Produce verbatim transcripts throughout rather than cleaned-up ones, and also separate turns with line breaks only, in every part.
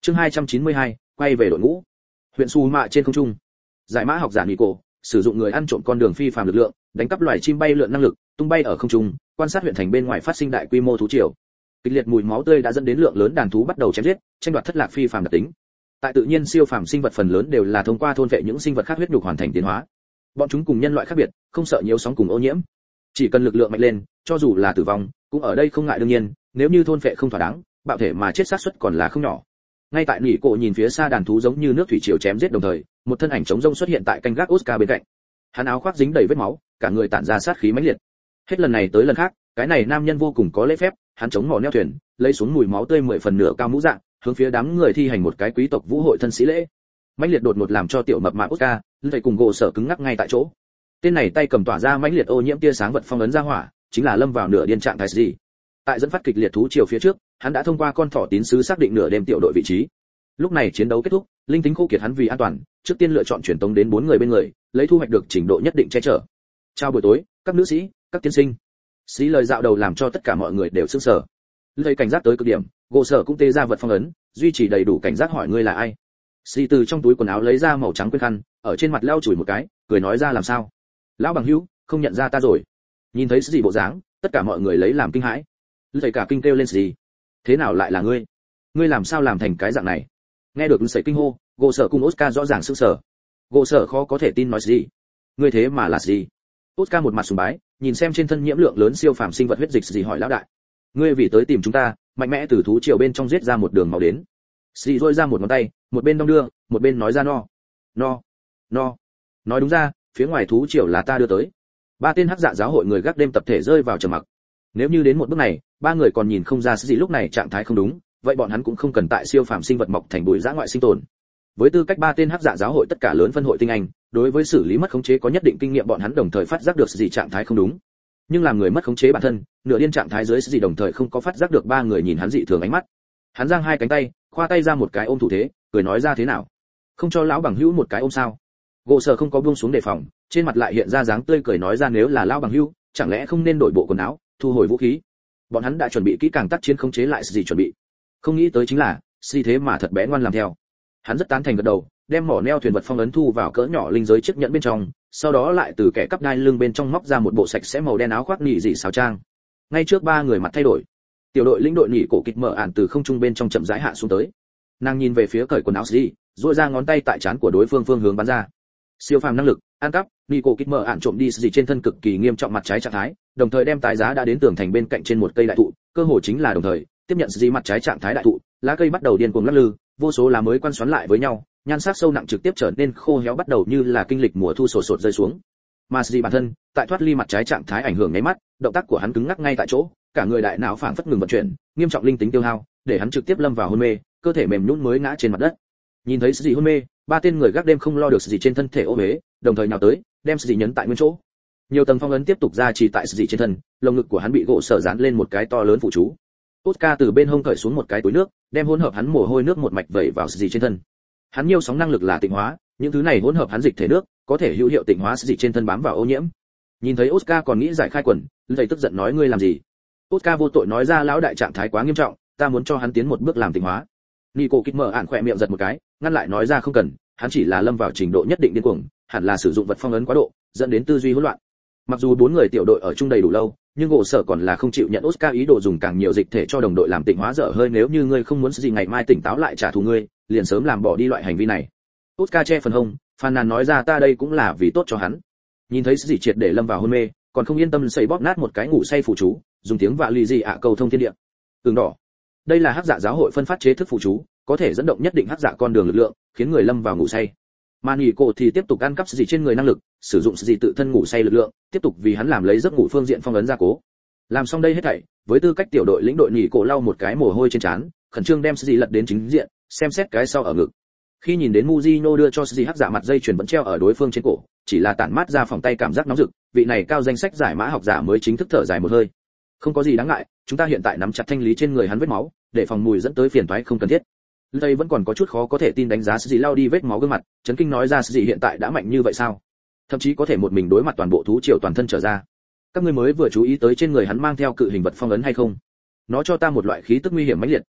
Chương hai trăm chín mươi hai, quay về đội ngũ. Huyện Su Mạ trên không trung. Giải mã học giả Nico, sử dụng người ăn trộm con đường phi phàm lực lượng, đánh cắp loài chim bay lượn năng lực, tung bay ở không trung, quan sát huyện thành bên ngoài phát sinh đại quy mô thú triều. Kịch liệt mùi máu tươi đã dẫn đến lượng lớn đàn thú bắt đầu chém giết, tranh đoạt thất lạc phi phàm đặc tính. Tại tự nhiên siêu phàm sinh vật phần lớn đều là thông qua thôn vệ những sinh vật khác huyết nhục hoàn thành tiến hóa. Bọn chúng cùng nhân loại khác biệt, không sợ nhiễu sóng cùng ô nhiễm. Chỉ cần lực lượng mạnh lên, cho dù là tử vong, cũng ở đây không ngại đương nhiên, nếu như thôn vệ không thỏa đáng, bạo thể mà chết xác suất còn là không nhỏ. Ngay tại nỉ cổ nhìn phía xa đàn thú giống như nước thủy triều chém giết đồng thời, một thân ảnh trống rông xuất hiện tại canh gác Oscar bên cạnh. Hắn áo khoác dính đầy vết máu, cả người tản ra sát khí mãnh liệt. Hết lần này tới lần khác, cái này nam nhân vô cùng có lễ phép, hắn chống mỏ neo thuyền, lấy xuống mùi máu tươi mười phần nửa cao mũ dạng, hướng phía đám người thi hành một cái quý tộc vũ hội thân sĩ lễ. Mãnh liệt đột ngột làm cho tiểu mập mạp Oscar, thầy cùng gỗ sở cứng ngắc ngay tại chỗ. Tên này tay cầm tỏa ra mãnh liệt ô nhiễm tia sáng vật phong ấn ra hỏa, chính là lâm vào nửa điên trạng thái gì. Tại dẫn phát kịch liệt thú chiều phía trước, hắn đã thông qua con thỏ tín sứ xác định nửa đêm tiểu đội vị trí. Lúc này chiến đấu kết thúc, linh tính khô kiệt hắn vì an toàn, trước tiên lựa chọn truyền tống đến bốn người bên người, lấy thu hoạch được trình độ nhất định che chở. Chào buổi tối, các nữ sĩ, các tiên sinh. Xí lời dạo đầu làm cho tất cả mọi người đều sững sờ. Lấy cảnh giác tới cực điểm, gỗ sở cũng tê ra vật phong ấn, duy trì đầy đủ cảnh giác hỏi ngươi là ai. Xí từ trong túi quần áo lấy ra màu trắng quên khăn, ở trên mặt lau chùi một cái, cười nói ra làm sao? Lão bằng hữu, không nhận ra ta rồi. Nhìn thấy gì bộ dáng, tất cả mọi người lấy làm kinh hãi. Lấy cả kinh kêu lên gì? Thế nào lại là ngươi? Ngươi làm sao làm thành cái dạng này? Nghe được sẩy kinh hô, gỗ sở cùng Oscar rõ ràng sững sờ. Gỗ sở khó có thể tin nói gì? Ngươi thế mà là gì? Oscar một mặt sùng bái, nhìn xem trên thân nhiễm lượng lớn siêu phàm sinh vật huyết dịch gì hỏi lão đại. Ngươi vì tới tìm chúng ta, mạnh mẽ từ thú triều bên trong giết ra một đường máu đến. Xì rôi ra một ngón tay, một bên đong đưa, một bên nói ra no, no, no. Nói đúng ra, phía ngoài thú triều là ta đưa tới. Ba tên hắc dạ giáo hội người gác đêm tập thể rơi vào trầm mặc. Nếu như đến một bước này, ba người còn nhìn không ra gì lúc này trạng thái không đúng, vậy bọn hắn cũng không cần tại siêu phàm sinh vật mọc thành bụi dã ngoại sinh tồn. Với tư cách ba tên hắc dạ giáo hội tất cả lớn phân hội tinh anh, đối với xử lý mất khống chế có nhất định kinh nghiệm, bọn hắn đồng thời phát giác được gì trạng thái không đúng. Nhưng làm người mất khống chế bản thân, nửa điên trạng thái dưới gì đồng thời không có phát giác được ba người nhìn hắn dị thường ánh mắt. Hắn giang hai cánh tay, khoa tay ra một cái ôm thủ thế, cười nói ra thế nào? Không cho lão bằng hữu một cái ôm sao? Gỗ sở không có buông xuống đề phòng, trên mặt lại hiện ra dáng tươi cười nói ra nếu là lão bằng hữu, chẳng lẽ không nên đổi bộ quần áo, thu hồi vũ khí? Bọn hắn đã chuẩn bị kỹ càng tác chiến khống chế lại gì chuẩn bị. Không nghĩ tới chính là, si thế mà thật bé ngoan làm theo. Hắn rất tán thành gật đầu, đem mỏ neo thuyền vật phong ấn thu vào cỡ nhỏ linh giới chiếc nhẫn bên trong, sau đó lại từ kẻ cắp đai lưng bên trong móc ra một bộ sạch sẽ màu đen áo khoác nỉ dị sáo trang. Ngay trước ba người mặt thay đổi, tiểu đội lĩnh đội nỉ cổ kịch mở ản từ không trung bên trong chậm rãi hạ xuống tới. Nàng nhìn về phía cởi quần áo gì, duỗi ra ngón tay tại trán của đối phương phương hướng bắn ra. Siêu phàm năng lực, ăn cắp, nỉ cổ kịch mở ản trộm đi gì trên thân cực kỳ nghiêm trọng mặt trái trạng thái, đồng thời đem tái giá đã đến tường thành bên cạnh trên một cây đại thụ, cơ hồ chính là đồng thời tiếp nhận gì mặt trái trạng thái đại thụ, lá cây bắt đầu điên cuồng lắc lư, vô số lá mới quan xoắn lại với nhau, nhan sắc sâu nặng trực tiếp trở nên khô héo bắt đầu như là kinh lịch mùa thu sột sột rơi xuống. Mà gì bản thân, tại thoát ly mặt trái trạng thái ảnh hưởng nháy mắt, động tác của hắn cứng ngắc ngay tại chỗ, cả người đại não phảng phất ngừng vận chuyển, nghiêm trọng linh tính tiêu hao, để hắn trực tiếp lâm vào hôn mê, cơ thể mềm nhũn mới ngã trên mặt đất. Nhìn thấy gì hôn mê, ba tên người gác đêm không lo được gì trên thân thể ôm ế, đồng thời nhào tới, đem gì nhấn tại nguyên chỗ. Nhiều tầng phong ấn tiếp tục ra chỉ tại gì trên thân, lồng ngực của hắn bị gỗ sở dán lên một cái to lớn phụ chú. Oscar từ bên hông cởi xuống một cái túi nước, đem hỗn hợp hắn mồ hôi nước một mạch vẩy vào gì trên thân. Hắn nhiều sóng năng lực là tịnh hóa, những thứ này hỗn hợp hắn dịch thể nước, có thể hữu hiệu tịnh hóa gì trên thân bám vào ô nhiễm. Nhìn thấy Oscar còn nghĩ giải khai quần, thầy tức giận nói ngươi làm gì? Oscar vô tội nói ra lão đại trạng thái quá nghiêm trọng, ta muốn cho hắn tiến một bước làm tịnh hóa. Nico kích mở ản khỏe miệng giật một cái, ngăn lại nói ra không cần, hắn chỉ là lâm vào trình độ nhất định điên cuồng, hẳn là sử dụng vật phong ấn quá độ, dẫn đến tư duy hỗn loạn. Mặc dù bốn người tiểu đội ở chung đầy đủ lâu, nhưng gỗ sở còn là không chịu nhận Oscar ý đồ dùng càng nhiều dịch thể cho đồng đội làm tịnh hóa dở hơi, nếu như ngươi không muốn gì ngày mai tỉnh táo lại trả thù ngươi, liền sớm làm bỏ đi loại hành vi này. Oscar che phần hông, phàn nàn nói ra ta đây cũng là vì tốt cho hắn. Nhìn thấy gì triệt để lâm vào hôn mê, còn không yên tâm xây bóp nát một cái ngủ say phụ chú, dùng tiếng vạ lì gì ạ cầu thông thiên địa. Tường đỏ. Đây là hắc dạ giáo hội phân phát chế thức phụ chú, có thể dẫn động nhất định hắc dạ con đường lực lượng, khiến người lâm vào ngủ say. Mà nghỉ cổ thì tiếp tục ăn cắp gì trên người năng lực, sử dụng gì tự thân ngủ say lực lượng, tiếp tục vì hắn làm lấy giấc ngủ phương diện phong ấn gia cố. Làm xong đây hết thảy, với tư cách tiểu đội lĩnh đội nghỉ cổ lau một cái mồ hôi trên trán, khẩn trương đem gì lật đến chính diện, xem xét cái sau ở ngực. Khi nhìn đến Mujino đưa cho gì hắc dạ mặt dây chuyền vẫn treo ở đối phương trên cổ, chỉ là tản mát ra phòng tay cảm giác nóng rực, vị này cao danh sách giải mã học giả mới chính thức thở dài một hơi. Không có gì đáng ngại, chúng ta hiện tại nắm chặt thanh lý trên người hắn vết máu, để phòng mùi dẫn tới phiền toái không cần thiết. Đây vẫn còn có chút khó có thể tin đánh giá gì lau đi vết máu gương mặt, chấn kinh nói ra gì hiện tại đã mạnh như vậy sao? Thậm chí có thể một mình đối mặt toàn bộ thú triều toàn thân trở ra. Các ngươi mới vừa chú ý tới trên người hắn mang theo cự hình vật phong ấn hay không? Nó cho ta một loại khí tức nguy hiểm mãnh liệt.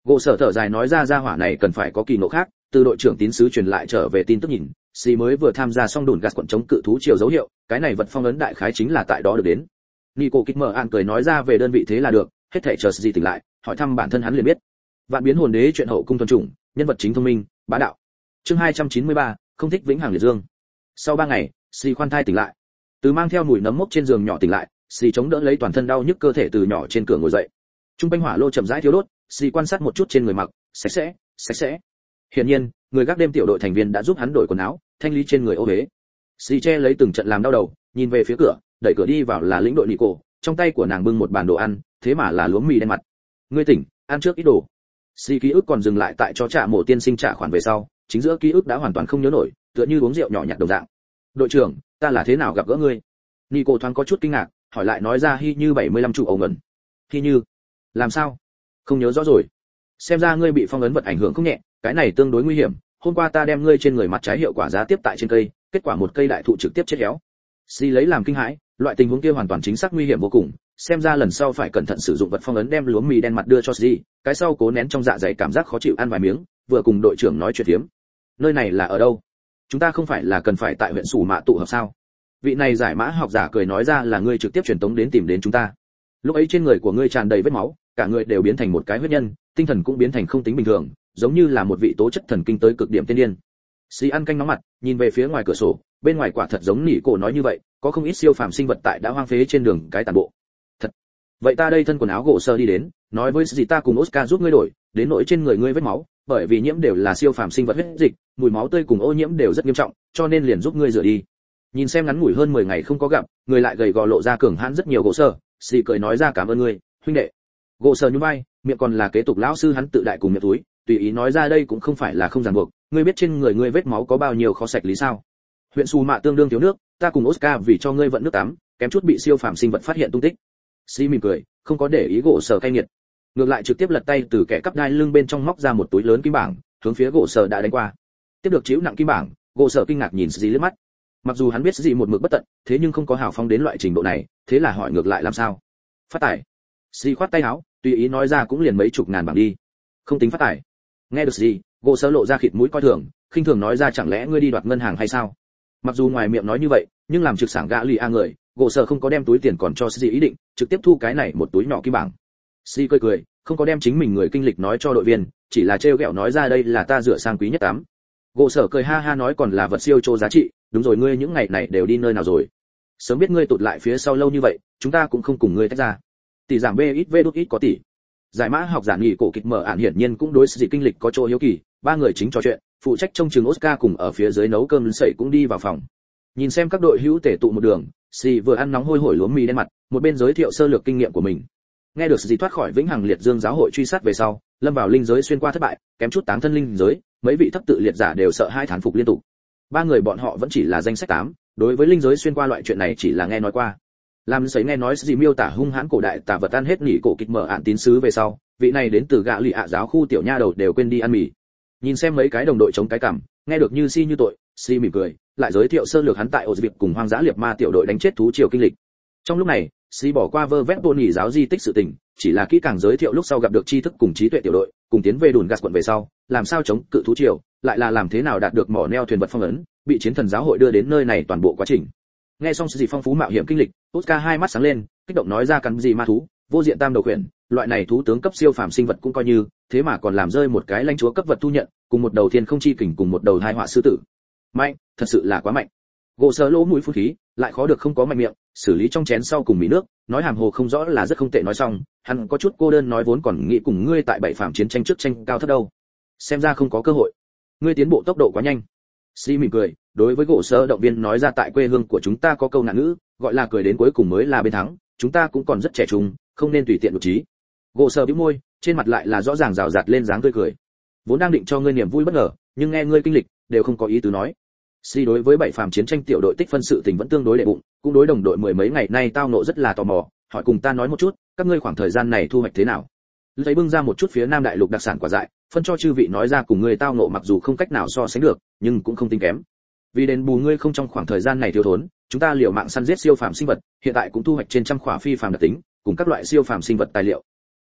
Gỗ sở thở dài nói ra, gia hỏa này cần phải có kỳ ngộ khác, từ đội trưởng tín sứ truyền lại trở về tin tức nhìn, xì mới vừa tham gia xong đồn gạt quận chống cự thú triều dấu hiệu, cái này vật phong ấn đại khái chính là tại đó được đến. Nico kích mở an cười nói ra, về đơn vị thế là được, hết thảy chờ gì tỉnh lại, hỏi thăm bản thân hắn liền biết. Vạn biến hồn đế chuyện hậu cung thuần chủng, nhân vật chính thông minh, bá đạo. Chương hai trăm chín mươi ba, không thích vĩnh hằng liệt dương. Sau ba ngày, xì khoan thai tỉnh lại. Từ mang theo mùi nấm mốc trên giường nhỏ tỉnh lại, xì chống đỡ lấy toàn thân đau nhức cơ thể từ nhỏ trên cửa ngồi dậy. Trung quanh hỏa lô chậm rãi thiêu đốt, xì quan sát một chút trên người mặc, sạch sẽ, sạch sẽ. Hiển nhiên, người gác đêm tiểu đội thành viên đã giúp hắn đổi quần áo, thanh lý trên người ô uế. Xì che lấy từng trận làm đau đầu, nhìn về phía cửa, đẩy cửa đi vào là lĩnh đội Nico, trong tay của nàng bưng một bàn đồ ăn, thế mà là lúa mì đen mặt. Ngươi tỉnh, ăn trước ít đồ. Xì ký ức còn dừng lại tại cho trả mổ tiên sinh trả khoản về sau, chính giữa ký ức đã hoàn toàn không nhớ nổi, tựa như uống rượu nhỏ nhặt đồng dạng. Đội trưởng, ta là thế nào gặp gỡ ngươi? Nico thoáng có chút kinh ngạc, hỏi lại nói ra, Hy Như bảy mươi lăm trụ ẩu ngẩn. Hy Như? Làm sao? Không nhớ rõ rồi. Xem ra ngươi bị phong ấn vật ảnh hưởng không nhẹ, cái này tương đối nguy hiểm. Hôm qua ta đem ngươi trên người mặt trái hiệu quả giá tiếp tại trên cây, kết quả một cây đại thụ trực tiếp chết héo. Xì lấy làm kinh hãi, loại tình huống kia hoàn toàn chính xác nguy hiểm vô cùng, xem ra lần sau phải cẩn thận sử dụng vật phong ấn, đem lúa mì đen mặt đưa cho Xì, cái sau cố nén trong dạ dày cảm giác khó chịu ăn vài miếng, vừa cùng đội trưởng nói chuyện phiếm. Nơi này là ở đâu? Chúng ta không phải là cần phải tại huyện Sủ Mạ tụ hợp sao? Vị này giải mã học giả cười nói ra, là ngươi trực tiếp truyền tống đến tìm đến chúng ta. Lúc ấy trên người của ngươi tràn đầy vết máu, cả người đều biến thành một cái huyết nhân, tinh thần cũng biến thành không tính bình thường, giống như là một vị tố chất thần kinh tới cực điểm tiên điên. Xì ăn canh nóng mặt, nhìn về phía ngoài cửa sổ, bên ngoài quả thật giống nỉ cổ nói như vậy, có không ít siêu phàm sinh vật tại đã hoang phế trên đường cái tàn bộ. Thật. Vậy ta đây thân quần áo gỗ sơ đi đến, nói với gì ta cùng Oscar giúp ngươi đổi, đến nỗi trên người ngươi vết máu, bởi vì nhiễm đều là siêu phàm sinh vật huyết dịch, mùi máu tươi cùng ô nhiễm đều rất nghiêm trọng, cho nên liền giúp ngươi rửa đi. Nhìn xem ngắn ngủi hơn mười ngày không có gặp, người lại gầy gò lộ ra cường hãn rất nhiều gỗ sơ, xì cười nói ra, cảm ơn ngươi, huynh đệ. Gỗ sơ nhún vai, miệng còn là kế tục lão sư hắn tự đại cùng miệng túi, tùy ý nói ra, đây cũng không phải là không ràng buộc, ngươi biết trên người ngươi vết máu có bao nhiêu khó sạch lý sao? Huyện Sủ Mạ tương đương thiếu nước, ta cùng Oscar vì cho ngươi vận nước tắm, kém chút bị siêu phàm sinh vật phát hiện tung tích. Xi mỉm cười, không có để ý gỗ sở cay nghiệt, ngược lại trực tiếp lật tay từ kẻ cắp đai lưng bên trong móc ra một túi lớn kim bảng, hướng phía gỗ sở đã đánh qua. Tiếp được chiếu nặng kim bảng, gỗ sở kinh ngạc nhìn Xi liếc mắt. Mặc dù hắn biết Xi một mực bất tận, thế nhưng không có hào phóng đến loại trình độ này, thế là hỏi ngược lại làm sao? Phát tài. Xi khoát tay áo, tùy ý nói ra, cũng liền mấy chục ngàn bảng đi. Không tính phát tài. Nghe được Xi, gỗ sở lộ ra khịt mũi coi thường, khinh thường nói ra, chẳng lẽ ngươi đi đoạt ngân hàng hay sao? Mặc dù ngoài miệng nói như vậy, nhưng làm trực sảng gã lì a người, gỗ sở không có đem túi tiền còn cho Xi ý định, trực tiếp thu cái này một túi nhỏ kim bảng. Xi cười cười, không có đem chính mình người kinh lịch nói cho đội viên, chỉ là trêu ghẹo nói ra, đây là ta rửa sang quý nhất tám. Gỗ sở cười ha ha nói, còn là vật siêu trô giá trị, đúng rồi, ngươi những ngày này đều đi nơi nào rồi? Sớm biết ngươi tụt lại phía sau lâu như vậy, chúng ta cũng không cùng ngươi tách ra. Tỷ giảm b ít v đút ít có tỷ. Giải mã học giả nghỉ cổ kịch mở ản hiển nhiên cũng đối sự kinh lịch có chỗ hiếu kỳ, ba người chính trò chuyện, phụ trách trông chừng Oscar cùng ở phía dưới nấu cơm sẩy cũng đi vào phòng. Nhìn xem các đội hữu tể tụ một đường, Xì vừa ăn nóng hôi hổi lúa mì đen mặt, một bên giới thiệu sơ lược kinh nghiệm của mình. Nghe được Xì thoát khỏi vĩnh hằng liệt dương giáo hội truy sát về sau, lâm vào linh giới xuyên qua thất bại, kém chút táng thân linh giới, mấy vị thấp tự liệt giả đều sợ hai thán phục liên tục. Ba người bọn họ vẫn chỉ là danh sách tám, đối với linh giới xuyên qua loại chuyện này chỉ là nghe nói qua. Làm sấy nghe nói Xì miêu tả hung hãn cổ đại tà vật ăn hết nghỉ cổ kịch mở ạn tín sứ về sau, vị này đến từ gạ lì ạ giáo khu tiểu nha đầu đều quên đi ăn mì. Nhìn xem mấy cái đồng đội chống cái cằm, nghe được như si như tội, Si mỉm cười, lại giới thiệu sơ lược hắn tại ổ việc cùng hoang dã liệt ma tiểu đội đánh chết thú triều kinh lịch. Trong lúc này, Si bỏ qua vơ vét tôn nghỉ giáo di tích sự tình, chỉ là kỹ càng giới thiệu lúc sau gặp được tri thức cùng trí tuệ tiểu đội, cùng tiến về đồn gạt quận về sau, làm sao chống cự thú triều, lại là làm thế nào đạt được mỏ neo thuyền vật phong ấn, bị chiến thần giáo hội đưa đến nơi này toàn bộ quá trình. Nghe xong sự gì phong phú mạo hiểm kinh lịch, Oscar hai mắt sáng lên, kích động nói ra, cắn gì ma thú, vô diện tam đầu khuyển, loại này thú tướng cấp siêu phàm sinh vật cũng coi như, thế mà còn làm rơi một cái lãnh chúa cấp vật thu nhận, cùng một đầu thiên không chi kình cùng một đầu hai họa sư tử. Mạnh, thật sự là quá mạnh. Gỗ sơ lỗ mũi phun khí, lại khó được không có mạnh miệng, xử lý trong chén sau cùng mì nước, nói hàm hồ không rõ là rất không tệ. Nói xong, hắn có chút cô đơn nói, vốn còn nghĩ cùng ngươi tại bảy phàm chiến tranh trước tranh cao thấp đâu, xem ra không có cơ hội, ngươi tiến bộ tốc độ quá nhanh. Si mỉm cười, đối với gỗ sơ động viên nói ra, tại quê hương của chúng ta có câu nạn ngữ, gọi là cười đến cuối cùng mới là bên thắng, chúng ta cũng còn rất trẻ trung, không nên tùy tiện đột trí. Gỗ sơ bĩu môi, trên mặt lại là rõ ràng rào rạt lên dáng tươi cười. Vốn đang định cho ngươi niềm vui bất ngờ, nhưng nghe ngươi kinh lịch, đều không có ý tứ nói. Si đối với bảy phàm chiến tranh tiểu đội tích phân sự tình vẫn tương đối đệ bụng, cũng đối đồng đội mười mấy ngày nay tao nộ rất là tò mò, hỏi cùng ta nói một chút, các ngươi khoảng thời gian này thu hoạch thế nào? Lưu thấy bưng ra một chút phía Nam đại lục đặc sản quả dại, phân cho chư vị nói ra, cùng ngươi tao nộ mặc dù không cách nào so sánh được, nhưng cũng không tính kém. Vì đền bù ngươi không trong khoảng thời gian này thiếu thốn, chúng ta liều mạng săn giết siêu phàm sinh vật, hiện tại cũng thu hoạch trên trăm khỏa phi phàm đặc tính, cùng các loại siêu phàm sinh vật tài liệu.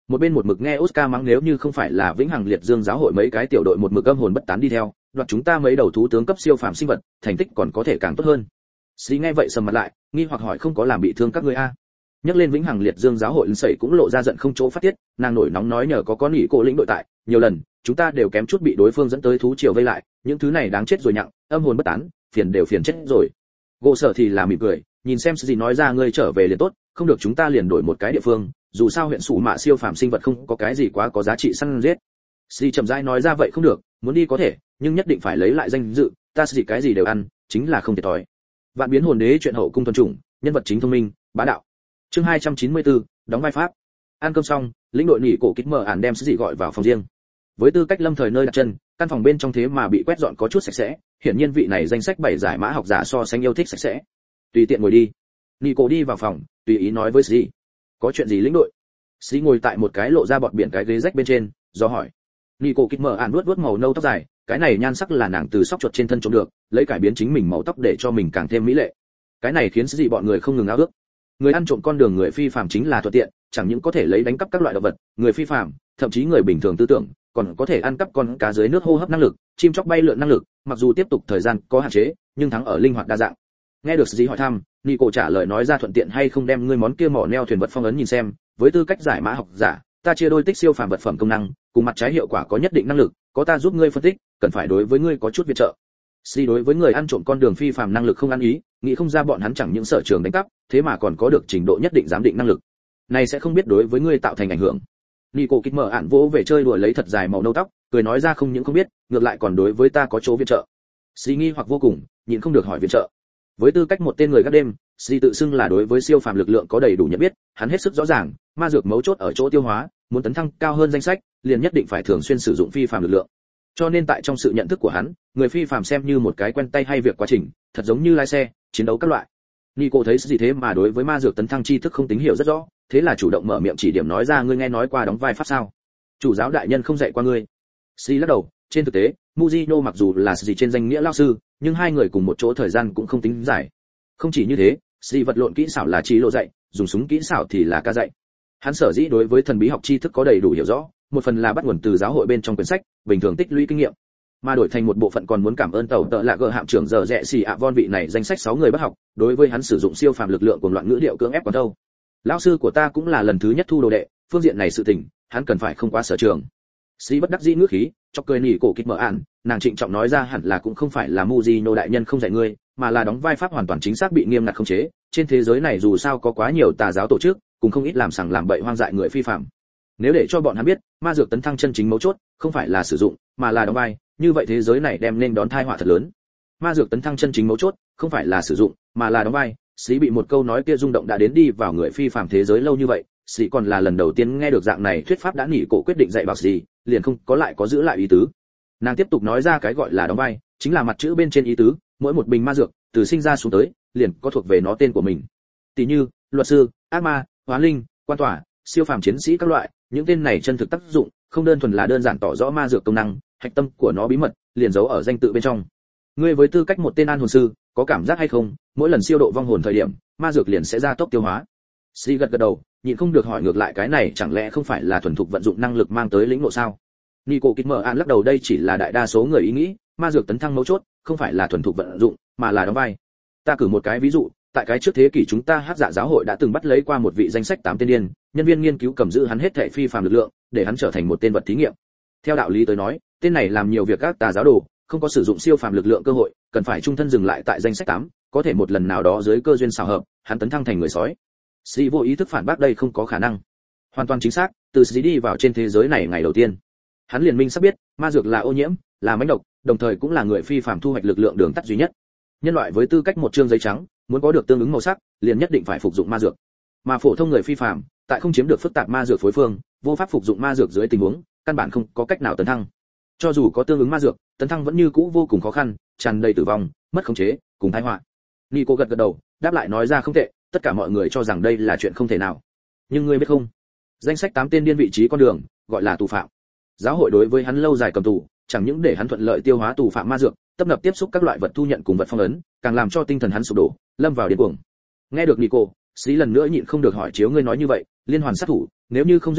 Một bên một mực nghe Oscar mắng nếu như không phải là Vĩnh Hằng Liệt Dương giáo hội mấy cái tiểu đội một mực âm hồn bất tán đi theo, đoạt chúng ta mấy đầu thú tướng cấp siêu phàm sinh vật, thành tích còn có thể càng tốt hơn. Sĩ nghe vậy sầm mặt lại, nghi hoặc hỏi không có làm bị thương các ngươi a? Nhắc lên Vĩnh Hằng Liệt Dương giáo hội sẩy cũng lộ ra giận không chỗ phát tiết, nàng nổi nóng nói nhờ có có nỉ cổ lĩnh đội tại, nhiều lần chúng ta đều kém chút bị đối phương dẫn tới thú triều vây lại, những thứ này đáng chết rồi nhặng, âm hồn bất tán, phiền đều phiền chết rồi. Gỗ Sở thì là mỉm cười, nhìn xem gì nói ra ngươi trở về liền tốt, không được chúng ta liền đổi một cái địa phương, dù sao huyện sủ mạ siêu phàm sinh vật không có cái gì quá có giá trị săn giết. Sĩ chậm rãi nói ra vậy không được, muốn đi có thể, nhưng nhất định phải lấy lại danh dự, ta gì cái gì đều ăn, chính là không thiệt thòi. Vạn biến hồn đế chuyện hậu cung thuần chủng, nhân vật chính thông minh, bá đạo. Chương hai trăm chín mươi tư, đóng vai pháp. Ăn cơm xong, lĩnh đội nỉ cổ kích mở ản đem gì gọi vào phòng riêng. Với tư cách lâm thời nơi đặt chân, căn phòng bên trong thế mà bị quét dọn có chút sạch sẽ, hiển nhiên vị này danh sách bảy giải mã học giả so sánh yêu thích sạch sẽ. Tùy tiện ngồi đi. Nỉ cổ đi vào phòng, tùy ý nói với gì. Có chuyện gì lĩnh đội? Sĩ ngồi tại một cái lộ ra bọt biển cái ghế rách bên trên, do hỏi. Nỉ cổ kích mở ản vuốt vuốt màu nâu tóc dài, cái này nhan sắc là nàng từ sóc chuột trên thân trộm được, lấy cải biến chính mình màu tóc để cho mình càng thêm mỹ lệ. Cái này khiến gì bọn người không ngừng ao ước. Người ăn trộm con đường người phi phàm chính là thuận tiện, chẳng những có thể lấy đánh cắp các loại động vật, người phi phàm, thậm chí người bình thường tư tưởng, còn có thể ăn cắp con cá dưới nước hô hấp năng lực, chim chóc bay lượn năng lực, mặc dù tiếp tục thời gian có hạn chế, nhưng thắng ở linh hoạt đa dạng. Nghe được gì hỏi thăm, Nico trả lời nói ra thuận tiện hay không đem ngươi món kia mỏ neo thuyền vật phong ấn nhìn xem, với tư cách giải mã học giả, ta chia đôi tích siêu phàm vật phẩm công năng, cùng mặt trái hiệu quả có nhất định năng lực, có ta giúp ngươi phân tích, cần phải đối với ngươi có chút viện trợ. Si đối với người ăn trộm con đường phi phàm năng lực không ăn ý, nghĩ không ra bọn hắn chẳng những sở trường đánh cắp, thế mà còn có được trình độ nhất định giám định năng lực. Này sẽ không biết đối với ngươi tạo thành ảnh hưởng. Nico kích mở ạn vỗ về chơi đùa lấy thật dài màu nâu tóc, cười nói ra không những không biết, ngược lại còn đối với ta có chỗ viện trợ. Si nghi hoặc vô cùng, nhịn không được hỏi viện trợ. Với tư cách một tên người gác đêm, Si tự xưng là đối với siêu phàm lực lượng có đầy đủ nhận biết, hắn hết sức rõ ràng, ma dược mấu chốt ở chỗ tiêu hóa, muốn tấn thăng cao hơn danh sách, liền nhất định phải thường xuyên sử dụng phi phàm lực lượng. Cho nên tại trong sự nhận thức của hắn, người phi phàm xem như một cái quen tay hay việc quá trình, thật giống như lái xe, chiến đấu các loại. Nico thấy gì thế mà đối với ma dược tấn thăng tri thức không tính hiểu rất rõ, thế là chủ động mở miệng chỉ điểm nói ra ngươi nghe nói qua đóng vai pháp sao? Chủ giáo đại nhân không dạy qua ngươi. Si lắc đầu, trên thực tế, Mujino mặc dù là gì trên danh nghĩa lão sư, nhưng hai người cùng một chỗ thời gian cũng không tính dài. Không chỉ như thế, Si vật lộn kỹ xảo là chỉ lộ dạy, dùng súng kỹ xảo thì là ca dạy. Hắn sở dĩ đối với thần bí học tri thức có đầy đủ hiểu rõ, một phần là bắt nguồn từ giáo hội bên trong quyển sách, bình thường tích lũy kinh nghiệm, mà đổi thành một bộ phận còn muốn cảm ơn tàu tợ lạ gờ hạm trưởng giờ rẽ xì ạ von vị này danh sách sáu người bắt học, đối với hắn sử dụng siêu phàm lực lượng của loạn ngữ điệu cưỡng ép còn đâu. Lão sư của ta cũng là lần thứ nhất thu đồ đệ, phương diện này sự tình, hắn cần phải không quá sở trường. Sĩ bất đắc dĩ ngữ khí, chọc cười nỉ cổ kịch mở ản, nàng trịnh trọng nói ra hẳn là cũng không phải là Mujino đại nhân không dạy ngươi, mà là đóng vai pháp hoàn toàn chính xác bị nghiêm ngặt khống chế, trên thế giới này dù sao có quá nhiều tà giáo tổ chức, cùng không ít làm sằng làm bậy hoang dại người phi phạm. Nếu để cho bọn hắn biết, ma dược tấn thăng chân chính mấu chốt, không phải là sử dụng, mà là đóng vai, như vậy thế giới này đem nên đón tai họa thật lớn. Ma dược tấn thăng chân chính mấu chốt, không phải là sử dụng, mà là đóng vai. Sĩ bị một câu nói kia rung động đã đến đi vào người phi phàm thế giới lâu như vậy, Sĩ còn là lần đầu tiên nghe được dạng này thuyết pháp đã nỉ cổ quyết định dạy bảo gì, liền không có lại có giữ lại ý tứ. Nàng tiếp tục nói ra cái gọi là đóng vai, chính là mặt chữ bên trên ý tứ, mỗi một bình ma dược, từ sinh ra xuống tới, liền có thuộc về nó tên của mình. Tỷ như, luật sư, ác ma, hóa linh, quan tòa, siêu phàm chiến sĩ các loại, những tên này chân thực tác dụng, không đơn thuần là đơn giản tỏ rõ ma dược công năng, hạch tâm của nó bí mật, liền giấu ở danh tự bên trong. Ngươi với tư cách một tên an hồn sư, có cảm giác hay không, mỗi lần siêu độ vong hồn thời điểm, ma dược liền sẽ gia tốc tiêu hóa. Si gật gật đầu, nhịn không được hỏi ngược lại cái này chẳng lẽ không phải là thuần thục vận dụng năng lực mang tới lĩnh ngộ sao? Nico kích mở an lắc đầu đây chỉ là đại đa số người ý nghĩ, ma dược tấn thăng mấu chốt, không phải là thuần thục vận dụng, mà là đóng vai. Ta cử một cái ví dụ, tại cái trước thế kỷ chúng ta hắc dạ giáo hội đã từng bắt lấy qua một vị danh sách tám tên điên, nhân viên nghiên cứu cầm giữ hắn hết thảy phi phàm lực lượng, để hắn trở thành một tên vật thí nghiệm. Theo đạo lý tới nói, tên này làm nhiều việc các tà giáo đồ, không có sử dụng siêu phàm lực lượng cơ hội, cần phải trung thân dừng lại tại danh sách tám, có thể một lần nào đó dưới cơ duyên xảo hợp, hắn tấn thăng thành người sói. Si vô ý thức phản bác đây không có khả năng. Hoàn toàn chính xác, từ Si đi vào trên thế giới này ngày đầu tiên, hắn liền minh sắp biết, ma dược là ô nhiễm, là mãnh độc, đồng thời cũng là người phi phàm thu hoạch lực lượng đường tắt duy nhất. Nhân loại với tư cách một trương giấy trắng, muốn có được tương ứng màu sắc, liền nhất định phải phục dụng ma dược. Mà phổ thông người phi phàm, tại không chiếm được phức tạp ma dược phối phương, vô pháp phục dụng ma dược dưới tình huống, căn bản không có cách nào tấn thăng. Cho dù có tương ứng ma dược, tấn thăng vẫn như cũ vô cùng khó khăn, tràn đầy tử vong, mất khống chế, cùng tai họa. Nico gật gật đầu, đáp lại nói ra không tệ, tất cả mọi người cho rằng đây là chuyện không thể nào. Nhưng ngươi biết không, danh sách tám tên điên vị trí con đường, gọi là tù phạm. Giáo hội đối với hắn lâu dài cầm tù, chẳng những để hắn thuận lợi tiêu hóa tù phạm ma dược, tập nập tiếp xúc các loại vật thu nhận cùng vật phong ấn, càng làm cho tinh thần hắn sụp đổ, lâm vào điên cuồng. Nghe được Nico, Sĩ lần nữa nhịn không được hỏi chiếu ngươi nói như vậy, liên hoàn sát thủ, nếu như không giết người,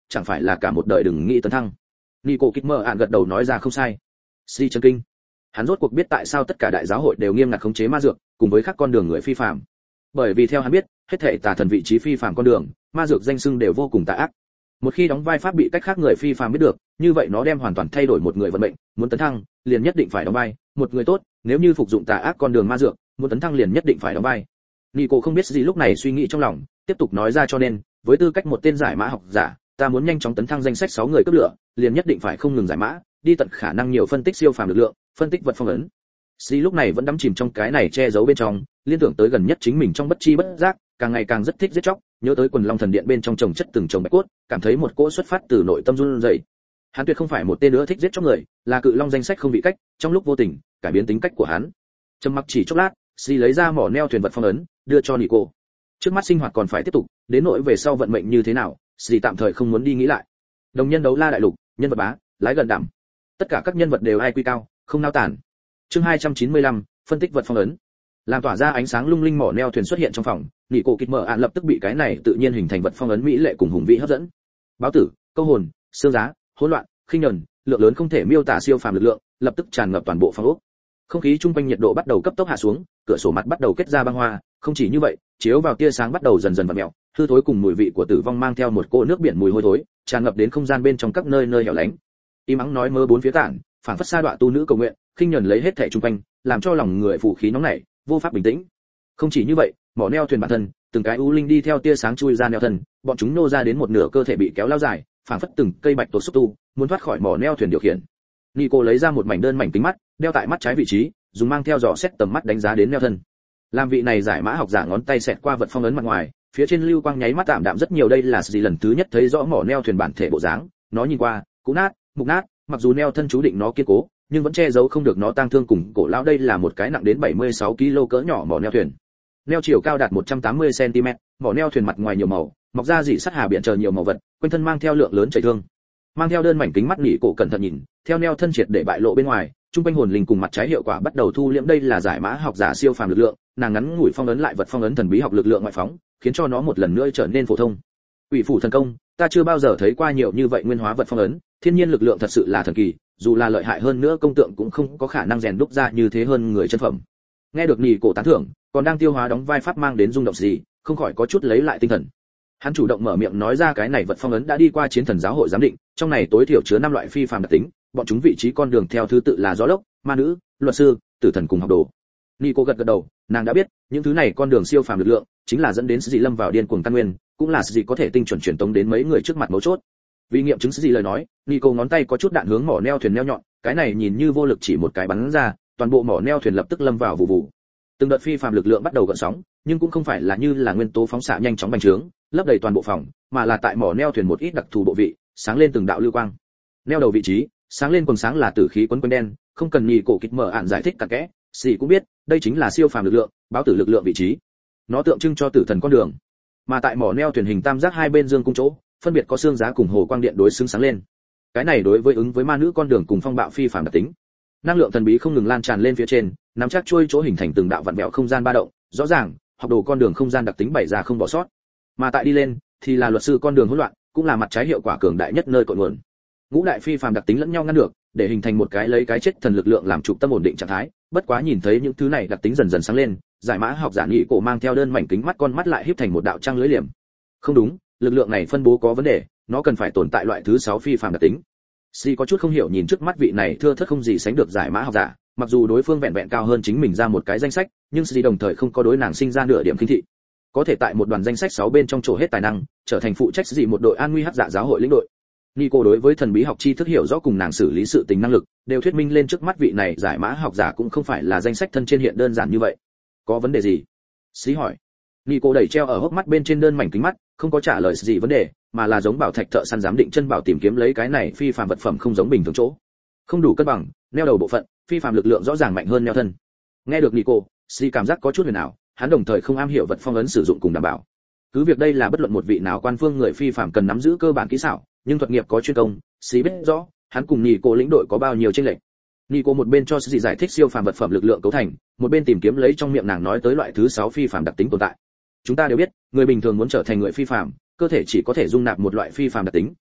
chẳng phải là cả một đời đừng nghĩ tấn thăng. Nico Kidmer ạn gật đầu nói ra không sai. Si chân kinh. Hắn rốt cuộc biết tại sao tất cả đại giáo hội đều nghiêm ngặt khống chế ma dược, cùng với các con đường người phi phàm. Bởi vì theo hắn biết, hết thảy tà thần vị trí phi phàm con đường, ma dược danh xưng đều vô cùng tà ác. Một khi đóng vai pháp bị cách khác người phi phàm biết được, như vậy nó đem hoàn toàn thay đổi một người vận mệnh, muốn tấn thăng, liền nhất định phải đóng vai một người tốt, nếu như phục dụng tà ác con đường ma dược, muốn tấn thăng liền nhất định phải đóng vai. Nico không biết gì lúc này suy nghĩ trong lòng, tiếp tục nói ra cho nên, với tư cách một tên giải mã học giả, ta muốn nhanh chóng tấn thăng danh sách sáu người cấp lửa, liền nhất định phải không ngừng giải mã, đi tận khả năng nhiều phân tích siêu phàm lực lượng, phân tích vật phong ấn. Si lúc này vẫn đắm chìm trong cái này che giấu bên trong, liên tưởng tới gần nhất chính mình trong bất chi bất giác, càng ngày càng rất thích giết chóc, nhớ tới quần long thần điện bên trong trồng chất từng chồng bạch cốt, cảm thấy một cỗ xuất phát từ nội tâm run rẩy. Hắn tuyệt không phải một tên nữa thích giết chóc người, là cự long danh sách không bị cách, trong lúc vô tình, cải biến tính cách của hắn. Trầm mặc chỉ chốc lát, Si lấy ra mỏ neo thuyền vật phong ấn, đưa cho Nico. Trước mắt sinh hoạt còn phải tiếp tục, đến nỗi về sau vận mệnh như thế nào, Si tạm thời không muốn đi nghĩ lại. Đồng nhân đấu la đại lục, nhân vật bá, lái gần đảm. Tất cả các nhân vật đều ai quy cao, không nao tản. Chương hai trăm chín mươi lăm, phân tích vật phong ấn. Làm tỏa ra ánh sáng lung linh mỏ neo thuyền xuất hiện trong phòng, Nico Kidmer ạn lập tức bị cái này tự nhiên hình thành vật phong ấn mỹ lệ cùng hùng vĩ hấp dẫn. Báo tử, câu hồn, xương giá, hỗn loạn, khinh nhẫn, lượng lớn không thể miêu tả siêu phàm lực lượng, lập tức tràn ngập toàn bộ phòng ốc. Không khí trung quanh nhiệt độ bắt đầu cấp tốc hạ xuống, cửa sổ mặt bắt đầu kết ra băng hoa, không chỉ như vậy, chiếu vào tia sáng bắt đầu dần dần vặn mèo, hư thối cùng mùi vị của tử vong mang theo một cỗ nước biển mùi hôi thối, tràn ngập đến không gian bên trong các nơi nơi hẻo lánh. Im ắng nói mơ bốn phía tản, phảng phất sa đọa tu nữ cầu nguyện, khinh nhẫn lấy hết thảy trung quanh, làm cho lòng người phủ khí nóng nảy, vô pháp bình tĩnh. Không chỉ như vậy, mỏ neo thuyền bản thân, từng cái u linh đi theo tia sáng chui ra neo thân, bọn chúng nô ra đến một nửa cơ thể bị kéo lao dài, phảng phất từng cây bạch tuộc xúc tu, muốn thoát khỏi mỏ neo thuyền điều khiển. Nico lấy ra một mảnh đơn mảnh kính mắt, đeo tại mắt trái vị trí, dùng mang theo dò xét tầm mắt đánh giá đến neo thân. Làm vị này giải mã học giả ngón tay xẹt qua vật phong ấn mặt ngoài, phía trên lưu quang nháy mắt tạm đạm rất nhiều, đây là gì lần thứ nhất thấy rõ mỏ neo thuyền bản thể bộ dáng, nó nhìn qua, cũ nát, mục nát, mặc dù neo thân chú định nó kiên cố, nhưng vẫn che giấu không được nó tang thương cùng cổ lão. Đây là một cái nặng đến bảy mươi sáu ki lô gam cỡ nhỏ mỏ neo thuyền. Neo chiều cao đạt một trăm tám mươi xăng ti mét, mỏ neo thuyền mặt ngoài nhiều màu, mọc ra dị sắt hà biển chờ nhiều màu vật, quanh thân mang theo lượng lớn chảy thương. Mang theo đơn mảnh kính mắt Nỉ cổ cẩn thận nhìn, theo neo thân triệt để bại lộ bên ngoài, trung quanh hồn linh cùng mặt trái hiệu quả bắt đầu thu liễm. Đây là giải mã học giả siêu phàm lực lượng, nàng ngắn ngủi phong ấn lại vật phong ấn thần bí học lực lượng ngoại phóng, khiến cho nó một lần nữa trở nên phổ thông. Quỷ phủ thần công, ta chưa bao giờ thấy qua nhiều như vậy nguyên hóa vật phong ấn, thiên nhiên lực lượng thật sự là thần kỳ, dù là lợi hại hơn nữa công tượng cũng không có khả năng rèn đúc ra như thế hơn người chân phẩm. Nghe được Nỉ cổ tán thưởng, còn đang tiêu hóa đóng vai pháp mang đến rung động gì, không khỏi có chút lấy lại tinh thần. Hắn chủ động mở miệng nói ra cái này vật phong ấn đã đi qua chiến thần giáo hội giám định, trong này tối thiểu chứa năm loại phi phàm đặc tính, bọn chúng vị trí con đường theo thứ tự là gió lốc, ma nữ, luật sư, tử thần cùng học đồ. Nico gật gật đầu, nàng đã biết, những thứ này con đường siêu phàm lực lượng, chính là dẫn đến sự dị lâm vào điên cuồng căn nguyên, cũng là sự dị có thể tinh chuẩn truyền tống đến mấy người trước mặt mấu chốt. Vì nghiệm chứng sự dị lời nói, Nico ngón tay có chút đạn hướng mỏ neo thuyền neo nhọn, cái này nhìn như vô lực chỉ một cái bắn ra, toàn bộ mỏ neo thuyền lập tức lâm vào vụ vụ. Từng đợt phi phàm lực lượng bắt đầu gợn sóng, nhưng cũng không phải là như là nguyên tố phóng xạ nhanh chóng bành trướng, lấp đầy toàn bộ phòng, mà là tại mỏ neo thuyền một ít đặc thù bộ vị, sáng lên từng đạo lưu quang. Neo đầu vị trí, sáng lên quầng sáng là tử khí quấn quanh đen, không cần nhì cổ kịch mở ạn giải thích cặn kẽ, gì cũng biết, đây chính là siêu phàm lực lượng, báo tử lực lượng vị trí. Nó tượng trưng cho tử thần con đường. Mà tại mỏ neo thuyền hình tam giác hai bên dương cung chỗ, phân biệt có xương giá cùng hồ quang điện đối xứng sáng lên. Cái này đối với ứng với ma nữ con đường cùng phong bạo phi phàm đặc tính. Năng lượng thần bí không ngừng lan tràn lên phía trên, nắm chắc chuôi chỗ hình thành từng đạo vặn vẹo không gian ba động, rõ ràng, học đồ con đường không gian đặc tính bày ra không bỏ sót. Mà tại đi lên, thì là luật sư con đường hỗn loạn, cũng là mặt trái hiệu quả cường đại nhất nơi cội nguồn. Ngũ đại phi phàm đặc tính lẫn nhau ngăn được, để hình thành một cái lấy cái chết thần lực lượng làm trục tâm ổn định trạng thái. Bất quá nhìn thấy những thứ này đặc tính dần dần sáng lên, giải mã học giả nghị cổ mang theo đơn mảnh kính mắt con mắt lại híp thành một đạo trăng lưới liềm. Không đúng, lực lượng này phân bố có vấn đề, nó cần phải tồn tại loại thứ sáu phi phàm đặc tính. Si có chút không hiểu nhìn trước mắt vị này thưa thớt không gì sánh được giải mã học giả, mặc dù đối phương vẹn vẹn cao hơn chính mình ra một cái danh sách, nhưng Si đồng thời không có đối nàng sinh ra nửa điểm khinh thị. Có thể tại một đoàn danh sách sáu bên trong chỗ hết tài năng, trở thành phụ trách gì một đội an nguy hắc giả giáo hội lĩnh đội. Nico đối với thần bí học tri thức hiểu rõ cùng nàng xử lý sự tình năng lực, đều thuyết minh lên trước mắt vị này giải mã học giả cũng không phải là danh sách thân trên hiện đơn giản như vậy. Có vấn đề gì? Si hỏi. Nico đẩy treo ở hốc mắt bên trên đơn mảnh kính mắt, không có trả lời gì vấn đề, mà là giống bảo thạch thợ săn giám định chân bảo tìm kiếm lấy cái này phi phàm vật phẩm không giống bình thường chỗ. Không đủ cân bằng, neo đầu bộ phận, phi phàm lực lượng rõ ràng mạnh hơn neo thân. Nghe được Nico, Si cảm giác có chút huyền ảo, hắn đồng thời không am hiểu vật phong ấn sử dụng cùng đảm bảo. Cứ việc đây là bất luận một vị nào quan phương người phi phàm cần nắm giữ cơ bản kỹ xảo, nhưng thuật nghiệp có chuyên công, Si biết rõ, hắn cùng Nico lĩnh đội có bao nhiêu chênh lệch. Nico một bên cho Si giải thích siêu phàm vật phẩm lực lượng cấu thành, một bên tìm kiếm lấy trong miệng nàng nói tới loại thứ sáu phi phàm đặc tính tồn tại. Chúng ta đều biết, người bình thường muốn trở thành người phi phàm, cơ thể chỉ có thể dung nạp một loại phi phàm đặc tính,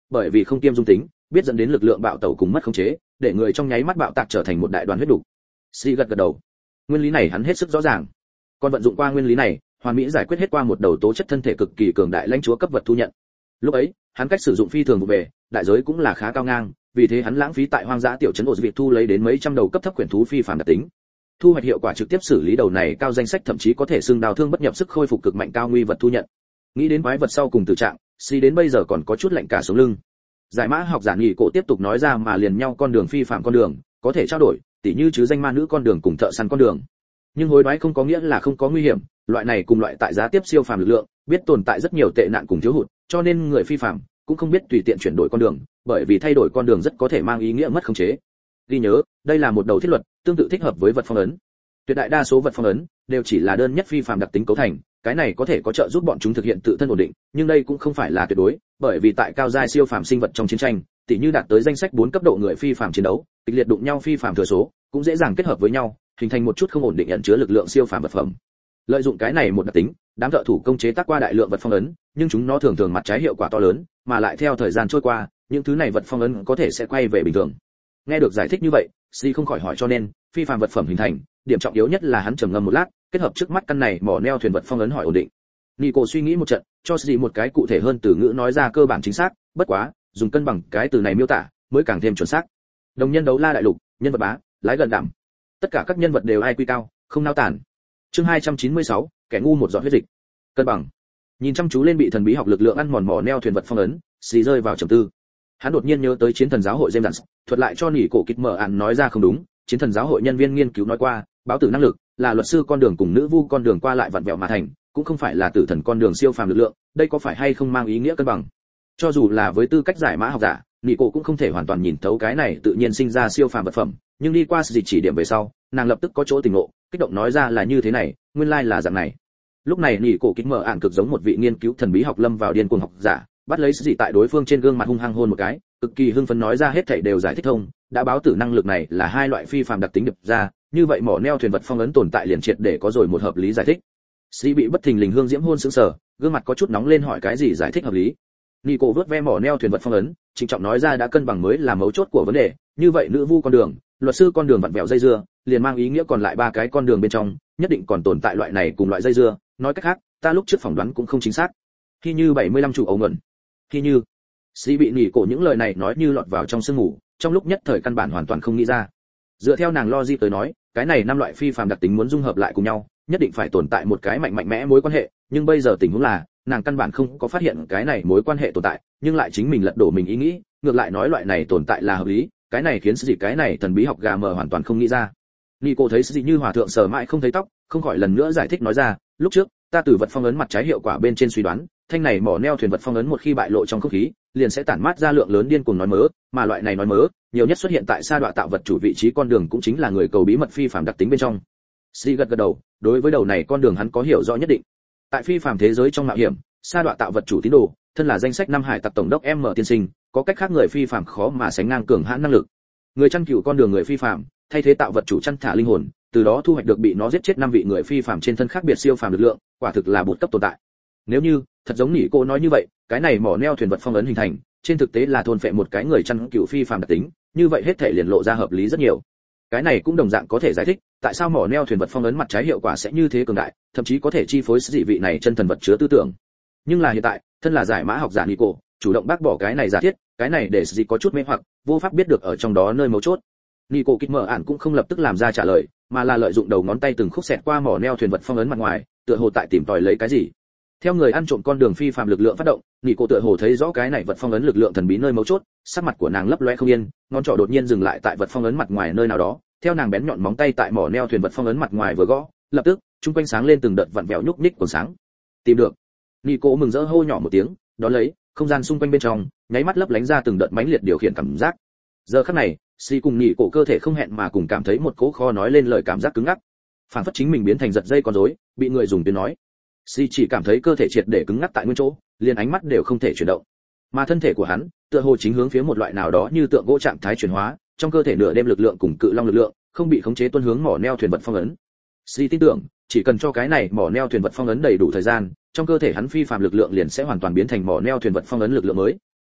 bởi vì không kiêm dung tính, biết dẫn đến lực lượng bạo tẩu cùng mất khống chế, để người trong nháy mắt bạo tạc trở thành một đại đoàn huyết đủ. Si gật gật đầu. Nguyên lý này hắn hết sức rõ ràng. Còn vận dụng qua nguyên lý này, hoàn mỹ giải quyết hết qua một đầu tố chất thân thể cực kỳ cường đại lãnh chúa cấp vật thu nhận. Lúc ấy, hắn cách sử dụng phi thường vụ về, đại giới cũng là khá cao ngang, vì thế hắn lãng phí tại hoang dã tiểu trấn ổ việc thu lấy đến mấy trăm đầu cấp thấp quyển thú phi phàm đặc tính. Thu hoạch hiệu quả trực tiếp xử lý đầu này cao danh sách thậm chí có thể xương đào thương bất nhập sức khôi phục cực mạnh cao nguy vật thu nhận. Nghĩ đến quái vật sau cùng tử trạng, Si đến bây giờ còn có chút lạnh cả sống lưng. Giải mã học giả nhị cổ tiếp tục nói ra mà liền nhau con đường phi phàm con đường, có thể trao đổi, tỉ như chứ danh ma nữ con đường cùng thợ săn con đường. Nhưng hối đoái không có nghĩa là không có nguy hiểm, loại này cùng loại tại giá tiếp siêu phàm lực lượng, biết tồn tại rất nhiều tệ nạn cùng thiếu hụt, cho nên người phi phàm cũng không biết tùy tiện chuyển đổi con đường, bởi vì thay đổi con đường rất có thể mang ý nghĩa mất khống chế. Ghi nhớ, đây là một đầu thiết luật, tương tự thích hợp với vật phong ấn. Tuyệt đại đa số vật phong ấn đều chỉ là đơn nhất phi phàm đặc tính cấu thành, cái này có thể có trợ giúp bọn chúng thực hiện tự thân ổn định, nhưng đây cũng không phải là tuyệt đối, bởi vì tại cao giai siêu phàm sinh vật trong chiến tranh, tỉ như đạt tới danh sách bốn cấp độ người phi phàm chiến đấu, kịch liệt đụng nhau phi phàm thừa số, cũng dễ dàng kết hợp với nhau, hình thành một chút không ổn định ẩn chứa lực lượng siêu phàm vật phẩm. Lợi dụng cái này một đặc tính, đám thợ thủ công chế tác qua đại lượng vật phong ấn, nhưng chúng nó thường thường mặt trái hiệu quả to lớn, mà lại theo thời gian trôi qua, những thứ này vật phong ấn có thể sẽ quay về bình thường. Nghe được giải thích như vậy, Si không khỏi hỏi cho nên, phi phàm vật phẩm hình thành, điểm trọng yếu nhất là hắn trầm ngâm một lát, kết hợp trước mắt căn này mỏ neo thuyền vật phong ấn hỏi ổn định. Nico suy nghĩ một trận, cho Si một cái cụ thể hơn từ ngữ nói ra cơ bản chính xác, bất quá, dùng cân bằng cái từ này miêu tả, mới càng thêm chuẩn xác. Đồng nhân đấu la đại lục, nhân vật bá, lái gần đảm. Tất cả các nhân vật đều ai quy cao, không nao tản. Chương hai trăm chín mươi sáu, kẻ ngu một giọt huyết dịch. Cân bằng. Nhìn chăm chú lên bị thần bí học lực lượng ăn mòn mỏ neo thuyền vật phong ấn, Si rơi vào trầm tư. Hắn đột nhiên nhớ tới chiến thần giáo hội James, thuật lại cho nỉ cổ kịch mở ản nói ra không đúng, chiến thần giáo hội nhân viên nghiên cứu nói qua, báo tử năng lực là luật sư con đường cùng nữ vu con đường qua lại vặn vẹo mà thành, cũng không phải là tử thần con đường siêu phàm lực lượng, đây có phải hay không mang ý nghĩa cân bằng? Cho dù là với tư cách giải mã học giả, nỉ cổ cũng không thể hoàn toàn nhìn thấu cái này tự nhiên sinh ra siêu phàm vật phẩm, nhưng đi qua sự chỉ điểm về sau, nàng lập tức có chỗ tỉnh ngộ, kích động nói ra là như thế này, nguyên lai là dạng này. Lúc này nỉ cổ kịch mở ản cực giống một vị nghiên cứu thần bí học lâm vào điên cuồng học giả, bắt lấy gì tại đối phương trên gương mặt hung hăng hôn một cái, cực kỳ hưng phấn nói ra hết thảy đều giải thích thông, đã báo tử năng lực này là hai loại phi phàm đặc tính đập ra, như vậy mỏ neo thuyền vật phong ấn tồn tại liền triệt để có rồi một hợp lý giải thích. Si bị bất thình lình hương diễm hôn sững sờ, gương mặt có chút nóng lên hỏi cái gì giải thích hợp lý. Nico vớt ve mỏ neo thuyền vật phong ấn, trịnh trọng nói ra đã cân bằng mới là mấu chốt của vấn đề, như vậy nữ vu con đường, luật sư con đường vặn vẹo dây dưa, liền mang ý nghĩa còn lại ba cái con đường bên trong, nhất định còn tồn tại loại này cùng loại dây dưa, nói cách khác, ta lúc trước phỏng đoán cũng không chính xác. Khi như bảy mươi lăm chủ ấu ngẩn. Khi như Si bị nỉ cổ những lời này nói như lọt vào trong sương ngủ, trong lúc nhất thời căn bản hoàn toàn không nghĩ ra. Dựa theo nàng logic tới nói, cái này năm loại phi phàm đặc tính muốn dung hợp lại cùng nhau, nhất định phải tồn tại một cái mạnh mạnh mẽ mối quan hệ, nhưng bây giờ tình huống là, nàng căn bản không có phát hiện cái này mối quan hệ tồn tại, nhưng lại chính mình lật đổ mình ý nghĩ, ngược lại nói loại này tồn tại là hợp lý, cái này khiến gì cái này thần bí học gà mờ hoàn toàn không nghĩ ra. Nico thấy gì như hòa thượng sờ mãi không thấy tóc, không khỏi lần nữa giải thích nói ra, lúc trước, ta từ vật phong ấn mặt trái hiệu quả bên trên suy đoán, thanh này mỏ neo thuyền vật phong ấn một khi bại lộ trong không khí, liền sẽ tản mát ra lượng lớn điên cuồng nói mớ, mà loại này nói mớ, nhiều nhất xuất hiện tại sa đọa tạo vật chủ vị trí con đường cũng chính là người cầu bí mật phi phàm đặc tính bên trong. Si gật gật đầu, đối với đầu này con đường hắn có hiểu rõ nhất định. Tại phi phàm thế giới trong mạo hiểm, sa đọa tạo vật chủ tín đồ, thân là danh sách năm hải tặc tổng đốc M tiên sinh, có cách khác người phi phàm khó mà sánh ngang cường hãn năng lực. Người chăn cừu con đường người phi phàm, thay thế tạo vật chủ chăn thả linh hồn, từ đó thu hoạch được bị nó giết chết năm vị người phi phàm trên thân khác biệt siêu phàm lực lượng, quả thực là bột cấp tồn tại. Nếu như thật giống nỉ cô nói như vậy, cái này mỏ neo thuyền vật phong ấn hình thành, trên thực tế là thôn phệ một cái người chăn cừu phi phàm đặc tính, như vậy hết thể liền lộ ra hợp lý rất nhiều. Cái này cũng đồng dạng có thể giải thích, tại sao mỏ neo thuyền vật phong ấn mặt trái hiệu quả sẽ như thế cường đại, thậm chí có thể chi phối dị vị này chân thần vật chứa tư tưởng. Nhưng là hiện tại, thân là giải mã học giả Nico, chủ động bác bỏ cái này giả thiết, cái này để dị có chút mê hoặc, vô pháp biết được ở trong đó nơi mấu chốt. Nico kịch mở ản cũng không lập tức làm ra trả lời, mà là lợi dụng đầu ngón tay từng khúc xẹt qua mỏ neo thuyền vật phong ấn mặt ngoài, tựa hồ tại tìm tòi lấy cái gì. Theo người ăn trộm con đường phi phàm lực lượng phát động, Nico tựa hồ thấy rõ cái này vật phong ấn lực lượng thần bí nơi mấu chốt, sắc mặt của nàng lấp loé không yên, ngón trỏ đột nhiên dừng lại tại vật phong ấn mặt ngoài nơi nào đó, theo nàng bén nhọn móng tay tại mỏ neo thuyền vật phong ấn mặt ngoài vừa gõ, lập tức, trung quanh sáng lên từng đợt vặn vẹo nhúc nhích của sáng. Tìm được. Nico mừng rỡ hô nhỏ một tiếng, đó lấy, không gian xung quanh bên trong, nháy mắt lấp lánh ra từng đợt mãnh liệt điều khiển cảm giác. Giờ khắc này, Si cùng Nico cơ thể không hẹn mà cùng cảm thấy một cỗ kho nói lên lời cảm giác cứng ngắc. Phản phất chính mình biến thành giật dây con rối, bị người dùng tiếng nói. Si chỉ cảm thấy cơ thể triệt để cứng ngắc tại nguyên chỗ, liền ánh mắt đều không thể chuyển động. Mà thân thể của hắn, tựa hồ chính hướng phía một loại nào đó như tượng gỗ trạng thái chuyển hóa, trong cơ thể nửa đêm lực lượng cùng cự long lực lượng, không bị khống chế tuôn hướng mỏ neo thuyền vật phong ấn. Si tin tưởng, chỉ cần cho cái này mỏ neo thuyền vật phong ấn đầy đủ thời gian, trong cơ thể hắn phi phàm lực lượng liền sẽ hoàn toàn biến thành mỏ neo thuyền vật phong ấn lực lượng mới.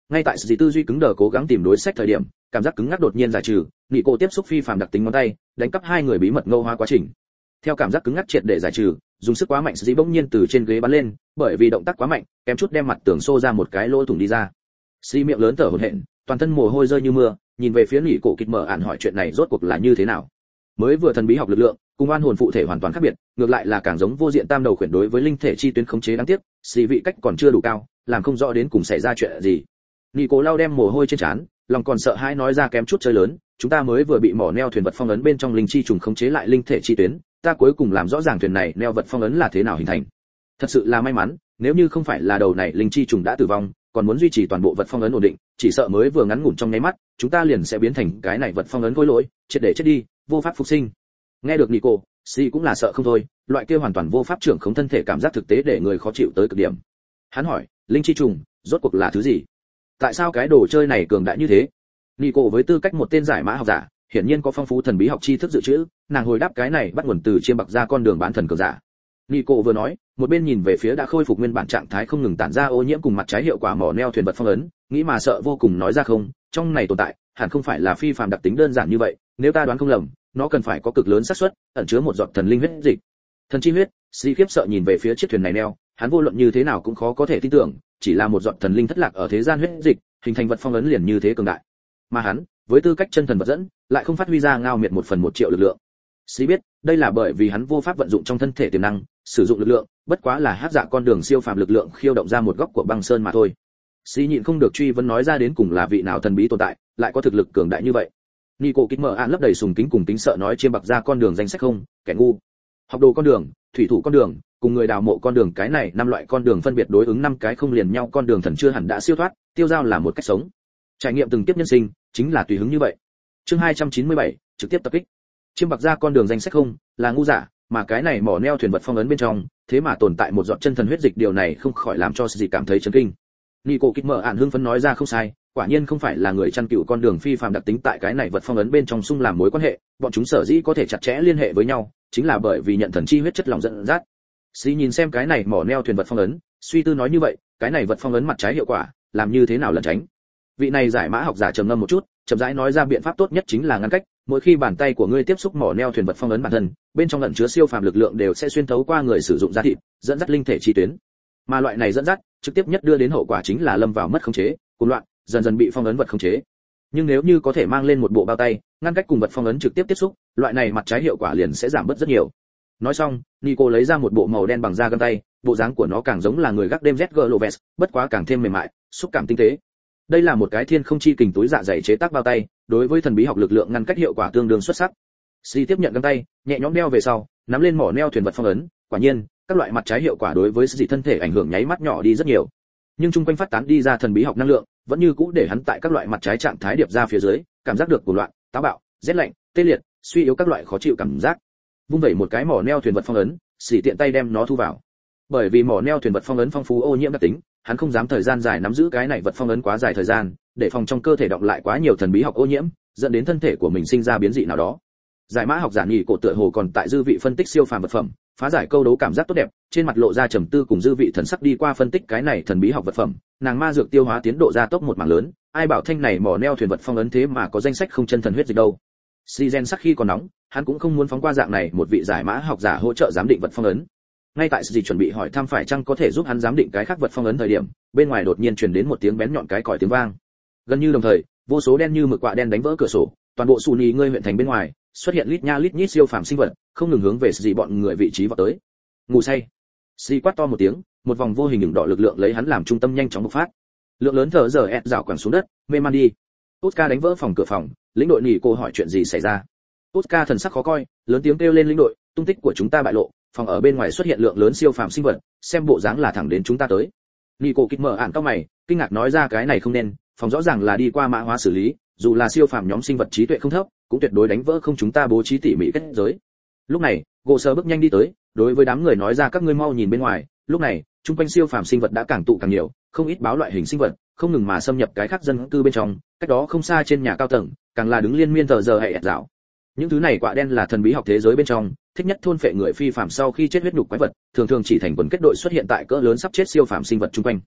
Ngay tại sự tư duy cứng đờ cố gắng tìm đối sách thời điểm, cảm giác cứng ngắc đột nhiên giải trừ, nghị cô tiếp xúc phi phàm đặc tính ngón tay, đánh cắp hai người bí mật ngâu hóa quá trình. Theo cảm giác cứng ngắc triệt để giải trừ, dùng sức quá mạnh dĩ bỗng nhiên từ trên ghế bắn lên, bởi vì động tác quá mạnh, kém chút đem mặt tường xô ra một cái lỗ thủng đi ra. Xi miệng lớn thở hổn hển, toàn thân mồ hôi rơi như mưa, nhìn về phía nghị cổ kịch mở ản hỏi chuyện này rốt cuộc là như thế nào. Mới vừa thần bí học lực lượng, cùng oan hồn phụ thể hoàn toàn khác biệt, ngược lại là càng giống vô diện tam đầu khuyển đối với linh thể chi tuyến khống chế đáng tiếc, xì vị cách còn chưa đủ cao, làm không rõ đến cùng xảy ra chuyện gì. Nghị cổ lau đem mồ hôi trên trán, lòng còn sợ hãi nói ra kém chút chơi lớn, chúng ta mới vừa bị mỏ neo thuyền vật phong ấn bên trong linh chi trùng khống chế lại linh thể chi tuyến, ta cuối cùng làm rõ ràng thuyền này neo vật phong ấn là thế nào hình thành. Thật sự là may mắn, nếu như không phải là đầu này linh chi trùng đã tử vong, còn muốn duy trì toàn bộ vật phong ấn ổn định, chỉ sợ mới vừa ngắn ngủn trong nháy mắt, chúng ta liền sẽ biến thành cái này vật phong ấn khối lỗi, triệt để chết đi, vô pháp phục sinh. Nghe được Nico, Si cũng là sợ không thôi, loại kia hoàn toàn vô pháp trưởng khống thân thể cảm giác thực tế để người khó chịu tới cực điểm. Hắn hỏi, linh chi trùng, rốt cuộc là thứ gì? Tại sao cái đồ chơi này cường đại như thế? Nico với tư cách một tên giải mã học giả, hiển nhiên có phong phú thần bí học tri thức dự trữ, nàng hồi đáp cái này bắt nguồn từ chiêm bạc ra con đường bán thần cường giả. Nico vừa nói, một bên nhìn về phía đã khôi phục nguyên bản trạng thái không ngừng tản ra ô nhiễm cùng mặt trái hiệu quả mỏ neo thuyền vật phong ấn, nghĩ mà sợ vô cùng nói ra không, trong này tồn tại, hẳn không phải là phi phàm đặc tính đơn giản như vậy, nếu ta đoán không lầm, nó cần phải có cực lớn xác suất ẩn chứa một giọt thần linh huyết dịch. Thần chi huyết, Si khiếp sợ nhìn về phía chiếc thuyền này neo, hắn vô luận như thế nào cũng khó có thể tin tưởng, chỉ là một giọt thần linh thất lạc ở thế gian huyết dịch, hình thành vật phong ấn liền như thế cường đại. Mà hắn, với tư cách chân thần vật dẫn, lại không phát huy ra ngao miệt một phần một triệu lực lượng. Si biết, đây là bởi vì hắn vô pháp vận dụng trong thân thể tiềm năng, sử dụng lực lượng, bất quá là hắc dạ con đường siêu phàm lực lượng khiêu động ra một góc của băng sơn mà thôi. Si nhịn không được truy vấn nói ra đến cùng là vị nào thần bí tồn tại, lại có thực lực cường đại như vậy. Nico kích mở án lấp đầy sùng kính cùng kính sợ nói chiêm bạc ra con đường danh sách không, kẻ ngu. Học đồ con đường, thủy thủ con đường, cùng người đào mộ con đường, cái này năm loại con đường phân biệt đối ứng năm cái không liền nhau con đường thần chưa hẳn đã siêu thoát, tiêu giao là một cách sống. Trải nghiệm từng tiếp nhân sinh, chính là tùy hứng như vậy. Chương hai trăm chín mươi bảy, trực tiếp tập kích. Chiêm bạc ra con đường danh sách không, là ngu giả, mà cái này mỏ neo thuyền vật phong ấn bên trong, thế mà tồn tại một giọt chân thần huyết dịch, điều này không khỏi làm cho gì cảm thấy chấn kinh. Nico kích mở án hưng phấn nói ra không sai, quả nhiên không phải là người chăn cừu con đường phi phàm đặc tính tại cái này vật phong ấn bên trong xung làm mối quan hệ, bọn chúng sở dĩ có thể chặt chẽ liên hệ với nhau, chính là bởi vì nhận thần chi huyết chất lỏng dẫn dắt. Xí nhìn xem cái này mỏ neo thuyền vật phong ấn, suy tư nói như vậy, cái này vật phong ấn mặt trái hiệu quả, làm như thế nào lẩn tránh? Vị này giải mã học giả trầm ngâm một chút, chậm rãi nói ra biện pháp tốt nhất chính là ngăn cách, mỗi khi bàn tay của ngươi tiếp xúc mỏ neo thuyền vật phong ấn bản thân, bên trong ẩn chứa siêu phàm lực lượng đều sẽ xuyên thấu qua người sử dụng da thịt, dẫn dắt linh thể chi tuyến. Mà loại này dẫn dắt, trực tiếp nhất đưa đến hậu quả chính là lâm vào mất khống chế, cuồng loạn, dần dần bị phong ấn vật khống chế. Nhưng nếu như có thể mang lên một bộ bao tay, ngăn cách cùng vật phong ấn trực tiếp tiếp xúc, loại này mặt trái hiệu quả liền sẽ giảm bớt rất nhiều. Nói xong, Nico lấy ra một bộ màu đen bằng da găng tay, bộ dáng của nó càng giống là người gác đêm Z Gloves, bất quá càng thêm mềm mại, xúc cảm tinh tế. Đây là một cái thiên không chi kình túi dạ dày chế tác bao tay, đối với thần bí học lực lượng ngăn cách hiệu quả tương đương xuất sắc. Si tiếp nhận găng tay, nhẹ nhõm đeo về sau, nắm lên mỏ neo thuyền vật phong ấn, quả nhiên, các loại mặt trái hiệu quả đối với dị thân thể ảnh hưởng nháy mắt nhỏ đi rất nhiều. Nhưng chung quanh phát tán đi ra thần bí học năng lượng, vẫn như cũ để hắn tại các loại mặt trái trạng thái điệp ra phía dưới, cảm giác được cuồng loạn, táo bạo, rét lạnh, tê liệt, suy yếu các loại khó chịu cảm giác. Vung vẩy một cái mỏ neo thuyền vật phong ấn, xỉ tiện tay đem nó thu vào. Bởi vì mỏ neo thuyền vật phong ấn phong phú ô nhiễm đặc tính, hắn không dám thời gian dài nắm giữ cái này vật phong ấn quá dài thời gian, để phòng trong cơ thể đọng lại quá nhiều thần bí học ô nhiễm, dẫn đến thân thể của mình sinh ra biến dị nào đó. Giải mã học giả nhị cổ tựa hồ còn tại dư vị phân tích siêu phàm vật phẩm, phá giải câu đấu cảm giác tốt đẹp, trên mặt lộ ra trầm tư cùng dư vị thần sắc đi qua phân tích cái này thần bí học vật phẩm, nàng ma dược tiêu hóa tiến độ gia tốc một mảng lớn, ai bảo thanh này mỏ neo thuyền vật phong ấn thế mà có danh sách không chân thần huyết dịch đâu. Sigen sắc khi còn nóng, hắn cũng không muốn phóng qua dạng này một vị giải mã học giả hỗ trợ giám định vật phong ấn. Ngay tại gì chuẩn bị hỏi thăm phải chăng có thể giúp hắn giám định cái khác vật phong ấn thời điểm, bên ngoài đột nhiên truyền đến một tiếng bén nhọn cái còi tiếng vang. Gần như đồng thời, vô số đen như mực quạ đen đánh vỡ cửa sổ, toàn bộ sù nhì ngươi huyện thành bên ngoài xuất hiện lít nha lít nhít siêu phàm sinh vật, không ngừng hướng về gì bọn người vị trí vào tới. Ngủ say. Si quát to một tiếng, một vòng vô hình ửng đỏ lực lượng lấy hắn làm trung tâm nhanh chóng bộc phát. Lượng lớn thở giờ ẹt rảo quẳng xuống đất, mê man đi. Oscar đánh vỡ phòng cửa phòng, lĩnh đội nỉ cô hỏi chuyện gì xảy ra. Oscar thần sắc khó coi, lớn tiếng kêu lên lĩnh đội, tung tích của chúng ta bại lộ, phòng ở bên ngoài xuất hiện lượng lớn siêu phàm sinh vật, xem bộ dáng là thẳng đến chúng ta tới. Nico kịch mở ạn cao mày, kinh ngạc nói ra cái này không nên, phòng rõ ràng là đi qua mã hóa xử lý, dù là siêu phàm nhóm sinh vật trí tuệ không thấp, cũng tuyệt đối đánh vỡ không chúng ta bố trí tỉ mỉ kết giới. Lúc này, gỗ sơ bước nhanh đi tới, đối với đám người nói ra các ngươi mau nhìn bên ngoài. Lúc này, trung quanh siêu phàm sinh vật đã càng tụ càng nhiều, không ít báo loại hình sinh vật, không ngừng mà xâm nhập cái khác dân cư bên trong, cách đó không xa trên nhà cao tầng, càng là đứng liên miên tờ giờ hệ dạo. Những thứ này quạ đen là thần bí học thế giới bên trong, thích nhất thôn phệ người phi phàm sau khi chết huyết nhục quái vật, thường thường chỉ thành quần kết đội xuất hiện tại cỡ lớn sắp chết siêu phàm sinh vật trung quanh.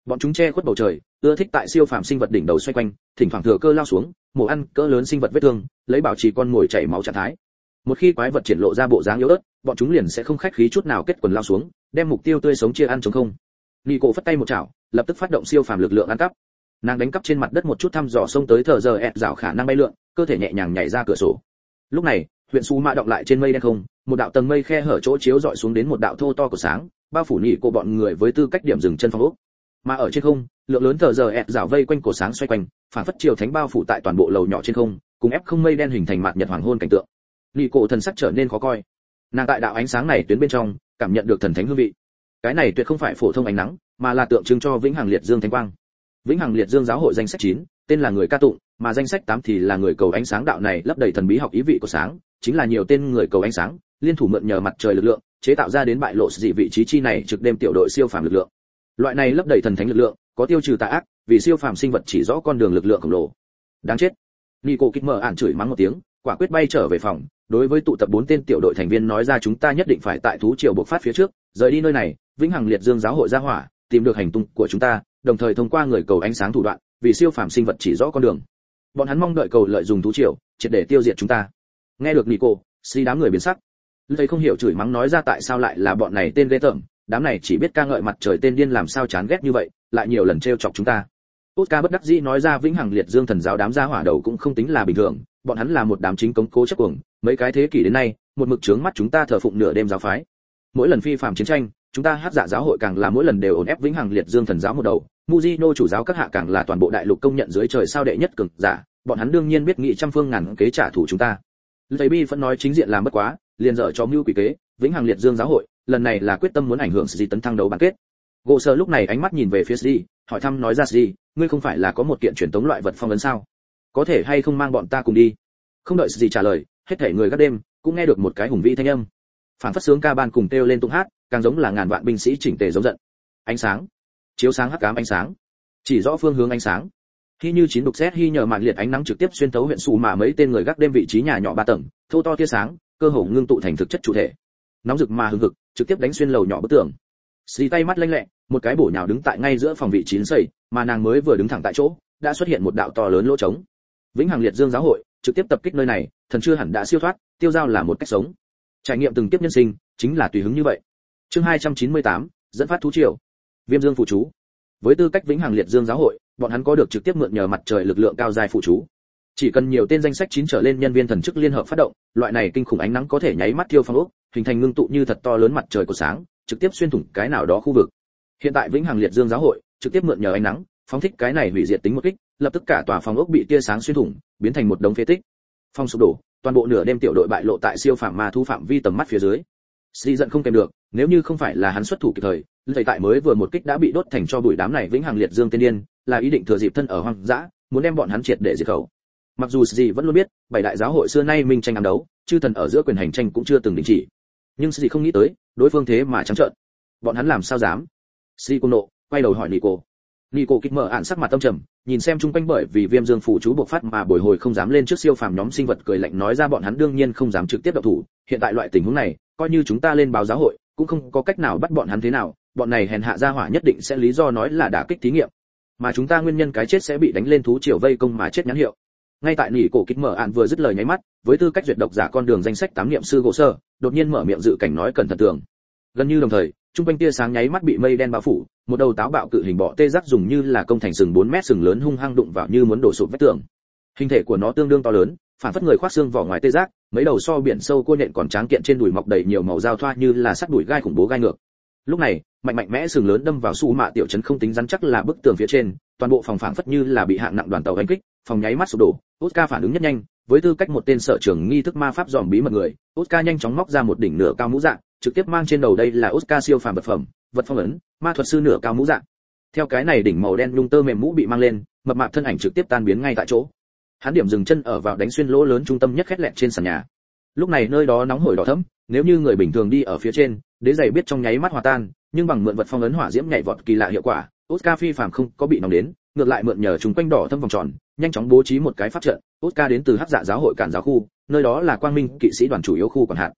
Bọn chúng che khuất bầu trời, ưa thích tại siêu phàm sinh vật đỉnh đầu xoay quanh, thỉnh thoảng thừa cơ lao xuống, mổ ăn cỡ lớn sinh vật vết thương, lấy bảo trì con mồi chảy máu trạng thái. Một khi quái vật triển lộ ra bộ dáng yếu ớt, bọn chúng liền sẽ không khách khí chút nào kết quần lao xuống, đem mục tiêu tươi sống chia ăn trống không. Nico phất tay một chảo, lập tức phát động siêu phàm lực lượng ăn cắp. Nàng đánh cắp trên mặt đất một chút thăm dò xông tới thờ giờ ẹt rảo khả năng bay lượn, cơ thể nhẹ nhàng nhảy ra cửa sổ. Lúc này, huyện Su Mạ động lại trên mây đen không, một đạo tầng mây khe hở chỗ chiếu dọi xuống đến một đạo thô to của sáng, bao phủ nhị cô bọn người với tư cách điểm dừng chân phong ốc. Mà ở trên không, lượng lớn thờ giờ ẹt rảo vây quanh cổ sáng xoay quanh, phản phất chiều thánh bao phủ tại toàn bộ lầu nhỏ trên không, cùng ép không mây đen hình thành mạt nhật hoàng hôn cảnh tượng. Nhị cô thần sắc trở nên khó coi. Nàng tại đạo ánh sáng này tuyến bên trong, cảm nhận được thần thánh hương vị. Cái này tuyệt không phải phổ thông ánh nắng, mà là tượng trưng cho vĩnh hằng liệt dương thánh quang. Vĩnh hằng liệt dương giáo hội danh sách chín, tên là người ca tụng, mà danh sách tám thì là người cầu ánh sáng đạo này lấp đầy thần bí học ý vị của sáng, chính là nhiều tên người cầu ánh sáng, liên thủ mượn nhờ mặt trời lực lượng, chế tạo ra đến bại lộ dị vị trí chi này trực đêm tiểu đội siêu phàm lực lượng. Loại này lấp đầy thần thánh lực lượng, có tiêu trừ tà ác, vì siêu phàm sinh vật chỉ rõ con đường lực lượng khổng lồ. Đáng chết. Nico kích mở ản chửi mắng một tiếng, quả quyết bay trở về phòng, đối với tụ tập bốn tên tiểu đội thành viên nói ra chúng ta nhất định phải tại thú triều bộc phát phía trước, rời đi nơi này, vĩnh hằng liệt dương giáo hội ra hỏa, tìm được hành tung của chúng ta, đồng thời thông qua người cầu ánh sáng thủ đoạn, vì siêu phàm sinh vật chỉ rõ con đường. Bọn hắn mong đợi cầu lợi dùng thú triều, triệt để tiêu diệt chúng ta. Nghe được Nico, si đám người biến sắc. Thấy không hiểu chửi mắng nói ra tại sao lại là bọn này tên ghê tởm, đám này chỉ biết ca ngợi mặt trời tên điên làm sao chán ghét như vậy, lại nhiều lần trêu chọc chúng ta. Oscar bất đắc dĩ nói ra vĩnh hằng liệt dương thần giáo đám gia hỏa đầu cũng không tính là bình thường, bọn hắn là một đám chính cống cố chấp cuồng, mấy cái thế kỷ đến nay, một mực trướng mắt chúng ta thờ phụng nửa đêm giáo phái. Mỗi lần phi phàm chiến tranh, chúng ta hát dạ giáo hội càng là mỗi lần đều ổn ép vĩnh hằng liệt dương thần giáo một đầu, Mujino chủ giáo các hạ càng là toàn bộ đại lục công nhận dưới trời sao đệ nhất cường giả, bọn hắn đương nhiên biết nghị trăm phương ngàn kế trả thù chúng ta. Thầy Bi vẫn nói chính diện làm bất quá, liền dở cho mưu quỷ kế, vĩnh hằng liệt dương giáo hội, lần này là quyết tâm muốn ảnh hưởng gì tấn thăng đấu bán kết. Gỗ Sở lúc này ánh mắt nhìn về phía Sĩ, hỏi thăm nói ra Sĩ, ngươi không phải là có một kiện truyền tống loại vật phong ấn sao? Có thể hay không mang bọn ta cùng đi? Không đợi Sĩ trả lời, hết thảy người gác đêm cũng nghe được một cái hùng vĩ thanh âm. Phản phất sướng ca ban cùng kêu lên tung hát, càng giống là ngàn vạn binh sĩ chỉnh tề giống giận. Ánh sáng, chiếu sáng hắc ám ánh sáng, chỉ rõ phương hướng ánh sáng. Khi như chín đục xét hy nhờ màn liệt ánh nắng trực tiếp xuyên thấu huyện Sù mà mấy tên người gác đêm vị trí nhà nhỏ ba tầng, thô to tia sáng, cơ hồ ngưng tụ thành thực chất chủ thể. Nóng rực mà hừng hực, trực tiếp đánh xuyên lầu nhỏ bức tường. Xì tay mắt lanh lẹ, một cái bổ nhào đứng tại ngay giữa phòng vị chín sẩy, mà nàng mới vừa đứng thẳng tại chỗ, đã xuất hiện một đạo to lớn lỗ trống. Vĩnh hằng liệt dương giáo hội trực tiếp tập kích nơi này, thần chưa hẳn đã siêu thoát, tiêu giao là một cách sống. Trải nghiệm từng tiếp nhân sinh, chính là tùy hứng như vậy. Chương hai trăm chín mươi tám, dẫn phát thú triều. Viêm dương phụ chú. Với tư cách vĩnh hằng liệt dương giáo hội, bọn hắn có được trực tiếp mượn nhờ mặt trời lực lượng cao dài phụ chú. Chỉ cần nhiều tên danh sách chín trở lên nhân viên thần chức liên hợp phát động, loại này kinh khủng ánh nắng có thể nháy mắt thiêu phong ốc, hình thành ngưng tụ như thật to lớn mặt trời của sáng, trực tiếp xuyên thủng cái nào đó khu vực. Hiện tại vĩnh hằng liệt dương giáo hội trực tiếp mượn nhờ ánh nắng, phóng thích cái này hủy diệt tính một kích, lập tức cả tòa phòng ốc bị tia sáng xuyên thủng, biến thành một đống phế tích. Phong sụp đổ, toàn bộ nửa đêm tiểu đội bại lộ tại siêu phạm ma thu phạm vi tầm mắt phía dưới. Sĩ giận không kèm được, nếu như không phải là hắn xuất thủ kịp thời, thầy tại mới vừa một kích đã bị đốt thành cho bụi đám này vĩnh hằng liệt dương tiên điên, là ý định thừa dịp thân ở hoang dã, muốn đem bọn hắn triệt để diệt khẩu. Mặc dù Sĩ vẫn luôn biết, bảy đại giáo hội xưa nay minh tranh ám đấu, chư thần ở giữa quyền hành tranh cũng chưa từng đình chỉ. Nhưng Sĩ không nghĩ tới, đối phương thế mà trắng trợn. Bọn hắn làm sao dám? Sĩ cô nộ, quay đầu hỏi Nico. Nico kích mở ạn sắc mặt tâm trầm, nhìn xem chung quanh bởi vì viêm dương phủ chú bộc phát mà bồi hồi không dám lên trước siêu phàm nhóm sinh vật cười lạnh nói ra bọn hắn đương nhiên không dám trực tiếp động thủ, hiện tại loại tình huống này, coi như chúng ta lên báo giáo hội, cũng không có cách nào bắt bọn hắn thế nào, bọn này hèn hạ gia hỏa nhất định sẽ lý do nói là đả kích thí nghiệm, mà chúng ta nguyên nhân cái chết sẽ bị đánh lên thú triều vây công mà chết nhãn hiệu. Ngay tại nỉ cổ kích mở ạn vừa dứt lời nháy mắt, với tư cách duyệt độc giả con đường danh sách tám niệm sư gỗ sơ, đột nhiên mở miệng dự cảnh nói cẩn thận tường. Gần như đồng thời, trung quanh tia sáng nháy mắt bị mây đen bao phủ, một đầu táo bạo cự hình bọ tê giác dùng như là công thành sừng bốn mét sừng lớn hung hăng đụng vào như muốn đổ sụp vách tường. Hình thể của nó tương đương to lớn, phản phất người khoác xương vỏ ngoài tê giác, mấy đầu so biển sâu cua nhện còn tráng kiện trên đùi mọc đầy nhiều màu dao thoa như là sắt đùi gai khủng bố gai ngược. Lúc này, mạnh mạnh mẽ sừng lớn đâm vào su mạ tiểu trấn không tính rắn chắc là bức tường phía trên, toàn bộ phòng phảng phất như là bị hạng nặng đoàn tàu đánh kích, phòng nháy mắt sụp đổ. Oscar phản ứng nhất nhanh, với tư cách một tên sở trường nghi thức ma pháp dòm bí mật người, Oscar nhanh chóng móc ra một đỉnh nửa cao mũ dạng, trực tiếp mang trên đầu đây là Oscar siêu phàm vật phẩm, vật phong ấn, ma thuật sư nửa cao mũ dạng. Theo cái này đỉnh màu đen nhung tơ mềm mũ bị mang lên, mập mạp thân ảnh trực tiếp tan biến ngay tại chỗ. Hắn điểm dừng chân ở vào đánh xuyên lỗ lớn trung tâm nhất khét lẹt trên sàn nhà. Lúc này nơi đó nóng hổi đỏ thẫm, nếu như người bình thường đi ở phía trên, đế giày biết trong nháy mắt hòa tan, nhưng bằng mượn vật phong ấn hỏa diễm nhảy vọt kỳ lạ hiệu quả, Oscar phi phàm không có bị nóng đến, ngược lại mượn nhờ chúng quanh đỏ thâm vòng tròn, nhanh chóng bố trí một cái pháp trận. Oscar đến từ Hắc Dạ giáo hội cản giáo khu, nơi đó là Quang Minh kỵ sĩ đoàn chủ yếu khu quản hạt.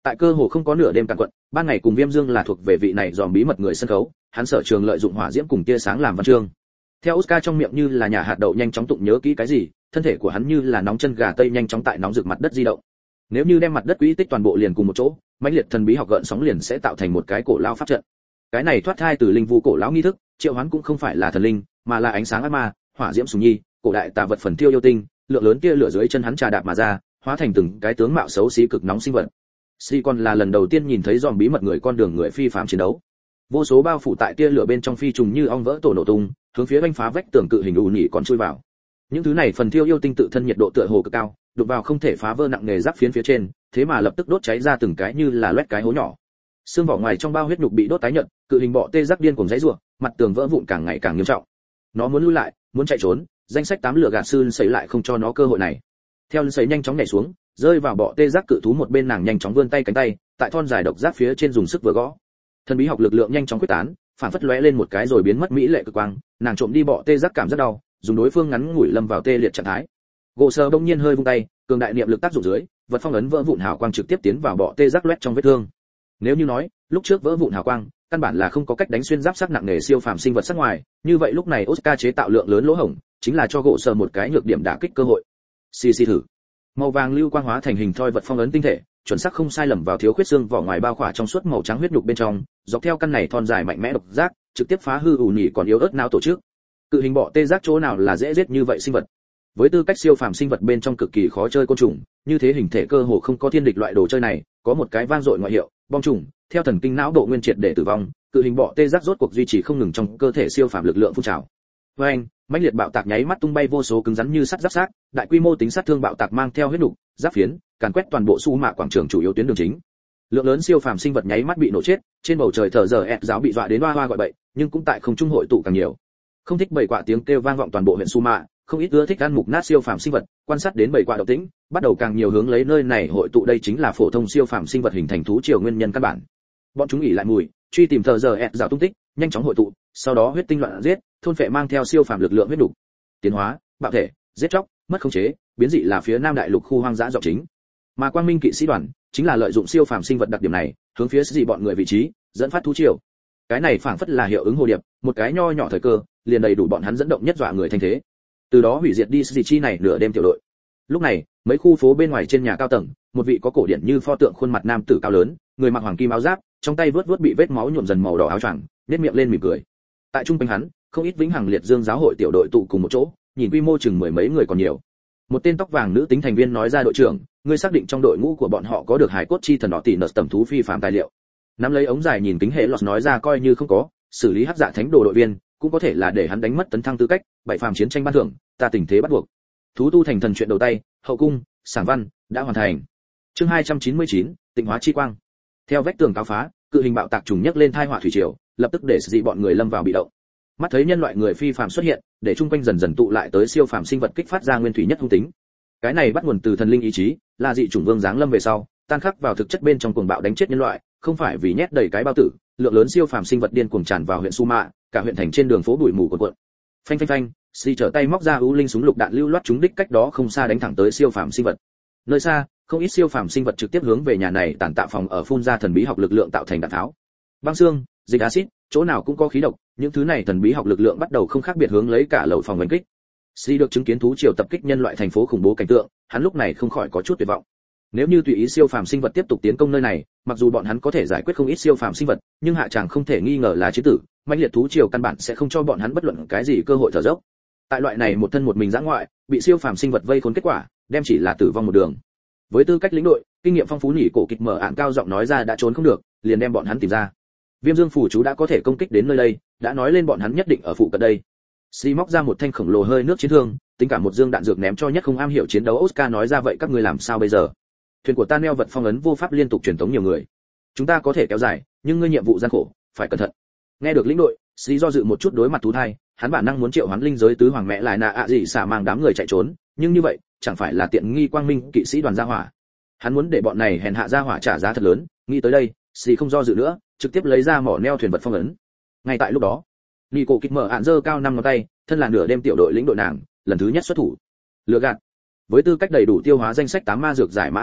Tại cơ hồ không có nửa đêm càn quận, ban ngày cùng Viêm Dương là thuộc về vị này dòm bí mật người sân khấu, hắn sở trường lợi dụng hỏa diễm cùng tia sáng làm văn chương. Theo Oscar trong miệng như là nhà hạt đậu nhanh chóng tụng nhớ kỹ cái gì, thân thể của hắn như là nóng chân gà tây nhanh chóng tại nóng rực mặt đất di động. Nếu như đem mặt đất quỹ tích toàn bộ liền cùng một chỗ, mãnh liệt thần bí học gợn sóng liền sẽ tạo thành một cái cổ lao pháp trận. Cái này thoát thai từ linh vu cổ lão nghi thức, triệu hoán cũng không phải là thần linh, mà là ánh sáng ác ma, hỏa diễm sùng nhi, cổ đại tà vật phần tiêu yêu tinh, lượng lớn tia lửa dưới chân hắn trà đạp mà ra, hóa thành từng cái tướng mạo xấu xí cực nóng sinh vật. Si còn là lần đầu tiên nhìn thấy dòm bí mật người con đường người phi phàm chiến đấu. Vô số bao phủ tại tia lửa bên trong phi trùng như ong vỡ tổ nổ tung, hướng phía vành phá vách tường cự hình ù nhị còn chui vào. Những thứ này phần thiêu yêu tinh tự thân nhiệt độ tựa hồ cực cao, đụng vào không thể phá vỡ nặng nề giáp phiến phía trên, thế mà lập tức đốt cháy ra từng cái như là loét cái hố nhỏ. Xương vỏ ngoài trong bao huyết nhục bị đốt tái nhợt, cự hình bọ tê giác điên cuồng giãy giụa, mặt tường vỡ vụn càng ngày càng nghiêm trọng. Nó muốn lui lại, muốn chạy trốn, danh sách tám lửa gạt sư sẩy lại không cho nó cơ hội này. Theo sẩy nhanh chóng nhảy xuống, rơi vào bọ tê giác cự thú một bên, nàng nhanh chóng vươn tay cánh tay, tại thon dài độc giác phía trên dùng sức vừa gõ. Thần bí học lực lượng nhanh chóng quyết tán, phản phất lóe lên một cái rồi biến mất mỹ lệ cực quang, nàng trộm đi bọ tê giác cảm rất đau, dùng đối phương ngắn ngủi lâm vào tê liệt trạng thái. Gỗ sờ đông nhiên hơi vung tay, cường đại niệm lực tác dụng dưới, vật phong ấn vỡ vụn hào quang trực tiếp tiến vào bọ tê giác loét trong vết thương. Nếu như nói, lúc trước vỡ vụn hào quang, căn bản là không có cách đánh xuyên giáp sắc nặng nề siêu phàm sinh vật sắc ngoài, như vậy lúc này Oscar chế tạo lượng lớn lỗ hổng, chính là cho gỗ sờ một cái nhược điểm đả kích cơ hội. Xì xì thử. Màu vàng lưu quang hóa thành hình thoi vật phong ấn tinh thể, chuẩn xác không sai lầm vào thiếu khuyết xương vỏ ngoài bao khỏa trong suốt màu trắng huyết nhục bên trong, dọc theo căn này thon dài mạnh mẽ độc giác, trực tiếp phá hư ủ nhỉ còn yếu ớt não tổ chức. Cự hình bọ tê giác chỗ nào là dễ giết như vậy sinh vật. Với tư cách siêu phàm sinh vật bên trong cực kỳ khó chơi côn trùng, như thế hình thể cơ hồ không có thiên địch loại đồ chơi này, có một cái vang dội ngoại hiệu, bom trùng, theo thần kinh não độ nguyên triệt để tử vong, cự hình bọ tê giác rốt cuộc duy trì không ngừng trong cơ thể siêu phàm lực lượng phun trào. Với anh, mãnh liệt bạo tạc nháy mắt tung bay vô số cứng rắn như sắt giáp xác, đại quy mô tính sát thương bạo tạc mang theo huyết nục, giáp phiến, càn quét toàn bộ su mạ quảng trường chủ yếu tuyến đường chính. Lượng lớn siêu phàm sinh vật nháy mắt bị nổ chết, trên bầu trời thở giờ ẹt giáo bị dọa đến hoa hoa gọi bậy, nhưng cũng tại không trung hội tụ càng nhiều. Không thích bầy quạ tiếng kêu vang vọng toàn bộ huyện su mạ, không ít ưa thích ăn mục nát siêu phàm sinh vật, quan sát đến bầy quạ động tĩnh, bắt đầu càng nhiều hướng lấy nơi này hội tụ, đây chính là phổ thông siêu phàm sinh vật hình thành thú triều nguyên nhân căn bản. Bọn chúng ỉ lại mùi, truy tìm thờ giờ ẹt giáo tung tích, nhanh chóng hội tụ, sau đó huyết tinh loạn giết, thôn phệ mang theo siêu phàm lực lượng huyết đủ. Tiến hóa, bạo thể, giết chóc, mất khống chế, biến dị là phía Nam đại lục khu hoang dã dọc chính. Mà Quang Minh kỵ sĩ đoàn chính là lợi dụng siêu phàm sinh vật đặc điểm này, hướng phía dị bọn người vị trí, dẫn phát thú triều. Cái này phảng phất là hiệu ứng hồ điệp, một cái nho nhỏ thời cơ, liền đầy đủ bọn hắn dẫn động nhất dọa người thanh thế. Từ đó hủy diệt đi dị chi này nửa đêm tiểu đội. Lúc này, mấy khu phố bên ngoài trên nhà cao tầng, một vị có cổ điển như pho tượng khuôn mặt nam tử cao lớn, người mặc hoàng kim áo giáp, trong tay vớt vớt bị vết máu nhuộm dần màu đỏ áo choàng, nhếch miệng lên mỉm cười. Tại trung quanh hắn, không ít vĩnh hằng liệt dương giáo hội tiểu đội tụ cùng một chỗ, nhìn quy mô chừng mười mấy người còn nhiều. Một tên tóc vàng nữ tính thành viên nói ra, đội trưởng, ngươi xác định trong đội ngũ của bọn họ có được hải cốt chi thần đỏ tỷ nợ tầm thú phi phàm tài liệu. Nắm lấy ống dài nhìn kính hệ lọt nói ra, coi như không có, xử lý hắc dạ thánh đồ đội viên, cũng có thể là để hắn đánh mất tấn thăng tư cách, bảy phàm chiến tranh ban thưởng, ta tình thế bắt buộc. Thú tu thành thần chuyện đầu tay, hậu cung, sảng văn, đã hoàn thành. Chương hai trăm chín mươi chín, tịnh hóa chi quang. Theo vách tường cáo phá, cự hình bạo tạc trùng nhấc lên thai họa thủy triều, lập tức để dị bọn người lâm vào bị động. Mắt thấy nhân loại người phi phàm xuất hiện, để chung quanh dần dần tụ lại tới siêu phàm sinh vật kích phát ra nguyên thủy nhất hung tính. Cái này bắt nguồn từ thần linh ý chí, là dị chủng vương giáng lâm về sau, tan khắc vào thực chất bên trong cuồng bạo đánh chết nhân loại, không phải vì nhét đầy cái bao tử, lượng lớn siêu phàm sinh vật điên cuồng tràn vào huyện Su Mạ, cả huyện thành trên đường phố bụi mù cuồn cuộn. Phanh phanh phanh, Si trở tay móc ra ưu linh súng lục đạn lưu loát trúng đích cách đó không xa đánh thẳng tới siêu phàm sinh vật. Nơi xa, không ít siêu phàm sinh vật trực tiếp hướng về nhà này tản tạo phòng ở phun ra thần bí học lực lượng tạo thành đạn tháo. Băng xương, dịch axit, chỗ nào cũng có khí độc, những thứ này thần bí học lực lượng bắt đầu không khác biệt hướng lấy cả lầu phòng đánh kích. Si được chứng kiến thú triều tập kích nhân loại thành phố khủng bố cảnh tượng, hắn lúc này không khỏi có chút tuyệt vọng. Nếu như tùy ý siêu phàm sinh vật tiếp tục tiến công nơi này, mặc dù bọn hắn có thể giải quyết không ít siêu phàm sinh vật, nhưng hạ tràng không thể nghi ngờ là chiến tử, mãnh liệt thú triều căn bản sẽ không cho bọn hắn bất luận cái gì cơ hội thở dốc. Tại loại này một thân một mình dã ngoại, bị siêu phàm sinh vật vây khốn kết quả, đem chỉ là tử vong một đường. Với tư cách lĩnh đội, kinh nghiệm phong phú nhỉ cổ kịch mở ạn cao giọng nói ra, đã trốn không được, liền đem bọn hắn tìm ra. Viêm Dương phủ chú đã có thể công kích đến nơi đây, đã nói lên bọn hắn nhất định ở phụ cận đây. Si móc ra một thanh khổng lồ hơi nước chiến thương, tính cả một dương đạn dược ném cho nhất không am hiểu chiến đấu Oscar nói ra, vậy các ngươi làm sao bây giờ? Thuyền của ta neo vật phong ấn vô pháp liên tục truyền tống nhiều người. Chúng ta có thể kéo dài, nhưng ngươi nhiệm vụ gian khổ, phải cẩn thận. Nghe được lĩnh đội, Si do dự một chút đối mặt thú thai, hắn bản năng muốn triệu hoán linh giới tứ hoàng mẹ lại nạ ạ gì xả mang đám người chạy trốn, nhưng như vậy, chẳng phải là tiện nghi Quang Minh kỵ sĩ đoàn gia hỏa. Hắn muốn để bọn này hèn hạ gia hỏa trả giá thật lớn, nghĩ tới đây, Si không do dự nữa, trực tiếp lấy ra mỏ neo thuyền vật phong ấn. Ngay tại lúc đó, Nico kịch mở ạn giơ cao năm ngón tay, thân là nửa đêm tiểu đội lĩnh đội nàng, lần thứ nhất xuất thủ. Lừa gạt. Với tư cách đầy đủ tiêu hóa danh sách tám ma dược giải mã học giả,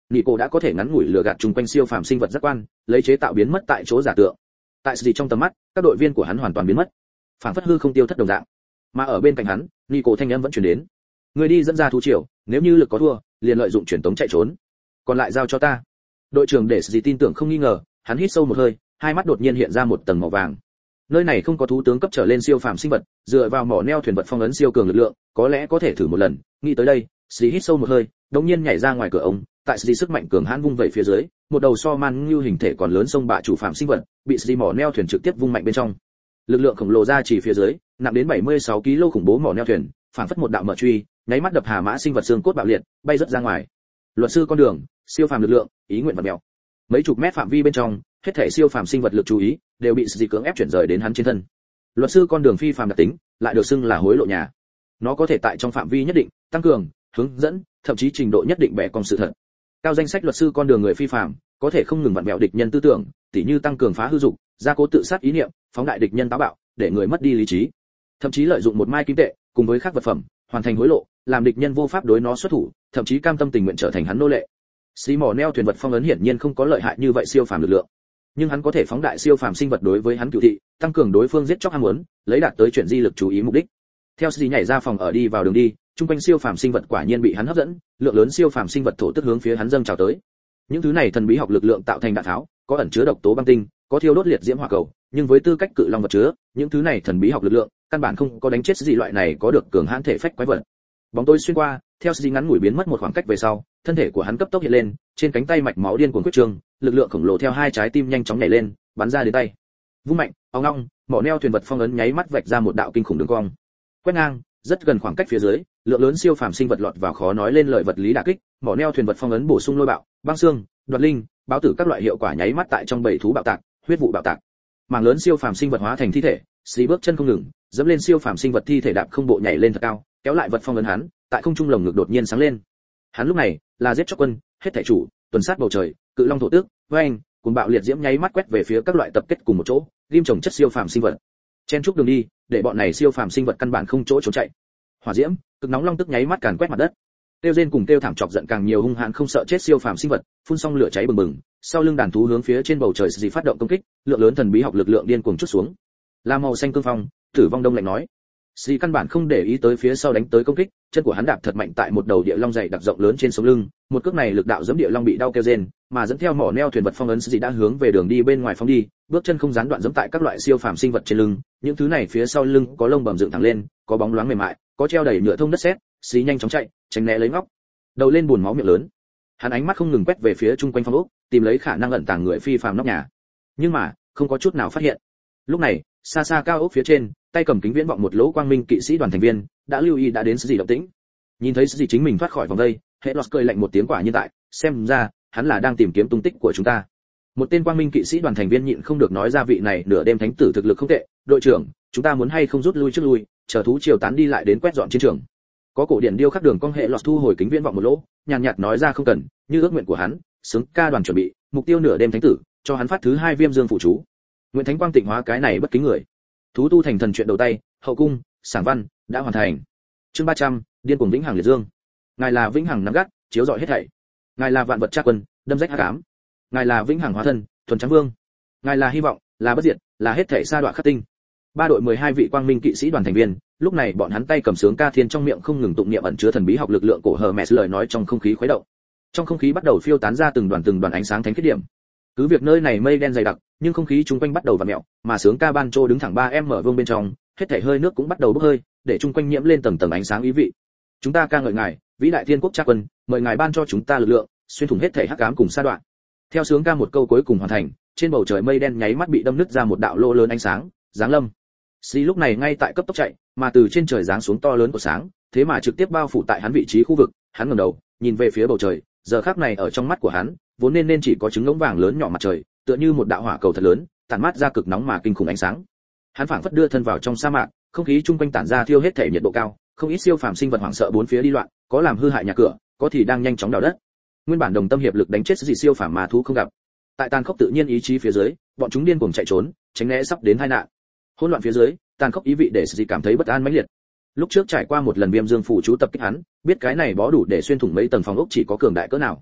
Nico đã có thể ngắn ngủi lừa gạt chung quanh siêu phàm sinh vật giác quan, lấy chế tạo biến mất tại chỗ giả tượng. Tại gì trong tầm mắt, các đội viên của hắn hoàn toàn biến mất, phản phất hư không tiêu thất đồng dạng. Mà ở bên cạnh hắn, Nico thanh âm vẫn truyền đến. Người đi dẫn ra thú triều, nếu như lực có thua, liền lợi dụng truyền tống chạy trốn. Còn lại giao cho ta. Đội trưởng để gì tin tưởng không nghi ngờ, hắn hít sâu một hơi, hai mắt đột nhiên hiện ra một tầng màu vàng. Nơi này không có thú tướng cấp trở lên siêu phàm sinh vật, dựa vào mỏ neo thuyền vật phong ấn siêu cường lực lượng, có lẽ có thể thử một lần. Nghĩ tới đây, Sĩ hít sâu một hơi, đột nhiên nhảy ra ngoài cửa ống, tại Sĩ sức mạnh cường hãn vung vẩy phía dưới, một đầu so man như hình thể còn lớn sông bạ chủ phạm sinh vật, bị Sĩ mỏ neo thuyền trực tiếp vung mạnh bên trong. Lực lượng khổng lồ ra chỉ phía dưới, nặng đến bảy mươi sáu ki lô gam khủng bố mỏ neo thuyền, phản phất một đạo mở truy, nháy mắt đập hà mã sinh vật xương cốt bạo liệt, bay rất ra ngoài. Luật sư con đường, siêu phàm lực lượng, ý nguyện vật mèo. Mấy chục mét phạm vi bên trong, hết thảy siêu phàm sinh vật lực chú ý đều bị Sĩ cưỡng ép chuyển rời đến hắn trên thân. Luật sư con đường phi phàm đặc tính, lại được xưng là hối lộ nhà. Nó có thể tại trong phạm vi nhất định tăng cường, hướng dẫn, thậm chí trình độ nhất định bẻ cong sự thật. Cao danh sách luật sư con đường người phi phàm, có thể không ngừng vặn vẹo địch nhân tư tưởng, tỉ như tăng cường phá hư dục, gia cố tự sát ý niệm, phóng đại địch nhân táo bạo, để người mất đi lý trí. Thậm chí lợi dụng một mai kim tệ, cùng với các vật phẩm, hoàn thành hối lộ, làm địch nhân vô pháp đối nó xuất thủ, thậm chí cam tâm tình nguyện trở thành hắn nô lệ. Xí mỏ neo thuyền vật phong ấn hiển nhiên không có lợi hại như vậy siêu phàm lực lượng, nhưng hắn có thể phóng đại siêu phàm sinh vật đối với hắn cửu thị, tăng cường đối phương giết chóc ham muốn, lấy đạt tới chuyển di lực chú ý mục đích. Theo Sĩ nhảy ra phòng ở đi vào đường đi, trung quanh siêu phàm sinh vật quả nhiên bị hắn hấp dẫn, lượng lớn siêu phàm sinh vật thổ tức hướng phía hắn dâng trào tới. Những thứ này thần bí học lực lượng tạo thành đạn tháo, có ẩn chứa độc tố băng tinh, có thiêu đốt liệt diễm hỏa cầu, nhưng với tư cách cự long vật chứa, những thứ này thần bí học lực lượng, căn bản không có đánh chết gì loại này có được cường hãn thể phách quái vật. Bóng tối xuyên qua, theo Sĩ ngắn ngủi biến mất một khoảng cách về sau, thân thể của hắn cấp tốc hiện lên, trên cánh tay mạch máu điên cuồng quyết trương, lực lượng khổng lồ theo hai trái tim nhanh chóng nhảy lên, bắn ra đến tay. Vung mạnh, ong ong, mỏ neo thuyền vật phong ấn nháy mắt vạch ra một đạo kinh khủng đường cong. Quét ngang, rất gần khoảng cách phía dưới, lượng lớn siêu phàm sinh vật lọt vào khó nói lên lời vật lý đả kích, mỏ neo thuyền vật phong ấn bổ sung lôi bạo, băng xương, đoạt linh, báo tử các loại hiệu quả nháy mắt tại trong bầy thú bạo tạc, huyết vụ bạo tạc. Mảng lớn siêu phàm sinh vật hóa thành thi thể, Sĩ bước chân không ngừng, dẫm lên siêu phàm sinh vật thi thể đạp không bộ nhảy lên thật cao, kéo lại vật phong ấn hắn, tại không trung lồng ngực đột nhiên sáng lên. Hắn lúc này là giết chóc quân, hết thảy chủ, tuần sát bầu trời, cự long thổ tước, oanh, cuồng bạo liệt diễm nháy mắt quét về phía các loại tập kết cùng một chỗ, ghim chồng chất siêu phàm sinh vật. Chen trúc đường đi, để bọn này siêu phàm sinh vật căn bản không chỗ trốn chạy. Hỏa diễm, cực nóng long tức nháy mắt càn quét mặt đất. Tiêu rên cùng tiêu thảm chọc giận càng nhiều hung hãn không sợ chết siêu phàm sinh vật, phun xong lửa cháy bừng bừng, sau lưng đàn thú hướng phía trên bầu trời gì phát động công kích, lượng lớn thần bí học lực lượng điên cuồng chút xuống. La màu xanh cương phong, Tử vong đông lạnh nói. Sĩ căn bản không để ý tới phía sau đánh tới công kích, chân của hắn đạp thật mạnh tại một đầu địa long dày đặc rộng lớn trên sống lưng, một cước này lực đạo giẫm địa long bị đau kêu rên, mà dẫn theo mỏ neo thuyền vật phong ấn Sĩ đã hướng về đường đi bên ngoài phóng đi, bước chân không gián đoạn giẫm tại các loại siêu phàm sinh vật trên lưng, những thứ này phía sau lưng có lông bầm dựng thẳng lên, có bóng loáng mềm mại, có treo đầy nhựa thông đất sét, Sĩ nhanh chóng chạy, tránh né lấy ngóc. Đầu lên buồn máu miệng lớn. Hắn ánh mắt không ngừng quét về phía chung quanh phong ốc, tìm lấy khả năng ẩn tàng người phi phàm nóc nhà. Nhưng mà, không có chút nào phát hiện. Lúc này, xa xa cao ốc phía trên, tay cầm kính viễn vọng một lỗ quang minh kỵ sĩ đoàn thành viên đã lưu ý đã đến gì động tĩnh. Nhìn thấy gì chính mình thoát khỏi vòng đây, hệ lọt cười lạnh một tiếng quả nhiên tại, xem ra hắn là đang tìm kiếm tung tích của chúng ta. Một tên quang minh kỵ sĩ đoàn thành viên nhịn không được nói ra vị này nửa đêm thánh tử thực lực không tệ, đội trưởng, chúng ta muốn hay không rút lui trước lui, chờ thú triều tán đi lại đến quét dọn chiến trường. Có cổ điển điêu khắc đường cong hệ lọt thu hồi kính viễn vọng một lỗ, nhàn nhạt nói ra không cần, như ước nguyện của hắn, sướng ca đoàn chuẩn bị, mục tiêu nửa đêm thánh tử, cho hắn phát thứ hai viêm dương phụ chú. Nguyện thánh quang tịnh hóa cái này bất kính người. Thú tu thành thần chuyện đầu tay, hậu cung, sảng văn đã hoàn thành. Chương ba trăm, điên cuồng vĩnh hằng liệt dương. Ngài là vĩnh hằng nắm gắt, chiếu rọi hết thảy. Ngài là vạn vật tra quân, đâm rách hắc ám. Ngài là vĩnh hằng hóa thân, thuần trắng vương. Ngài là hy vọng, là bất diệt, là hết thảy sa đoạn khắc tinh. Ba đội mười hai vị quang minh kỵ sĩ đoàn thành viên, lúc này bọn hắn tay cầm sướng ca thiên trong miệng không ngừng tụng niệm ẩn chứa thần bí học lực lượng cổ Hermes lời nói trong không khí khuấy động. Trong không khí bắt đầu phiêu tán ra từng đoàn từng đoàn ánh sáng thánh khiết điểm. Cứ việc nơi này mây đen dày đặc, nhưng không khí chung quanh bắt đầu vặn mèo, mà sướng ca ban trô đứng thẳng ba em mở vương bên trong, hết thảy hơi nước cũng bắt đầu bốc hơi, để chung quanh nhiễm lên tầng tầng ánh sáng ý vị. Chúng ta ca ngợi ngài, vĩ đại thiên quốc cha quân, mời ngài ban cho chúng ta lực lượng, xuyên thủng hết thảy hắc ám cùng sa đoạn. Theo sướng ca một câu cuối cùng hoàn thành, trên bầu trời mây đen nháy mắt bị đâm nứt ra một đạo lỗ lớn ánh sáng, giáng lâm. Xí lúc này ngay tại cấp tốc chạy, mà từ trên trời giáng xuống to lớn của sáng, thế mà trực tiếp bao phủ tại hắn vị trí khu vực, hắn ngẩng đầu, nhìn về phía bầu trời, giờ khắc này ở trong mắt của hắn, vốn nên nên chỉ có trứng ngỗng vàng lớn nhỏ mặt trời, tựa như một đạo hỏa cầu thật lớn, tản mát ra cực nóng mà kinh khủng ánh sáng. Hắn phảng phất đưa thân vào trong sa mạc, không khí chung quanh tản ra thiêu hết thể nhiệt độ cao, không ít siêu phàm sinh vật hoảng sợ bốn phía đi loạn, có làm hư hại nhà cửa, có thì đang nhanh chóng đào đất. Nguyên bản đồng tâm hiệp lực đánh chết gì siêu phàm mà thú không gặp. Tại tàn khốc tự nhiên ý chí phía dưới, bọn chúng điên cuồng chạy trốn, tránh né sắp đến tai nạn. Hỗn loạn phía dưới, tàn khốc ý vị để gì cảm thấy bất an mãnh liệt. Lúc trước trải qua một lần viêm dương phủ chú tập kích hắn, biết cái này bó đủ để xuyên thủng mấy tầng phòng ốc chỉ có cường đại cỡ nào.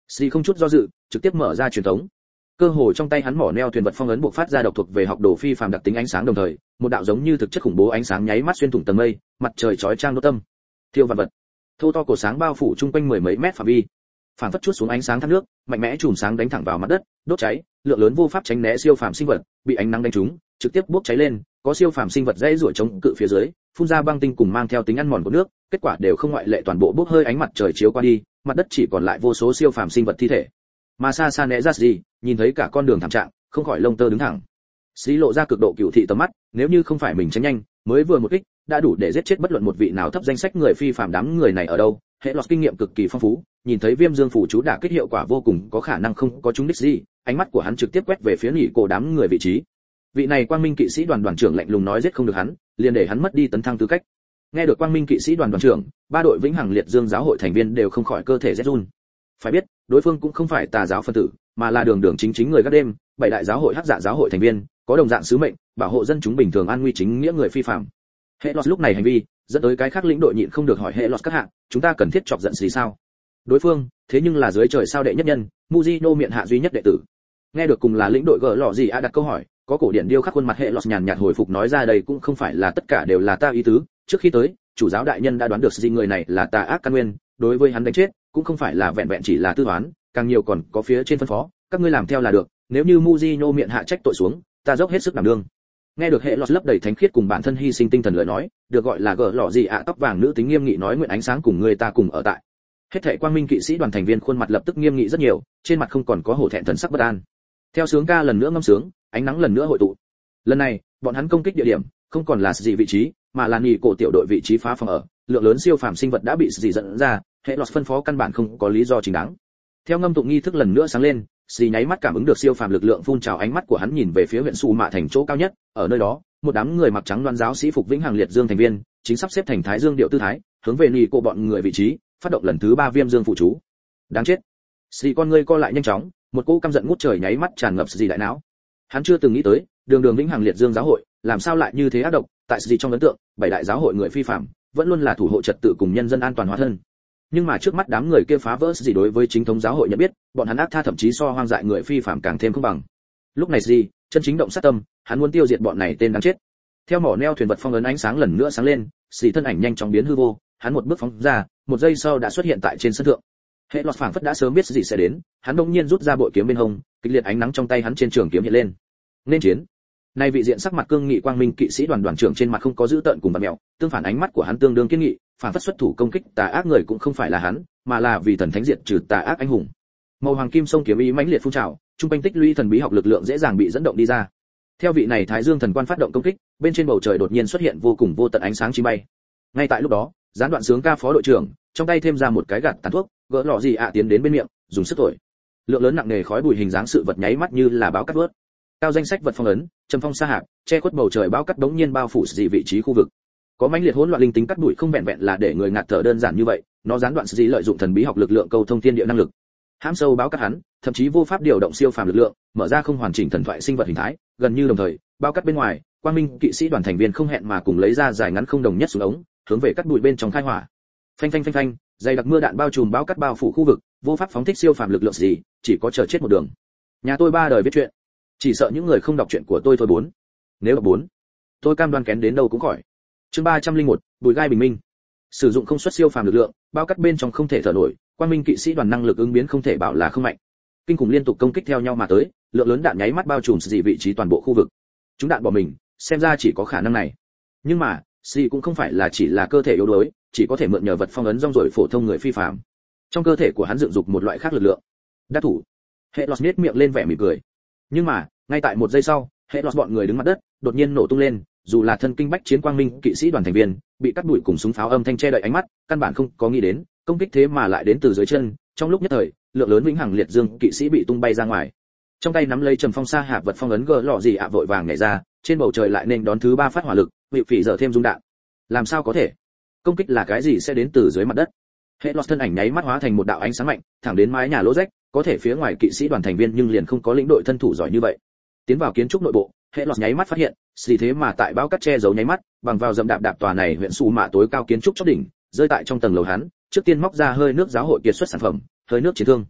Xì không chút do dự, trực tiếp mở ra truyền thống. Cơ hồ trong tay hắn mỏ neo thuyền vật phong ấn buộc phát ra độc thuộc về học đồ phi phàm đặc tính ánh sáng đồng thời, một đạo giống như thực chất khủng bố ánh sáng nháy mắt xuyên thủng tầng mây, mặt trời chói chang đốt tâm. Thiêu vạn vật. Thô to cổ sáng bao phủ chung quanh mười mấy mét phạm vi. Phản phất chút xuống ánh sáng thác nước, mạnh mẽ chùm sáng đánh thẳng vào mặt đất, đốt cháy, lượng lớn vô pháp tránh né siêu phàm sinh vật, bị ánh nắng đánh trúng, trực tiếp bốc cháy lên, có siêu phàm sinh vật dây rủa chống cự phía dưới, phun ra băng tinh cùng mang theo tính ăn mòn của nước, kết quả đều không ngoại lệ toàn bộ bốc hơi ánh mặt trời chiếu qua đi, mặt đất chỉ còn lại vô số siêu phàm sinh vật thi thể. Mà xa xa né ra gì, nhìn thấy cả con đường thảm trạng, không khỏi lông tơ đứng thẳng. Xí lộ ra cực độ cửu thị tầm mắt, nếu như không phải mình tránh nhanh, mới vừa một kích, đã đủ để giết chết bất luận một vị nào thấp danh sách người phi phàm. Đám người này ở đâu, hệ lọt kinh nghiệm cực kỳ phong phú, nhìn thấy viêm dương phủ chú đả kích hiệu quả vô cùng có khả năng không có chúng đích gì, ánh mắt của hắn trực tiếp quét về phía nhị cổ đám người vị trí. Vị này quang minh kỵ sĩ đoàn đoàn trưởng lạnh lùng nói giết không được hắn, liền để hắn mất đi tấn thăng tư cách. Nghe được quang minh kỵ sĩ đoàn đoàn trưởng, ba đội vĩnh hằng liệt dương giáo hội thành viên đều không khỏi cơ thể rét run. Phải biết, đối phương cũng không phải tà giáo phân tử, mà là đường đường chính chính người gác đêm, bảy đại giáo hội hắc dạ giáo hội thành viên, có đồng dạng sứ mệnh, bảo hộ dân chúng bình thường an nguy chính nghĩa người phi phàm. Hệ lọt lúc này hành vi, dẫn tới cái khác lĩnh đội nhịn không được hỏi hệ lọt các hạng, chúng ta cần thiết chọc giận gì sao? Đối phương, thế nhưng là dưới trời sao đệ nhất nhân, Mujino miệng hạ duy nhất đệ tử. Nghe được cùng là lĩnh đội gỡ lọ gì a đặt câu hỏi, có cổ điển điêu khắc khuôn mặt hệ lọt nhàn nhạt hồi phục nói ra đây cũng không phải là tất cả đều là ta ý tứ, trước khi tới, chủ giáo đại nhân đã đoán được gì người này là tà ác căn nguyên, đối với hắn đánh chết, cũng không phải là vẹn vẹn chỉ là tư toán, càng nhiều còn có phía trên phân phó, các ngươi làm theo là được, nếu như Mujino miệng hạ trách tội xuống, ta dốc hết sức đảm đương. Nghe được hệ lọt lấp đầy thánh khiết cùng bản thân hy sinh tinh thần lời nói, được gọi là gỡ lọ gì ạ tóc vàng nữ tính nghiêm nghị nói nguyện ánh sáng cùng người ta cùng ở tại. Hết thảy quang minh kỵ sĩ đoàn thành viên khuôn mặt lập tức nghiêm nghị rất nhiều, trên mặt không còn có hổ thẹn thần sắc bất an. Theo sướng ca lần nữa ngâm sướng, ánh nắng lần nữa hội tụ. Lần này, bọn hắn công kích địa điểm không còn là gì vị trí, mà là nhị cổ tiểu đội vị trí phá phòng ở, lượng lớn siêu phàm sinh vật đã bị gì dẫn ra, hệ lọt phân phó căn bản không có lý do chính đáng. Theo ngâm tụng nghi thức lần nữa sáng lên, xì nháy mắt cảm ứng được siêu phàm lực lượng phun trào, ánh mắt của hắn nhìn về phía huyện Su Mạ thành chỗ cao nhất, ở nơi đó, một đám người mặc trắng đoan giáo sĩ phục vĩnh hằng liệt dương thành viên, chính sắp xếp thành thái dương điệu tư thái, hướng về nhị cổ bọn người vị trí, phát động lần thứ ba viêm dương phụ chú. Đáng chết. Xì con ngươi co lại nhanh chóng, một cỗ căm giận ngút trời nháy mắt tràn ngập xì đại não. Hắn chưa từng nghĩ tới, đường đường vĩnh hằng liệt dương giáo hội, làm sao lại như thế ác độc, tại xì trong ấn tượng, bảy đại giáo hội người phi phàm, vẫn luôn là thủ hộ trật tự cùng nhân dân an toàn hóa thân. Nhưng mà trước mắt đám người kia phá vỡ gì đối với chính thống giáo hội nhận biết, bọn hắn ác tha thậm chí so hoang dại người phi phàm càng thêm không bằng. Lúc này gì, chân chính động sát tâm, hắn muốn tiêu diệt bọn này tên đáng chết. Theo mỏ neo thuyền vật phong ấn ánh sáng lần nữa sáng lên, xì thân ảnh nhanh chóng biến hư vô, hắn một bước phóng ra, một giây sau đã xuất hiện tại trên sân thượng. Hệ lọt phảng phất đã sớm biết gì sẽ đến, hắn đột nhiên rút ra bội kiếm bên hông, kịch liệt ánh nắng trong tay hắn trên trường kiếm hiện lên. Nên chiến. Nay vị diện sắc mặt cương nghị quang minh kỵ sĩ đoàn đoàn trưởng trên mặt không có dữ tợn cùng bặm mèo, tương phản ánh mắt của hắn tương đương kiên nghị, phản phất xuất thủ công kích tà ác người cũng không phải là hắn, mà là vì thần thánh diệt trừ tà ác anh hùng. Màu hoàng kim sông kiếm ý mãnh liệt phun trào, trung quanh tích lũy thần bí học lực lượng dễ dàng bị dẫn động đi ra. Theo vị này Thái Dương thần quan phát động công kích, bên trên bầu trời đột nhiên xuất hiện vô cùng vô tận ánh sáng chim bay. Ngay tại lúc đó, gián đoạn sướng ca phó đội trưởng, trong tay thêm ra một cái gạt tàn thuốc, gỡ lọ gì ạ tiến đến bên miệng, dùng sức thổi. Lượng lớn nặng nề khói bụi hình dáng sự vật nháy mắt như là báo cắt vớt. Cao danh sách vật phong ấn, trầm phong sa hạp, che khuất bầu trời báo cắt đống nhiên bao phủ dị vị trí khu vực. Có mãnh liệt hỗn loạn linh tính cắt bụi không vẹn vẹn là để người ngạt thở đơn giản như vậy, nó gián đoạn dị lợi dụng thần bí học lực lượng câu thông thiên địa năng lực. Hãm sâu báo cắt hắn, thậm chí vô pháp điều động siêu phàm lực lượng, mở ra không hoàn chỉnh thần thoại sinh vật hình thái, gần như đồng thời, bao cắt bên ngoài, quang minh kỵ sĩ đoàn thành viên không hẹn mà cùng lấy ra dài ngắn không đồng nhất xuống ống, hướng về cắt bụi bên trong khai hỏa. Phanh phanh phanh phanh, dày đặc mưa đạn bao trùm báo cắt bao phủ khu vực, vô pháp phóng thích siêu phàm lực lượng gì, chỉ có chờ chết một đường. Nhà tôi ba đời viết chuyện, chỉ sợ những người không đọc truyện của tôi thôi bốn. Nếu đọc bốn, tôi cam đoan kén đến đâu cũng khỏi. Chương ba trăm lẻ một, bùi gai bình minh. Sử dụng không xuất siêu phàm lực lượng, bao cắt bên trong không thể thở nổi, quang minh kỵ sĩ đoàn năng lực ứng biến không thể bảo là không mạnh. Kinh khủng liên tục công kích theo nhau mà tới, lượng lớn đạn nháy mắt bao trùm dị vị trí toàn bộ khu vực. Chúng đạn bỏ mình, xem ra chỉ có khả năng này. Nhưng mà, dị cũng không phải là chỉ là cơ thể yếu đuối, chỉ có thể mượn nhờ vật phong ấn rong ruổi phổ thông người phi phàm. Trong cơ thể của hắn dựng dục một loại khác lực lượng. Đắc thủ. Hệ lọt nhếch miệng lên vẻ mỉm cười. Nhưng mà, ngay tại một giây sau, hệ lọt bọn người đứng mặt đất, đột nhiên nổ tung lên, dù là thân kinh bách chiến quang minh kỵ sĩ đoàn thành viên, bị cắt đuổi cùng súng pháo âm thanh che đậy ánh mắt, căn bản không có nghĩ đến, công kích thế mà lại đến từ dưới chân, trong lúc nhất thời, lượng lớn vĩnh hằng liệt dương kỵ sĩ bị tung bay ra ngoài. Trong tay nắm lấy trầm phong sa hạp vật phong ấn gờ lọ gì ạ vội vàng nhảy ra, trên bầu trời lại nên đón thứ ba phát hỏa lực, bị phỉ dở thêm dung đạn. Làm sao có thể? Công kích là cái gì sẽ đến từ dưới mặt đất? Hệ lọt thân ảnh nháy mắt hóa thành một đạo ánh sáng mạnh, thẳng đến mái nhà lỗ rách, có thể phía ngoài kỵ sĩ đoàn thành viên nhưng liền không có lĩnh đội thân thủ giỏi như vậy. Tiến vào kiến trúc nội bộ, hệ lọt nháy mắt phát hiện, gì thế mà tại bao cắt che giấu nháy mắt, bằng vào dậm đạp đạp tòa này huyện Su Mạ tối cao kiến trúc chóp đỉnh, rơi tại trong tầng lầu hắn, trước tiên móc ra hơi nước giáo hội kiệt xuất sản phẩm, hơi nước chiến thương.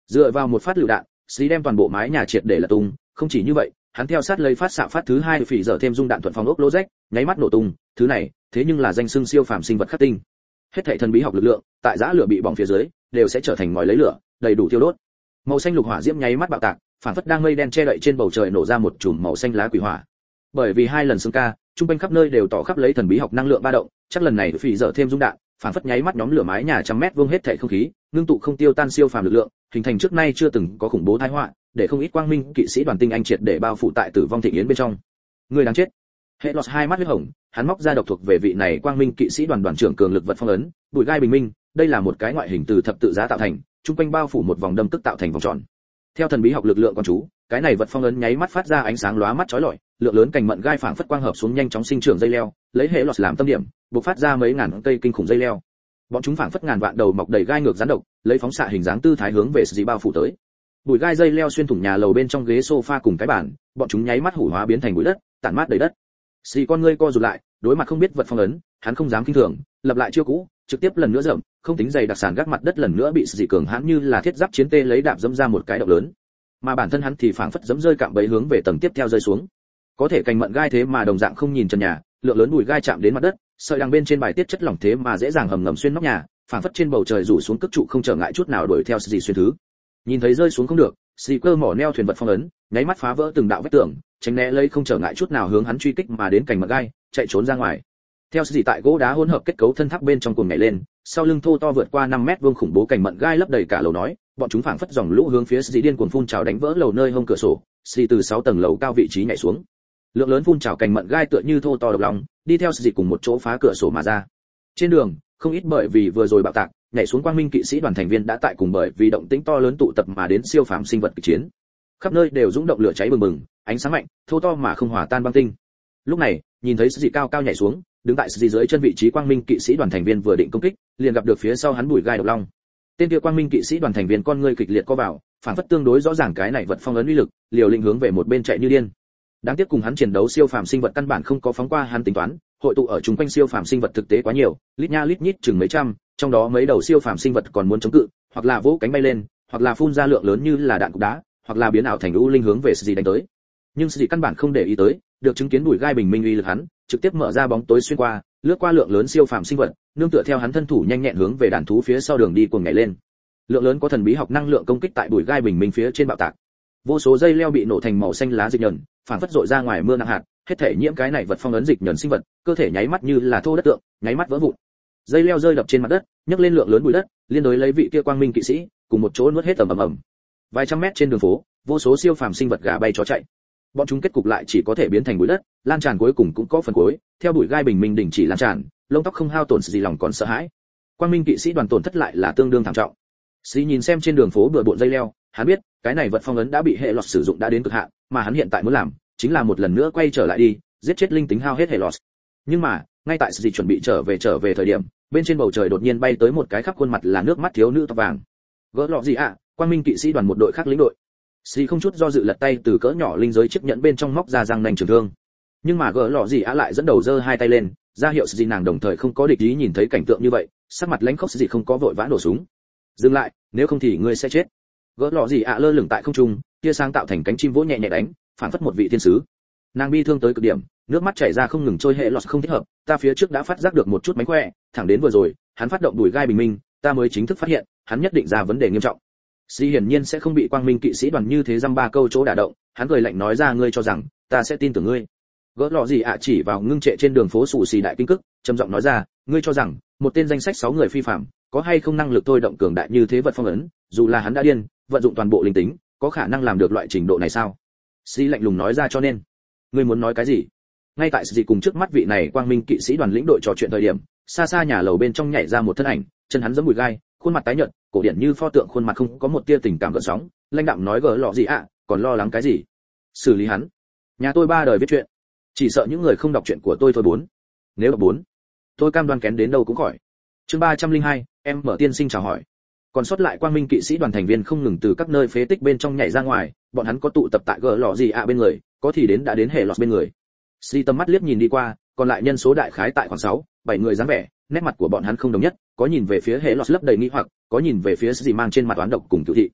Dựa vào một phát lựu đạn, xí đem toàn bộ mái nhà triệt để là tung, không chỉ như vậy, hắn theo sát lấy phát xạ phát thứ hai phỉ giờ thêm dung đạn thuận phòng ốc lỗ rách, nháy mắt nổ tung, thứ này, thế nhưng là danh xưng siêu phàm sinh vật khắc tinh. Hết thảy thần bí học lực lượng, tại giã lửa bị bỏng phía dưới, đều sẽ trở thành ngòi lấy lửa, đầy đủ thiêu đốt. Màu xanh lục hỏa diễm nháy mắt bạo tạc, phản phất đang mây đen che đậy trên bầu trời nổ ra một chùm màu xanh lá quỷ hỏa. Bởi vì hai lần xương ca, trung quanh khắp nơi đều tỏ khắp lấy thần bí học năng lượng ba động, chắc lần này phỉ giờ thêm dung đạn, phản phất nháy mắt nhóm lửa mái nhà trăm mét vuông hết thảy không khí, ngưng tụ không tiêu tan siêu phàm lực lượng, hình thành trước nay chưa từng có khủng bố tai họa, để không ít quang minh kỵ sĩ đoàn tinh anh triệt để bao phủ tại tử vong thịnh yến bên trong. Người đáng chết. Hệ lọt hai mắt huyết hồng, hắn móc ra độc thuộc về vị này quang minh kỵ sĩ đoàn đoàn trưởng cường lực vật phong ấn, bụi gai bình minh, đây là một cái ngoại hình từ thập tự giá tạo thành, trung quanh bao phủ một vòng đâm tức tạo thành vòng tròn. Theo thần bí học lực lượng con chú, cái này vật phong ấn nháy mắt phát ra ánh sáng lóa mắt chói lọi, lượng lớn cành mận gai phảng phất quang hợp xuống nhanh chóng sinh trưởng dây leo, lấy hệ lọt làm tâm điểm, bộc phát ra mấy ngàn cây kinh khủng dây leo. Bọn chúng phảng phất ngàn vạn đầu mọc đầy gai ngược rắn độc, lấy phóng xạ hình dáng tư thái hướng về dì bao phủ tới. Bụi gai dây leo xuyên thủng nhà lầu bên trong ghế sofa cùng cái bàn, bọn chúng nháy mắt hủ hóa biến thành bụi đất, tản mát đầy đất. Xì con ngươi co rụt lại, đối mặt không biết vật phong ấn, hắn không dám kinh thường, lập lại chiêu cũ, trực tiếp lần nữa rậm, không tính dày đặc sàn gác mặt đất lần nữa bị dị cường hãn như là thiết giáp chiến tê lấy đạp dẫm ra một cái động lớn. Mà bản thân hắn thì phảng phất dẫm rơi cạm bẫy hướng về tầng tiếp theo rơi xuống. Có thể cành mận gai thế mà đồng dạng không nhìn trần nhà, lượng lớn bụi gai chạm đến mặt đất, sợi đằng bên trên bài tiết chất lỏng thế mà dễ dàng hầm ngầm xuyên nóc nhà, phảng phất trên bầu trời rủ xuống cước trụ không trở ngại chút nào đuổi theo dị xuyên thứ. Nhìn thấy rơi xuống không được, dị cơ mỏ neo thuyền vật phong ấn, nháy mắt phá vỡ từng đạo vách tường, tránh né lấy không trở ngại chút nào hướng hắn truy kích mà đến cành mận gai, chạy trốn ra ngoài. Theo dị tại gỗ đá hỗn hợp kết cấu thân tháp bên trong cuồng nhảy lên, sau lưng thô to vượt qua năm mét vuông khủng bố cành mận gai lấp đầy cả lầu nói, bọn chúng phảng phất dòng lũ hướng phía dị điên cuồng phun trào đánh vỡ lầu nơi hông cửa sổ, dị từ sáu tầng lầu cao vị trí nhảy xuống. Lượng lớn phun trào cành mận gai tựa như thô to độc lòng, đi theo dị cùng một chỗ phá cửa sổ mà ra. Trên đường, không ít bởi vì vừa rồi bạo tạc, nhảy xuống quang minh kỵ sĩ đoàn thành viên đã tại cùng bởi vì động tĩnh to lớn tụ tập mà đến siêu phàm sinh vật kịch chiến. Khắp nơi đều dũng động lửa cháy bừng bừng, ánh sáng mạnh, thô to mà không hòa tan băng tinh. Lúc này, nhìn thấy dị cao cao nhảy xuống, đứng tại dị dưới chân vị trí quang minh kỵ sĩ đoàn thành viên vừa định công kích, liền gặp được phía sau hắn bụi gai độc long. Tên kia quang minh kỵ sĩ đoàn thành viên con ngươi kịch liệt co vào, phản phất tương đối rõ ràng cái này vật phong ấn uy lực, liều lĩnh hướng về một bên chạy như điên. Đáng tiếc cùng hắn chiến đấu siêu phàm sinh vật căn bản không có phóng qua hắn tính toán, hội tụ ở chung quanh siêu phàm sinh vật thực tế quá nhiều, lít nha lít nhít chừng mấy trăm, trong đó mấy đầu siêu phàm sinh vật còn muốn chống cự, hoặc là vỗ cánh bay lên, hoặc là phun ra lượng lớn như là đạn cục đá, hoặc là biến ảo thành u linh hướng về gì đánh tới. Nhưng gì căn bản không để ý tới, được chứng kiến bụi gai bình minh uy lực hắn, trực tiếp mở ra bóng tối xuyên qua, lướt qua lượng lớn siêu phàm sinh vật, nương tựa theo hắn thân thủ nhanh nhẹn hướng về đàn thú phía sau đường đi cuồng nhảy lên. Lượng lớn có thần bí học năng lượng công kích tại bụi gai bình minh phía trên bạo tạc. Vô số dây leo bị nổ thành màu xanh lá dịch nhẫn, phản phất rọi ra ngoài mưa nặng hạt, hết thể nhiễm cái này vật phong ấn dịch nhẫn sinh vật, cơ thể nháy mắt như là thô đất tượng, nháy mắt vỡ vụn. Dây leo rơi đập trên mặt đất, nhấc lên lượng lớn bụi đất, liên đối lấy vị kia quang minh kỵ sĩ, cùng một chỗ nuốt hết ầm ầm ầm. Vài trăm mét trên đường phố, vô số siêu phàm sinh vật gà bay chó chạy. Bọn chúng kết cục lại chỉ có thể biến thành bụi đất, lan tràn cuối cùng cũng có phần cuối, theo bụi gai bình minh đình chỉ lan tràn, lông tóc không hao tổn gì lòng còn sợ hãi. Quang minh kỵ sĩ đoàn tổn thất lại là tương đương thảm trọng. Sĩ nhìn xem trên đường phố bừa bộn dây leo, hắn biết, cái này vật phong ấn đã bị hệ lọt sử dụng đã đến cực hạn, mà hắn hiện tại muốn làm, chính là một lần nữa quay trở lại đi, giết chết linh tính hao hết hệ lọt. Nhưng mà, ngay tại Sĩ chuẩn bị trở về trở về thời điểm, bên trên bầu trời đột nhiên bay tới một cái khắp khuôn mặt là nước mắt thiếu nữ tóc vàng. Gỡ lọ gì ạ? À? Quang minh kỵ sĩ đoàn một đội khác lĩnh đội. Sĩ không chút do dự lật tay từ cỡ nhỏ linh giới chiếc nhẫn bên trong móc ra răng nanh trường thương. Nhưng mà gỡ lọ gì ạ lại dẫn đầu giơ hai tay lên, ra hiệu Sĩ nàng đồng thời không có địch ý nhìn thấy cảnh tượng như vậy, sắc mặt lãnh khốc Sĩ không có vội vã nổ súng. Dừng lại, nếu không thì ngươi sẽ chết. Gỡ lọ gì ạ lơ lửng tại không trung, tia sáng tạo thành cánh chim vỗ nhẹ nhẹ đánh, phản phất một vị thiên sứ. Nàng bi thương tới cực điểm, nước mắt chảy ra không ngừng trôi hệ lọt không thích hợp, ta phía trước đã phát giác được một chút mánh khỏe, thẳng đến vừa rồi, hắn phát động đuổi gai bình minh, ta mới chính thức phát hiện, hắn nhất định ra vấn đề nghiêm trọng. Sĩ hiển nhiên sẽ không bị quang minh kỵ sĩ đoàn như thế dăm ba câu chỗ đả động, hắn cười lạnh nói ra ngươi cho rằng, ta sẽ tin tưởng ngươi. Gỡ lọ gì ạ chỉ vào ngưng trệ trên đường phố sù xì đại kinh cức, trầm giọng nói ra, ngươi cho rằng, một tên danh sách sáu người phi phạm, có hay không năng lực thôi động cường đại như thế vật phong ấn, dù là hắn đã điên, vận dụng toàn bộ linh tính, có khả năng làm được loại trình độ này sao? Sĩ lạnh lùng nói ra cho nên, ngươi muốn nói cái gì? Ngay tại gì cùng trước mắt vị này quang minh kỵ sĩ đoàn lĩnh đội trò chuyện thời điểm, xa xa nhà lầu bên trong nhảy ra một thân ảnh, chân hắn giẫm bụi gai, khuôn mặt tái nhợt, cổ điển như pho tượng khuôn mặt không có một tia tình cảm gợn sóng, lãnh đạm nói gỡ lọ gì ạ, à, còn lo lắng cái gì? Xử lý hắn. Nhà tôi ba đời viết chuyện, chỉ sợ những người không đọc chuyện của tôi thôi bốn. Nếu đọc bốn, tôi cam đoan kén đến đâu cũng khỏi. Chương ba trăm linh hai, em mở tiên sinh chào hỏi. Còn sót lại quang minh kỵ sĩ đoàn thành viên không ngừng từ các nơi phế tích bên trong nhảy ra ngoài, bọn hắn có tụ tập tại gỡ lọ gì ạ bên người, có thì đến đã đến hệ lọt bên người. Si tầm mắt liếc nhìn đi qua, còn lại nhân số đại khái tại khoảng sáu, bảy người dáng vẻ, nét mặt của bọn hắn không đồng nhất, có nhìn về phía hệ lọt lấp đầy nghi hoặc, có nhìn về phía gì mang trên mặt toán độc cùng cửu thị.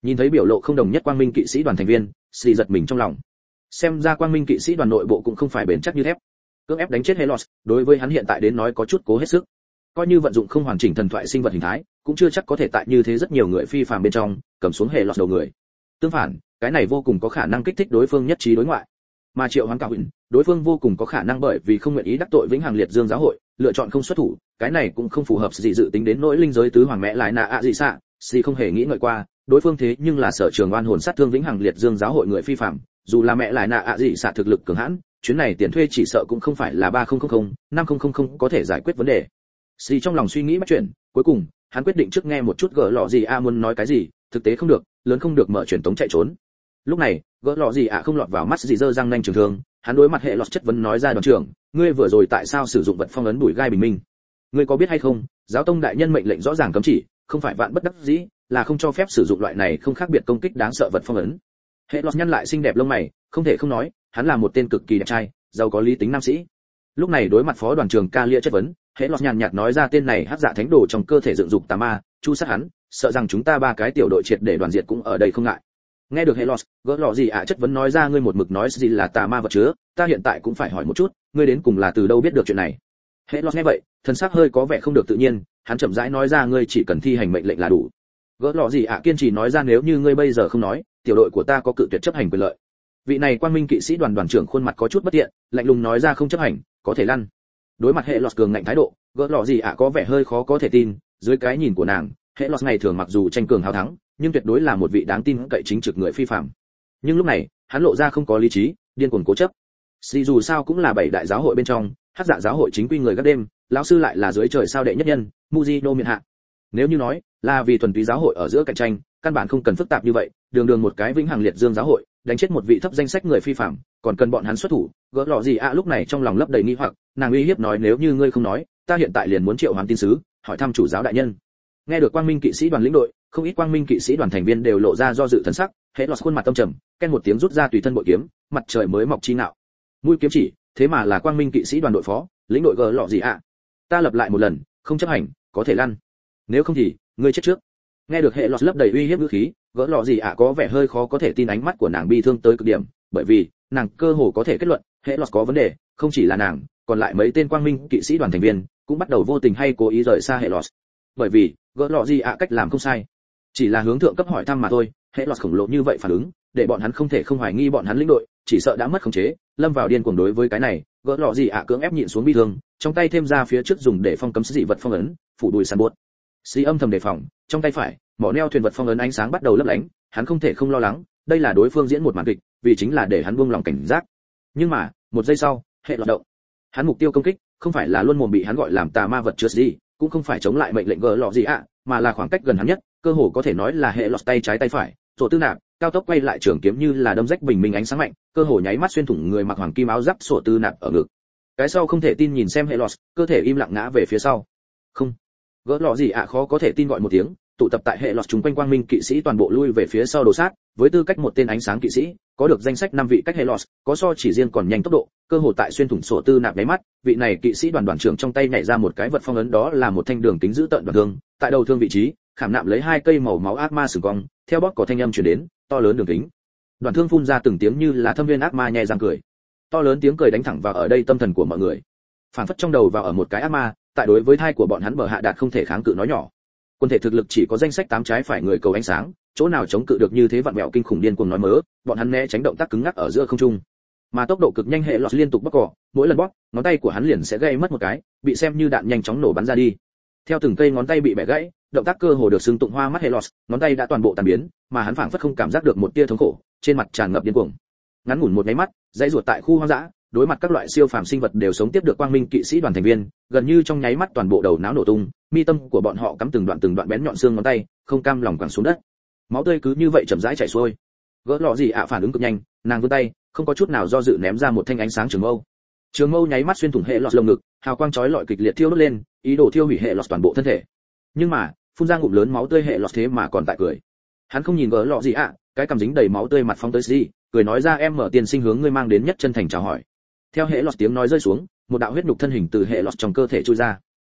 Nhìn thấy biểu lộ không đồng nhất quang minh kỵ sĩ đoàn thành viên, Sĩ giật mình trong lòng. Xem ra quang minh kỵ sĩ đoàn nội bộ cũng không phải bền chắc như thép. Cưỡng ép đánh chết Helos, đối với hắn hiện tại đến nói có chút cố hết sức. Coi như vận dụng không hoàn chỉnh thần thoại sinh vật hình thái, cũng chưa chắc có thể tại như thế rất nhiều người phi phàm bên trong cầm xuống Helos đầu người. Tương phản, cái này vô cùng có khả năng kích thích đối phương nhất trí đối ngoại. Mà Triệu Hoán Cao Huyền, đối phương vô cùng có khả năng bởi vì không nguyện ý đắc tội Vĩnh Hằng Liệt Dương giáo hội, lựa chọn không xuất thủ, cái này cũng không phù hợp gì dự tính đến nỗi linh giới tứ hoàng mẹ lại nạ ạ gì xạ, gì không hề nghĩ ngợi qua, đối phương thế nhưng là sở trường oan hồn sát thương Vĩnh Hằng Liệt Dương giáo hội người phi phàm, dù là mẹ lại nạ ạ gì xạ thực lực cường hãn, chuyến này tiền thuê chỉ sợ cũng không phải là ba không không không, năm không không không có thể giải quyết vấn đề. Xì trong lòng suy nghĩ bắt chuyện, cuối cùng, hắn quyết định trước nghe một chút gỡ lọ gì a muốn nói cái gì, thực tế không được, lớn không được mở truyền tống chạy trốn. Lúc này, gỡ lọ gì ạ không lọt vào mắt gì dơ răng nanh trường thương, hắn đối mặt hệ lọt chất vấn nói ra đoàn trưởng, ngươi vừa rồi tại sao sử dụng vật phong ấn đuổi gai bình minh? Ngươi có biết hay không, giáo tông đại nhân mệnh lệnh rõ ràng cấm chỉ, không phải vạn bất đắc dĩ, là không cho phép sử dụng loại này không khác biệt công kích đáng sợ vật phong ấn. Hệ lọt nhăn lại xinh đẹp lông mày, không thể không nói, hắn là một tên cực kỳ đẹp trai, giàu có lý tính nam sĩ. Lúc này đối mặt phó đoàn trưởng Ca Lia chất vấn, hệ lọt nhàn nhạt nói ra tên này hắc dạ thánh đồ trong cơ thể dựng dục tà ma, chu sát hắn, sợ rằng chúng ta ba cái tiểu đội triệt để đoàn diệt cũng ở đây không ngại. Nghe được hệ lọt, gỡ lọ gì ạ chất vấn nói ra ngươi một mực nói gì là tà ma vật chứa, ta hiện tại cũng phải hỏi một chút, ngươi đến cùng là từ đâu biết được chuyện này? Hệ lọt nghe vậy, thân xác hơi có vẻ không được tự nhiên, hắn chậm rãi nói ra ngươi chỉ cần thi hành mệnh lệnh là đủ. Gỡ lọ gì ạ kiên trì nói ra nếu như ngươi bây giờ không nói, tiểu đội của ta có cự tuyệt chấp hành quyền lợi. Vị này quang minh kỵ sĩ đoàn đoàn trưởng khuôn mặt có chút bất tiện, lạnh lùng nói ra không chấp hành, có thể lăn. Đối mặt hệ lọt cường ngạnh thái độ, gỡ lọ gì ạ có vẻ hơi khó có thể tin, dưới cái nhìn của nàng, hệ lọt ngày thường mặc dù tranh cường hào thắng, nhưng tuyệt đối là một vị đáng tin cậy chính trực người phi phàm. Nhưng lúc này, hắn lộ ra không có lý trí, điên cuồng cố chấp. Sĩ dù sao cũng là bảy đại giáo hội bên trong, hắc dạ giáo hội chính quy người gác đêm, lão sư lại là dưới trời sao đệ nhất nhân, Mujino miền hạ. Nếu như nói là vì thuần túy giáo hội ở giữa cạnh tranh, căn bản không cần phức tạp như vậy, đường đường một cái Vĩnh Hằng Liệt Dương giáo hội, đánh chết một vị thấp danh sách người phi phàm, còn cần bọn hắn xuất thủ, gỡ lọ gì ạ lúc này trong lòng lấp đầy nghi hoặc, nàng uy hiếp nói nếu như ngươi không nói, ta hiện tại liền muốn triệu hoán tín sứ, hỏi thăm chủ giáo đại nhân. Nghe được quang minh kỵ sĩ đoàn lĩnh đội, không ít quang minh kỵ sĩ đoàn thành viên đều lộ ra do dự thần sắc, hệ lọt khuôn mặt tâm trầm, ken một tiếng rút ra tùy thân bội kiếm, mặt trời mới mọc chi nạo. Mũi kiếm chỉ, thế mà là quang minh kỵ sĩ đoàn đội phó, lĩnh đội gỡ lọ gì ạ? Ta lập lại một lần, không chấp hành, có thể lăn. Nếu không thì, ngươi chết trước. Nghe được hệ lọt lấp đầy uy hiếp ngữ khí, gỡ lọ gì ạ có vẻ hơi khó có thể tin ánh mắt của nàng bi thương tới cực điểm, bởi vì nàng cơ hồ có thể kết luận, hệ lọt có vấn đề, không chỉ là nàng, còn lại mấy tên quang minh kỵ sĩ đoàn thành viên cũng bắt đầu vô tình hay cố ý rời xa hệ lọt. Bởi vì gỡ lọ gì ạ cách làm không sai, chỉ là hướng thượng cấp hỏi thăm mà thôi, hệ lọt khổng lồ như vậy phản ứng, để bọn hắn không thể không hoài nghi bọn hắn lĩnh đội, chỉ sợ đã mất khống chế, lâm vào điên cuồng đối với cái này, gỡ lọ gì ạ cưỡng ép nhịn xuống bi thương, trong tay thêm ra phía trước dùng để phong cấm dị vật phong ấn, phủ đùi săn buốt. Sĩ âm thầm đề phòng, trong tay phải, mỏ neo thuyền vật phong ấn ánh sáng bắt đầu lấp lánh, hắn không thể không lo lắng, đây là đối phương diễn một màn kịch, vì chính là để hắn buông lòng cảnh giác. Nhưng mà, một giây sau, hệ lọt động. Hắn mục tiêu công kích, không phải là luôn mồm bị hắn gọi làm tà ma vật chứa gì, cũng không phải chống lại mệnh lệnh gỡ lọ gì ạ, mà là khoảng cách gần hắn nhất, cơ hồ có thể nói là hệ lọt tay trái tay phải, rổ tư nạp, cao tốc quay lại trường kiếm như là đâm rách bình minh ánh sáng mạnh, cơ hồ nháy mắt xuyên thủng người mặc hoàng kim áo giáp sổ tư nạp ở ngực. Cái sau không thể tin nhìn xem hệ lọt, cơ thể im lặng ngã về phía sau. Không, gỡ lọ gì ạ khó có thể tin gọi một tiếng, tụ tập tại hệ lọt chúng quanh quang minh kỵ sĩ toàn bộ lui về phía sau đồ sát, với tư cách một tên ánh sáng kỵ sĩ, có được danh sách năm vị cách hệ lọt, có so chỉ riêng còn nhanh tốc độ, cơ hồ tại xuyên thủng sổ tư nạp mấy mắt, vị này kỵ sĩ đoàn đoàn trưởng trong tay nhảy ra một cái vật phong ấn đó là một thanh đường kính giữ tận đoạn thương, tại đầu thương vị trí, khảm nạm lấy hai cây màu máu ác ma sừng cong, theo bóp có thanh âm truyền đến, to lớn đường kính. Đoạn thương phun ra từng tiếng như là thâm viên ác ma nhẹ răng cười. To lớn tiếng cười đánh thẳng vào ở đây tâm thần của mọi người. Phản phất trong đầu vào ở một cái ác ma, tại đối với thai của bọn hắn bờ hạ đạt không thể kháng cự nói nhỏ. Quân thể thực lực chỉ có danh sách tám trái phải người cầu ánh sáng, chỗ nào chống cự được như thế vặn vẹo kinh khủng điên cuồng nói mớ, bọn hắn né tránh động tác cứng ngắc ở giữa không trung. Mà tốc độ cực nhanh hệ lọt liên tục bóp cỏ, mỗi lần bóp, ngón tay của hắn liền sẽ gây mất một cái, bị xem như đạn nhanh chóng nổ bắn ra đi. Theo từng cây ngón tay bị bẻ gãy, động tác cơ hồ được xưng tụng hoa mắt hệ lọt, ngón tay đã toàn bộ tàn biến, mà hắn phảng phất không cảm giác được một tia thống khổ, trên mặt tràn ngập điên cuồng. Ngắn ngủn một cái mắt, dãy ruột tại khu hoang dã, đối mặt các loại siêu phàm sinh vật đều sống tiếp được quang minh kỵ sĩ đoàn thành viên, gần như trong nháy mắt toàn bộ đầu não nổ tung, mi tâm của bọn họ cắm từng đoạn từng đoạn bén nhọn xương ngón tay, không cam lòng quẳng xuống đất. Máu tươi cứ như vậy chậm rãi chảy xuôi. Gỡ lọ gì ạ phản ứng cực nhanh, nàng vươn tay, không có chút nào do dự ném ra một thanh ánh sáng trường mâu. Trường mâu nháy mắt xuyên thủng hệ lọt lồng ngực, hào quang chói lọi kịch liệt thiêu đốt lên, ý đồ thiêu hủy hệ lọt toàn bộ thân thể. Nhưng mà, phun ra ngụm lớn máu tươi hệ lọt thế mà còn tại cười. Hắn không nhìn gỡ lọ gì ạ, cái cằm dính đầy máu tươi mặt phóng tới gì, cười nói ra em mở tiền sinh hướng ngươi mang đến nhất chân thành chào hỏi. Theo hệ lọt tiếng nói rơi xuống, một đạo huyết nhục thân hình từ hệ lọt trong cơ thể chui ra.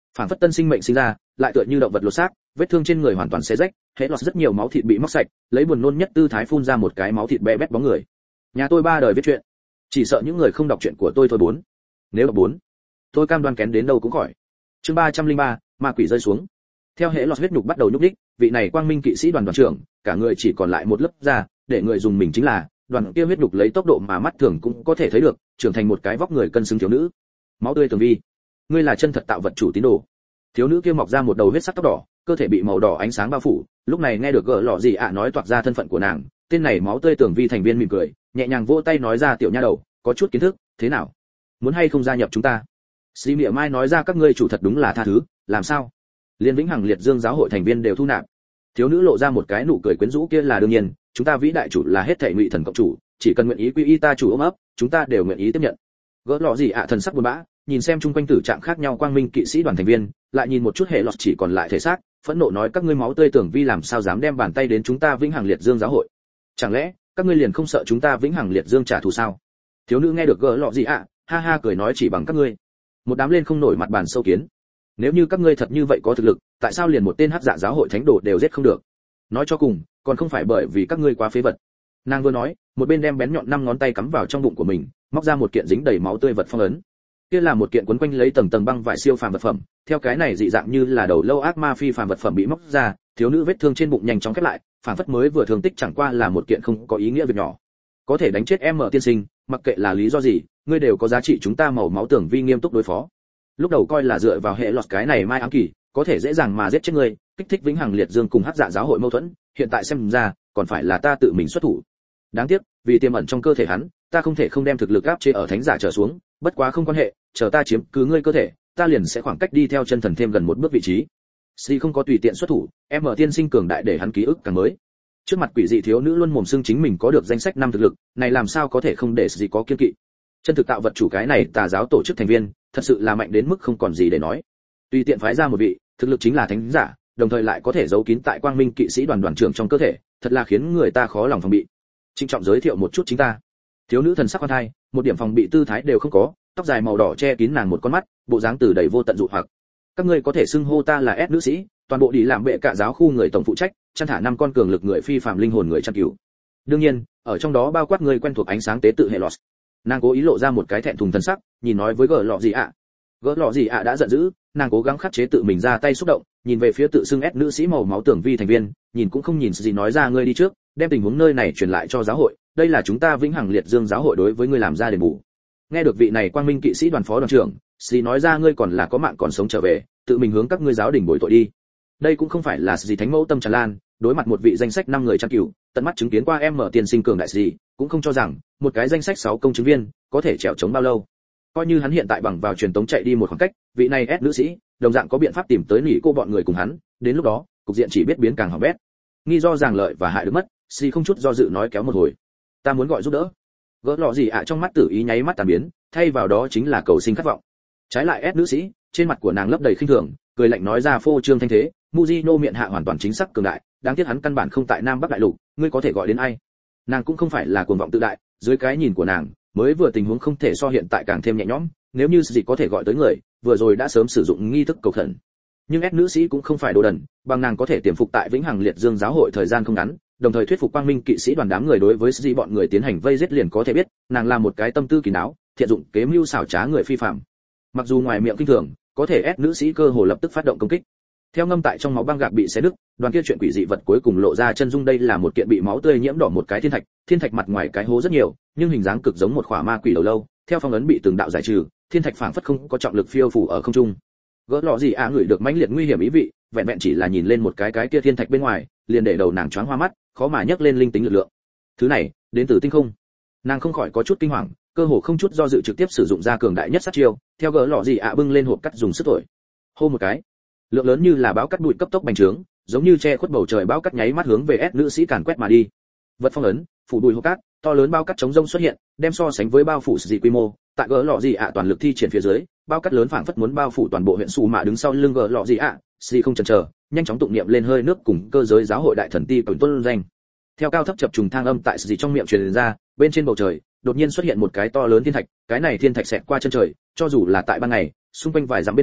phảng phất tân sinh mệnh sinh ra, lại tựa như động vật lột xác, vết thương trên người hoàn toàn xé rách, hệ lọt rất nhiều máu thịt bị móc sạch, lấy buồn nôn nhất tư thái phun ra một cái máu thịt bé bét bóng người. Nhà tôi ba đời viết chuyện, chỉ sợ những người không đọc chuyện của tôi thôi bốn. Nếu đọc bốn, tôi cam đoan kén đến đâu cũng khỏi. Chương ba trăm linh ba, ma quỷ rơi xuống. Theo hệ lọt huyết nhục bắt đầu nhúc nhích, vị này quang minh kỵ sĩ đoàn đoàn trưởng, cả người chỉ còn lại một lớp da, để người dùng mình chính là, đoàn kia huyết nhục lấy tốc độ mà mắt thường cũng có thể thấy được, trưởng thành một cái vóc người cân xứng thiếu nữ. Máu tươi tường vi, ngươi là chân thật tạo vật chủ tín đồ. Thiếu nữ kia mọc ra một đầu huyết sắc tóc đỏ, cơ thể bị màu đỏ ánh sáng bao phủ, lúc này nghe được gỡ lọ gì ạ nói toạc ra thân phận của nàng, tên này máu tươi tường vi thành viên mỉm cười, nhẹ nhàng vỗ tay nói ra tiểu nha đầu, có chút kiến thức, thế nào? Muốn hay không gia nhập chúng ta? Sĩ Mị Mai nói ra các ngươi chủ thật đúng là tha thứ, làm sao? Liên Vĩnh Hằng Liệt Dương giáo hội thành viên đều thu nạp. Thiếu nữ lộ ra một cái nụ cười quyến rũ kia là đương nhiên, chúng ta vĩ đại chủ là hết thảy ngụy thần cộng chủ, chỉ cần nguyện ý quy y ta chủ ôm ấp, chúng ta đều nguyện ý tiếp nhận. Gỡ lọ gì ạ thần sắc buồn bã, nhìn xem chung quanh tử trạng khác nhau quang minh kỵ sĩ đoàn thành viên, lại nhìn một chút hệ lọt chỉ còn lại thể xác, phẫn nộ nói các ngươi máu tươi tưởng vi làm sao dám đem bàn tay đến chúng ta Vĩnh Hằng Liệt Dương giáo hội? Chẳng lẽ các ngươi liền không sợ chúng ta Vĩnh Hằng Liệt Dương trả thù sao? Thiếu nữ nghe được gỡ lọ gì ạ, ha ha cười nói chỉ bằng các ngươi. Một đám lên không nổi mặt bàn sâu kiến. Nếu như các ngươi thật như vậy có thực lực, tại sao liền một tên hắc dạ giáo hội thánh đồ đều giết không được? Nói cho cùng, còn không phải bởi vì các ngươi quá phế vật. Nàng vừa nói, một bên đem bén nhọn năm ngón tay cắm vào trong bụng của mình, móc ra một kiện dính đầy máu tươi vật phong ấn. Kia là một kiện quấn quanh lấy tầng tầng băng vải siêu phàm vật phẩm, theo cái này dị dạng như là đầu lâu ác ma phi phàm vật phẩm bị móc ra, thiếu nữ vết thương trên bụng nhanh chóng khép lại, phản phất mới vừa thương tích chẳng qua là một kiện không có ý nghĩa việc nhỏ. Có thể đánh chết em mở tiên sinh, mặc kệ là lý do gì, ngươi đều có giá trị chúng ta màu máu tưởng vi nghiêm túc đối phó. Lúc đầu coi là dựa vào hệ lọt cái này mai ám kỳ, có thể dễ dàng mà giết chết ngươi, kích thích Vĩnh Hằng Liệt Dương cùng hắc dạ giáo hội mâu thuẫn, hiện tại xem ra, còn phải là ta tự mình xuất thủ. Đáng tiếc, vì tiềm ẩn trong cơ thể hắn, ta không thể không đem thực lực áp chế ở thánh giả trở xuống, bất quá không quan hệ, chờ ta chiếm cứ ngươi cơ thể, ta liền sẽ khoảng cách đi theo chân thần thêm gần một bước vị trí. Si không có tùy tiện xuất thủ, em mở tiên sinh cường đại để hắn ký ức càng mới. Trước mặt quỷ dị thiếu nữ luôn mồm xưng chính mình có được danh sách năm thực lực, này làm sao có thể không để gì có kiên kỵ. Chân thực tạo vật chủ cái này tà giáo tổ chức thành viên, thật sự là mạnh đến mức không còn gì để nói. Tùy tiện phái ra một vị, thực lực chính là thánh giả, đồng thời lại có thể giấu kín tại quang minh kỵ sĩ đoàn đoàn trưởng trong cơ thể, thật là khiến người ta khó lòng phòng bị. Trịnh trọng giới thiệu một chút chính ta. Thiếu nữ thần sắc khoan thai, một điểm phòng bị tư thái đều không có, tóc dài màu đỏ che kín nàng một con mắt, bộ dáng từ đầy vô tận dụ hoặc. Các ngươi có thể xưng hô ta là S nữ sĩ, toàn bộ đi làm bệ cả giáo khu người tổng phụ trách, chăn thả năm con cường lực người phi phàm linh hồn người chăn cứu. Đương nhiên, ở trong đó bao quát người quen thuộc ánh sáng tế tự hệ lọt. Nàng cố ý lộ ra một cái thẹn thùng thần sắc, nhìn nói với gỡ lọ gì ạ. Gỡ lọ gì ạ đã giận dữ, nàng cố gắng khắc chế tự mình ra tay xúc động, nhìn về phía tự xưng S nữ sĩ màu máu tưởng vi thành viên, nhìn cũng không nhìn gì nói ra ngươi đi trước, đem tình huống nơi này truyền lại cho giáo hội, đây là chúng ta Vĩnh Hằng Liệt Dương giáo hội đối với ngươi làm ra đền bù. Nghe được vị này quang minh kỵ sĩ đoàn phó đoàn trưởng, Sĩ nói ra ngươi còn là có mạng còn sống trở về, tự mình hướng các ngươi giáo đình bồi tội đi. Đây cũng không phải là gì thánh mẫu tâm tràn lan, đối mặt một vị danh sách năm người trang cửu, tận mắt chứng kiến qua em mở tiền sinh cường đại gì, cũng không cho rằng một cái danh sách sáu công chứng viên có thể trèo chống bao lâu. Coi như hắn hiện tại bằng vào truyền tống chạy đi một khoảng cách, vị này S nữ sĩ, đồng dạng có biện pháp tìm tới nỉ cô bọn người cùng hắn, đến lúc đó, cục diện chỉ biết biến càng hỏng bét. Nghi do ràng lợi và hại được mất, Sĩ không chút do dự nói kéo một hồi. Ta muốn gọi giúp đỡ. Gỡ lọ gì ạ trong mắt tử ý nháy mắt tàn biến, thay vào đó chính là cầu sinh khát vọng. Trái lại S nữ sĩ, trên mặt của nàng lấp đầy khinh thường, cười lạnh nói ra phô trương thanh thế, Mujino miệng hạ hoàn toàn chính xác cường đại, đáng tiếc hắn căn bản không tại Nam Bắc đại lục, ngươi có thể gọi đến ai? Nàng cũng không phải là cuồng vọng tự đại, dưới cái nhìn của nàng, mới vừa tình huống không thể so hiện tại càng thêm nhẹ nhõm, nếu như gì có thể gọi tới người, vừa rồi đã sớm sử dụng nghi thức cầu khẩn. Nhưng S nữ sĩ cũng không phải đồ đần, bằng nàng có thể tiềm phục tại Vĩnh Hằng Liệt Dương giáo hội thời gian không ngắn, đồng thời thuyết phục quang minh kỵ sĩ đoàn đám người đối với gì bọn người tiến hành vây giết liền có thể biết, nàng là một cái tâm tư kín đáo, thiện dụng kế mưu xảo trá người phi phàm. Mặc dù ngoài miệng kinh thường, có thể ép nữ sĩ cơ hồ lập tức phát động công kích. Theo ngâm tại trong máu băng gạc bị xé đứt, đoàn kia chuyện quỷ dị vật cuối cùng lộ ra chân dung, đây là một kiện bị máu tươi nhiễm đỏ một cái thiên thạch, thiên thạch mặt ngoài cái hố rất nhiều, nhưng hình dáng cực giống một khỏa ma quỷ đầu lâu, theo phong ấn bị từng đạo giải trừ, thiên thạch phảng phất không có trọng lực phiêu phù ở không trung. Gỡ lọ gì à ngửi được mãnh liệt nguy hiểm ý vị, vẹn vẹn chỉ là nhìn lên một cái cái kia thiên thạch bên ngoài, liền để đầu nàng choáng hoa mắt, khó mà nhấc lên linh tính lực lượng. Thứ này, đến từ tinh không. Nàng không khỏi có chút kinh hoàng, cơ hồ không chút do dự trực tiếp sử dụng ra cường đại nhất sát chiêu, theo gỡ lọ gì ạ bưng lên hộp cắt dùng sức thổi. Hô một cái, lượng lớn như là bão cắt bụi cấp tốc bành trướng, giống như che khuất bầu trời bão cắt nháy mắt hướng về S nữ sĩ càn quét mà đi. Vật phong ấn, phủ bụi hộp cát, to lớn bao cắt chống rông xuất hiện, đem so sánh với bao phủ dị quy mô, tại gỡ lọ gì ạ toàn lực thi triển phía dưới, bao cắt lớn phảng phất muốn bao phủ toàn bộ huyện Sù Mạ đứng sau lưng gỡ lọ gì ạ, xì không chần chờ, nhanh chóng tụng niệm lên hơi nước cùng cơ giới giáo hội đại thần ti cẩn tuân danh. Theo cao thấp chập trùng thang âm tại xì trong miệng truyền ra, bên trên bầu trời đột nhiên xuất hiện một cái to lớn thiên thạch, cái này thiên thạch xẹt qua chân trời, cho dù là tại ban ngày, xung quanh vài dặm bên ngoài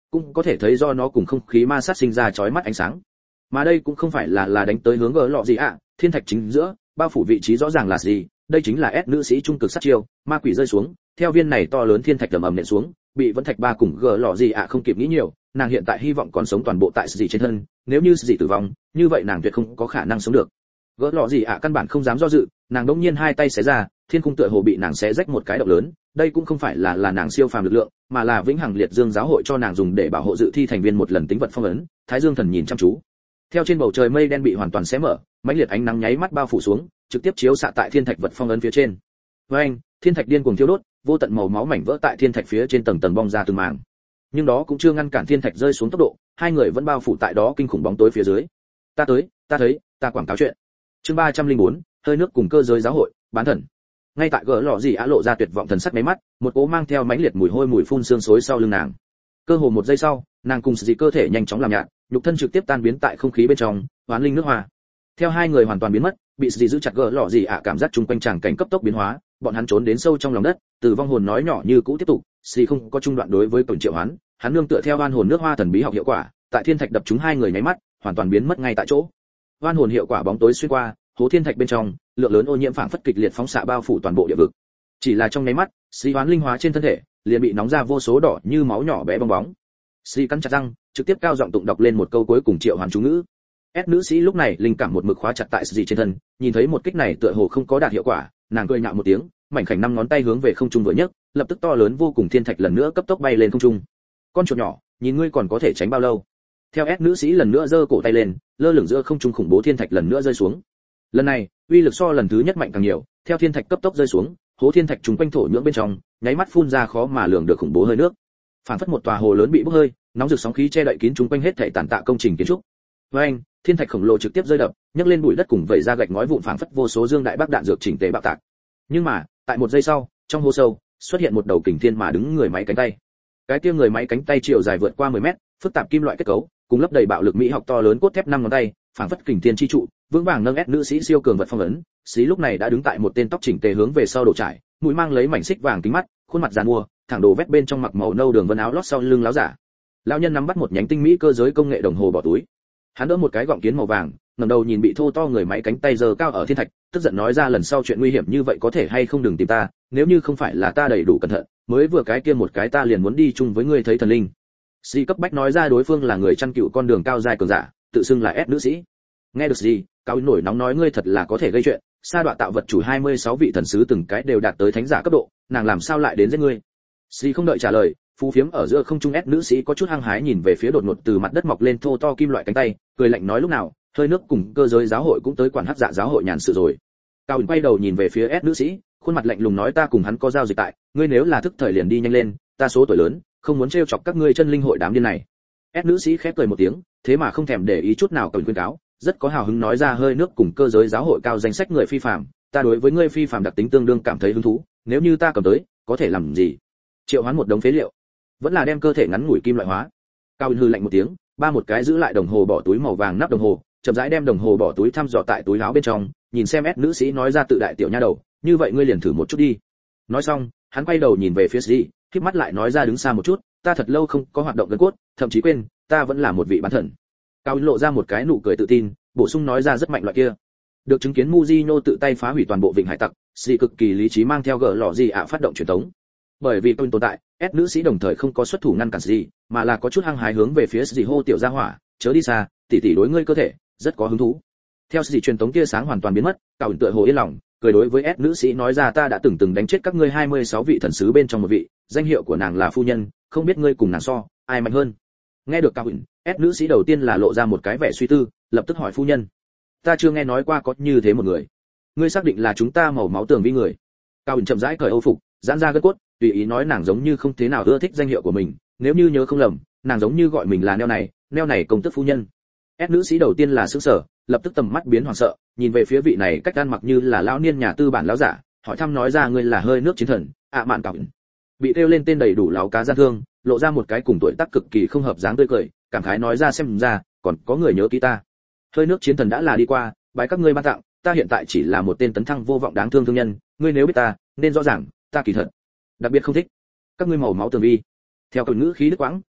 cũng có thể thấy do nó cùng không khí ma sát sinh ra chói mắt ánh sáng. Mà đây cũng không phải là là đánh tới hướng gỡ lọ gì ạ, thiên thạch chính giữa, bao phủ vị trí rõ ràng là gì, đây chính là S nữ sĩ trung cực sát chiêu, ma quỷ rơi xuống, theo viên này to lớn thiên thạch ầm ầm nện xuống, bị vẫn thạch ba cùng gỡ lọ gì ạ không kịp nghĩ nhiều, nàng hiện tại hy vọng còn sống toàn bộ tại gì trên thân, nếu như gì tử vong, như vậy nàng tuyệt không có khả năng sống được. Gỡ lọ gì ạ căn bản không dám do dự, nàng đống nhiên hai tay xé ra, thiên khung tựa hồ bị nàng xé rách một cái động lớn, đây cũng không phải là là nàng siêu phàm lực lượng, mà là vĩnh hằng liệt dương giáo hội cho nàng dùng để bảo hộ dự thi thành viên một lần tính vật phong ấn. Thái Dương thần nhìn chăm chú, theo trên bầu trời mây đen bị hoàn toàn xé mở, mãnh liệt ánh nắng nháy mắt bao phủ xuống, trực tiếp chiếu xạ tại thiên thạch vật phong ấn phía trên. Với anh, thiên thạch điên cuồng thiêu đốt, vô tận màu máu mảnh vỡ tại thiên thạch phía trên tầng tầng bong ra từng mảng. Nhưng đó cũng chưa ngăn cản thiên thạch rơi xuống tốc độ, hai người vẫn bao phủ tại đó kinh khủng bóng tối phía dưới. Ta tới, ta thấy, ta quảng cáo chuyện. Chương ba trăm lẻ bốn, hơi nước cùng cơ giới giáo hội, bán thần. Ngay tại gỡ lọ gì á lộ ra tuyệt vọng thần sắc mấy mắt, một cỗ mang theo mãnh liệt mùi hôi mùi phun sương xối sau lưng nàng. Cơ hồ một giây sau, nàng cùng dị cơ thể nhanh chóng làm nhạt, nhục thân trực tiếp tan biến tại không khí bên trong, hoán linh nước hoa. Theo hai người hoàn toàn biến mất, bị dị giữ chặt gỡ lọ gì ạ cảm giác chung quanh tràng cảnh cấp tốc biến hóa, bọn hắn trốn đến sâu trong lòng đất, từ vong hồn nói nhỏ như cũ tiếp tục, dị không có trung đoạn đối với tổng triệu hoán, hắn nương tựa theo oan hồn nước hoa thần bí học hiệu quả, tại thiên thạch đập chúng hai người nháy mắt, hoàn toàn biến mất ngay tại chỗ. Oan hồn hiệu quả bóng tối xuyên qua, hố thiên thạch bên trong, lượng lớn ô nhiễm phảng phất kịch liệt phóng xạ bao phủ toàn bộ địa vực. Chỉ là trong nháy mắt, dị hoán linh hóa trên thân thể, liền bị nóng ra vô số đỏ như máu nhỏ bé bong bóng. Dị cắn chặt răng, trực tiếp cao giọng tụng đọc lên một câu cuối cùng triệu hoán chú ngữ. S nữ sĩ lúc này linh cảm một mực khóa chặt tại dị trên thân, nhìn thấy một kích này tựa hồ không có đạt hiệu quả, nàng cười nhạo một tiếng, mảnh khảnh năm ngón tay hướng về không trung vừa nhấc, lập tức to lớn vô cùng thiên thạch lần nữa cấp tốc bay lên không trung. Con chuột nhỏ, nhìn ngươi còn có thể tránh bao lâu? Theo S nữ sĩ lần nữa giơ cổ tay lên, lơ lửng giữa không trung khủng bố thiên thạch lần nữa rơi xuống. Lần này, uy lực so lần thứ nhất mạnh càng nhiều, theo thiên thạch cấp tốc rơi xuống, hố thiên thạch trùng quanh thổ nhưỡng bên trong, nháy mắt phun ra khó mà lường được khủng bố hơi nước. Phản phất một tòa hồ lớn bị bốc hơi, nóng rực sóng khí che đậy kín trùng quanh hết thảy tàn tạ công trình kiến trúc. Với anh, thiên thạch khổng lồ trực tiếp rơi đập, nhấc lên bụi đất cùng vẩy ra gạch ngói vụn phảng phất vô số dương đại bác đạn dược chỉnh tề bạo tạc. Nhưng mà, tại một giây sau, trong hố sâu, xuất hiện một đầu kình thiên mà đứng người máy cánh tay. Cái kia người máy cánh tay chiều dài vượt qua mười mét, phức tạp kim loại kết cấu, cùng lấp đầy bạo lực mỹ học to lớn cốt thép năm ngón tay, phảng phất kình thiên chi trụ, vững vàng nâng ép nữ sĩ siêu cường vật phong ấn. Xí lúc này đã đứng tại một tên tóc chỉnh tề hướng về sau đổ trải, mũi mang lấy mảnh xích vàng kính mắt, khuôn mặt giàn mua, thẳng đồ vét bên trong mặc màu nâu đường vân áo lót sau lưng láo giả. Lão nhân nắm bắt một nhánh tinh mỹ cơ giới công nghệ đồng hồ bỏ túi. Hắn đỡ một cái gọng kiến màu vàng, ngẩng đầu nhìn bị thô to người máy cánh tay giơ cao ở thiên thạch, tức giận nói ra lần sau chuyện nguy hiểm như vậy có thể hay không đừng tìm ta, nếu như không phải là ta đầy đủ cẩn thận, mới vừa cái kia một cái ta liền muốn đi chung với ngươi thấy thần linh. Si cấp bách nói ra đối phương là người chăn cừu con đường cao dài cường giả, tự xưng là S nữ sĩ. Nghe được gì, cao nổi nóng nói ngươi thật là có thể gây chuyện, sa đọa tạo vật chủ hai mươi sáu vị thần sứ từng cái đều đạt tới thánh giả cấp độ, nàng làm sao lại đến giết ngươi? Si không đợi trả lời, phú phiếm ở giữa không trung S nữ sĩ có chút hăng hái nhìn về phía đột ngột từ mặt đất mọc lên thô to kim loại cánh tay, cười lạnh nói lúc nào, hơi nước cùng cơ giới giáo hội cũng tới quản hắc dạ giáo hội nhàn sự rồi. Cao quay đầu nhìn về phía S nữ sĩ, khuôn mặt lạnh lùng nói ta cùng hắn có giao dịch tại, ngươi nếu là thức thời liền đi nhanh lên, ta số tuổi lớn, không muốn trêu chọc các ngươi chân linh hội đám điên này. S nữ sĩ khép cười một tiếng, thế mà không thèm để ý chút nào cần khuyên cáo, rất có hào hứng nói ra hơi nước cùng cơ giới giáo hội cao danh sách người phi phàm, ta đối với ngươi phi phàm đặc tính tương đương cảm thấy hứng thú, nếu như ta cầm tới, có thể làm gì? Triệu hoán một đống phế liệu, vẫn là đem cơ thể ngắn ngủi kim loại hóa. Cao hư lạnh một tiếng, ba một cái giữ lại đồng hồ bỏ túi màu vàng nắp đồng hồ, chậm rãi đem đồng hồ bỏ túi thăm dò tại túi áo bên trong, nhìn xem S nữ sĩ nói ra tự đại tiểu nha đầu, như vậy ngươi liền thử một chút đi. Nói xong, hắn quay đầu nhìn về phía Sĩ, khép mắt lại nói ra đứng xa một chút, ta thật lâu không có hoạt động gần cốt, thậm chí quên, ta vẫn là một vị bán thần. Cao lộ ra một cái nụ cười tự tin, bổ sung nói ra rất mạnh loại kia. Được chứng kiến Mujino tự tay phá hủy toàn bộ vịnh hải tặc, Sĩ cực kỳ lý trí mang theo gỡ lọ gì ạ phát động truyền tống. Bởi vì tôn tồn tại, S nữ sĩ đồng thời không có xuất thủ ngăn cản gì, mà là có chút hăng hái hướng về phía Sĩ hô tiểu gia hỏa, chớ đi xa, tỷ tỷ đối ngươi cơ thể rất có hứng thú. Theo Sĩ truyền tống tia sáng hoàn toàn biến mất, Cao tựa hồ yên lòng, cười đối với S nữ sĩ nói ra ta đã từng từng đánh chết các ngươi hai mươi sáu vị thần sứ bên trong một vị, danh hiệu của nàng là phu nhân, không biết ngươi cùng nàng so, ai mạnh hơn. Nghe được Cao Huyền, S nữ sĩ đầu tiên là lộ ra một cái vẻ suy tư, lập tức hỏi phu nhân, ta chưa nghe nói qua có như thế một người, ngươi xác định là chúng ta màu máu tường vi người? Cao Huyền chậm rãi cởi âu phục, giãn ra gân cốt, tùy ý nói nàng giống như không thế nào ưa thích danh hiệu của mình, nếu như nhớ không lầm, nàng giống như gọi mình là neo này, neo này công tước phu nhân. S nữ sĩ đầu tiên là sững sờ, lập tức tầm mắt biến hoảng sợ, nhìn về phía vị này cách ăn mặc như là lão niên nhà tư bản lão giả, hỏi thăm nói ra ngươi là hơi nước chiến thần, ạ mạn Cao Huyền. Bị kêu lên tên đầy đủ lão cá gian thương, lộ ra một cái cùng tuổi tác cực kỳ không hợp dáng tươi cười, cảm khái nói ra xem ra, còn có người nhớ kỹ ta. Hơi nước chiến thần đã là đi qua, bái các ngươi ban tặng, ta hiện tại chỉ là một tên tấn thăng vô vọng đáng thương thương nhân, ngươi nếu biết ta, nên rõ ràng, ta kỳ thật đặc biệt không thích các ngươi màu máu tường vi. Theo câu ngữ khí đức quãng,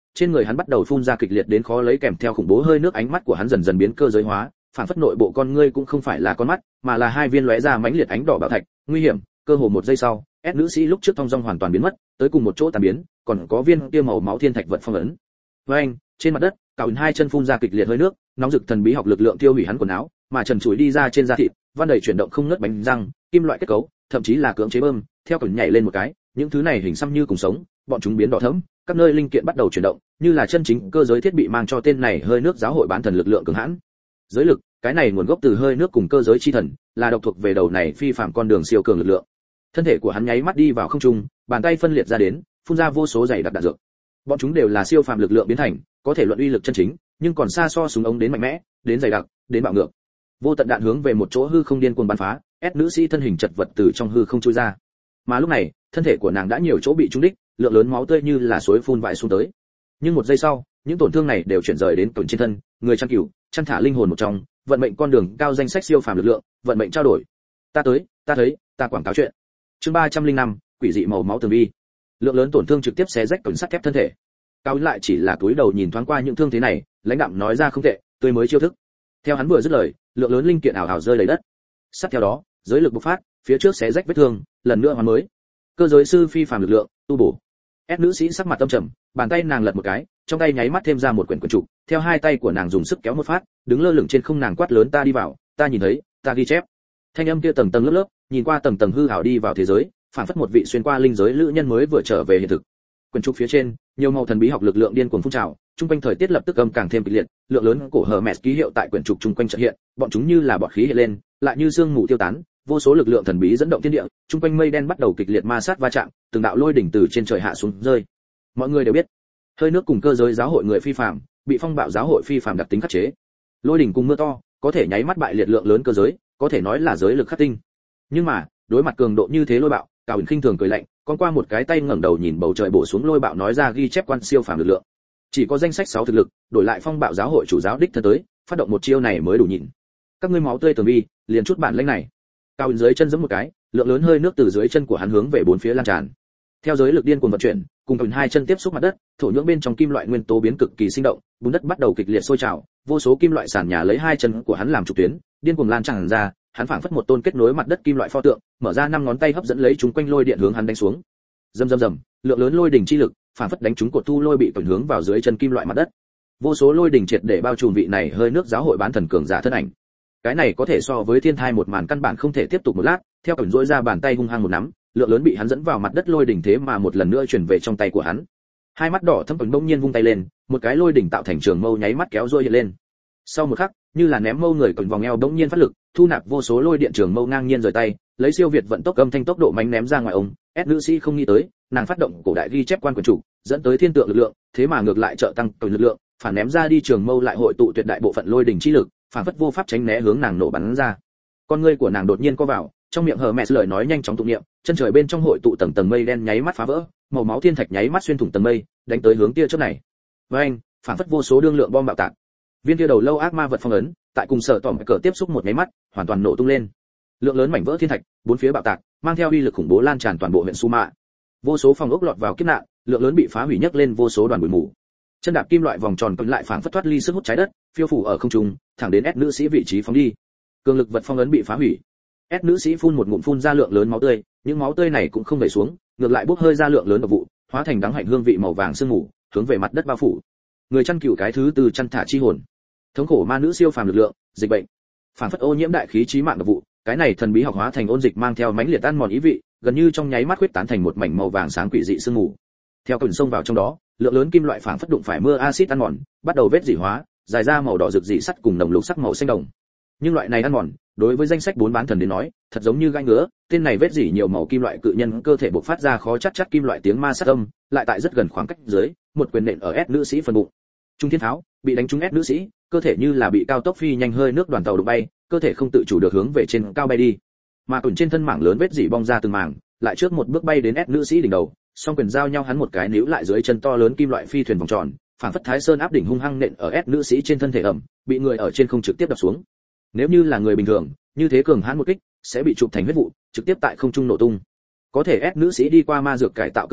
trên người hắn bắt đầu phun ra kịch liệt đến khó lấy kèm theo khủng bố hơi nước, ánh mắt của hắn dần dần biến cơ giới hóa, phản phất nội bộ con ngươi cũng không phải là con mắt, mà là hai viên lóe ra mãnh liệt ánh đỏ bảo thạch, nguy hiểm. Cơ hồ một giây sau, S nữ sĩ lúc trước thong dong hoàn toàn biến mất, tới cùng một chỗ tàn biến, còn có viên kia màu máu thiên thạch vật phong ấn. Với anh, trên mặt đất, Cào hai chân phun ra kịch liệt hơi nước, nóng rực thần bí học lực lượng tiêu hủy hắn quần áo, mà trần trụi đi ra trên da thịt, van đầy chuyển động không ngớt bánh răng, kim loại kết cấu, thậm chí là cưỡng chế bơm, theo cẩn nhảy lên một cái, những thứ này hình xăm như cùng sống, bọn chúng biến đỏ thẫm, các nơi linh kiện bắt đầu chuyển động, như là chân chính cơ giới thiết bị mang cho tên này hơi nước giáo hội bán thần lực lượng cường hãn. Giới lực, cái này nguồn gốc từ hơi nước cùng cơ giới chi thần, là độc thuộc về đầu này phi phàm con đường siêu cường lực lượng. Thân thể của hắn nháy mắt đi vào không trung, bàn tay phân liệt ra đến, phun ra vô số dày đặc đạn dược. Bọn chúng đều là siêu phàm lực lượng biến thành, có thể luận uy lực chân chính, nhưng còn xa so súng ống đến mạnh mẽ, đến dày đặc, đến bạo ngược. Vô tận đạn hướng về một chỗ hư không điên cuồng bắn phá, S nữ sĩ thân hình chật vật từ trong hư không chui ra. Mà lúc này, thân thể của nàng đã nhiều chỗ bị trúng đích, lượng lớn máu tươi như là suối phun vãi xuống tới. Nhưng một giây sau, những tổn thương này đều chuyển rời đến tổn trên thân, người chăn cừu, chăn thả linh hồn một trong, vận mệnh con đường cao danh sách siêu phàm lực lượng, vận mệnh trao đổi. Ta tới, ta thấy, ta quảng cáo chuyện. Chương ba trăm linh năm, quỷ dị màu máu tường vi. Lượng lớn tổn thương trực tiếp xé rách tổn sắt thép thân thể. Cao lại chỉ là cúi đầu nhìn thoáng qua những thương thế này, lãnh đạm nói ra không tệ, tươi mới chiêu thức. Theo hắn vừa dứt lời, lượng lớn linh kiện ảo ảo rơi đầy đất. Sát theo đó, giới lực bộc phát, phía trước xé rách vết thương, lần nữa hoàn mới. Cơ giới sư phi phàm lực lượng, tu bổ. S nữ sĩ sắc mặt âm trầm, bàn tay nàng lật một cái, trong tay nháy mắt thêm ra một quyển quyển trục, theo hai tay của nàng dùng sức kéo một phát, đứng lơ lửng trên không, nàng quát lớn ta đi vào, ta nhìn thấy, ta ghi chép. Thanh âm kia tầng tầng lớp lớp, nhìn qua tầng tầng hư ảo đi vào thế giới, phản phất một vị xuyên qua linh giới lữ nhân mới vừa trở về hiện thực. Quyển trục phía trên, nhiều màu thần bí học lực lượng điên cuồng phun trào, trung quanh thời tiết lập tức âm càng thêm kịch liệt, lượng lớn cổ Hermes ký hiệu tại quyển trục trung quanh chợt hiện, bọn chúng như là bọt khí hiện lên, lại như sương mù tiêu tán, vô số lực lượng thần bí dẫn động thiên địa, trung quanh mây đen bắt đầu kịch liệt ma sát va chạm, từng đạo lôi đỉnh từ trên trời hạ xuống rơi. Mọi người đều biết, hơi nước cùng cơ giới giáo hội người phi phàm, bị phong bạo giáo hội phi phàm đặc tính khắc chế. Lôi đỉnh cùng mưa to, có thể nháy mắt bại liệt lượng lớn cơ giới, có thể nói là giới lực khắc tinh. Nhưng mà, đối mặt cường độ như thế lôi bạo, Cao Ẩn khinh thường cười lạnh, con qua một cái tay ngẩng đầu nhìn bầu trời bổ xuống lôi bạo nói ra ghi chép quan siêu phàm lực lượng. Chỉ có danh sách sáu thực lực, đổi lại phong bạo giáo hội chủ giáo đích thân tới, phát động một chiêu này mới đủ nhịn. Các ngươi máu tươi tường vi, liền chút bản lĩnh này. Cao Ẩn dưới chân giẫm một cái, lượng lớn hơi nước từ dưới chân của hắn hướng về bốn phía lan tràn. Theo giới lực điên cuồng vận chuyển, cùng Ẩn hai chân tiếp xúc mặt đất, thổ nhưỡng bên trong kim loại nguyên tố biến cực kỳ sinh động, bùn đất bắt đầu kịch liệt sôi trào, vô số kim loại sàn nhà lấy hai chân của hắn làm trục tuyến, điên cuồng lan tràn ra, hắn phảng phất một tôn kết nối mặt đất kim loại pho tượng, mở ra năm ngón tay hấp dẫn lấy chúng quanh lôi điện hướng hắn đánh xuống. Rầm rầm rầm, lượng lớn lôi đỉnh chi lực, phảng phất đánh trúng cột thu lôi bị tổn hướng vào dưới chân kim loại mặt đất. Vô số lôi đỉnh triệt để bao trùm vị này hơi nước giáo hội bán thần cường giả thân ảnh. Cái này có thể so với thiên thai một màn căn bản không thể tiếp tục một lát, theo cảnh rỗi ra bàn tay hung hăng một nắm, lượng lớn bị hắn dẫn vào mặt đất lôi đỉnh thế mà một lần nữa chuyển về trong tay của hắn. Hai mắt đỏ thẫm ẩn bỗng nhiên vung tay lên, một cái lôi đỉnh tạo thành trường mâu nháy mắt kéo rôi hiện lên. Sau một khắc, như là ném mâu người cẩn vòng eo bỗng nhiên phát lực, thu nạp vô số lôi điện trường mâu ngang nhiên rời tay, lấy siêu việt vận tốc âm thanh tốc độ mạnh ném ra ngoài ông. S nữ sĩ không nghĩ tới, nàng phát động cổ đại ghi chép quan quyền chủ, dẫn tới thiên tượng lực lượng, thế mà ngược lại trợ tăng cường lực lượng, phản ném ra đi trường mâu lại hội tụ tuyệt đại bộ phận lôi đỉnh chi lực, phản phất vô pháp tránh né hướng nàng nổ bắn ra. Con ngươi của nàng đột nhiên co vào, trong miệng hờ mẹ lời nói nhanh chóng tụng niệm, chân trời bên trong hội tụ tầng tầng mây đen nháy mắt phá vỡ, màu máu thiên thạch nháy mắt xuyên thủng tầng mây, đánh tới hướng tia chớp này. Với anh, phản phất vô số đương lượng bom bạo tạc. Viên kia đầu lâu ác ma vật phong ấn, tại cùng sở tỏm cờ tiếp xúc một nháy mắt, hoàn toàn nổ tung lên. Lượng lớn mảnh vỡ thiên thạch, bốn phía bạo tạc, mang theo uy lực khủng bố lan tràn toàn bộ huyện Suma. Vô số phòng ốc lọt vào kiếp nạn, lượng lớn bị phá hủy nhấc lên vô số đoàn bụi mù. Chân đạp kim loại vòng tròn còn lại phảng phất thoát ly sức hút trái đất, phiêu phù ở không trung, thẳng đến S nữ sĩ vị trí phóng đi. Cường lực vật phong ấn bị phá hủy. S nữ sĩ phun một ngụm phun ra lượng lớn máu tươi, những máu tươi này cũng không vẩy xuống, ngược lại bốc hơi ra lượng lớn độc vụ, hóa thành đắng hạnh hương vị màu vàng sương mù, hướng về mặt đất bao phủ. Người chăn cừu cái thứ từ chăn thả chi hồn. Thống khổ ma nữ siêu phàm lực lượng, dịch bệnh. Phảng phất ô nhiễm đại khí chí mạng độc vụ, cái này thần bí học hóa thành ôn dịch mang theo mãnh liệt ăn mòn ý vị, gần như trong nháy mắt huyết tán thành một mảnh màu vàng sáng quỷ dị sương mù. Theo cồn xông vào trong đó, lượng lớn kim loại phảng phất đụng phải mưa axit ăn mòn, bắt đầu vết dỉ hóa, dài ra màu đỏ rực dị sắt cùng nồng lục sắc màu xanh đồng. Nhưng loại này ăn mòn, đối với danh sách bốn bán thần đến nói, thật giống như gai ngứa, tên này vết dỉ nhiều màu kim loại cự nhân cơ thể bộc phát ra khó chát chát kim loại tiếng ma sát âm, lại tại rất gần khoảng cách dưới, một quyền nện ở S nữ sĩ phần bụng. Trung thiên tháo, bị đánh trúng S nữ sĩ, cơ thể như là bị cao tốc phi nhanh hơi nước đoàn tàu đụng bay, cơ thể không tự chủ được hướng về trên cao bay đi. Mà cồn trên thân mảng lớn vết dỉ bong ra từng mảng, lại trước một bước bay đến S nữ sĩ đỉnh đầu, song quyền giao nhau hắn một cái níu lại dưới chân to lớn kim loại phi thuyền vòng tròn, phảng phất Thái Sơn áp đỉnh hung hăng nện ở S nữ sĩ trên thân thể ẩm, bị người ở trên không trực tiếp đập xuống. Nếu như là người bình thường, như thế cường hãn một kích sẽ bị chụp thành huyết vụ, trực tiếp tại không trung nổ tung. Có thể S nữ sĩ đi qua ma dược cải tạo cơ thể,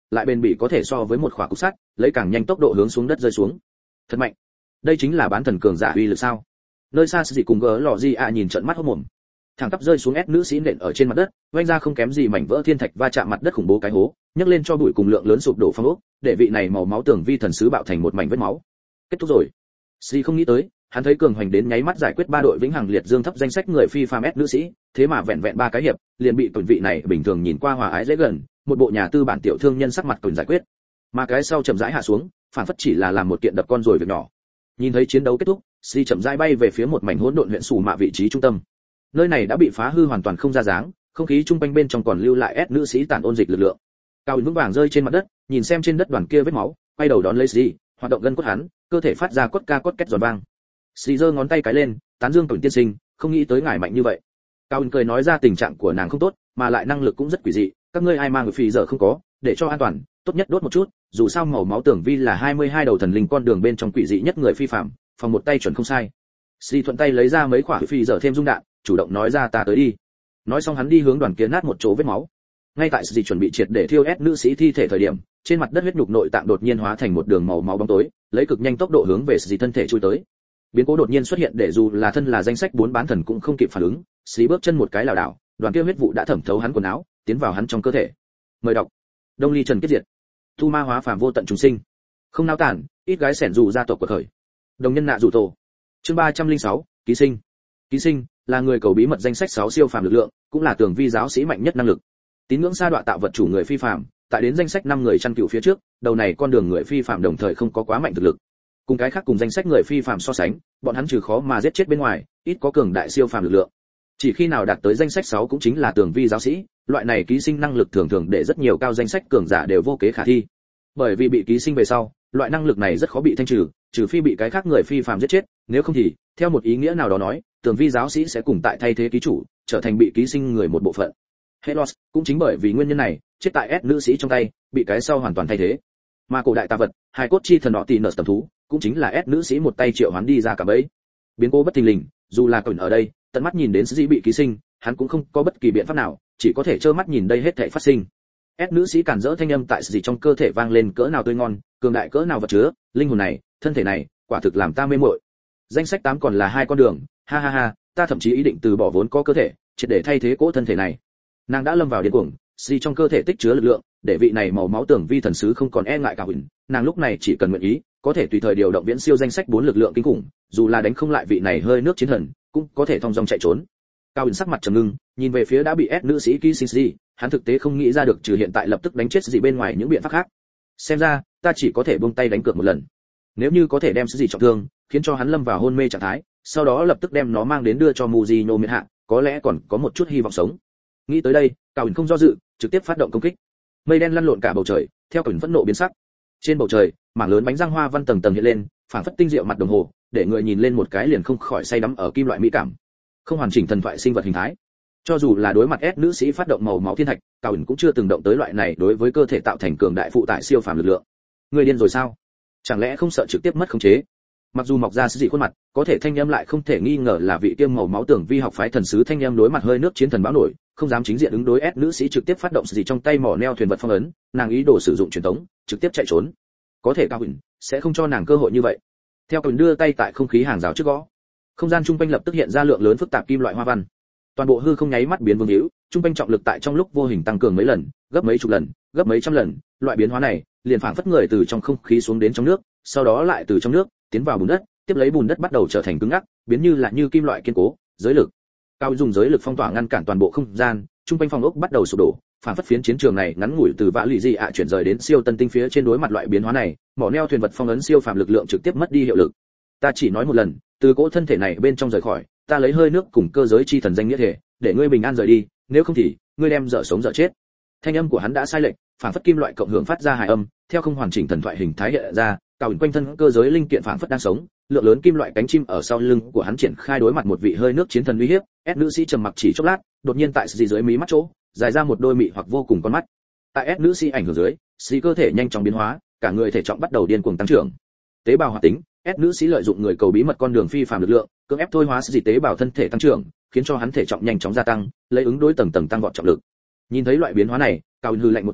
lại bền bỉ có thể so với một khỏa cục sắt, lấy càng nhanh tốc độ hướng xuống đất rơi xuống. Thật mạnh. Đây chính là bán thần cường giả uy lực sao? Nơi xa gì cùng gỡ lọ gì ạ nhìn trợn mắt hốt mồm. Thẳng tắp rơi xuống ép nữ sĩ nện ở trên mặt đất, vang ra không kém gì mảnh vỡ thiên thạch va chạm mặt đất khủng bố cái hố, nhấc lên cho bụi cùng lượng lớn sụp đổ phong ốc, để vị này màu máu tường vi thần sứ bạo thành một mảnh vết máu. Kết thúc rồi. Si không nghĩ tới, hắn thấy cường hoành đến nháy mắt giải quyết ba đội vĩnh hằng liệt dương thấp danh sách người phi phàm ép nữ sĩ, thế mà vẹn vẹn ba cái hiệp, liền bị tuần vị này bình thường nhìn qua hòa ái dễ gần, một bộ nhà tư bản tiểu thương nhân sắc mặt tuần giải quyết. Mà cái sau chậm rãi hạ xuống, phản phất chỉ là làm một kiện đập con rồi việc nhỏ. Nhìn thấy chiến đấu kết thúc, Si chậm rãi bay về phía một mảnh hỗn độn huyện sủ mạ vị trí trung tâm. Nơi này đã bị phá hư hoàn toàn không ra dáng, không khí trung quanh bên trong còn lưu lại ép nữ sĩ tàn ôn dịch lực lượng. Cao vững vàng rơi trên mặt đất, nhìn xem trên đất đoàn kia vết máu, quay đầu đón lấy Si, hoạt động gân cốt hắn, cơ thể phát ra cốt ca cốt két giòn vang. Si giơ ngón tay cái lên, tán dương tuần tiên sinh, không nghĩ tới ngài mạnh như vậy. Cao cười nói ra tình trạng của nàng không tốt, mà lại năng lực cũng rất quỷ dị, các ngươi ai mang người phì giờ không có, để cho an toàn, tốt nhất đốt một chút, dù sao màu máu tưởng vi là hai mươi hai đầu thần linh con đường bên trong quỷ dị nhất người phi phạm, phòng một tay chuẩn không sai. Si thuận tay lấy ra mấy quả phi giờ thêm dung đạn, chủ động nói ra ta tới đi. Nói xong hắn đi hướng đoàn kia nát một chỗ vết máu. Ngay tại Si chuẩn bị triệt để thiêu ép nữ sĩ thi thể thời điểm, trên mặt đất huyết nhục nội tạng đột nhiên hóa thành một đường màu máu bóng tối, lấy cực nhanh tốc độ hướng về Si thân thể chui tới. Biến cố đột nhiên xuất hiện để dù là thân là danh sách bốn bán thần cũng không kịp phản ứng, Si bước chân một cái lảo đảo, đoàn kia huyết vụ đã thẩm thấu hắn quần áo, tiến vào hắn trong cơ thể. Mời đọc. Đông Ly Trần Kiết Diệt. Tu ma hóa phàm vô tận chúng sinh. Không nao tản, ít gái xẻn dù gia tộc của khởi. Đồng nhân nạ rủ tổ. Chương ba trăm lẻ sáu, ký sinh. Ký sinh là người cầu bí mật danh sách sáu siêu phàm lực lượng, cũng là tường vi giáo sĩ mạnh nhất năng lực. Tín ngưỡng sa đọa tạo vật chủ người phi phàm, tại đến danh sách năm người chăn cừu phía trước, đầu này con đường người phi phàm đồng thời không có quá mạnh thực lực. Cùng cái khác cùng danh sách người phi phàm so sánh, bọn hắn trừ khó mà giết chết bên ngoài, ít có cường đại siêu phàm lực lượng. Chỉ khi nào đạt tới danh sách sáu cũng chính là tường vi giáo sĩ, loại này ký sinh năng lực thường thường để rất nhiều cao danh sách cường giả đều vô kế khả thi. Bởi vì bị ký sinh về sau, loại năng lực này rất khó bị thanh trừ, trừ phi bị cái khác người phi phàm giết chết, nếu không thì, theo một ý nghĩa nào đó nói, tường vi giáo sĩ sẽ cùng tại thay thế ký chủ, trở thành bị ký sinh người một bộ phận. Helos cũng chính bởi vì nguyên nhân này, chết tại S nữ sĩ trong tay, bị cái sau hoàn toàn thay thế. Mà cổ đại tà vật, hai cốt chi thần nọ tì nợ tầm thú, cũng chính là S nữ sĩ một tay triệu hoán đi ra cả bẫy. Biến cố bất thình lình, dù là cẩn ở đây, tận mắt nhìn đến sĩ bị ký sinh, hắn cũng không có bất kỳ biện pháp nào, chỉ có thể trơ mắt nhìn đây hết thảy phát sinh. S nữ sĩ cản rỡ thanh âm tại gì trong cơ thể vang lên cỡ nào tươi ngon, cường đại cỡ nào vật chứa, linh hồn này, thân thể này, quả thực làm ta mê muội. Danh sách tám còn là hai con đường, ha ha ha, ta thậm chí ý định từ bỏ vốn có cơ thể, triệt để thay thế cỗ thân thể này. Nàng đã lâm vào điên cuồng, gì trong cơ thể tích chứa lực lượng, để vị này màu máu tưởng vi thần sứ không còn e ngại cả huỳnh, nàng lúc này chỉ cần nguyện ý, có thể tùy thời điều động viễn siêu danh sách bốn lực lượng kinh khủng, dù là đánh không lại vị này hơi nước chiến thần, cũng có thể thong dong chạy trốn. Cao Huỳnh sắc mặt trầm ngưng, nhìn về phía đã bị ép nữ sĩ ký sinh gì, hắn thực tế không nghĩ ra được trừ hiện tại lập tức đánh chết gì bên ngoài những biện pháp khác. Xem ra, ta chỉ có thể buông tay đánh cược một lần. Nếu như có thể đem gì trọng thương, khiến cho hắn lâm vào hôn mê trạng thái, sau đó lập tức đem nó mang đến đưa cho Mujino miễn hạ, có lẽ còn có một chút hy vọng sống. Nghĩ tới đây, Cao Huỳnh không do dự, trực tiếp phát động công kích. Mây đen lăn lộn cả bầu trời, theo Cao Huỳnh phẫn nộ biến sắc. Trên bầu trời, mảng lớn bánh răng hoa văn tầng tầng hiện lên, phảng phất tinh diệu mặt đồng hồ, để người nhìn lên một cái liền không khỏi say đắm ở kim loại mỹ cảm. Không hoàn chỉnh thần thoại sinh vật hình thái. Cho dù là đối mặt S nữ sĩ phát động màu máu thiên thạch, Cao Huỳnh cũng chưa từng động tới loại này đối với cơ thể tạo thành cường đại phụ tải siêu phàm lực lượng. Người điên rồi sao? Chẳng lẽ không sợ trực tiếp mất khống chế? Mặc dù mọc ra sự dị khuôn mặt, có thể thanh âm lại không thể nghi ngờ là vị tiêm màu máu tưởng vi học phái thần sứ thanh âm đối mặt hơi nước chiến thần báo nổi, không dám chính diện ứng đối S nữ sĩ trực tiếp phát động gì trong tay mỏ neo thuyền vật phong ấn, nàng ý đồ sử dụng truyền tống, trực tiếp chạy trốn. Có thể Cao Huỳnh sẽ không cho nàng cơ hội như vậy. Theo Cao Huỳnh đưa tay tại không khí hàng rào trước gõ, không gian trung quanh lập tức hiện ra lượng lớn phức tạp kim loại hoa văn. Toàn bộ hư không nháy mắt biến vương hữu, trung quanh trọng lực tại trong lúc vô hình tăng cường mấy lần, gấp mấy chục lần, gấp mấy trăm lần, loại biến hóa này liền phảng phất người từ trong không khí xuống đến trong nước, sau đó lại từ trong nước tiến vào bùn đất, tiếp lấy bùn đất bắt đầu trở thành cứng ngắc, biến như là như kim loại kiên cố. Giới lực, Cao dùng giới lực phong tỏa ngăn cản toàn bộ không gian, trung quanh phòng ốc bắt đầu sụp đổ, phảng phất phiến chiến trường này ngắn ngủi từ vã lụy gì ạ chuyển rời đến siêu tân tinh phía trên. Đối mặt loại biến hóa này, mỏ neo thuyền vật phong ấn siêu phàm lực lượng trực tiếp mất đi hiệu lực. Ta chỉ nói một lần, từ cỗ thân thể này bên trong rời khỏi, ta lấy hơi nước cùng cơ giới chi thần danh nghĩa thể, để ngươi bình an rời đi, nếu không thì ngươi đem dở sống dở chết. Thanh âm của hắn đã sai lệch, phảng phất kim loại cộng hưởng phát ra hài âm, theo không hoàn chỉnh thần thoại hình thái hiện ra, Cao quanh thân cơ giới linh kiện phảng phất đang sống, lượng lớn kim loại cánh chim ở sau lưng của hắn triển khai đối mặt một vị hơi nước chiến thần uy hiếp. S nữ sĩ trầm mặc chỉ chốc lát, đột nhiên tại gì dưới mí mắt chỗ, dài ra một đôi mị hoặc vô cùng con mắt. Tại S nữ sĩ ảnh hưởng dưới, sĩ cơ thể nhanh chóng biến hóa, cả người thể trọng bắt đầu điên cuồng tăng trưởng. Tế bào hoạt tính, S nữ sĩ lợi dụng người cầu bí mật con đường phi phàm lực lượng, cưỡng ép thôi hóa sự tế bào thân thể tăng trưởng, khiến cho hắn thể trọng nhanh chóng gia tăng, lấy ứng đối tầng tầng tăng vọt trọng lực. Nhìn thấy loại biến hóa này, Cao hư lạnh một tiếng,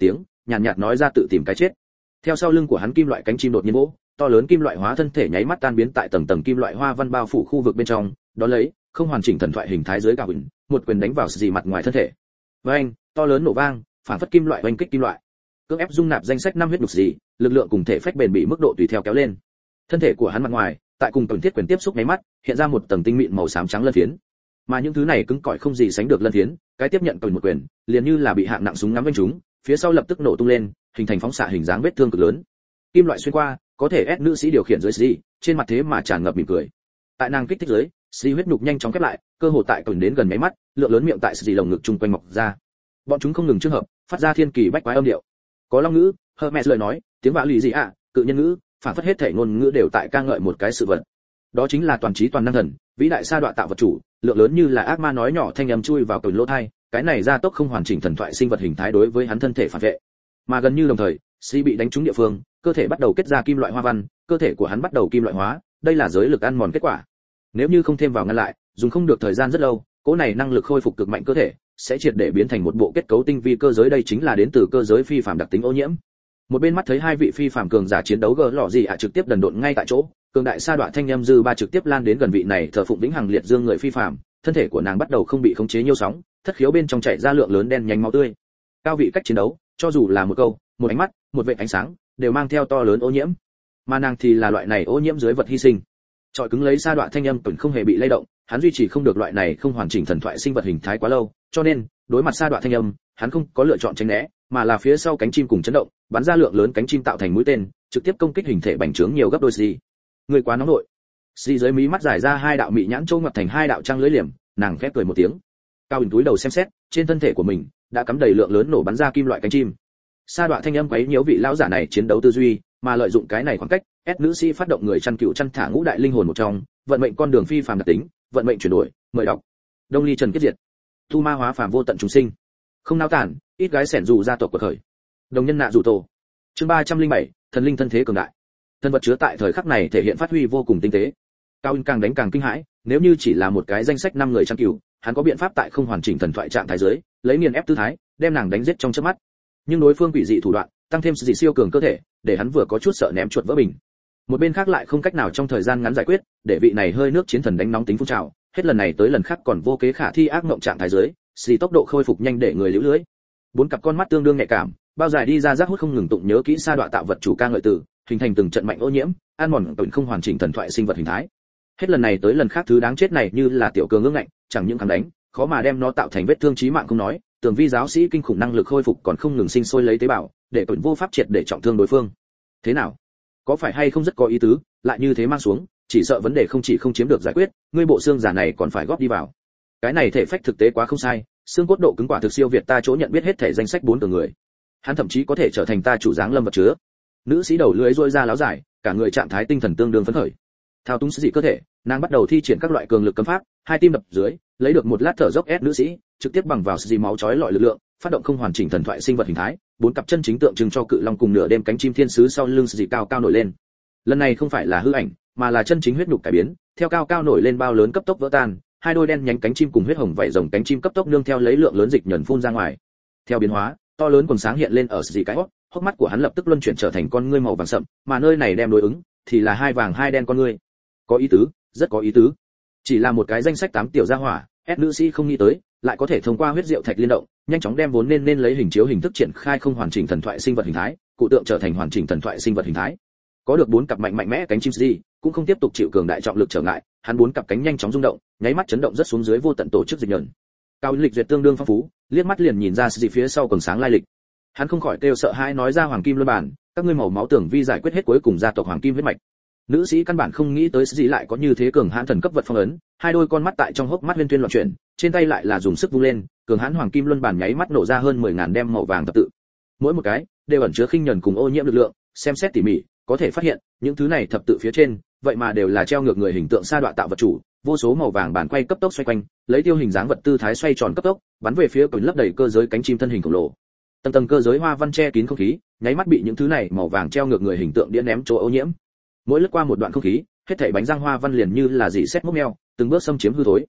nhàn nhạt nói ra tự tìm cái chết. Theo sau lưng của hắn kim loại cánh chim đột nhiên vỗ, to lớn kim loại hóa thân thể nháy mắt tan biến tại tầng tầng kim loại hoa văn bao phủ khu vực bên trong, đó lấy không hoàn chỉnh thần thoại hình thái dưới cao hình, một quyền đánh vào gì mặt ngoài thân thể. Với anh, to lớn nổ vang, phản phất kim loại oanh kích kim loại. Cưỡng ép dung nạp danh sách năm huyết nhục gì, lực lượng cùng thể phách bền bỉ mức độ tùy theo kéo lên. Thân thể của hắn mặt ngoài, tại cùng tầng thiết quyền tiếp xúc nháy mắt, hiện ra một tầng tinh mịn màu xám trắng lân phiến. Mà những thứ này cứng cỏi không gì sánh được lân phiến, cái tiếp nhận cởi một quyền, liền như là bị hạng nặng súng ngắm vênh chúng, phía sau lập tức nổ tung lên, hình thành phóng xạ hình dáng vết thương cực lớn. Kim loại xuyên qua, có thể ép nữ sĩ điều khiển dưới gì, trên mặt thế mà tràn ngập mỉm cười. Tại nàng kích thích dưới, xì huyết nhục nhanh chóng khép lại, cơ hồ tại cởi đến gần mấy mắt, lượng lớn miệng tại xì lồng ngực chung quanh mọc ra. Bọn chúng không ngừng trường hợp, phát ra thiên kỳ bách quái âm điệu. Có long ngữ, Hermes lời nói, tiếng vạ lì gì ạ, cự nhân ngữ, phản phất hết thể ngôn ngữ đều tại ca ngợi một cái sự vật. Đó chính là toàn trí toàn năng thần, vĩ đại sa đọa tạo vật chủ, lượng lớn như là ác ma nói nhỏ thanh âm chui vào cởi lỗ tai, cái này gia tốc không hoàn chỉnh thần thoại sinh vật hình thái đối với hắn thân thể phản vệ. Mà gần như đồng thời, xì bị đánh trúng địa phương, cơ thể bắt đầu kết ra kim loại hoa văn, cơ thể của hắn bắt đầu kim loại hóa, đây là giới lực ăn mòn kết quả. Nếu như không thêm vào ngăn lại, dùng không được thời gian rất lâu, cỗ này năng lực khôi phục cực mạnh cơ thể sẽ triệt để biến thành một bộ kết cấu tinh vi cơ giới, đây chính là đến từ cơ giới phi phàm đặc tính ô nhiễm. Một bên mắt thấy hai vị phi phàm cường giả chiến đấu gờ lọ gì ạ trực tiếp đần độn ngay tại chỗ, cường đại sa đọa thanh âm dư ba trực tiếp lan đến gần vị này thờ phụng vĩnh hằng liệt dương người phi phàm, thân thể của nàng bắt đầu không bị khống chế nhiêu sóng, thất khiếu bên trong chảy ra lượng lớn đen nhánh máu tươi. Cao vị cách chiến đấu, cho dù là một câu, một ánh mắt, một vệt ánh sáng, đều mang theo to lớn ô nhiễm. Mà nàng thì là loại này ô nhiễm dưới vật hy sinh. Trọi cứng lấy sa đọa thanh âm tuần không hề bị lay động, hắn duy trì không được loại này không hoàn chỉnh thần thoại sinh vật hình thái quá lâu, cho nên đối mặt sa đọa thanh âm, hắn không có lựa chọn tránh né, mà là phía sau cánh chim cùng chấn động, bắn ra lượng lớn cánh chim tạo thành mũi tên, trực tiếp công kích hình thể bành trướng nhiều gấp đôi gì. Người quá nóng nội. Xì dưới mí mắt giải ra hai đạo mị nhãn trâu ngoặt thành hai đạo trăng lưới liềm, nàng khép cười một tiếng. Cao Bình túi đầu xem xét, trên thân thể của mình đã cắm đầy lượng lớn nổ bắn ra kim loại cánh chim. Sa đọa thanh âm quấy nhiễu vị lão giả này chiến đấu tư duy, mà lợi dụng cái này khoảng cách, ép nữ sĩ phát động người chăn cựu chăn thả ngũ đại linh hồn một trong, vận mệnh con đường phi phàm đặc tính, vận mệnh chuyển đổi, mời đọc. Đông Ly Trần Kiết Diệt. Tu ma hóa phàm vô tận chúng sinh. Không nao tản, ít gái xẻn dù gia tộc của khởi. Đồng nhân nạ rủ tổ. Chương ba trăm linh bảy, thần linh thân thế cường đại. Thân vật chứa tại thời khắc này thể hiện phát huy vô cùng tinh tế. Cao Ưng càng đánh càng kinh hãi, nếu như chỉ là một cái danh sách năm người chăn cừu, hắn có biện pháp tại không hoàn chỉnh thần thoại trạng thái dưới, lấy nghiền ép tư thái, đem nàng đánh giết trong chớp mắt. Nhưng đối phương quỷ dị thủ đoạn, tăng thêm sự dị siêu cường cơ thể, để hắn vừa có chút sợ ném chuột vỡ bình. Một bên khác lại không cách nào trong thời gian ngắn giải quyết, để vị này hơi nước chiến thần đánh nóng tính phun trào, hết lần này tới lần khác còn vô kế khả thi ác mộng trạng thái dưới, xì tốc độ khôi phục nhanh để người liễu lưới. Bốn cặp con mắt tương đương nhạy cảm, bao dài đi ra rác hút không ngừng tụng nhớ kỹ sa đọa tạo vật chủ ca ngợi từ, hình thành từng trận mạnh ô nhiễm, ăn mòn tổn không hoàn chỉnh thần thoại sinh vật hình thái. Hết lần này tới lần khác thứ đáng chết này như là tiểu cường ngưỡng ngạnh, chẳng những kháng đánh, khó mà đem nó tạo thành vết thương chí mạng không nói, tường vi giáo sĩ kinh khủng năng lực khôi phục còn không ngừng sinh sôi lấy tế bào, để tổn vô pháp triệt để trọng thương đối phương. Thế nào? Có phải hay không rất có ý tứ, lại như thế mang xuống, chỉ sợ vấn đề không chỉ không chiếm được giải quyết, ngươi bộ xương giả này còn phải góp đi vào. Cái này thể phách thực tế quá không sai, xương cốt độ cứng quả thực siêu việt ta chỗ nhận biết hết thể danh sách bốn từ người. Hắn thậm chí có thể trở thành ta chủ dáng lâm vật chứa. Nữ sĩ đầu lưỡi rôi ra láo dài, cả người trạng thái tinh thần tương đương phấn khởi. Thao túng dị cơ thể, nàng bắt đầu thi triển các loại cường lực cấm pháp, hai tim đập dưới, lấy được một lát thở dốc ép nữ sĩ, trực tiếp bằng vào dị máu chói lọi lực lượng, phát động không hoàn chỉnh thần thoại sinh vật hình thái, bốn cặp chân chính tượng trưng cho cự long cùng nửa đêm cánh chim thiên sứ sau lưng dị cao cao nổi lên. Lần này không phải là hư ảnh, mà là chân chính huyết nhục cải biến, theo cao cao nổi lên bao lớn cấp tốc vỡ tan, hai đôi đen nhánh cánh chim cùng huyết hồng vảy rồng cánh chim cấp tốc nương theo lấy lượng lớn dịch nhẫn phun ra ngoài. Theo biến hóa, to lớn quần sáng hiện lên ở dị cái hốc, hốc mắt của hắn lập tức luân chuyển trở thành con ngươi màu vàng sậm, mà nơi này đem đối ứng thì là hai vàng hai đen con ngươi. Có ý tứ, rất có ý tứ. Chỉ là một cái danh sách tám tiểu gia hỏa, ép nữ sĩ không nghĩ tới, lại có thể thông qua huyết diệu thạch liên động, nhanh chóng đem vốn nên nên lấy hình chiếu hình thức triển khai không hoàn chỉnh thần thoại sinh vật hình thái, cụ tượng trở thành hoàn chỉnh thần thoại sinh vật hình thái. Có được bốn cặp mạnh mạnh mẽ cánh chim gì, cũng không tiếp tục chịu cường đại trọng lực trở ngại, hắn bốn cặp cánh nhanh chóng rung động, nháy mắt chấn động rất xuống dưới vô tận tổ chức dịch nhẫn. Cao lịch duyệt tương đương phong phú, liếc mắt liền nhìn ra gì phía sau còn sáng lai lịch. Hắn không khỏi kêu sợ hãi nói ra hoàng kim luân bản, các ngươi màu máu tưởng vi giải quyết hết cuối cùng gia tộc hoàng kim huyết mạch. Nữ sĩ căn bản không nghĩ tới gì lại có như thế cường hãn thần cấp vật phong ấn, hai đôi con mắt tại trong hốc mắt liên tuyên loạn chuyển, trên tay lại là dùng sức vung lên, cường hãn hoàng kim luân bản nháy mắt nổ ra hơn mười ngàn đem màu vàng thập tự. Mỗi một cái đều ẩn chứa khinh nhẫn cùng ô nhiễm lực lượng, xem xét tỉ mỉ, có thể phát hiện, những thứ này thập tự phía trên, vậy mà đều là treo ngược người hình tượng sa đọa tạo vật chủ, vô số màu vàng bản quay cấp tốc xoay quanh, lấy tiêu hình dáng vật tư thái xoay tròn cấp tốc, bắn về phía cổng lấp đầy cơ giới cánh chim thân hình khổng lồ. Tầng tầng cơ giới hoa văn che kín không khí, nháy mắt bị những thứ này màu vàng treo ngược người hình tượng đĩa ném chỗ ô nhiễm. Mỗi lướt qua một đoạn không khí, hết thảy bánh răng hoa văn liền như là dị xét mốc meo, từng bước xâm chiếm hư thối.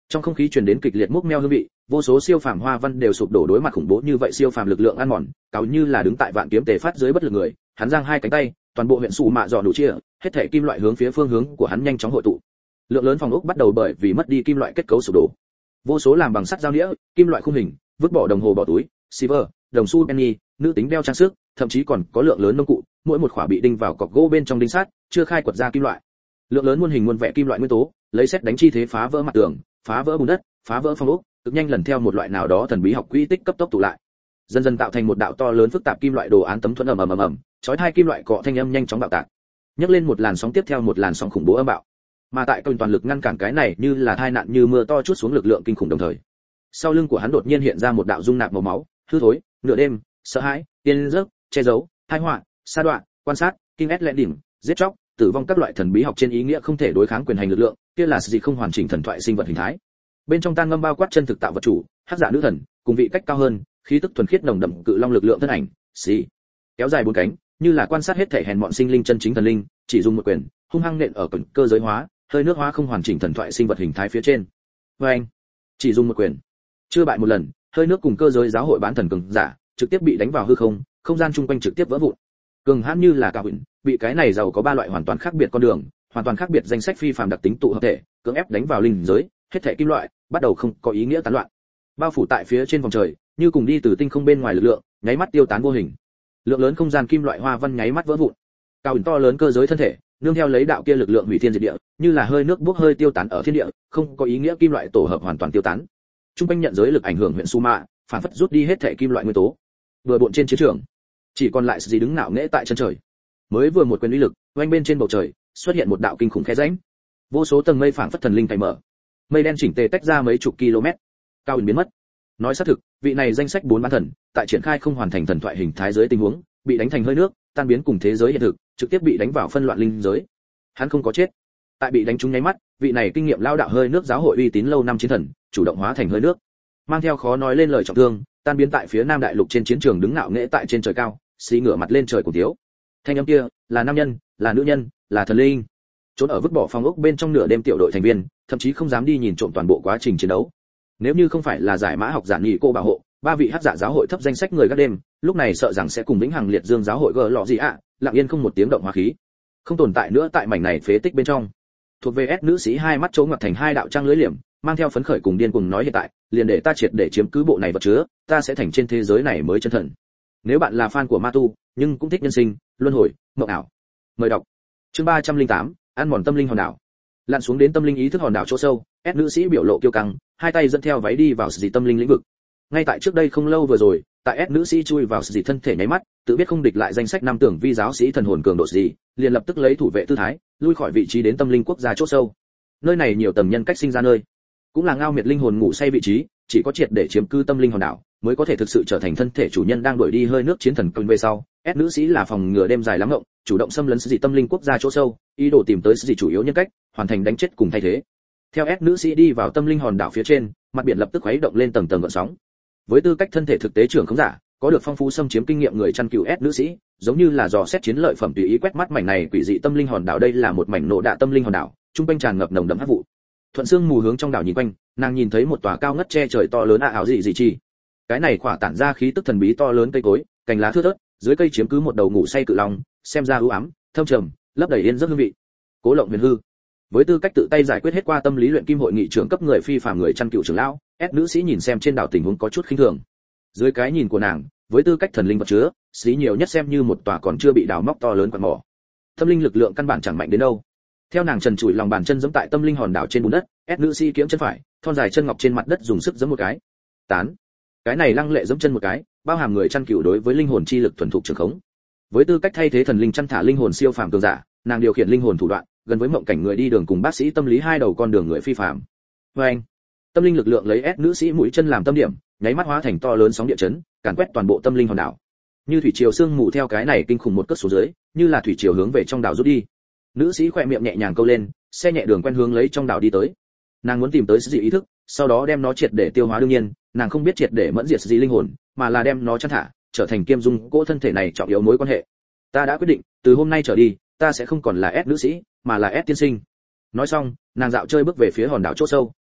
Trong không khí truyền đến kịch liệt múc meo hương vị, vô số siêu phàm hoa văn đều sụp đổ đối mặt khủng bố như vậy siêu phàm lực lượng ăn mòn, cáo như là đứng tại vạn kiếm tề phát dưới bất lực người, hắn giang hai cánh tay, toàn bộ huyện sủ mạ dọn đủ chia, hết thảy kim loại hướng phía phương hướng của hắn nhanh chóng hội tụ. Lượng lớn phòng ốc bắt đầu bởi vì mất đi kim loại kết cấu sụp đổ. Vô số làm bằng sắt dao đĩa, kim loại khung hình, vứt bỏ đồng hồ bỏ túi, silver, đồng xu penny, nữ tính đeo trang sức, thậm chí còn có lượng lớn nông cụ, mỗi một khỏa bị đinh vào cọc gỗ bên trong đinh sắt, chưa khai quật ra kim loại. Lượng lớn muôn hình muôn vẻ kim loại nguyên tố, lấy sét đánh chi thế phá vỡ mặt tường, phá vỡ bùn đất, phá vỡ phong ốc, cực nhanh lần theo một loại nào đó thần bí học quỹ tích cấp tốc tụ lại, dần dần tạo thành một đạo to lớn phức tạp kim loại đồ án tấm thuẫn ầm ầm ầm ầm, chói tai kim loại cọ thanh âm nhanh chóng bạo tạc, nhấc lên một làn sóng tiếp theo một làn sóng khủng bố âm bạo. Mà tại công toàn lực ngăn cản cái này như là tai nạn như mưa to chút xuống lực lượng kinh khủng đồng thời, sau lưng của hắn đột nhiên hiện ra một đạo dung nạp màu máu, hư thối, nửa đêm, sợ hãi, tiên giấc, che giấu, tai họa, sa đoạn, quan sát, kinh ét lẹn đỉnh, giết chóc, tử vong các loại thần bí học trên ý nghĩa không thể đối kháng quyền hành lực lượng, kia là gì không hoàn chỉnh thần thoại sinh vật hình thái. Bên trong tan ngâm bao quát chân thực tạo vật chủ, hắc giả nữ thần, cùng vị cách cao hơn, khí tức thuần khiết nồng đậm cự long lực lượng thân ảnh, xì, kéo dài bốn cánh, như là quan sát hết thể hèn mọn sinh linh chân chính thần linh, chỉ dùng một quyền, hung hăng nện ở cẩn cơ giới hóa, hơi nước hóa không hoàn chỉnh thần thoại sinh vật hình thái phía trên. Và anh, chỉ dùng một quyền, chưa bại một lần, hơi nước cùng cơ giới giáo hội bán thần cường giả, trực tiếp bị đánh vào hư không, không gian chung quanh trực tiếp vỡ vụn. Cường hãn như là cả vịnh, bị cái này giàu có ba loại hoàn toàn khác biệt con đường, hoàn toàn khác biệt danh sách phi phàm đặc tính tụ hợp thể, cưỡng ép đánh vào linh giới, hết thể kim loại bắt đầu không có ý nghĩa tán loạn. Bao phủ tại phía trên vòng trời, như cùng đi từ tinh không bên ngoài lực lượng, nháy mắt tiêu tán vô hình. Lượng lớn không gian kim loại hoa văn nháy mắt vỡ vụn. Cao ẩn to lớn cơ giới thân thể, nương theo lấy đạo kia lực lượng hủy thiên diệt địa, như là hơi nước bốc hơi tiêu tán ở thiên địa, không có ý nghĩa kim loại tổ hợp hoàn toàn tiêu tán. Trung quanh nhận giới lực ảnh hưởng huyện Suma, phản phất rút đi hết thể kim loại nguyên tố. Vừa bộn trên chiến trường, chỉ còn lại gì đứng ngạo nghễ tại chân trời. Mới vừa một quyền uy lực, oanh bên trên bầu trời, xuất hiện một đạo kinh khủng khe rãnh. Vô số tầng mây phảng phất thần linh cày mở. Mây đen chỉnh tề tách ra mấy chục km. Cao ẩn biến mất. Nói xác thực, vị này danh sách bốn bán thần, tại triển khai không hoàn thành thần thoại hình thái dưới tình huống, bị đánh thành hơi nước, tan biến cùng thế giới hiện thực, trực tiếp bị đánh vào phân loạn linh giới. Hắn không có chết. Tại bị đánh trúng nháy mắt, vị này kinh nghiệm lao đạo hơi nước giáo hội uy tín lâu năm chiến thần, chủ động hóa thành hơi nước, mang theo khó nói lên lời trọng thương, tan biến tại phía Nam đại lục trên chiến trường đứng ngạo nghễ tại trên trời cao, xí ngửa mặt lên trời cùng thiếu. Thanh âm kia, là nam nhân, là nữ nhân, là thần linh. Trốn ở vứt bỏ phòng ốc bên trong nửa đêm tiểu đội thành viên, thậm chí không dám đi nhìn trộm toàn bộ quá trình chiến đấu. Nếu như không phải là giải mã học giả nhị cô bảo hộ, ba vị hắc giả giáo hội thấp danh sách người gác đêm, lúc này sợ rằng sẽ cùng vĩnh hằng liệt dương giáo hội gỡ lọ gì ạ, à, lặng yên không một tiếng động hóa khí, không tồn tại nữa tại mảnh này phế tích bên trong. Thuộc về S nữ sĩ hai mắt trố ngoặt thành hai đạo trang lưới liềm, mang theo phấn khởi cùng điên cùng nói hiện tại, liền để ta triệt để chiếm cứ bộ này vật chứa, ta sẽ thành trên thế giới này mới chân thần. Nếu bạn là fan của ma tu, nhưng cũng thích nhân sinh, luân hồi, mộng ảo, mời đọc. Chương ba trăm linh tám, ăn mòn tâm linh hòn đảo. Lặn xuống đến tâm linh ý thức hòn đảo chỗ sâu, S nữ sĩ biểu lộ kiêu căng, hai tay dẫn theo váy đi vào sự dị tâm linh lĩnh vực. Ngay tại trước đây không lâu vừa rồi, tại S nữ sĩ chui vào sự dị thân thể nháy mắt, tự biết không địch lại danh sách năm tưởng vi giáo sĩ thần hồn cường độ gì, liền lập tức lấy thủ vệ tư thái, lui khỏi vị trí đến tâm linh quốc gia chỗ sâu. Nơi này nhiều tầng nhân cách sinh ra nơi, cũng là ngao miệt linh hồn ngủ say vị trí, chỉ có triệt để chiếm cư tâm linh hòn đảo, mới có thể thực sự trở thành thân thể chủ nhân đang đuổi đi hơi nước chiến thần cơn về sau. S nữ sĩ là phòng ngừa đêm dài lắm ngộng, chủ động xâm lấn sự dị tâm linh quốc gia chỗ sâu, ý đồ tìm tới sự dị chủ yếu nhân cách, hoàn thành đánh chết cùng thay thế. Theo S nữ sĩ đi vào tâm linh hòn đảo phía trên, mặt biển lập tức khuấy động lên tầng tầng gợn sóng. Với tư cách thân thể thực tế trưởng không giả, có được phong phú xâm chiếm kinh nghiệm người chăn cừu S nữ sĩ, giống như là dò xét chiến lợi phẩm tùy ý quét mắt mảnh này quỷ dị tâm linh hòn đảo. Đây là một mảnh nộ đạ tâm linh hòn đảo, trung quanh tràn ngập nồng đậm hắc vụ. Thuận xương mù hướng trong đảo nhìn quanh, nàng nhìn thấy một tòa cao ngất che trời to lớn ạ ảo dị dị chi. Cái này khỏa tản ra khí tức thần bí to lớn cây cối, cành lá thưa thớt, dưới cây chiếm cứ một đầu ngủ say cự long, xem ra u ám, thâm trầm, lấp đầy yên giấc hương vị. Cố Lộng Huyền Hư, với tư cách tự tay giải quyết hết qua tâm lý luyện kim hội nghị trưởng cấp người phi phàm người chăn cừu trưởng lão, S nữ sĩ nhìn xem trên đảo tình huống có chút khinh thường. Dưới cái nhìn của nàng, với tư cách thần linh vật chứa, xí nhiều nhất xem như một tòa còn chưa bị đào móc to lớn quặng mỏ. Tâm linh lực lượng căn bản chẳng mạnh đến đâu. Theo nàng trần trụi lòng bàn chân giẫm tại tâm linh hòn đảo trên bùn đất, S nữ sĩ kiếm chân phải, thon dài chân ngọc trên mặt đất dùng sức giẫm một cái. Tán. Cái này lăng lệ giẫm chân một cái, bao hàm người chăn cừu đối với linh hồn chi lực thuần thục trường khống. Với tư cách thay thế thần linh chăn thả linh hồn siêu phàm cường giả, nàng điều khiển linh hồn thủ đoạn, gần với mộng cảnh người đi đường cùng bác sĩ tâm lý hai đầu con đường người phi phàm. Và anh, tâm linh lực lượng lấy S nữ sĩ mũi chân làm tâm điểm, nháy mắt hóa thành to lớn sóng địa chấn, càn quét toàn bộ tâm linh hòn đảo. Như thủy triều sương mù theo cái này kinh khủng một cất xuống dưới, như là thủy triều hướng về trong đảo rút đi. Nữ sĩ khỏe miệng nhẹ nhàng câu lên, xe nhẹ đường quen hướng lấy trong đảo đi tới. Nàng muốn tìm tới sự dị ý thức, sau đó đem nó triệt để tiêu hóa. Đương nhiên, nàng không biết triệt để mẫn diệt sự dị linh hồn, mà là đem nó chăn thả, trở thành kiêm dung cỗ thân thể này trọng yếu mối quan hệ. Ta đã quyết định, từ hôm nay trở đi, ta sẽ không còn là S nữ sĩ, mà là S tiên sinh. Nói xong, nàng dạo chơi bước về phía hòn đảo chỗ sâu,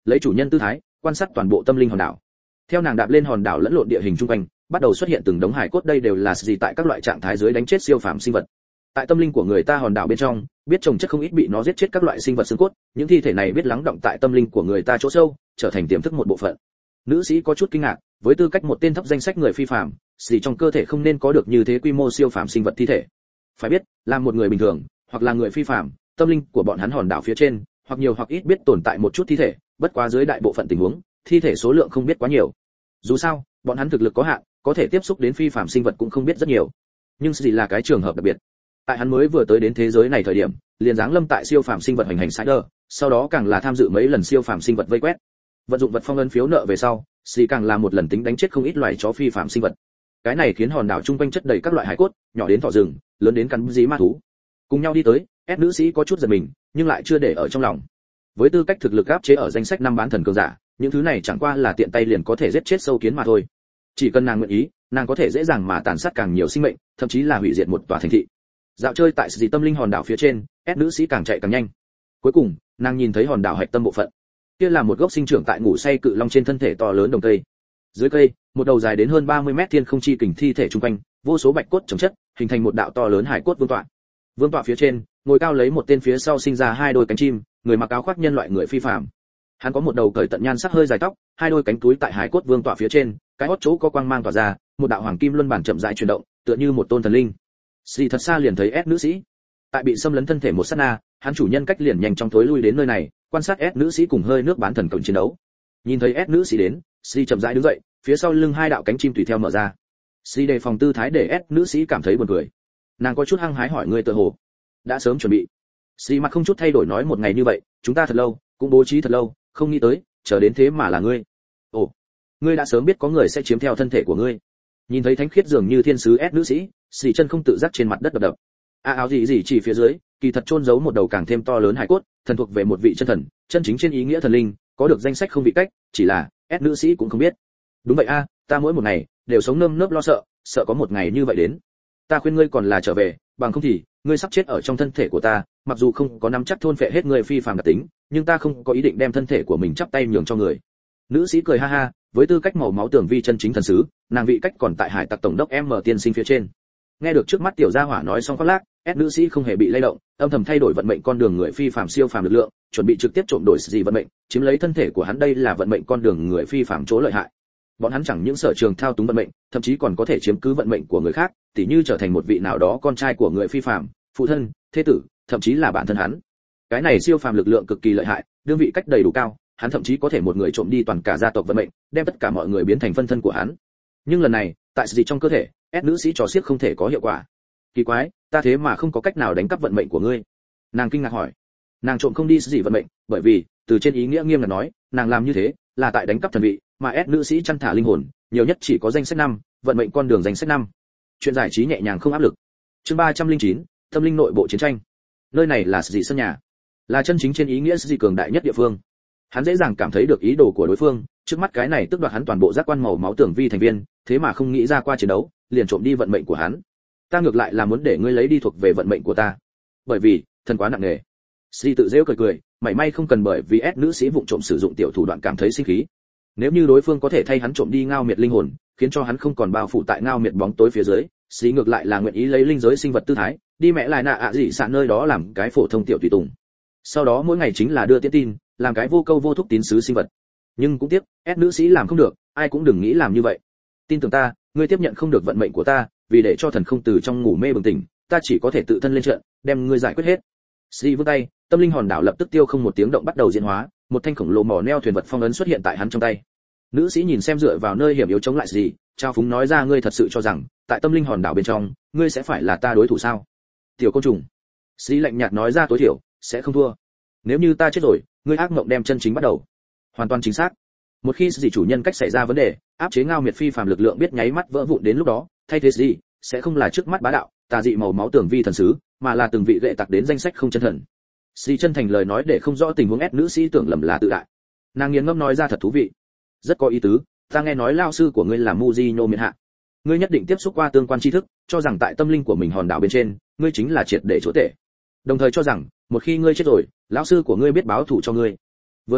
lấy chủ nhân tư thái quan sát toàn bộ tâm linh hòn đảo. Theo nàng đạp lên hòn đảo lẫn lộn địa hình chung quanh, bắt đầu xuất hiện từng đống hải cốt, đây đều là gì tại các loại trạng thái dưới đánh chết siêu phàm sinh vật. Tại tâm linh của người ta hòn đảo bên trong, biết trồng chất không ít bị nó giết chết các loại sinh vật xương cốt, những thi thể này biết lắng động tại tâm linh của người ta chỗ sâu, trở thành tiềm thức một bộ phận. Nữ sĩ có chút kinh ngạc, với tư cách một tên thấp danh sách người phi phàm, gì trong cơ thể không nên có được như thế quy mô siêu phàm sinh vật thi thể. Phải biết, là một người bình thường, hoặc là người phi phàm, tâm linh của bọn hắn hòn đảo phía trên, hoặc nhiều hoặc ít biết tồn tại một chút thi thể, bất quá dưới đại bộ phận tình huống, thi thể số lượng không biết quá nhiều. Dù sao, bọn hắn thực lực có hạn, có thể tiếp xúc đến phi phàm sinh vật cũng không biết rất nhiều. Nhưng gì là cái trường hợp đặc biệt. Tại hắn mới vừa tới đến thế giới này thời điểm, liền giáng lâm tại siêu phàm sinh vật hành hành Spider, sau đó càng là tham dự mấy lần siêu phàm sinh vật vây quét. Vận dụng vật phong ấn phiếu nợ về sau, xì càng là một lần tính đánh chết không ít loài chó phi phàm sinh vật. Cái này khiến hòn đảo chung quanh chất đầy các loại hải cốt, nhỏ đến thỏ rừng, lớn đến cắn dí ma thú. Cùng nhau đi tới, ép nữ sĩ có chút giật mình, nhưng lại chưa để ở trong lòng. Với tư cách thực lực áp chế ở danh sách năm bán thần cường giả, những thứ này chẳng qua là tiện tay liền có thể giết chết sâu kiến mà thôi. Chỉ cần nàng nguyện ý, nàng có thể dễ dàng mà tàn sát càng nhiều sinh mệnh, thậm chí là hủy diệt một tòa thành thị. Dạo chơi tại dị tâm linh hòn đảo phía trên, ép nữ sĩ càng chạy càng nhanh. Cuối cùng, nàng nhìn thấy hòn đảo hạch tâm bộ phận. Kia là một gốc sinh trưởng tại ngủ say cự long trên thân thể to lớn đồng cây. Dưới cây, một đầu dài đến hơn ba mươi mét thiên không chi kình thi thể trung quanh, vô số bạch cốt chồng chất, hình thành một đạo to lớn hải cốt vương tọa. Vương tọa phía trên, ngồi cao lấy một tên phía sau sinh ra hai đôi cánh chim, người mặc áo khoác nhân loại người phi phàm. Hắn có một đầu cởi tận nhan sắc hơi dài tóc, hai đôi cánh túi tại hải cốt vương tọa phía trên, cái hót chỗ có quang mang tỏa ra, một đạo hoàng kim luân bản chậm rãi chuyển động, tựa như một tôn thần linh. Xì thật xa liền thấy S nữ sĩ. Tại bị xâm lấn thân thể một sát na, hắn chủ nhân cách liền nhanh chóng thối lui đến nơi này, quan sát S nữ sĩ cùng hơi nước bán thần cộng chiến đấu. Nhìn thấy S nữ sĩ đến, Xì chậm rãi đứng dậy, phía sau lưng hai đạo cánh chim tùy theo mở ra. Xì đề phòng tư thái để S nữ sĩ cảm thấy buồn cười. Nàng có chút hăng hái hỏi người tự hồ đã sớm chuẩn bị. Xì mặt không chút thay đổi nói một ngày như vậy, chúng ta thật lâu, cũng bố trí thật lâu, không nghĩ tới, chờ đến thế mà là ngươi. Ồ, ngươi đã sớm biết có người sẽ chiếm theo thân thể của ngươi. Nhìn thấy thánh khiết dường như thiên sứ S nữ sĩ, Xì chân không tự giác trên mặt đất đập đập. A áo gì gì chỉ phía dưới, kỳ thật chôn giấu một đầu càng thêm to lớn hải cốt, thần thuộc về một vị chân thần, chân chính trên ý nghĩa thần linh, có được danh sách không vị cách, chỉ là S nữ sĩ cũng không biết. Đúng vậy a, ta mỗi một ngày đều sống nơm nớp lo sợ, sợ có một ngày như vậy đến. Ta khuyên ngươi còn là trở về, bằng không thì ngươi sắp chết ở trong thân thể của ta, mặc dù không có nắm chắc thôn phệ hết người phi phàm đặc tính, nhưng ta không có ý định đem thân thể của mình chắp tay nhường cho người. Nữ sĩ cười ha ha, với tư cách màu máu tưởng vi chân chính thần sứ, nàng vị cách còn tại hải tặc tổng đốc M tiên sinh phía trên. Nghe được trước mắt tiểu gia hỏa nói xong khoác lác, S nữ sĩ không hề bị lay động, âm thầm thay đổi vận mệnh con đường người phi phàm siêu phàm lực lượng, chuẩn bị trực tiếp trộm đổi gì vận mệnh, chiếm lấy thân thể của hắn, đây là vận mệnh con đường người phi phàm chỗ lợi hại. Bọn hắn chẳng những sở trường thao túng vận mệnh, thậm chí còn có thể chiếm cứ vận mệnh của người khác, tỉ như trở thành một vị nào đó con trai của người phi phàm, phụ thân, thế tử, thậm chí là bản thân hắn. Cái này siêu phàm lực lượng cực kỳ lợi hại, đương vị cách đầy đủ cao, hắn thậm chí có thể một người trộm đi toàn cả gia tộc vận mệnh, đem tất cả mọi người biến thành phân thân của hắn. Nhưng lần này, tại gì trong cơ thể, S nữ sĩ trò xiếc không thể có hiệu quả. Kỳ quái, ta thế mà không có cách nào đánh cắp vận mệnh của ngươi. Nàng kinh ngạc hỏi. Nàng trộm không đi gì vận mệnh, bởi vì, từ trên ý nghĩa nghiêm là nói, nàng làm như thế là tại đánh cắp thần vị, mà S nữ sĩ chăn thả linh hồn, nhiều nhất chỉ có danh sách năm, vận mệnh con đường danh sách năm. Chuyện giải trí nhẹ nhàng không áp lực. Chương ba trăm linh chín, tâm linh nội bộ chiến tranh. Nơi này là gì sân nhà, là chân chính trên ý nghĩa gì cường đại nhất địa phương. Hắn dễ dàng cảm thấy được ý đồ của đối phương, trước mắt cái này tức đoạt hắn toàn bộ giác quan màu máu tưởng vi thành viên, thế mà không nghĩ ra qua chiến đấu, liền trộm đi vận mệnh của hắn. Ta ngược lại là muốn để ngươi lấy đi thuộc về vận mệnh của ta, bởi vì thần quá nặng nề. Si tự giễu cười cười, mảy may không cần bởi vì S nữ sĩ vụng trộm sử dụng tiểu thủ đoạn cảm thấy sinh khí. Nếu như đối phương có thể thay hắn trộm đi ngao miệt linh hồn, khiến cho hắn không còn bao phủ tại ngao miệt bóng tối phía dưới, Si ngược lại là nguyện ý lấy linh giới sinh vật tư thái, đi mẹ lại nạ ạ gì sạn nơi đó làm cái phổ thông tiểu tùy tùng. Sau đó mỗi ngày chính là đưa tiễn tin, làm cái vô câu vô thúc tín sứ sinh vật. Nhưng cũng tiếc, S nữ sĩ làm không được, ai cũng đừng nghĩ làm như vậy. Tin tưởng ta, ngươi tiếp nhận không được vận mệnh của ta, vì để cho thần không từ trong ngủ mê bừng tỉnh, ta chỉ có thể tự thân lên trận, đem ngươi giải quyết hết. Si vươn tay, tâm linh hòn đảo lập tức tiêu không một tiếng động bắt đầu diễn hóa, một thanh khổng lồ mỏ neo thuyền vật phong ấn xuất hiện tại hắn trong tay. Nữ sĩ nhìn xem dựa vào nơi hiểm yếu chống lại gì, trao phúng nói ra, ngươi thật sự cho rằng, tại tâm linh hòn đảo bên trong, ngươi sẽ phải là ta đối thủ sao? Tiểu côn trùng. Si lạnh nhạt nói ra, tối thiểu sẽ không thua. Nếu như ta chết rồi, ngươi ác mộng đem chân chính bắt đầu. Hoàn toàn chính xác. Một khi dị chủ nhân cách xảy ra vấn đề, áp chế ngao miệt phi phàm lực lượng biết nháy mắt vỡ vụn, đến lúc đó, thay thế gì sẽ không là trước mắt bá đạo tà dị màu máu tưởng vi thần sứ, mà là từng vị lệ tặc đến danh sách không chân thần. Si chân thành lời nói để không rõ tình huống, ép nữ sĩ tưởng lầm là tự đại. Nàng nghiền ngẫm nói ra, thật thú vị, rất có ý tứ, ta nghe nói lao sư của ngươi là Mujino miền hạ, ngươi nhất định tiếp xúc qua tương quan tri thức, cho rằng tại tâm linh của mình hòn đảo bên trên, ngươi chính là triệt để chỗ tệ, đồng thời cho rằng một khi ngươi chết rồi, lão sư của ngươi biết báo thù cho ngươi. Vừa nói,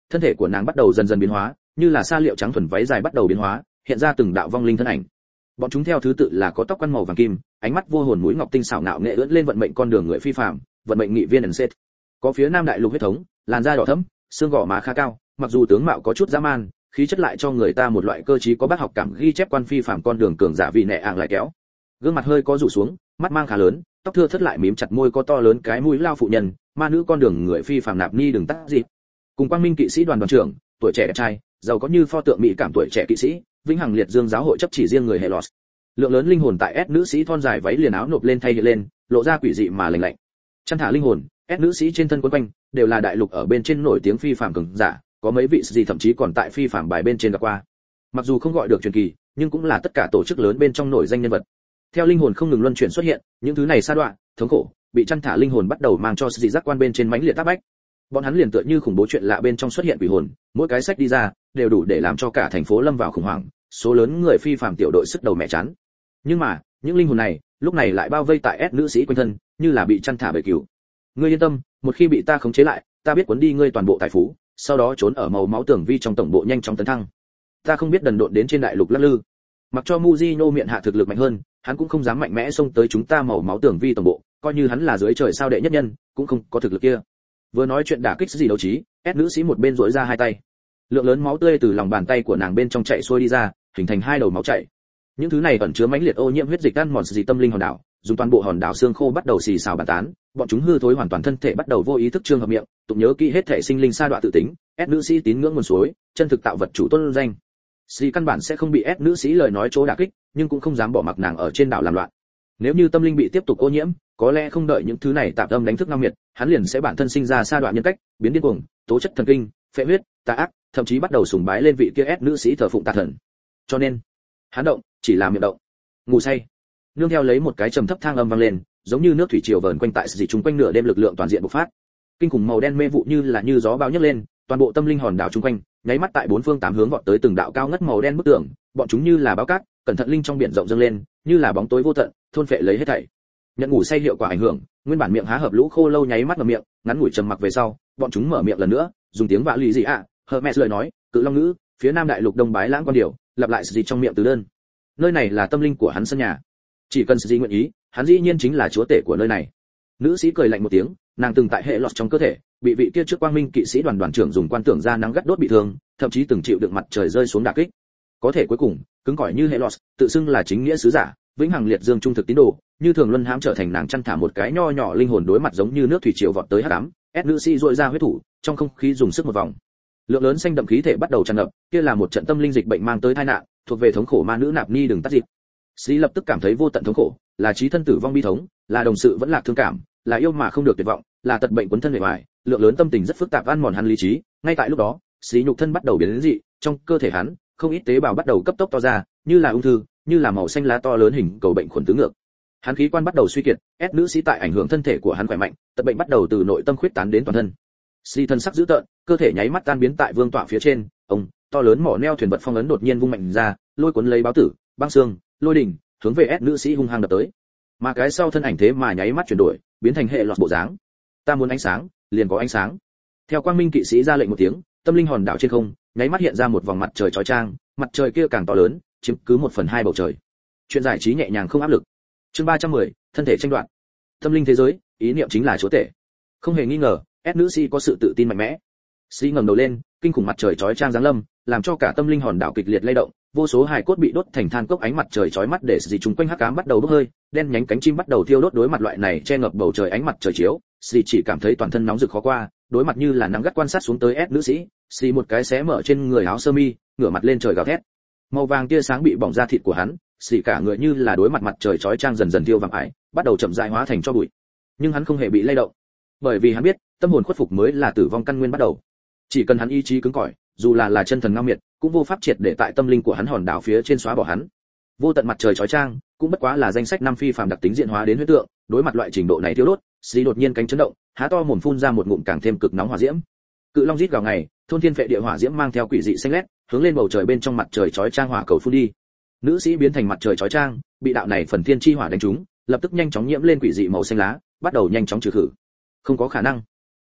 thân thể của nàng bắt đầu dần dần biến hóa, như là sa liệu trắng thuần váy dài bắt đầu biến hóa, hiện ra từng đạo vong linh thân ảnh. Bọn chúng theo thứ tự là có tóc quăn màu vàng kim, ánh mắt vô hồn mũi ngọc tinh xảo nạo nghệ ưỡn lên vận mệnh con đường người phi phàm, vận mệnh nghị viên ẩn set. Có phía nam đại lục huyết thống, làn da đỏ thẫm, xương gò má khá cao, mặc dù tướng mạo có chút dã man, khí chất lại cho người ta một loại cơ trí có bác học cảm ghi chép quan phi phàm con đường cường giả vì nệ ạng lại kéo. Gương mặt hơi có rủ xuống, mắt mang khá lớn, tóc thưa thớt lại mím chặt môi có to lớn cái mũi lao phụ nhân, ma nữ con đường người phi phàm nạp ni đừng tắt gì. Cùng Quang Minh kỵ sĩ đoàn đoàn trưởng, tuổi trẻ đẹp trai, giàu có như pho tượng mỹ cảm tuổi trẻ kỵ sĩ, vĩnh hằng liệt dương giáo hội chấp chỉ riêng người hệ lọt. Lượng lớn linh hồn tại S nữ sĩ thon dài váy liền áo nộp lên thay hiện lên, lộ ra quỷ dị mà lạnh lạnh. Chăn thả linh hồn, S nữ sĩ trên thân quấn quanh đều là đại lục ở bên trên nổi tiếng phi phàm cường giả, có mấy vị gì thậm chí còn tại phi phàm bài bên trên gặp qua. Mặc dù không gọi được truyền kỳ, nhưng cũng là tất cả tổ chức lớn bên trong nổi danh nhân vật. Theo linh hồn không ngừng luân chuyển xuất hiện, những thứ này sa đọa, thống khổ, bị chăn thả linh hồn bắt đầu mang cho dị giác quan bên trên mãnh liệt tác bách. Bọn hắn liền tựa như khủng bố chuyện lạ bên trong xuất hiện quỷ hồn, mỗi cái sách đi ra đều đủ để làm cho cả thành phố lâm vào khủng hoảng, số lớn người phi phàm tiểu đội sức đầu mẹ chán. Nhưng mà, những linh hồn này, lúc này lại bao vây tại S nữ sĩ quanh thân, như là bị chăn thả bầy cừu. Ngươi yên tâm, một khi bị ta khống chế lại, ta biết cuốn đi ngươi toàn bộ tài phú, sau đó trốn ở màu máu tường vi trong tổng bộ nhanh chóng tấn thăng. Ta không biết đần độn đến trên đại lục lắc lư. Mặc cho Mujino miệng hạ thực lực mạnh hơn, hắn cũng không dám mạnh mẽ xông tới chúng ta màu máu tường vi tổng bộ, coi như hắn là dưới trời sao đệ nhất nhân, cũng không có thực lực kia. Vừa nói chuyện đả kích gì đấu trí, S nữ sĩ một bên duỗi ra hai tay. Lượng lớn máu tươi từ lòng bàn tay của nàng bên trong chạy xuôi đi ra, hình thành hai đầu máu chảy. Những thứ này ẩn chứa mãnh liệt ô nhiễm huyết dịch ăn mòn dị tâm linh hòn đảo, dùng toàn bộ hòn đảo xương khô bắt đầu xì xào bàn tán, bọn chúng hư thối hoàn toàn thân thể bắt đầu vô ý thức trương hợp miệng, tụng nhớ kỹ hết thể sinh linh sa đọa tự tính, S nữ sĩ tín ngưỡng nguồn suối, chân thực tạo vật chủ tôn danh. Sĩ căn bản sẽ không bị S nữ sĩ lời nói chỗ đả kích, nhưng cũng không dám bỏ mặc nàng ở trên đảo làm loạn. Nếu như tâm linh bị tiếp tục ô nhiễm, có lẽ không đợi những thứ này tạp âm đánh thức năm miệt, hắn liền sẽ bản thân sinh ra sa đoạn nhân cách, biến điên cuồng, tố chất thần kinh, phệ huyết, tà ác, thậm chí bắt đầu sùng bái lên vị kia S nữ sĩ thờ phụng tà thần. Cho nên, hắn động, chỉ là miệng động. Ngủ say. Nương theo lấy một cái trầm thấp thang âm vang lên, giống như nước thủy triều vờn quanh tại dị chúng quanh nửa đêm lực lượng toàn diện bộc phát. Kinh khủng màu đen mê vụ như là như gió bão nhấc lên, toàn bộ tâm linh hòn đảo chung quanh, nháy mắt tại bốn phương tám hướng vọt tới từng đạo cao ngất màu đen bức tường, bọn chúng như là báo cát, cẩn thận linh trong biển rộng dâng lên, như là bóng tối vô tận, thôn phệ lấy hết thảy. Nhận ngủ say hiệu quả ảnh hưởng, nguyên bản miệng há hợp lũ khô lâu nháy mắt ngậm miệng, ngắn ngủi trầm mặc về sau, bọn chúng mở miệng lần nữa, dùng tiếng vạ lì gì ạ, Hermes lời nói, cự long ngữ, phía nam đại lục đông bái lãng con điểu, lặp lại gì trong miệng từ đơn. Nơi này là tâm linh của hắn sân nhà, chỉ cần gì nguyện ý, hắn dĩ nhiên chính là chúa tể của nơi này. Nữ sĩ cười lạnh một tiếng, nàng từng tại hệ lọt trong cơ thể, bị vị kia trước Quang Minh kỵ sĩ đoàn đoàn trưởng dùng quan tưởng ra nắng gắt đốt bị thương, thậm chí từng chịu đựng mặt trời rơi xuống đả kích. Có thể cuối cùng, cứng cỏi như hệ lọt, tự xưng là chính nghĩa sứ giả, vĩnh hằng liệt dương trung thực tín đồ, như thường luân hãm trở thành nàng chăn thả một cái nho nhỏ linh hồn đối mặt giống như nước thủy triều vọt tới hắc ám. S nữ sĩ dội ra huyết thủ, trong không khí dùng sức một vòng. Lượng lớn xanh đậm khí thể bắt đầu tràn ngập, kia là một trận tâm linh dịch bệnh mang tới tai nạn, thuộc về thống khổ ma nữ nạp ni đừng tắt dịp. Sĩ lập tức cảm thấy vô tận thống khổ, là chí thân tử vong bi thống, là đồng sự vẫn lạc thương cảm, là yêu mà không được tuyệt vọng, là tật bệnh quấn thân bề ngoài, lượng lớn tâm tình rất phức tạp ăn mòn hắn lý trí. Ngay tại lúc đó, Sĩ nhục thân bắt đầu biến dị, trong cơ thể hắn, không ít tế bào bắt đầu cấp tốc to ra, như là ung thư, như là màu xanh lá to lớn hình cầu bệnh khuẩn tứ ngược. Hắn khí quan bắt đầu suy kiệt, S nữ sĩ tại ảnh hưởng thân thể của hắn khỏe mạnh, tật bệnh bắt đầu từ nội tâm khuyết tán đến toàn thân. Sĩ thân sắc dữ tợn, cơ thể nháy mắt tan biến tại vương tọa phía trên, ông, to lớn mỏ neo thuyền vật phong ấn đột nhiên vung mạnh ra, lôi cuốn lấy báo tử, băng xương, lôi đỉnh, hướng về S nữ sĩ hung hăng đập tới. Mà cái sau thân ảnh thế mà nháy mắt chuyển đổi, biến thành hệ lọt bộ dáng. Ta muốn ánh sáng, liền có ánh sáng. Theo Quang Minh kỵ sĩ ra lệnh một tiếng, tâm linh hòn đảo trên không, nháy mắt hiện ra một vòng mặt trời chói chang, mặt trời kia càng to lớn, chiếm cứ một phần hai bầu trời. Chuyện giải trí nhẹ nhàng không áp lực. Chương ba trăm mười, thân thể tranh đoạt. Tâm linh thế giới, ý niệm chính là chúa tể. Không hề nghi ngờ, S nữ sĩ có sự tự tin mạnh mẽ. Sĩ ngẩng đầu lên, kinh khủng mặt trời chói chang giáng lâm, làm cho cả tâm linh hòn đảo kịch liệt lay động, vô số hài cốt bị đốt thành than cốc, ánh mặt trời chói mắt để gì chúng quanh hắc ám bắt đầu bốc hơi, đen nhánh cánh chim bắt đầu thiêu đốt. Đối mặt loại này che ngập bầu trời ánh mặt trời chiếu, Sĩ chỉ cảm thấy toàn thân nóng rực khó qua, đối mặt như là nắng gắt quan sát xuống tới S nữ sĩ, Sĩ một cái xé mở trên người áo sơ mi, ngửa mặt lên trời gào thét. Màu vàng tia sáng bị bỏng ra thịt của hắn, Sĩ cả người như là đối mặt mặt trời chói chang dần dần thiêu vàng ải, bắt đầu chậm rãi hóa thành tro bụi. Nhưng hắn không hề bị lay động, bởi vì hắn biết, tâm hồn khuất phục mới là tử vong căn nguyên bắt đầu. Chỉ cần hắn ý chí cứng cỏi, dù là là chân thần ngao miệt, cũng vô pháp triệt để tại tâm linh của hắn hòn đảo phía trên xóa bỏ hắn. Vô tận mặt trời chói chang, cũng bất quá là danh sách năm phi phàm đặc tính diện hóa đến huyết tượng, đối mặt loại trình độ này thiêu đốt, Sĩ đột nhiên cánh chấn động, há to mồm phun ra một ngụm càng thêm cực nóng hỏa diễm. Cự long rít gào ngày, thôn thiên phệ địa hỏa diễm mang theo quỷ dị xanh lét, hướng lên bầu trời bên trong mặt trời chói chang hỏa cầu phun đi. Nữ sĩ biến thành mặt trời chói chang, bị đạo này phần thiên chi hỏa đánh trúng, lập tức nhanh chóng nhiễm lên quỷ dị màu xanh lá, bắt đầu nhanh chóng trừ khử. Không có khả năng.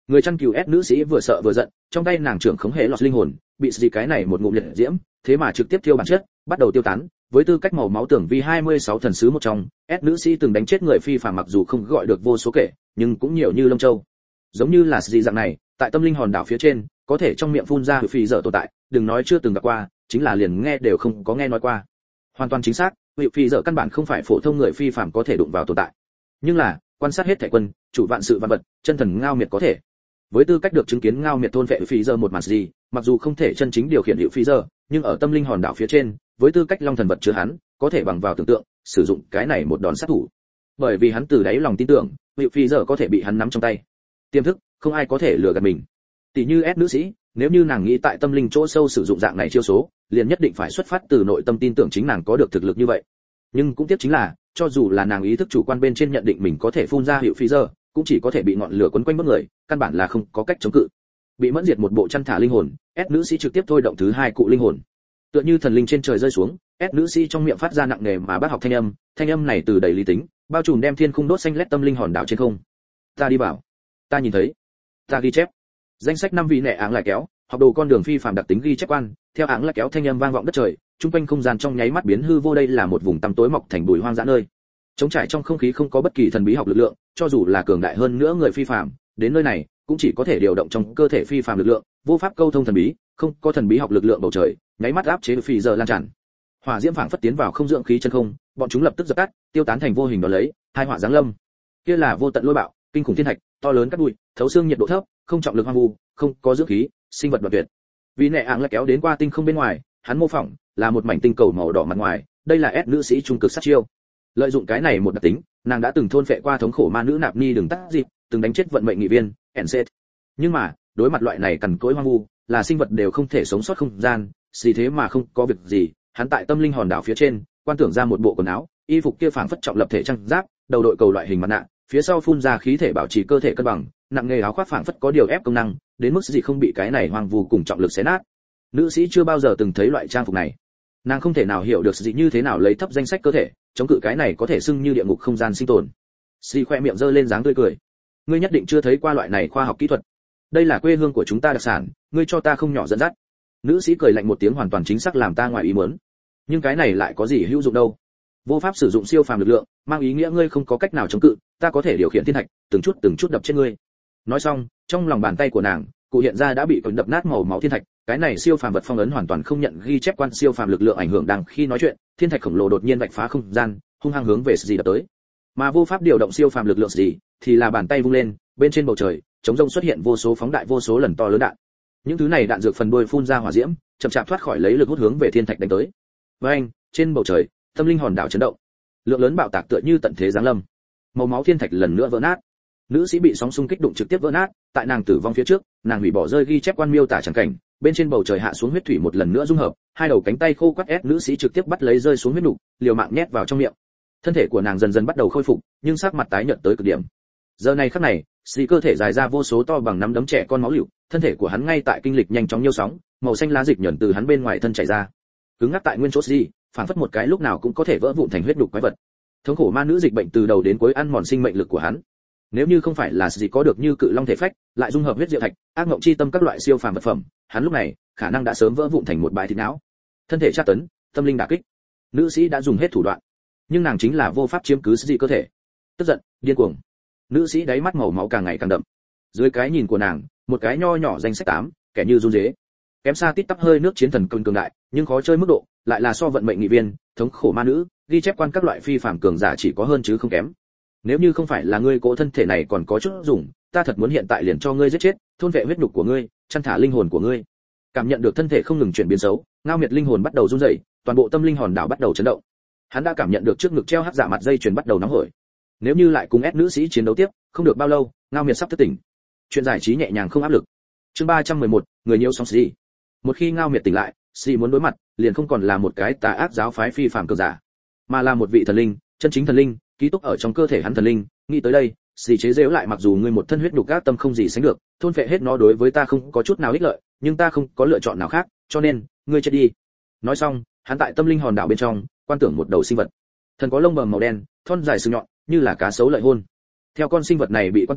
Người chăn cừu ép nữ sĩ vừa sợ vừa giận, trong tay nàng trưởng khống hệ lọt linh hồn, bị gì cái này một ngụm liệt diễm, thế mà trực tiếp thiêu bản chất, bắt đầu tiêu tán. Với tư cách màu máu tưởng vi hai mươi sáu thần sứ một trong, ép nữ sĩ từng đánh chết người phi phàm mặc dù không gọi được vô số kể, nhưng cũng nhiều như lông châu. Giống như là gì dạng này, tại tâm linh hòn đảo phía trên, có thể trong miệng phun ra phi dở tồn tại, đừng nói chưa từng gặp qua, chính là liền nghe đều không có nghe nói qua. Hoàn toàn chính xác, vị phi dở căn bản không phải phổ thông người phi phàm có thể đụng vào tồn tại. Nhưng là, quan sát hết thảy quân, chủ vạn sự vạn vật, chân thần ngao miệt có thể. Với tư cách được chứng kiến ngao miệt thôn vệ phi dở một màn gì, mặc dù không thể chân chính điều khiển hiệu phi dở, nhưng ở tâm linh hòn đảo phía trên, với tư cách long thần vật chứa hắn, có thể bằng vào tưởng tượng, sử dụng cái này một đòn sát thủ. Bởi vì hắn từ đáy lòng tin tưởng, hiệu phi dở có thể bị hắn nắm trong tay. Tiềm thức, không ai có thể lừa gạt mình. Tỷ như ép nữ sĩ, nếu như nàng nghĩ tại tâm linh chỗ sâu sử dụng dạng này chiêu số, liền nhất định phải xuất phát từ nội tâm tin tưởng chính nàng có được thực lực như vậy. Nhưng cũng tiếc chính là, cho dù là nàng ý thức chủ quan bên trên nhận định mình có thể phun ra hiệu phi dở, cũng chỉ có thể bị ngọn lửa quấn quanh bất người, căn bản là không có cách chống cự. Bị mẫn diệt một bộ chăn thả linh hồn, ép nữ sĩ trực tiếp thôi động thứ hai cụ linh hồn. Tựa như thần linh trên trời rơi xuống, ép nữ sĩ trong miệng phát ra nặng nề mà bác học thanh âm, thanh âm này từ đầy lý tính, bao trùm đem thiên khung đốt xanh lét tâm linh hòn đảo trên không. Ta đi vào, ta nhìn thấy, ta ghi chép. Danh sách năm vị nệ áng lại kéo, học đồ con đường phi phàm đặc tính ghi chép quan, theo áng lại kéo thanh âm vang vọng đất trời, trung quanh không gian trong nháy mắt biến hư vô. Đây là một vùng tăm tối mọc thành bụi hoang dã nơi. Trống trải trong không khí không có bất kỳ thần bí học lực lượng, cho dù là cường đại hơn nữa người phi phàm, đến nơi này cũng chỉ có thể điều động trong cơ thể phi phàm lực lượng, vô pháp câu thông thần bí, không có thần bí học lực lượng bầu trời, nháy mắt áp chế phi giờ lan tràn. Hỏa diễm phảng phất tiến vào không dưỡng khí chân không, bọn chúng lập tức dập tắt, tiêu tán thành vô hình đó lấy, hai hỏa giáng lâm. Kia là vô tận lôi bạo, kinh khủng thiên thạch, to lớn cát bụi, thấu xương nhiệt độ thấp, không trọng lực hoang vu, không có dưỡng khí, sinh vật đoạn tuyệt. Vì nệ ạng lại kéo đến qua tinh không bên ngoài, hắn mô phỏng là một mảnh tinh cầu màu đỏ mặt ngoài, đây là ép nữ sĩ trung cực sát chiêu. Lợi dụng cái này một đặc tính, nàng đã từng thôn phệ qua thống khổ ma nữ nạp ni đường tắt dịp, từng đánh chết vận mệnh nghị viên, Enset. Nhưng mà, đối mặt loại này cằn cỗi hoang vu, là sinh vật đều không thể sống sót không gian, gì thế mà không có việc gì, hắn tại tâm linh hòn đảo phía trên, quan tưởng ra một bộ quần áo, y phục kia phảng phất trọng lập thể trang giáp, đầu đội cầu loại hình mặt nạ, phía sau phun ra khí thể bảo trì cơ thể cân bằng, nặng nghề áo khoác phảng phất có điều ép công năng, đến mức gì không bị cái này hoang vu cùng trọng lực xé nát. Nữ sĩ chưa bao giờ từng thấy loại trang phục này, nàng không thể nào hiểu được gì như thế nào lấy thấp danh sách cơ thể chống cự cái này có thể xưng như địa ngục không gian sinh tồn. Sĩ khoe miệng giơ lên dáng tươi cười, ngươi nhất định chưa thấy qua loại này khoa học kỹ thuật, đây là quê hương của chúng ta đặc sản, ngươi cho ta không nhỏ dẫn dắt. Nữ sĩ cười lạnh một tiếng hoàn toàn chính xác làm ta ngoài ý muốn, nhưng cái này lại có gì hữu dụng đâu, vô pháp sử dụng siêu phàm lực lượng, mang ý nghĩa ngươi không có cách nào chống cự, ta có thể điều khiển thiên thạch, từng chút từng chút đập trên ngươi. Nói xong, trong lòng bàn tay của nàng, cụ hiện ra đã bị cồn đập nát màu máu thiên thạch, cái này siêu phàm vật phong ấn hoàn toàn không nhận ghi chép quan siêu phàm lực lượng ảnh hưởng. Đang khi nói chuyện, thiên thạch khổng lồ đột nhiên vạch phá không gian, hung hăng hướng về gì đập tới. Mà vô pháp điều động siêu phàm lực lượng gì, thì là bàn tay vung lên, bên trên bầu trời, chống rông xuất hiện vô số phóng đại vô số lần to lớn đạn. Những thứ này đạn dược phần đuôi phun ra hỏa diễm, chậm chạp thoát khỏi lấy lực hút hướng về thiên thạch đánh tới. Với anh, trên bầu trời, tâm linh hòn đảo chấn động. Lượng lớn bạo tạc tựa như tận thế giáng lâm. Màu máu thiên thạch lần nữa vỡ nát. Nữ sĩ bị sóng xung kích đụng trực tiếp vỡ nát, tại nàng tử vong phía trước, nàng hủy bỏ rơi ghi chép quan miêu tả chẳng cảnh, bên trên bầu trời hạ xuống huyết thủy một lần nữa dung hợp, hai đầu cánh tay khô quắt ép nữ sĩ trực tiếp bắt lấy rơi xuống huyết nục, liều mạng nhét vào trong miệng. Thân thể của nàng dần dần bắt đầu khôi phục, nhưng sắc mặt tái nhợt tới cực điểm. Giờ này khắc này, xì cơ thể dài ra vô số to bằng nắm đấm trẻ con máu lựu, thân thể của hắn ngay tại kinh lịch nhanh chóng nhiêu sóng, màu xanh lá dịch nhẫn từ hắn bên ngoài thân chảy ra, cứng ngắc tại nguyên chỗ xì, phản phất một cái lúc nào cũng có thể vỡ vụn thành huyết đục quái vật. Thống khổ ma nữ dịch bệnh từ đầu đến cuối ăn mòn sinh mệnh lực của hắn. Nếu như không phải là gì có được như cự long thể phách, lại dung hợp huyết diệu thạch, ác ngộng chi tâm các loại siêu phàm vật phẩm, hắn lúc này khả năng đã sớm vỡ vụn thành một bãi thịt não. Thân thể tra tấn, tâm linh đả kích. Nữ sĩ đã dùng hết thủ đoạn, nhưng nàng chính là vô pháp chiếm cứ gì cơ thể. Tức giận, điên cuồng. Nữ sĩ đáy mắt màu máu càng ngày càng đậm. Dưới cái nhìn của nàng, một cái nho nhỏ danh sách tám, kẻ như run rế. Kém xa tít tắp hơi nước chiến thần cường cường đại, nhưng khó chơi mức độ, lại là so vận mệnh nghị viên, thống khổ ma nữ, ghi chép quan các loại phi phàm cường giả chỉ có hơn chứ không kém. Nếu như không phải là ngươi cố thân thể này còn có chút dùng, ta thật muốn hiện tại liền cho ngươi giết chết, thôn vệ huyết nhục của ngươi, chăn thả linh hồn của ngươi. Cảm nhận được thân thể không ngừng chuyển biến xấu, ngao miệt linh hồn bắt đầu run rẩy, toàn bộ tâm linh hòn đảo bắt đầu chấn động. Hắn đã cảm nhận được trước ngực treo hắc dạ mặt dây chuyền bắt đầu nóng hổi. Nếu như lại cùng ép nữ sĩ chiến đấu tiếp, không được bao lâu, ngao miệt sắp thức tỉnh. Chuyện giải trí nhẹ nhàng không áp lực. Chương ba trăm mười một, người nhiễu sóng xì. Một khi ngao miệt tỉnh lại, xì muốn đối mặt, liền không còn là một cái tà ác giáo phái phi phàm cường giả, mà là một vị thần linh, chân chính thần linh, ký túc ở trong cơ thể hắn thần linh. Nghĩ tới đây, xì chế giễu lại, mặc dù ngươi một thân huyết nhục ác tâm không gì sánh được, thôn phệ hết nó đối với ta không có chút nào ích lợi, nhưng ta không có lựa chọn nào khác, cho nên ngươi chết đi. Nói xong, hắn tại tâm linh hòn đảo bên trong quan tưởng một đầu sinh vật, thần có lông bờm màu đen, thon dài sừng nhọn, như là cá sấu lợi hôn. Theo con sinh vật này bị quan tưởng,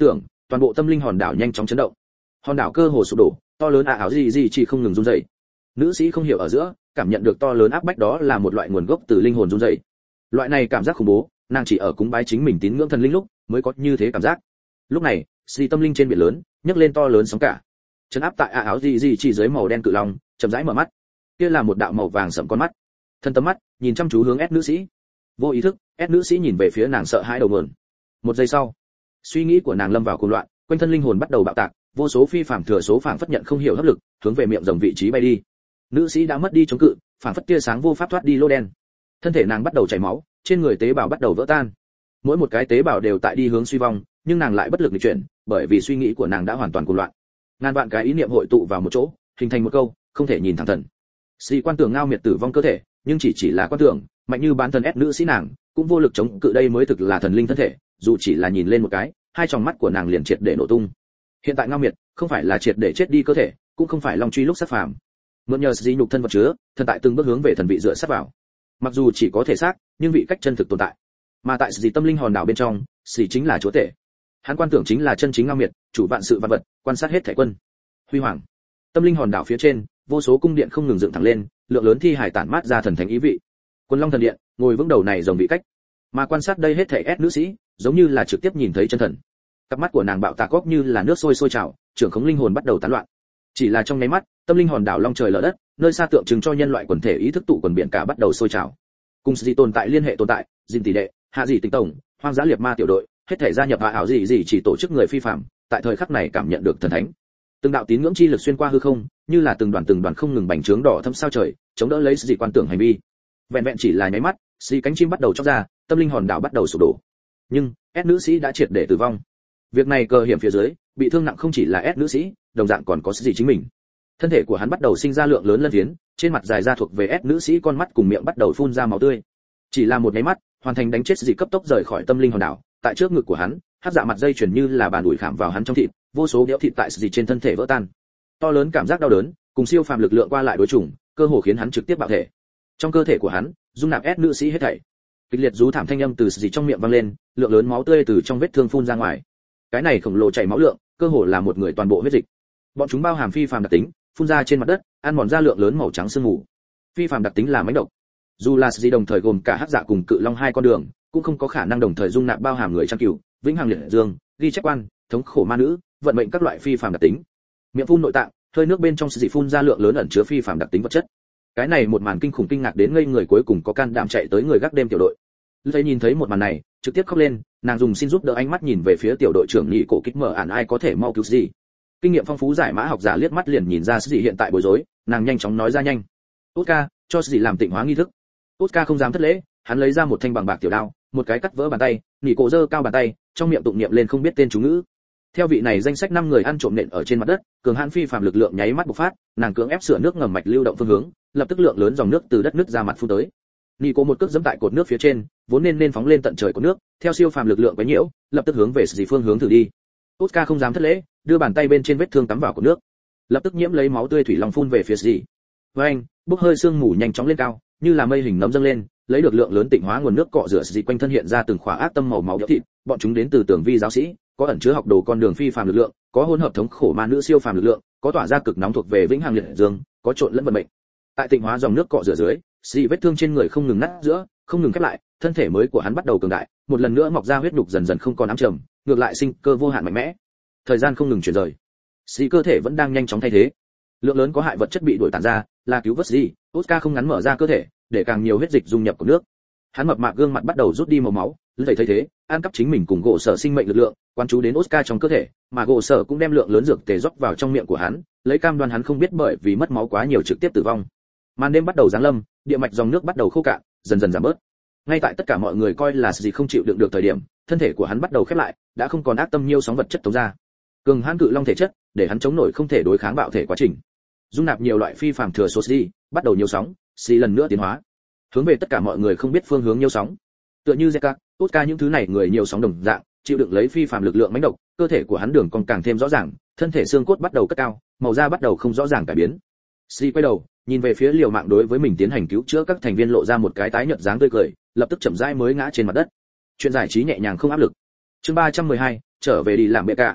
toàn bộ tâm linh hòn đảo nhanh chóng chấn động. Hòn đảo cơ hồ sụp đổ, to lớn ả ảo gì gì chỉ không ngừng run rẩy. Nữ sĩ không hiểu ở giữa, cảm nhận được to lớn áp bách đó là một loại nguồn gốc từ linh hồn run rẩy. Loại này cảm giác khủng bố, nàng chỉ ở cúng bái chính mình tín ngưỡng thần linh lúc mới có như thế cảm giác. Lúc này, xì tâm linh trên biển lớn, nhấc lên to lớn sóng cả. Trấn áp tại ả ảo gì gì chỉ dưới màu đen cự long, chậm rãi mở mắt. Kia là một đạo màu vàng sẫm con mắt. Thân tấm mắt, nhìn chăm chú hướng S nữ sĩ. Vô ý thức, S nữ sĩ nhìn về phía nàng sợ hãi đầu nguồn. Một giây sau, suy nghĩ của nàng lâm vào cuồng loạn, quanh thân linh hồn bắt đầu bạo tạc, vô số phi phàm thừa số phảng phất nhận không hiểu hấp lực, hướng về miệng rồng vị trí bay đi. Nữ sĩ đã mất đi chống cự, phảng phất tia sáng vô pháp thoát đi lô đen. Thân thể nàng bắt đầu chảy máu, trên người tế bào bắt đầu vỡ tan. Mỗi một cái tế bào đều tại đi hướng suy vong, nhưng nàng lại bất lực di chuyển, bởi vì suy nghĩ của nàng đã hoàn toàn cuồng loạn. Ngàn vạn cái ý niệm hội tụ vào một chỗ, hình thành một câu, không thể nhìn thẳng thần. Sĩ quan tưởng ngao miệt tử vong cơ thể, nhưng chỉ chỉ là quan tưởng, mạnh như bán thần ép nữ sĩ nàng, cũng vô lực chống cự đây mới thực là thần linh thân thể, dù chỉ là nhìn lên một cái, hai tròng mắt của nàng liền triệt để nổ tung. Hiện tại ngao miệt, không phải là triệt để chết đi cơ thể, cũng không phải long truy lúc sát phàm. Mượn nhờ dị nhục thân vật chứa, thần tại từng bước hướng về thần vị dựa sát vào. Mặc dù chỉ có thể xác, nhưng vị cách chân thực tồn tại. Mà tại dị tâm linh hòn đảo bên trong, sĩ chính là chúa tể. Hắn quan tưởng chính là chân chính ngao miệt, chủ vạn sự vạn vật, quan sát hết thảy quân. Huy hoàng. Tâm linh hòn đảo phía trên, vô số cung điện không ngừng dựng thẳng lên, lượng lớn thi hải tản mát ra thần thánh ý vị. Quân Long thần điện, ngồi vững đầu này rồng vị cách. Mà quan sát đây hết thảy S nữ sĩ, giống như là trực tiếp nhìn thấy chân thần. Cặp mắt của nàng bạo tạc góc như là nước sôi sôi trào, trưởng khống linh hồn bắt đầu tán loạn. Chỉ là trong nháy mắt, tâm linh hòn đảo long trời lở đất, nơi xa tượng trưng cho nhân loại quần thể ý thức tụ quần biển cả bắt đầu sôi trào. Cùng gì tồn tại liên hệ tồn tại, Dìn tỷ đệ, Hạ dị tịch tổng, Hoang dã liệt ma tiểu đội, hết thảy gia nhập hạ ảo gì gì chỉ tổ chức người phi phạm, tại thời khắc này cảm nhận được thần thánh. Từng đạo tín ngưỡng chi lực xuyên qua hư không, như là từng đoàn từng đoàn không ngừng bành trướng đỏ thâm sao trời, chống đỡ lấy dị quan tưởng hành vi. Vẹn vẹn chỉ là nháy mắt, xì cánh chim bắt đầu chóc ra, tâm linh hòn đảo bắt đầu sụp đổ. Nhưng S nữ sĩ đã triệt để tử vong. Việc này cơ hiểm phía dưới, bị thương nặng không chỉ là S nữ sĩ, đồng dạng còn có gì chính mình. Thân thể của hắn bắt đầu sinh ra lượng lớn lân phiến, trên mặt dài ra thuộc về S nữ sĩ con mắt cùng miệng bắt đầu phun ra máu tươi. Chỉ là một nháy mắt, hoàn thành đánh chết dị cấp tốc rời khỏi tâm linh hòn đảo, tại trước ngực của hắn, hắc dạ mặt dây chuyền như là bàn ủi khảm vào hắn trong thịt, vô số đẽo thịt tại dị trên thân thể vỡ tan. To lớn cảm giác đau đớn, cùng siêu phàm lực lượng qua lại đối chủng, cơ hồ khiến hắn trực tiếp bạo thể. Trong cơ thể của hắn, dung nạp S nữ sĩ hết thảy. Kịch liệt rú thảm thanh âm từ dị trong miệng vang lên, lượng lớn máu tươi từ trong vết thương phun ra ngoài. Cái này khổng lồ chảy máu lượng, cơ hồ là một người toàn bộ huyết dịch. Bọn chúng bao hàm phi phàm đặc tính, phun ra trên mặt đất, ăn mòn ra lượng lớn màu trắng sương mù. Phi phàm đặc tính là mãnh độc. Dù là dị đồng thời gồm cả hắc dạ cùng cự long hai con đường, cũng không có khả năng đồng thời dung nạp bao hàm người trăm cửu, vĩnh hằng liệt dương, ghi chép quan, thống khổ ma nữ, vận mệnh các loại phi phàm đặc tính. Miệng phun nội tạng, hơi nước bên trong dị phun ra lượng lớn ẩn chứa phi phàm đặc tính vật chất. Cái này một màn kinh khủng kinh ngạc đến ngây người, cuối cùng có can đảm chạy tới người gác đêm tiểu đội. Lưu nhìn thấy một màn này, trực tiếp khóc lên, nàng dùng xin giúp đỡ ánh mắt nhìn về phía tiểu đội trưởng nhị cổ kích mở ản ai có thể mau cứu gì. Kinh nghiệm phong phú giải mã học giả liếc mắt liền nhìn ra gì hiện tại bối rối, nàng nhanh chóng nói ra nhanh. Oscar, cho gì làm tịnh hóa nghi thức. Oscar không dám thất lễ, hắn lấy ra một thanh bằng bạc tiểu đao, một cái cắt vỡ bàn tay, nhị cổ giơ cao bàn tay, trong miệng tụng niệm lên không biết tên chú ngữ. Theo vị này danh sách năm người ăn trộm nện ở trên mặt đất, cường hãn phi phàm lực lượng nháy mắt bộc phát, nàng cưỡng ép sửa nước ngầm mạch lưu động phương hướng, lập tức lượng lớn dòng nước từ đất nứt ra mặt phun tới. Nico một cước giẫm tại cột nước phía trên, vốn nên nên phóng lên tận trời của nước, theo siêu phàm lực lượng quấy nhiễu, lập tức hướng về dị phương hướng thử đi. Oscar không dám thất lễ, đưa bàn tay bên trên vết thương tắm vào cột nước, lập tức nhiễm lấy máu tươi thủy long phun về phía dị. Với anh, bốc hơi sương mù nhanh chóng lên cao, như là mây hình nấm dâng lên, lấy được lượng lớn tịnh hóa nguồn nước cọ rửa dị quanh thân hiện ra từng khỏa ác tâm màu máu đẽo thịt, bọn chúng đến từ tưởng vi giáo sĩ, có ẩn chứa học đồ con đường phi phàm lực lượng, có hỗn hợp thống khổ ma nữ siêu phàm lực lượng, có tỏa ra cực nóng thuộc về vĩnh hằng liệt dương, có trộn lẫn vận mệnh. Tại tịnh hóa dòng nước cọ rửa dưới, dị vết thương trên người không ngừng nát giữa, không ngừng khép lại, thân thể mới của hắn bắt đầu cường đại, một lần nữa mọc ra huyết nhục dần dần không còn ám trầm, ngược lại sinh cơ vô hạn mạnh mẽ. Thời gian không ngừng chuyển rời, dị cơ thể vẫn đang nhanh chóng thay thế. Lượng lớn có hại vật chất bị đuổi tản ra, là cứu vớt dị. Oscar không ngắn mở ra cơ thể, để càng nhiều huyết dịch dung nhập của nước. Hắn mập mạp gương mặt bắt đầu rút đi màu máu, lấy thấy thế, ăn cắp chính mình cùng gỗ sở sinh mệnh lực lượng, quan chú đến Oscar trong cơ thể, mà gỗ sở cũng đem lượng lớn dược tề rót vào trong miệng của hắn, lấy cam đoan hắn không biết bởi vì mất máu quá nhiều trực tiếp tử vong. Màn đêm bắt đầu giáng lâm, địa mạch dòng nước bắt đầu khô cạn, dần dần giảm bớt. Ngay tại tất cả mọi người coi là gì không chịu đựng được thời điểm, thân thể của hắn bắt đầu khép lại, đã không còn ác tâm nhiều sóng vật chất tống ra. Cường hãn cự long thể chất, để hắn chống nổi không thể đối kháng bạo thể quá trình. Dung nạp nhiều loại phi phàm thừa số gì, bắt đầu nhiều sóng, xì lần nữa tiến hóa. Hướng về tất cả mọi người không biết phương hướng nhiều sóng. Tựa như Zeka, Oscar những thứ này người nhiều sóng đồng dạng, chịu đựng lấy phi phàm lực lượng mãnh độc, cơ thể của hắn đường còn càng thêm rõ ràng, thân thể xương cốt bắt đầu cất cao, màu da bắt đầu không rõ ràng cải biến. Si quay đầu, nhìn về phía liều mạng đối với mình tiến hành cứu chữa các thành viên lộ ra một cái tái nhợt dáng tươi cười, lập tức chậm rãi mới ngã trên mặt đất. Chuyện giải trí nhẹ nhàng không áp lực. Chương ba trăm mười hai, trở về đi làm bệ cả.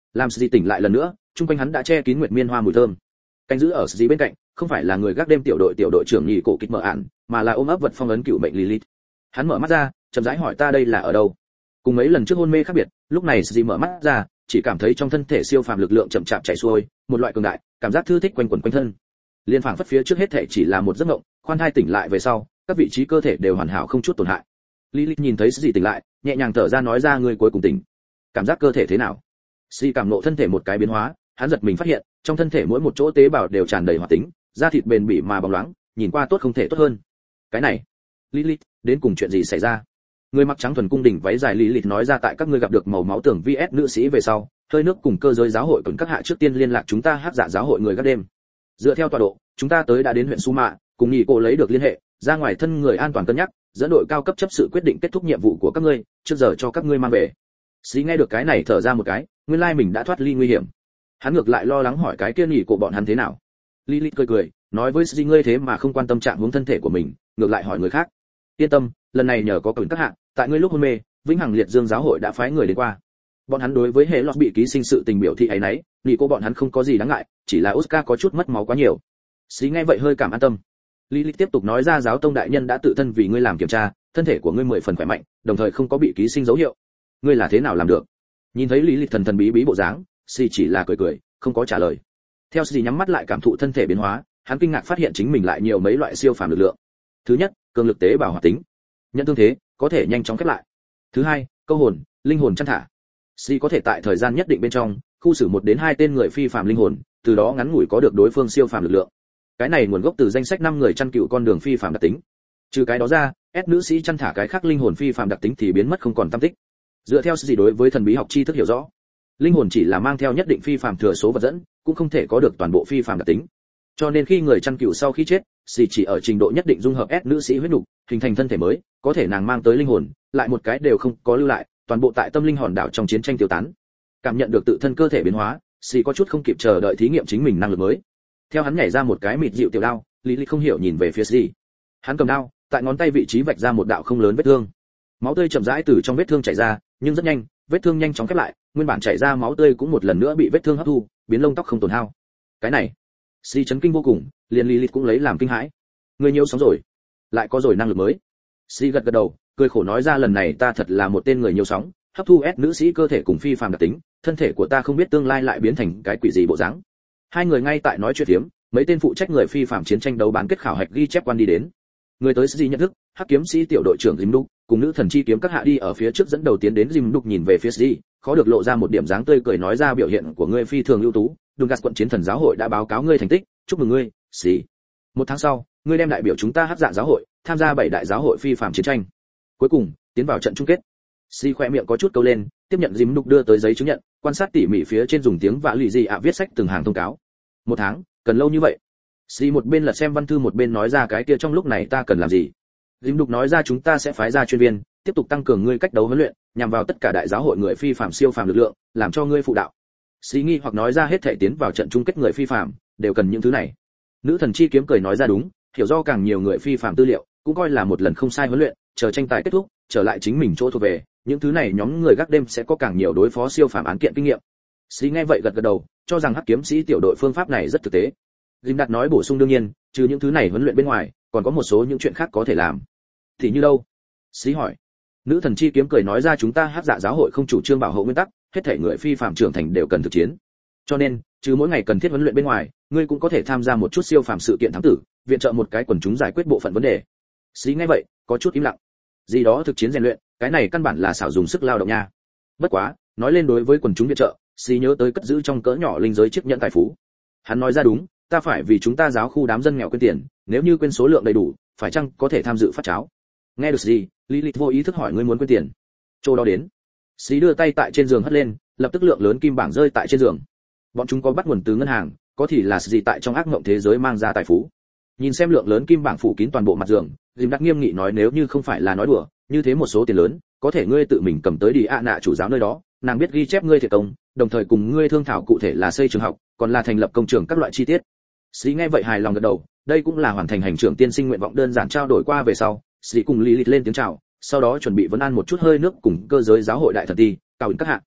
Làm Sĩ tỉnh lại lần nữa, chung quanh hắn đã che kín nguyệt miên hoa mùi thơm. Canh giữ ở Sĩ bên cạnh, không phải là người gác đêm tiểu đội tiểu đội trưởng nhị cổ kịch mở ản, mà là ôm ấp vật phong ấn cựu mệnh Lilith. Hắn mở mắt ra, chậm rãi hỏi ta đây là ở đâu? Cùng mấy lần trước hôn mê khác biệt, lúc này Sĩ mở mắt ra, chỉ cảm thấy trong thân thể siêu phàm lực lượng chậm chạp chảy xuôi, một loại cường đại, cảm giác thư thích quanh quẩn quanh thân. Liên phảng phất phía trước hết thể chỉ là một giấc mộng, khoan thai tỉnh lại về sau, các vị trí cơ thể đều hoàn hảo không chút tổn hại. Lilith nhìn thấy Sĩ tỉnh lại, nhẹ nhàng thở ra nói ra người cuối cùng tỉnh. Cảm giác cơ thể thế nào? Sĩ cảm ngộ thân thể một cái biến hóa, hắn giật mình phát hiện, trong thân thể mỗi một chỗ tế bào đều tràn đầy hoạt tính, da thịt bền bỉ mà bóng loáng, nhìn qua tốt không thể tốt hơn. Cái này, Lilith, đến cùng chuyện gì xảy ra? Người mặc trắng thuần cung đình váy dài Lilith nói ra tại các ngươi gặp được màu máu tưởng vê ét nữ sĩ về sau, hơi nước cùng cơ giới giáo hội cùng các hạ trước tiên liên lạc chúng ta hắc dạ giáo hội người gác đêm. Dựa theo tọa độ, chúng ta tới đã đến huyện Su Mạ, cùng nhị cô lấy được liên hệ, ra ngoài thân người an toàn cân nhắc, dẫn đội cao cấp chấp sự quyết định kết thúc nhiệm vụ của các ngươi, trước giờ cho các ngươi mang về. Sĩ nghe được cái này thở ra một cái, nguyên lai mình đã thoát ly nguy hiểm. Hắn ngược lại lo lắng hỏi cái kia nhị cô bọn hắn thế nào. Lilith cười cười, nói với Sĩ ngươi thế mà không quan tâm trạng huống thân thể của mình, ngược lại hỏi người khác. Yên tâm, lần này nhờ có cẩn các hạ, tại ngươi lúc hôn mê, vĩnh hằng liệt dương giáo hội đã phái người đến qua. Bọn hắn đối với hệ lọt bị ký sinh sự tình biểu thị ấy nấy, nhị cô bọn hắn không có gì đáng ngại, chỉ là Oscar có chút mất máu quá nhiều. Sĩ nghe vậy hơi cảm an tâm. Lilith tiếp tục nói ra giáo tông đại nhân đã tự thân vì ngươi làm kiểm tra, thân thể của ngươi mười phần khỏe mạnh, đồng thời không có bị ký sinh dấu hiệu. Ngươi là thế nào làm được? Nhìn thấy Lilith thần thần bí bí bộ dáng, Sĩ chỉ là cười cười, không có trả lời. Theo Sĩ nhắm mắt lại cảm thụ thân thể biến hóa, hắn kinh ngạc phát hiện chính mình lại nhiều mấy loại siêu phàm lực lượng. Thứ nhất, cường lực tế bào hoạt tính, nhận thương thế, có thể nhanh chóng khép lại. Thứ hai, câu hồn, linh hồn chăn thả. Sĩ có thể tại thời gian nhất định bên trong, khu xử một đến hai tên người phi phàm linh hồn, từ đó ngắn ngủi có được đối phương siêu phàm lực lượng. Cái này nguồn gốc từ danh sách năm người chăn cừu con đường phi phàm đặc tính. Trừ cái đó ra, S nữ sĩ chăn thả cái khác linh hồn phi phàm đặc tính thì biến mất không còn tăm tích. Dựa theo gì đối với thần bí học tri thức hiểu rõ, linh hồn chỉ là mang theo nhất định phi phàm thừa số vật dẫn, cũng không thể có được toàn bộ phi phàm đặc tính. Cho nên khi người chăn cừu sau khi chết, xì chỉ ở trình độ nhất định dung hợp S nữ sĩ huyết nục, hình thành thân thể mới, có thể nàng mang tới linh hồn, lại một cái đều không có lưu lại, toàn bộ tại tâm linh hòn đảo trong chiến tranh tiêu tán. Cảm nhận được tự thân cơ thể biến hóa, xì có chút không kịp chờ đợi thí nghiệm chính mình năng lực mới. Theo hắn nhảy ra một cái mịt dịu tiểu đao, Lý Lý không hiểu nhìn về phía xì. Hắn cầm đao, tại ngón tay vị trí vạch ra một đạo không lớn vết thương. Máu tươi chậm rãi từ trong vết thương chảy ra, nhưng rất nhanh, vết thương nhanh chóng khép lại, nguyên bản chảy ra máu tươi cũng một lần nữa bị vết thương hấp thu, biến lông tóc không tổn hao. Cái này, xì chấn kinh vô cùng, liền Lý Lý cũng lấy làm kinh hãi. Người nhiều sống rồi, lại có rồi năng lực mới. Xì gật gật đầu, cười khổ nói ra lần này ta thật là một tên người nhiều sóng, hấp thu S nữ sĩ cơ thể cùng phi phàm đặc tính, thân thể của ta không biết tương lai lại biến thành cái quỷ gì bộ dáng. Hai người ngay tại nói chuyện phiếm, mấy tên phụ trách người phi phàm chiến tranh đấu bán kết khảo hạch ghi chép quan đi đến. Người tới gì nhận thức, hắc kiếm sĩ tiểu đội trưởng Jim Đục, cùng nữ thần chi kiếm các hạ đi ở phía trước dẫn đầu tiến đến. Jim Đục nhìn về phía Sĩ, khó được lộ ra một điểm dáng tươi cười nói ra biểu hiện của ngươi phi thường ưu tú, Dungas quận chiến thần giáo hội đã báo cáo ngươi thành tích, chúc mừng ngươi, Sĩ. Một tháng sau, ngươi đem đại biểu chúng ta hắc dạ giáo hội, tham gia bảy đại giáo hội phi phàm chiến tranh. Cuối cùng, tiến vào trận chung kết. Si khoe miệng có chút câu lên, tiếp nhận Jim Đục đưa tới giấy chứng nhận, quan sát tỉ mỉ phía trên dùng tiếng vạ lì gì ạ viết sách từng hàng thông cáo. Một tháng, cần lâu như vậy? Si một bên lật xem văn thư một bên nói ra cái kia trong lúc này ta cần làm gì? Jim Đục nói ra chúng ta sẽ phái ra chuyên viên, tiếp tục tăng cường ngươi cách đấu huấn luyện, nhằm vào tất cả đại giáo hội người phi phàm siêu phàm lực lượng, làm cho ngươi phụ đạo. Si nghi hoặc nói ra hết thể tiến vào trận chung kết người phi phàm, đều cần những thứ này. Nữ thần chi kiếm cười nói ra đúng, hiểu do càng nhiều người phi phàm tư liệu, cũng coi là một lần không sai huấn luyện, chờ tranh tài kết thúc, trở lại chính mình chỗ thuộc về, những thứ này nhóm người gác đêm sẽ có càng nhiều đối phó siêu phàm án kiện kinh nghiệm. Sĩ nghe vậy gật gật đầu, cho rằng hắc kiếm sĩ tiểu đội phương pháp này rất thực tế. Jim đặt nói bổ sung đương nhiên, trừ những thứ này huấn luyện bên ngoài, còn có một số những chuyện khác có thể làm. Thì như đâu? Sĩ hỏi. Nữ thần chi kiếm cười nói ra chúng ta hắc dạ giáo hội không chủ trương bảo hộ nguyên tắc, hết thảy người phi phàm trưởng thành đều cần thực chiến. Cho nên, trừ mỗi ngày cần thiết huấn luyện bên ngoài, ngươi cũng có thể tham gia một chút siêu phàm sự kiện thám tử, viện trợ một cái quần chúng giải quyết bộ phận vấn đề. Sĩ nghe vậy, có chút im lặng. Gì đó thực chiến rèn luyện, cái này căn bản là xảo dùng sức lao động nha. Bất quá, nói lên đối với quần chúng viện trợ, Sĩ nhớ tới cất giữ trong cỡ nhỏ linh giới chiếc nhẫn tài phú. Hắn nói ra đúng, ta phải vì chúng ta giáo khu đám dân nghèo quyên tiền, nếu như quyên số lượng đầy đủ, phải chăng có thể tham dự phát cháo? Nghe được gì, Lilith vô ý thức hỏi ngươi muốn quyên tiền. Chỗ đó đến. Sĩ đưa tay tại trên giường hất lên, lập tức lượng lớn kim bảng rơi tại trên giường. Bọn chúng có bắt nguồn từ ngân hàng, có thì là gì tại trong ác mộng thế giới mang ra tài phú. Nhìn xem lượng lớn kim bảng phủ kín toàn bộ mặt giường, Jim Đắc nghiêm nghị nói nếu như không phải là nói đùa, như thế một số tiền lớn, có thể ngươi tự mình cầm tới đi ạ nạ chủ giáo nơi đó, nàng biết ghi chép ngươi thiệt công, đồng thời cùng ngươi thương thảo cụ thể là xây trường học, còn là thành lập công trường các loại chi tiết. Sĩ nghe vậy hài lòng gật đầu, đây cũng là hoàn thành hành trưởng tiên sinh nguyện vọng đơn giản trao đổi qua về sau, Sĩ cùng Lilith lên tiếng chào, sau đó chuẩn bị vấn an một chút hơi nước cùng cơ giới giáo hội đại thần ti, cào các hạ.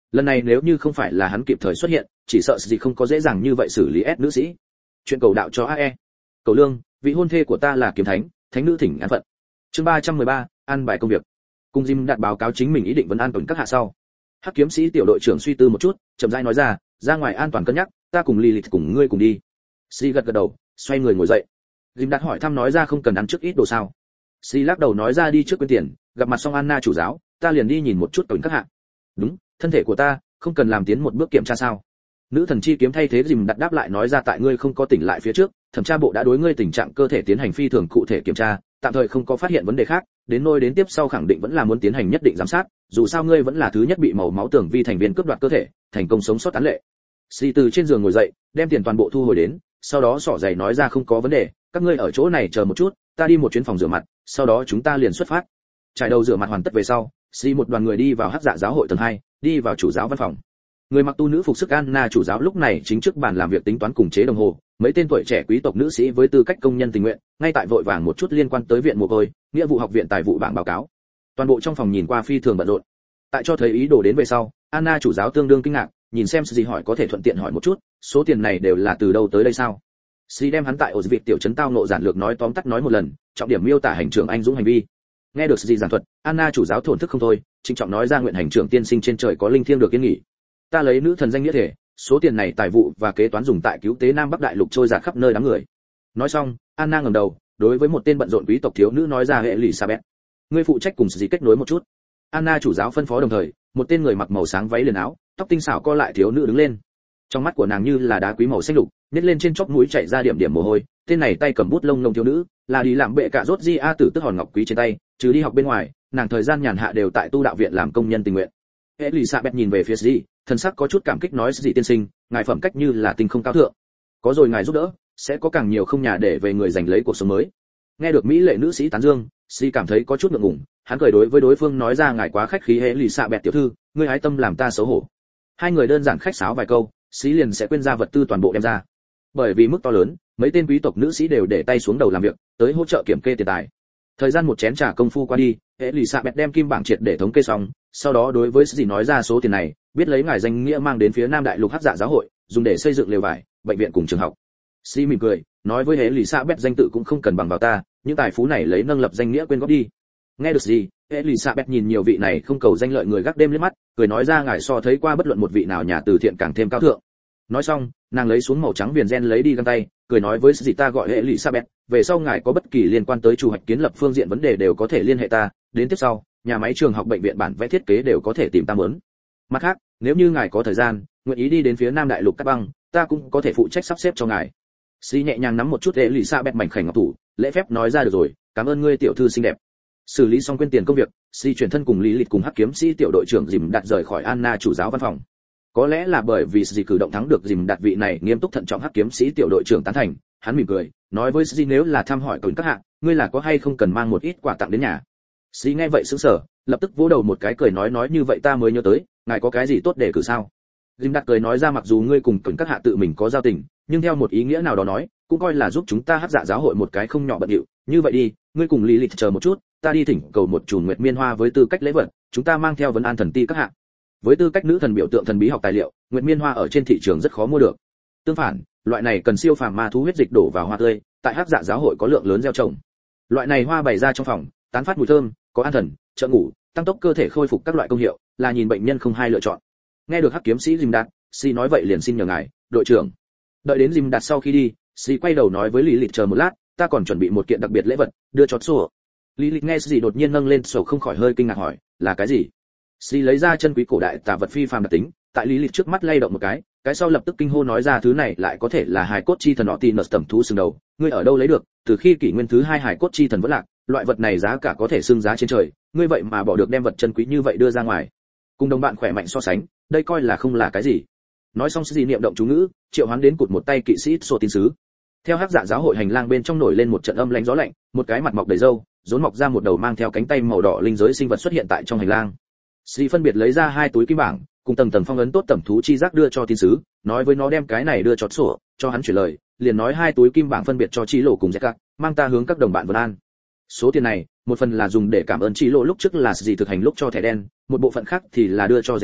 lần này nếu như không phải là hắn kịp thời xuất hiện, chỉ sợ gì không có dễ dàng như vậy xử lý ép nữ sĩ. Chuyện cầu đạo cho a e. Cầu lương, vị hôn thê của ta là kiếm thánh, thánh nữ thỉnh an phận. Chương ba trăm mười ba, an bài công việc. Cùng Jim đạt báo cáo chính mình ý định vấn an tuần các hạ sau. Hắc kiếm sĩ tiểu đội trưởng suy tư một chút, chậm rãi nói ra, ra ngoài an toàn cân nhắc, ta cùng Lilith cùng ngươi cùng đi. Si gật gật đầu, xoay người ngồi dậy. Jim đạt hỏi thăm nói ra không cần ăn trước ít đồ sao? Si lắc đầu nói ra đi trước quên tiền, gặp mặt xong Anna chủ giáo, ta liền đi nhìn một chút tuần các hạ. Đúng, thân thể của ta, không cần làm tiến một bước kiểm tra sao? Nữ thần chi kiếm thay thế Jim đạt đáp lại nói ra tại ngươi không có tỉnh lại phía trước, thẩm tra bộ đã đối ngươi tình trạng cơ thể tiến hành phi thường cụ thể kiểm tra, tạm thời không có phát hiện vấn đề khác, đến nôi đến tiếp sau khẳng định vẫn là muốn tiến hành nhất định giám sát, dù sao ngươi vẫn là thứ nhất bị màu máu tưởng vi thành viên cướp đoạt cơ thể, thành công sống sót tán lệ. Si từ trên giường ngồi dậy, đem tiền toàn bộ thu hồi đến, sau đó xỏ giày nói ra không có vấn đề, các ngươi ở chỗ này chờ một chút, ta đi một chuyến phòng rửa mặt, sau đó chúng ta liền xuất phát. Trải đầu rửa mặt hoàn tất về sau, Si một đoàn người đi vào Hắc Dạ giáo hội tầng hai, đi vào chủ giáo văn phòng. Người mặc tu nữ phục sức Anna chủ giáo lúc này chính trước bàn làm việc tính toán cùng chế đồng hồ, mấy tên tuổi trẻ quý tộc nữ sĩ với tư cách công nhân tình nguyện, ngay tại vội vàng một chút liên quan tới viện mồ côi, nghĩa vụ học viện tài vụ bảng báo cáo. Toàn bộ trong phòng nhìn qua phi thường bận rộn. Tại cho thấy ý đồ đến về sau, Anna chủ giáo tương đương kinh ngạc, nhìn xem gì hỏi có thể thuận tiện hỏi một chút, số tiền này đều là từ đâu tới đây sao? Si đem hắn tại ổ việc tiểu trấn tao nộ giản lược nói tóm tắt nói một lần, trọng điểm miêu tả hành trưởng anh dũng hành vi. Nghe được gì giảng thuật, Anna chủ giáo thổn thức không thôi, trịnh trọng nói ra nguyện hành trưởng tiên sinh trên trời có linh thiêng được yên nghỉ. Ta lấy nữ thần danh nghĩa thể, số tiền này tài vụ và kế toán dùng tại cứu tế Nam Bắc đại lục trôi dạt khắp nơi đám người. Nói xong, Anna ngẩng đầu, đối với một tên bận rộn quý tộc thiếu nữ nói ra hệ Elizabeth, ngươi phụ trách cùng gì kết nối một chút. Anna chủ giáo phân phó đồng thời, một tên người mặc màu sáng váy liền áo, tóc tinh xảo co lại thiếu nữ đứng lên. Trong mắt của nàng như là đá quý màu xanh lục, nết lên trên chóp mũi chảy ra điểm điểm mồ hôi. Tên này tay cầm bút lông lông thiếu nữ, là đi làm bệ cả rốt di a tử tức hòn ngọc quý trên tay, trừ đi học bên ngoài, nàng thời gian nhàn hạ đều tại tu đạo viện làm công nhân tình nguyện. Elizabeth nhìn về phía gì, thần sắc có chút cảm kích nói gì tiên sinh, ngài phẩm cách như là tinh không cao thượng, có rồi ngài giúp đỡ, sẽ có càng nhiều không nhà để về người giành lấy cuộc sống mới. Nghe được mỹ lệ nữ sĩ tán dương, si cảm thấy có chút ngượng ngùng, hắn cười đối với đối phương nói ra ngài quá khách khí Elizabeth tiểu thư, ngươi hái tâm làm ta xấu hổ. Hai người đơn giản khách sáo vài câu, sĩ liền sẽ quên ra vật tư toàn bộ đem ra. Bởi vì mức to lớn, mấy tên quý tộc nữ sĩ đều để tay xuống đầu làm việc, tới hỗ trợ kiểm kê tiền tài. Thời gian một chén trà công phu qua đi, Elizabeth đem kim bảng triệt để thống kê xong, sau đó đối với sĩ nói ra số tiền này, biết lấy ngài danh nghĩa mang đến phía Nam Đại Lục Hắc Dạ giáo hội, dùng để xây dựng lều vải, bệnh viện cùng trường học. Sĩ mỉm cười, nói với Elizabeth danh tự cũng không cần bằng vào ta, những tài phú này lấy nâng lập danh nghĩa quyên góp đi. Nghe được gì, Elizabeth nhìn nhiều vị này không cầu danh lợi người gác đêm liếc mắt, cười nói ra ngài so thấy qua bất luận một vị nào nhà từ thiện càng thêm cao thượng. Nói xong, nàng lấy xuống màu trắng viền gen lấy đi găng tay, cười nói với sĩ ta gọi Elizabeth, về sau ngài có bất kỳ liên quan tới chủ hoạch kiến lập phương diện vấn đề đều có thể liên hệ ta, đến tiếp sau, nhà máy trường học bệnh viện bản vẽ thiết kế đều có thể tìm ta muốn. Mặt khác, nếu như ngài có thời gian, nguyện ý đi đến phía Nam Đại Lục Cát Băng, ta cũng có thể phụ trách sắp xếp cho ngài. Sĩ nhẹ nhàng nắm một chút Elizabeth mảnh khảnh ngọc thủ, lễ phép nói ra được rồi, cảm ơn ngươi tiểu thư xinh đẹp. Xử lý xong quên tiền công việc, Si chuyển thân cùng Lý Lịch cùng Hắc kiếm sĩ tiểu đội trưởng Dìm đặt rời khỏi Anna chủ giáo văn phòng. Có lẽ là bởi vì gì cử động thắng được Dìm đặt vị này nghiêm túc thận trọng Hắc kiếm sĩ tiểu đội trưởng tán thành, hắn mỉm cười, nói với Si nếu là thăm hỏi tuần các hạ, ngươi là có hay không cần mang một ít quà tặng đến nhà. Si nghe vậy sững sờ, lập tức vỗ đầu một cái cười nói nói như vậy ta mới nhớ tới, ngài có cái gì tốt để cử sao? Dìm đặt cười nói ra mặc dù ngươi cùng tuần các hạ tự mình có giao tình, nhưng theo một ý nghĩa nào đó nói, cũng coi là giúp chúng ta Hắc Dạ giáo hội một cái không nhỏ bận điệu, như vậy đi, ngươi cùng Lý Lịch chờ một chút, ta đi thỉnh cầu một chùm nguyệt miên hoa với tư cách lễ vật, chúng ta mang theo vấn an thần ti các hạ. Với tư cách nữ thần biểu tượng thần bí học tài liệu, nguyệt miên hoa ở trên thị trường rất khó mua được. Tương phản, loại này cần siêu phàm ma thú huyết dịch đổ vào hoa tươi, tại Hắc Dạ giáo hội có lượng lớn gieo trồng. Loại này hoa bày ra trong phòng, tán phát mùi thơm, có an thần, trợ ngủ, tăng tốc cơ thể khôi phục các loại công hiệu, là nhìn bệnh nhân không hai lựa chọn. Nghe được Hắc kiếm sĩ Dìm Đạt, Si nói vậy liền xin nhờ ngài, đội trưởng. Đợi đến Dìm Đạt sau khi đi, Si quay đầu nói với Lý Lịch chờ một lát, ta còn chuẩn bị một kiện đặc biệt lễ vật, đưa cho sổ. Lý Lịch nghe gì đột nhiên nâng lên sổ không khỏi hơi kinh ngạc hỏi, là cái gì? Si lấy ra chân quý cổ đại tà vật phi phàm đặc tính, tại Lý Lịch trước mắt lay động một cái, cái sau lập tức kinh hô nói ra thứ này lại có thể là hài cốt chi thần Otinus tẩm thú xương đầu, ngươi ở đâu lấy được? Từ khi kỷ nguyên thứ hai hài cốt chi thần vẫn lạc, loại vật này giá cả có thể xưng giá trên trời, ngươi vậy mà bỏ được đem vật chân quý như vậy đưa ra ngoài. Cùng đồng bạn khỏe mạnh so sánh, đây coi là không là cái gì. Nói xong gì niệm động chú ngữ, triệu hoán đến cụt một tay kỵ sĩ sổ tín sứ. Theo Hắc Dạ giáo hội hành lang bên trong nổi lên một trận âm lãnh gió lạnh, một cái mặt mọc đầy râu, rốn mọc ra một đầu mang theo cánh tay màu đỏ linh giới sinh vật xuất hiện tại trong hành lang. Sĩ phân biệt lấy ra hai túi kim bảng, cùng tầng tầng phong ấn tốt tẩm thú chi giác đưa cho tín sứ, nói với nó đem cái này đưa cho sổ, cho hắn chuyển lời, liền nói hai túi kim bảng phân biệt cho Chi Lộ cùng Zeka, mang ta hướng các đồng bạn vân an. Số tiền này, một phần là dùng để cảm ơn Chi Lộ lúc trước là gì thực hành lúc cho thẻ đen, một bộ phận khác thì là đưa cho Zeka,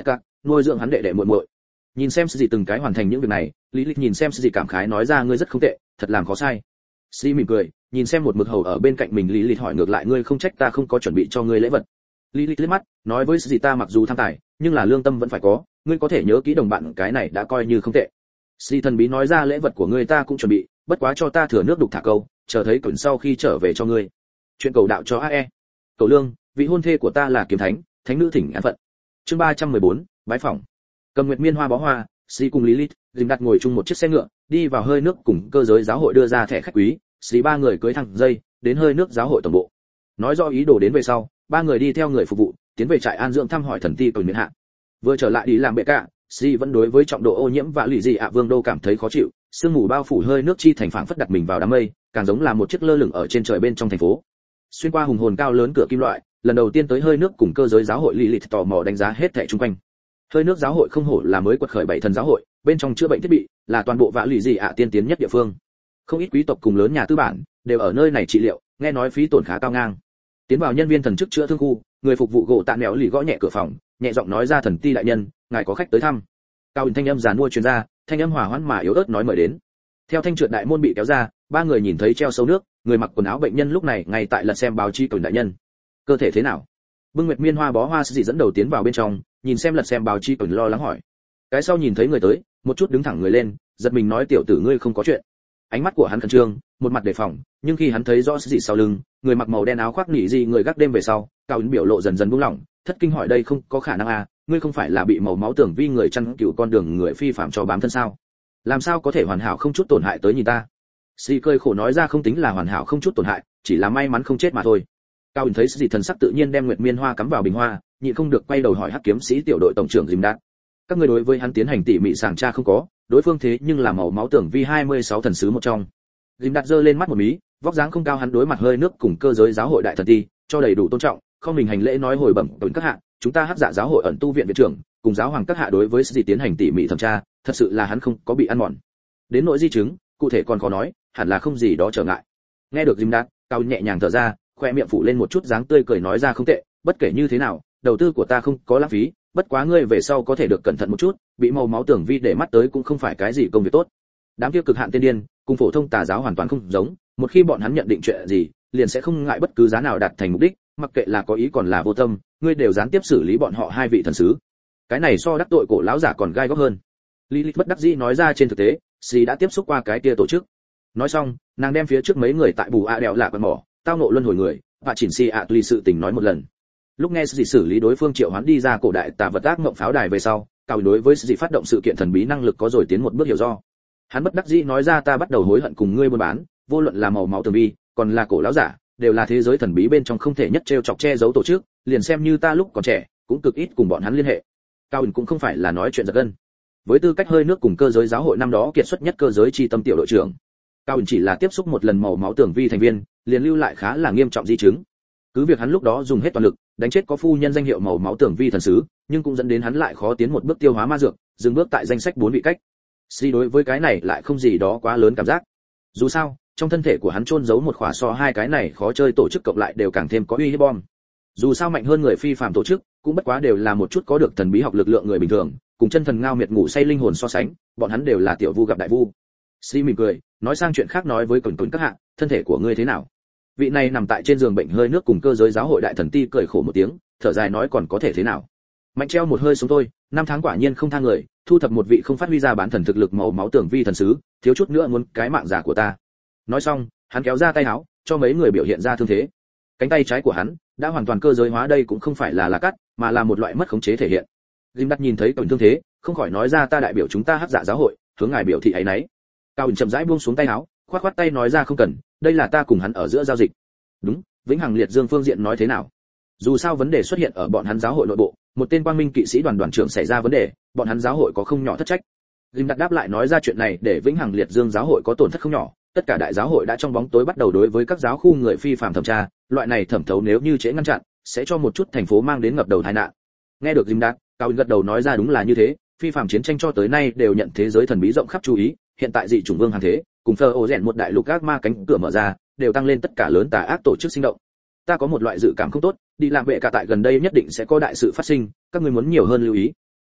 nuôi dưỡng hắn đệ đệ muội muội. Nhìn xem sự gì từng cái hoàn thành những việc này, lý lịch nhìn xem sự gì cảm khái nói ra ngươi rất không tệ, thật làm khó sai. Si mỉm cười, nhìn xem một mực hầu ở bên cạnh mình lý lịch hỏi ngược lại ngươi không trách ta không có chuẩn bị cho ngươi lễ vật. Lý lịch liếc mắt, nói với sự gì ta mặc dù tham tài, nhưng là lương tâm vẫn phải có, ngươi có thể nhớ kỹ đồng bạn cái này đã coi như không tệ. Si thần bí nói ra lễ vật của ngươi ta cũng chuẩn bị, bất quá cho ta thừa nước đục thả câu, chờ thấy cẩn sau khi trở về cho ngươi. Chuyện cầu đạo cho a e. Cầu lương, vị hôn thê của ta là kiếm thánh, thánh nữ thỉnh an phận. Chương ba trăm mười bốn, bái phỏng. Cầm nguyệt miên hoa bó hoa, Si cùng Lilith, dìm đặt ngồi chung một chiếc xe ngựa, đi vào hơi nước cùng cơ giới giáo hội đưa ra thẻ khách quý, Si ba người cưỡi thẳng dây, đến hơi nước giáo hội tổng bộ. Nói rõ ý đồ đến về sau, ba người đi theo người phục vụ, tiến về trại an dưỡng thăm hỏi thần ti cầu miễn hạ. Vừa trở lại đi làm bệ cả, Si vẫn đối với trọng độ ô nhiễm và lụy gì ạ vương đô cảm thấy khó chịu, sương mù bao phủ hơi nước chi thành phảng phất đặt mình vào đám mây, càng giống là một chiếc lơ lửng ở trên trời bên trong thành phố. Xuyên qua hùng hồn cao lớn cửa kim loại, lần đầu tiên tới hơi nước cùng cơ giới giáo hội Lilith tò mò đánh giá hết thảy xung quanh. Hơi nước giáo hội không hổ là mới quật khởi bảy thần giáo hội, bên trong chữa bệnh thiết bị là toàn bộ vã lụy gì ạ tiên tiến nhất địa phương. Không ít quý tộc cùng lớn nhà tư bản đều ở nơi này trị liệu, nghe nói phí tổn khá cao ngang. Tiến vào nhân viên thần chức chữa thương khu, người phục vụ gỗ tạ nẻo lì gõ nhẹ cửa phòng, nhẹ giọng nói ra thần ti đại nhân, ngài có khách tới thăm. Cao thanh âm giàn mua truyền ra, thanh âm hòa hoãn mà yếu ớt nói mời đến. Theo thanh trượt đại môn bị kéo ra, ba người nhìn thấy treo sâu nước, người mặc quần áo bệnh nhân lúc này ngay tại lật xem báo chí cổng đại nhân. Cơ thể thế nào? Bưng nguyệt miên hoa bó hoa dị dẫn đầu tiến vào bên trong, nhìn xem lật xem báo chí cổng lo lắng hỏi. Cái sau nhìn thấy người tới, một chút đứng thẳng người lên, giật mình nói tiểu tử ngươi không có chuyện. Ánh mắt của hắn khẩn trương, một mặt đề phòng, nhưng khi hắn thấy rõ dị sau lưng, người mặc màu đen áo khoác nỉ gì người gác đêm về sau, Cao Yến biểu lộ dần dần buông lỏng, thất kinh hỏi đây không có khả năng à, ngươi không phải là bị màu máu tưởng vi người chăn cừu con đường người phi phạm cho bám thân sao? Làm sao có thể hoàn hảo không chút tổn hại tới nhìn ta? Si cười khổ nói ra không tính là hoàn hảo không chút tổn hại, chỉ là may mắn không chết mà thôi. Cao Yến thấy dị thần sắc tự nhiên đem nguyệt miên hoa cắm vào bình hoa, nhịn không được quay đầu hỏi hắc kiếm sĩ tiểu đội tổng trưởng Dìm Đạt. Các ngươi đối với hắn tiến hành tỉ mỉ sàng tra không có, đối phương thế nhưng là màu máu tưởng vi hai mươi sáu thần sứ một trong. Dìm Đạt giơ lên mắt một mí, vóc dáng không cao hắn đối mặt hơi nước cùng cơ giới giáo hội đại thần ti, cho đầy đủ tôn trọng, không mình hành lễ nói hồi bẩm tuần các hạ, chúng ta hắc dạ giáo hội ẩn tu viện viện trưởng, cùng giáo hoàng các hạ đối với dị tiến hành tỉ mỉ thẩm tra, thật sự là hắn không có bị ăn mòn. Đến nội di chứng, cụ thể còn khó nói, hẳn là không gì đó trở ngại. Nghe được Dìm Đạt, Cao nhẹ nhàng thở ra, khoe miệng phủ lên một chút dáng tươi cười nói ra không tệ, bất kể như thế nào, đầu tư của ta không có lãng phí, bất quá ngươi về sau có thể được cẩn thận một chút, bị màu máu tưởng vi để mắt tới cũng không phải cái gì công việc tốt. Đám kia cực hạn tiên điên, cùng phổ thông tà giáo hoàn toàn không giống, một khi bọn hắn nhận định chuyện gì, liền sẽ không ngại bất cứ giá nào đạt thành mục đích, mặc kệ là có ý còn là vô tâm, ngươi đều gián tiếp xử lý bọn họ hai vị thần sứ. Cái này so đắc tội cổ lão giả còn gai góc hơn. Lilith bất đắc dĩ nói ra trên thực tế, Si đã tiếp xúc qua cái kia tổ chức. Nói xong, nàng đem phía trước mấy người tại bù a đèo lạ quần mỏ, tao ngộ luân hồi người, và chỉnh Si ạ tùy sự tình nói một lần. Lúc nghe sự xử lý đối phương triệu hoán đi ra cổ đại tà vật ác ngộng pháo đài về sau, Cao đối với sự phát động sự kiện thần bí năng lực có rồi tiến một bước hiểu do. Hắn bất đắc dĩ nói ra ta bắt đầu hối hận cùng ngươi buôn bán, vô luận là màu máu tường vi, còn là cổ lão giả, đều là thế giới thần bí bên trong không thể nhất trêu chọc che giấu tổ chức, liền xem như ta lúc còn trẻ, cũng cực ít cùng bọn hắn liên hệ. Cao Ẩn cũng không phải là nói chuyện giật gân. Với tư cách hơi nước cùng cơ giới giáo hội năm đó kiệt xuất nhất cơ giới chi tâm tiểu đội trưởng, Cao Ẩn chỉ là tiếp xúc một lần màu máu tường vi thành viên, liền lưu lại khá là nghiêm trọng di chứng. Cứ việc hắn lúc đó dùng hết toàn lực, đánh chết có phu nhân danh hiệu màu máu tường vi thần sứ, nhưng cũng dẫn đến hắn lại khó tiến một bước tiêu hóa ma dược, dừng bước tại danh sách bốn vị cách. Si đối với cái này lại không gì đó quá lớn cảm giác. Dù sao, trong thân thể của hắn chôn giấu một khỏa so hai cái này khó chơi tổ chức cộng lại đều càng thêm có uy hiếp bom. Dù sao mạnh hơn người phi phàm tổ chức, cũng bất quá đều là một chút có được thần bí học lực lượng người bình thường, cùng chân thần ngao miệt ngủ say linh hồn so sánh, bọn hắn đều là tiểu vu gặp đại vu. Si mỉm cười, nói sang chuyện khác nói với Cẩn Tuấn các hạ, thân thể của ngươi thế nào? Vị này nằm tại trên giường bệnh hơi nước cùng cơ giới giáo hội đại thần ti cười khổ một tiếng, thở dài nói còn có thể thế nào? Mạnh treo một hơi sống thôi, năm tháng quả nhiên không tha người, thu thập một vị không phát huy ra bán thần thực lực màu máu tưởng vi thần sứ, thiếu chút nữa muốn cái mạng giả của ta. Nói xong, hắn kéo ra tay áo, cho mấy người biểu hiện ra thương thế. Cánh tay trái của hắn đã hoàn toàn cơ giới hóa, đây cũng không phải là là cắt, mà là một loại mất khống chế thể hiện. Jim Đắc nhìn thấy cảnh thương thế, không khỏi nói ra ta đại biểu chúng ta hắc dạ giáo hội, hướng ngài biểu thị ấy nấy. Cao chậm rãi buông xuống tay áo, khoát khoát tay nói ra không cần, đây là ta cùng hắn ở giữa giao dịch. Đúng, Vĩnh Hằng Liệt Dương phương diện nói thế nào? Dù sao vấn đề xuất hiện ở bọn hắn giáo hội nội bộ, một tên quang minh kỵ sĩ đoàn đoàn trưởng xảy ra vấn đề, bọn hắn giáo hội có không nhỏ thất trách. Jim Đắc đáp lại nói ra chuyện này để Vĩnh Hằng Liệt Dương giáo hội có tổn thất không nhỏ, tất cả đại giáo hội đã trong bóng tối bắt đầu đối với các giáo khu người phi phàm thẩm tra, loại này thẩm thấu nếu như trễ ngăn chặn, sẽ cho một chút thành phố mang đến ngập đầu tai nạn. Nghe được Jim Đắc, Cao gật đầu nói ra đúng là như thế, phi phàm chiến tranh cho tới nay đều nhận thế giới thần bí rộng khắp chú ý, hiện tại dị chủng vương hàng thế, cùng thơ ô rèn một đại lục ác ma cánh cửa mở ra, đều tăng lên tất cả lớn tà ác tổ chức sinh động. Ta có một loại dự cảm không tốt, đi làm vệ cả tại gần đây nhất định sẽ có đại sự phát sinh, các ngươi muốn nhiều hơn lưu ý.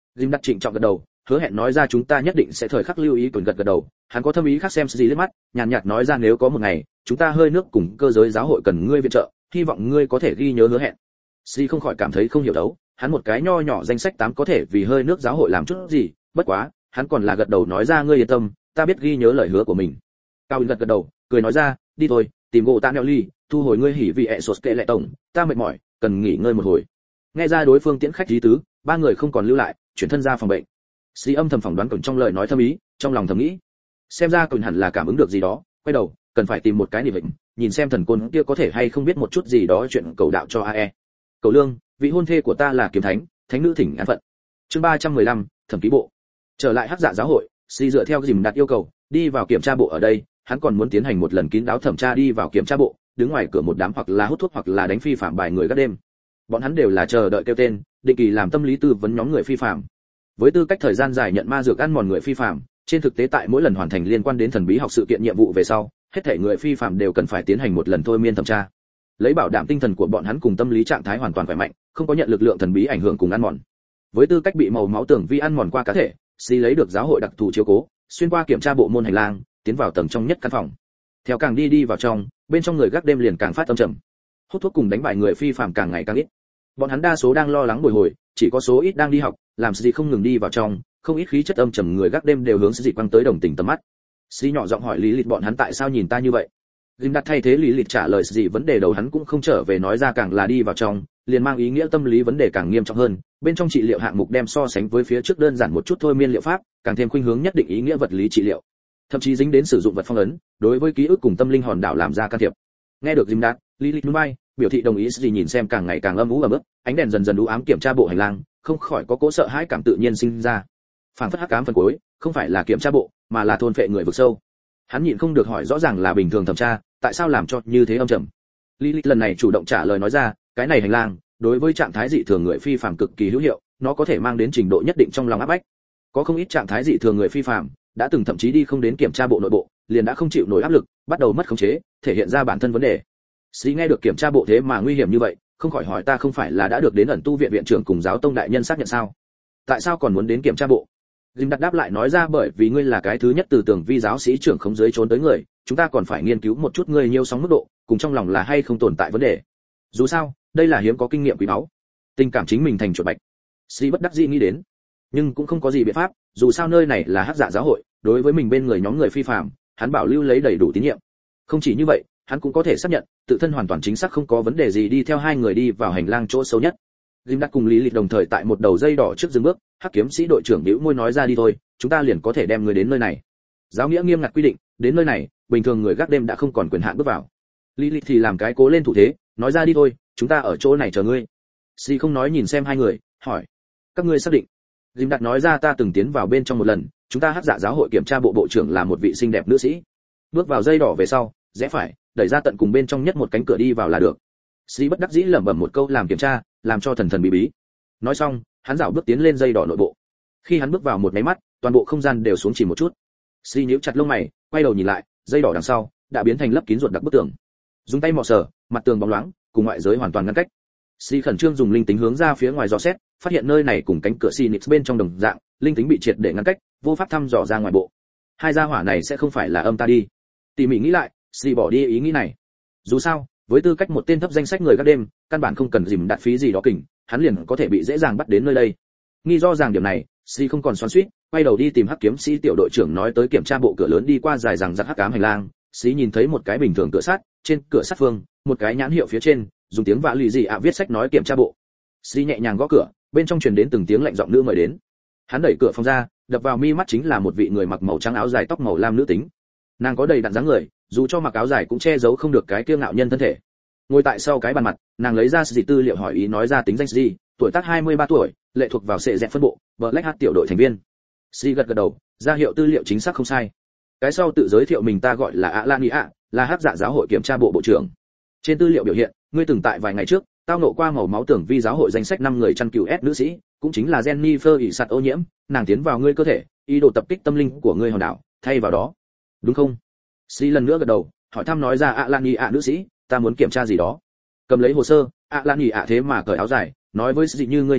Jim đặt trịnh trọng gật đầu, hứa hẹn nói ra chúng ta nhất định sẽ thời khắc lưu ý, Cẩn gật gật đầu, hắn có thâm ý khác xem gì liếc mắt, nhàn nhạt nói ra nếu có một ngày, chúng ta hơi nước cùng cơ giới giáo hội cần ngươi viện trợ, hy vọng ngươi có thể ghi nhớ hứa hẹn. Si không khỏi cảm thấy không hiểu đấu, hắn một cái nho nhỏ danh sách tám có thể vì hơi nước giáo hội làm chút gì, bất quá, hắn còn là gật đầu nói ra ngươi yên tâm, ta biết ghi nhớ lời hứa của mình. Cao gật gật đầu, cười nói ra, đi thôi, tìm gỗ tạ neo ly, thu hồi ngươi hỉ vị ẹ sột kệ lệ tổng, ta mệt mỏi, cần nghỉ ngơi một hồi. Nghe ra đối phương tiễn khách ý tứ, ba người không còn lưu lại, chuyển thân ra phòng bệnh. Si âm thầm phỏng đoán Cẩn trong lời nói thâm ý, trong lòng thầm nghĩ, xem ra Cẩn hẳn là cảm ứng được gì đó, quay đầu, cần phải tìm một cái niệm vịnh, nhìn xem thần côn kia có thể hay không biết một chút gì đó chuyện cầu đạo cho a e. Cầu lương, vị hôn thê của ta là kiếm thánh, thánh nữ thỉnh an phận. Chương ba trăm mười lăm, thẩm ký bộ. Trở lại hắc dạ giáo hội, Si dựa theo dìm đặt yêu cầu, đi vào kiểm tra bộ ở đây, hắn còn muốn tiến hành một lần kín đáo thẩm tra đi vào kiểm tra bộ, đứng ngoài cửa một đám hoặc là hút thuốc hoặc là đánh phi phạm bài người gác đêm. Bọn hắn đều là chờ đợi kêu tên, định kỳ làm tâm lý tư vấn nhóm người phi phạm. Với tư cách thời gian dài nhận ma dược ăn mòn người phi phạm, trên thực tế tại mỗi lần hoàn thành liên quan đến thần bí học sự kiện nhiệm vụ về sau, hết thảy người phi phạm đều cần phải tiến hành một lần thôi miên thẩm tra, lấy bảo đảm tinh thần của bọn hắn cùng tâm lý trạng thái hoàn toàn khỏe mạnh, không có nhận lực lượng thần bí ảnh hưởng cùng ăn mòn. Với tư cách bị màu máu tưởng vi ăn mòn qua cá thể, Si lấy được giáo hội đặc thù chiếu cố, xuyên qua kiểm tra bộ môn hành lang, tiến vào tầng trong nhất căn phòng. Theo càng đi đi vào trong, bên trong người gác đêm liền càng phát âm trầm. Hút thuốc cùng đánh bại người phi phạm càng ngày càng ít. Bọn hắn đa số đang lo lắng bồi hồi, chỉ có số ít đang đi học, làm gì không ngừng đi vào trong, không ít khí chất âm trầm người gác đêm đều hướng sự dị quăng tới đồng tình tầm mắt. Si nhỏ giọng hỏi Lý Lịch bọn hắn tại sao nhìn ta như vậy. Jim đặt thay thế Lý Lịch trả lời gì vấn đề đầu hắn cũng không trở về nói ra, càng là đi vào trong, liền mang ý nghĩa tâm lý vấn đề càng nghiêm trọng hơn. Bên trong trị liệu hạng mục đem so sánh với phía trước đơn giản một chút thôi miên liệu pháp, càng thêm khuynh hướng nhất định ý nghĩa vật lý trị liệu, thậm chí dính đến sử dụng vật phong ấn, đối với ký ức cùng tâm linh hòn đảo làm ra can thiệp. Nghe được Jim đặt, Lý Lịch nhún vai, biểu thị đồng ý. Gì nhìn xem càng ngày càng âm u ẩm ướt, ánh đèn dần dần u ám kiểm tra bộ hành lang, không khỏi có cỗ sợ hãi cảm tự nhiên sinh ra. Phảng phất hắc ám phần cuối, không phải là kiểm tra bộ, mà là thôn phệ người vực sâu. Hắn nhịn không được hỏi, rõ ràng là bình thường thẩm tra, tại sao làm cho như thế âm trầm. Lilith lần này chủ động trả lời nói ra, cái này hành lang đối với trạng thái dị thường người phi phàm cực kỳ hữu hiệu, nó có thể mang đến trình độ nhất định trong lòng áp bách. Có không ít trạng thái dị thường người phi phàm đã từng thậm chí đi không đến kiểm tra bộ nội bộ, liền đã không chịu nổi áp lực, bắt đầu mất khống chế, thể hiện ra bản thân vấn đề. Sĩ nghe được kiểm tra bộ thế mà nguy hiểm như vậy, không khỏi hỏi, ta không phải là đã được đến ẩn tu viện viện trưởng cùng giáo tông đại nhân xác nhận sao? Tại sao còn muốn đến kiểm tra bộ? Jim đặt đáp lại nói ra, bởi vì ngươi là cái thứ nhất từ tưởng vi giáo sĩ trưởng không dưới trốn tới người, chúng ta còn phải nghiên cứu một chút ngươi nhiều sóng mức độ, cùng trong lòng là hay không tồn tại vấn đề. Dù sao, đây là hiếm có kinh nghiệm quý báu. Tình cảm chính mình thành chuột bạch. Sĩ bất đắc dĩ nghĩ đến, nhưng cũng không có gì biện pháp, dù sao nơi này là hắc dạ giáo hội, đối với mình bên người nhóm người phi phàm, hắn bảo lưu lấy đầy đủ tín nhiệm. Không chỉ như vậy, hắn cũng có thể xác nhận, tự thân hoàn toàn chính xác không có vấn đề gì. Đi theo hai người đi vào hành lang chỗ xấu nhất. Jim đặt cùng Lý Lịch đồng thời tại một đầu dây đỏ trước dừng bước, hắc kiếm sĩ đội trưởng bĩu môi nói ra, đi thôi, chúng ta liền có thể đem người đến nơi này. Giáo nghĩa nghiêm ngặt quy định, đến nơi này, bình thường người gác đêm đã không còn quyền hạn bước vào. Lý Lịch thì làm cái cố lên thủ thế, nói ra, đi thôi, chúng ta ở chỗ này chờ ngươi. Si không nói nhìn xem hai người, hỏi, các ngươi xác định? Jim đặt nói ra, ta từng tiến vào bên trong một lần, chúng ta hắc dạ giáo hội kiểm tra bộ bộ trưởng là một vị xinh đẹp nữ sĩ. Bước vào dây đỏ về sau, rẽ phải, đẩy ra tận cùng bên trong nhất một cánh cửa đi vào là được. Si bất đắc dĩ lẩm bẩm một câu làm kiểm tra, làm cho thần thần bí bí. Nói xong, hắn dạo bước tiến lên dây đỏ nội bộ. Khi hắn bước vào một máy mắt, toàn bộ không gian đều xuống chỉ một chút. Si nhíu chặt lông mày, quay đầu nhìn lại, dây đỏ đằng sau đã biến thành lấp kín ruột đặc bức tường. Dùng tay mò sờ, mặt tường bóng loáng, cùng ngoại giới hoàn toàn ngăn cách. Si khẩn trương dùng linh tính hướng ra phía ngoài dò xét, phát hiện nơi này cùng cánh cửa Sinix bên trong đồng dạng, linh tính bị triệt để ngăn cách, vô pháp thăm dò ra ngoài bộ. Hai gia hỏa này sẽ không phải là âm ta đi. Tỉ mỉ nghĩ lại, Si bỏ đi ý nghĩ này. Dù sao, với tư cách một tên thấp danh sách người gác đêm, căn bản không cần dìm đặt phí gì đó kình, hắn liền có thể bị dễ dàng bắt đến nơi đây. Nghi do rằng điểm này, Si không còn xoắn xuýt, quay đầu đi tìm hắc kiếm sĩ tiểu đội trưởng nói tới kiểm tra bộ cửa lớn đi qua dài dằng dặc hắc ám hành lang. Si nhìn thấy một cái bình thường cửa sắt, trên cửa sắt phương, một cái nhãn hiệu phía trên, dùng tiếng vạ lì gì ạ viết sách nói kiểm tra bộ. Si nhẹ nhàng gõ cửa, bên trong truyền đến từng tiếng lạnh giọng nữ mời đến. Hắn đẩy cửa phòng ra, đập vào mi mắt chính là một vị người mặc màu trắng áo dài tóc màu lam nữ tính. Nàng có đầy đặn dáng người, dù cho mặc áo dài cũng che giấu không được cái kiêu ngạo nhân thân thể. Ngồi tại sau cái bàn mặt, nàng lấy ra gì tư liệu hỏi ý nói ra tính danh gì, tuổi tác hai mươi ba tuổi, lệ thuộc vào sệ dẹt phân bộ, Black Hat tiểu đội thành viên. Si gật gật đầu, ra hiệu tư liệu chính xác không sai. Cái sau tự giới thiệu mình, ta gọi là Alania, là hắc dạ giáo hội kiểm tra bộ bộ trưởng. Trên tư liệu biểu hiện, ngươi từng tại vài ngày trước, tao nộ qua màu máu tưởng vi giáo hội danh sách năm người chăn cừu S nữ sĩ, cũng chính là Jennifer ỉ sạt ô nhiễm, nàng tiến vào ngươi cơ thể, ý đồ tập kích tâm linh của ngươi hòn đảo, thay vào đó. Đúng không? Si lần nữa gật đầu, hỏi thăm nói ra, Alania nữ sĩ, ta muốn kiểm tra gì đó. Cầm lấy hồ sơ, Alania thế mà cởi áo dài, nói với Si như ngươi nhìn thấy,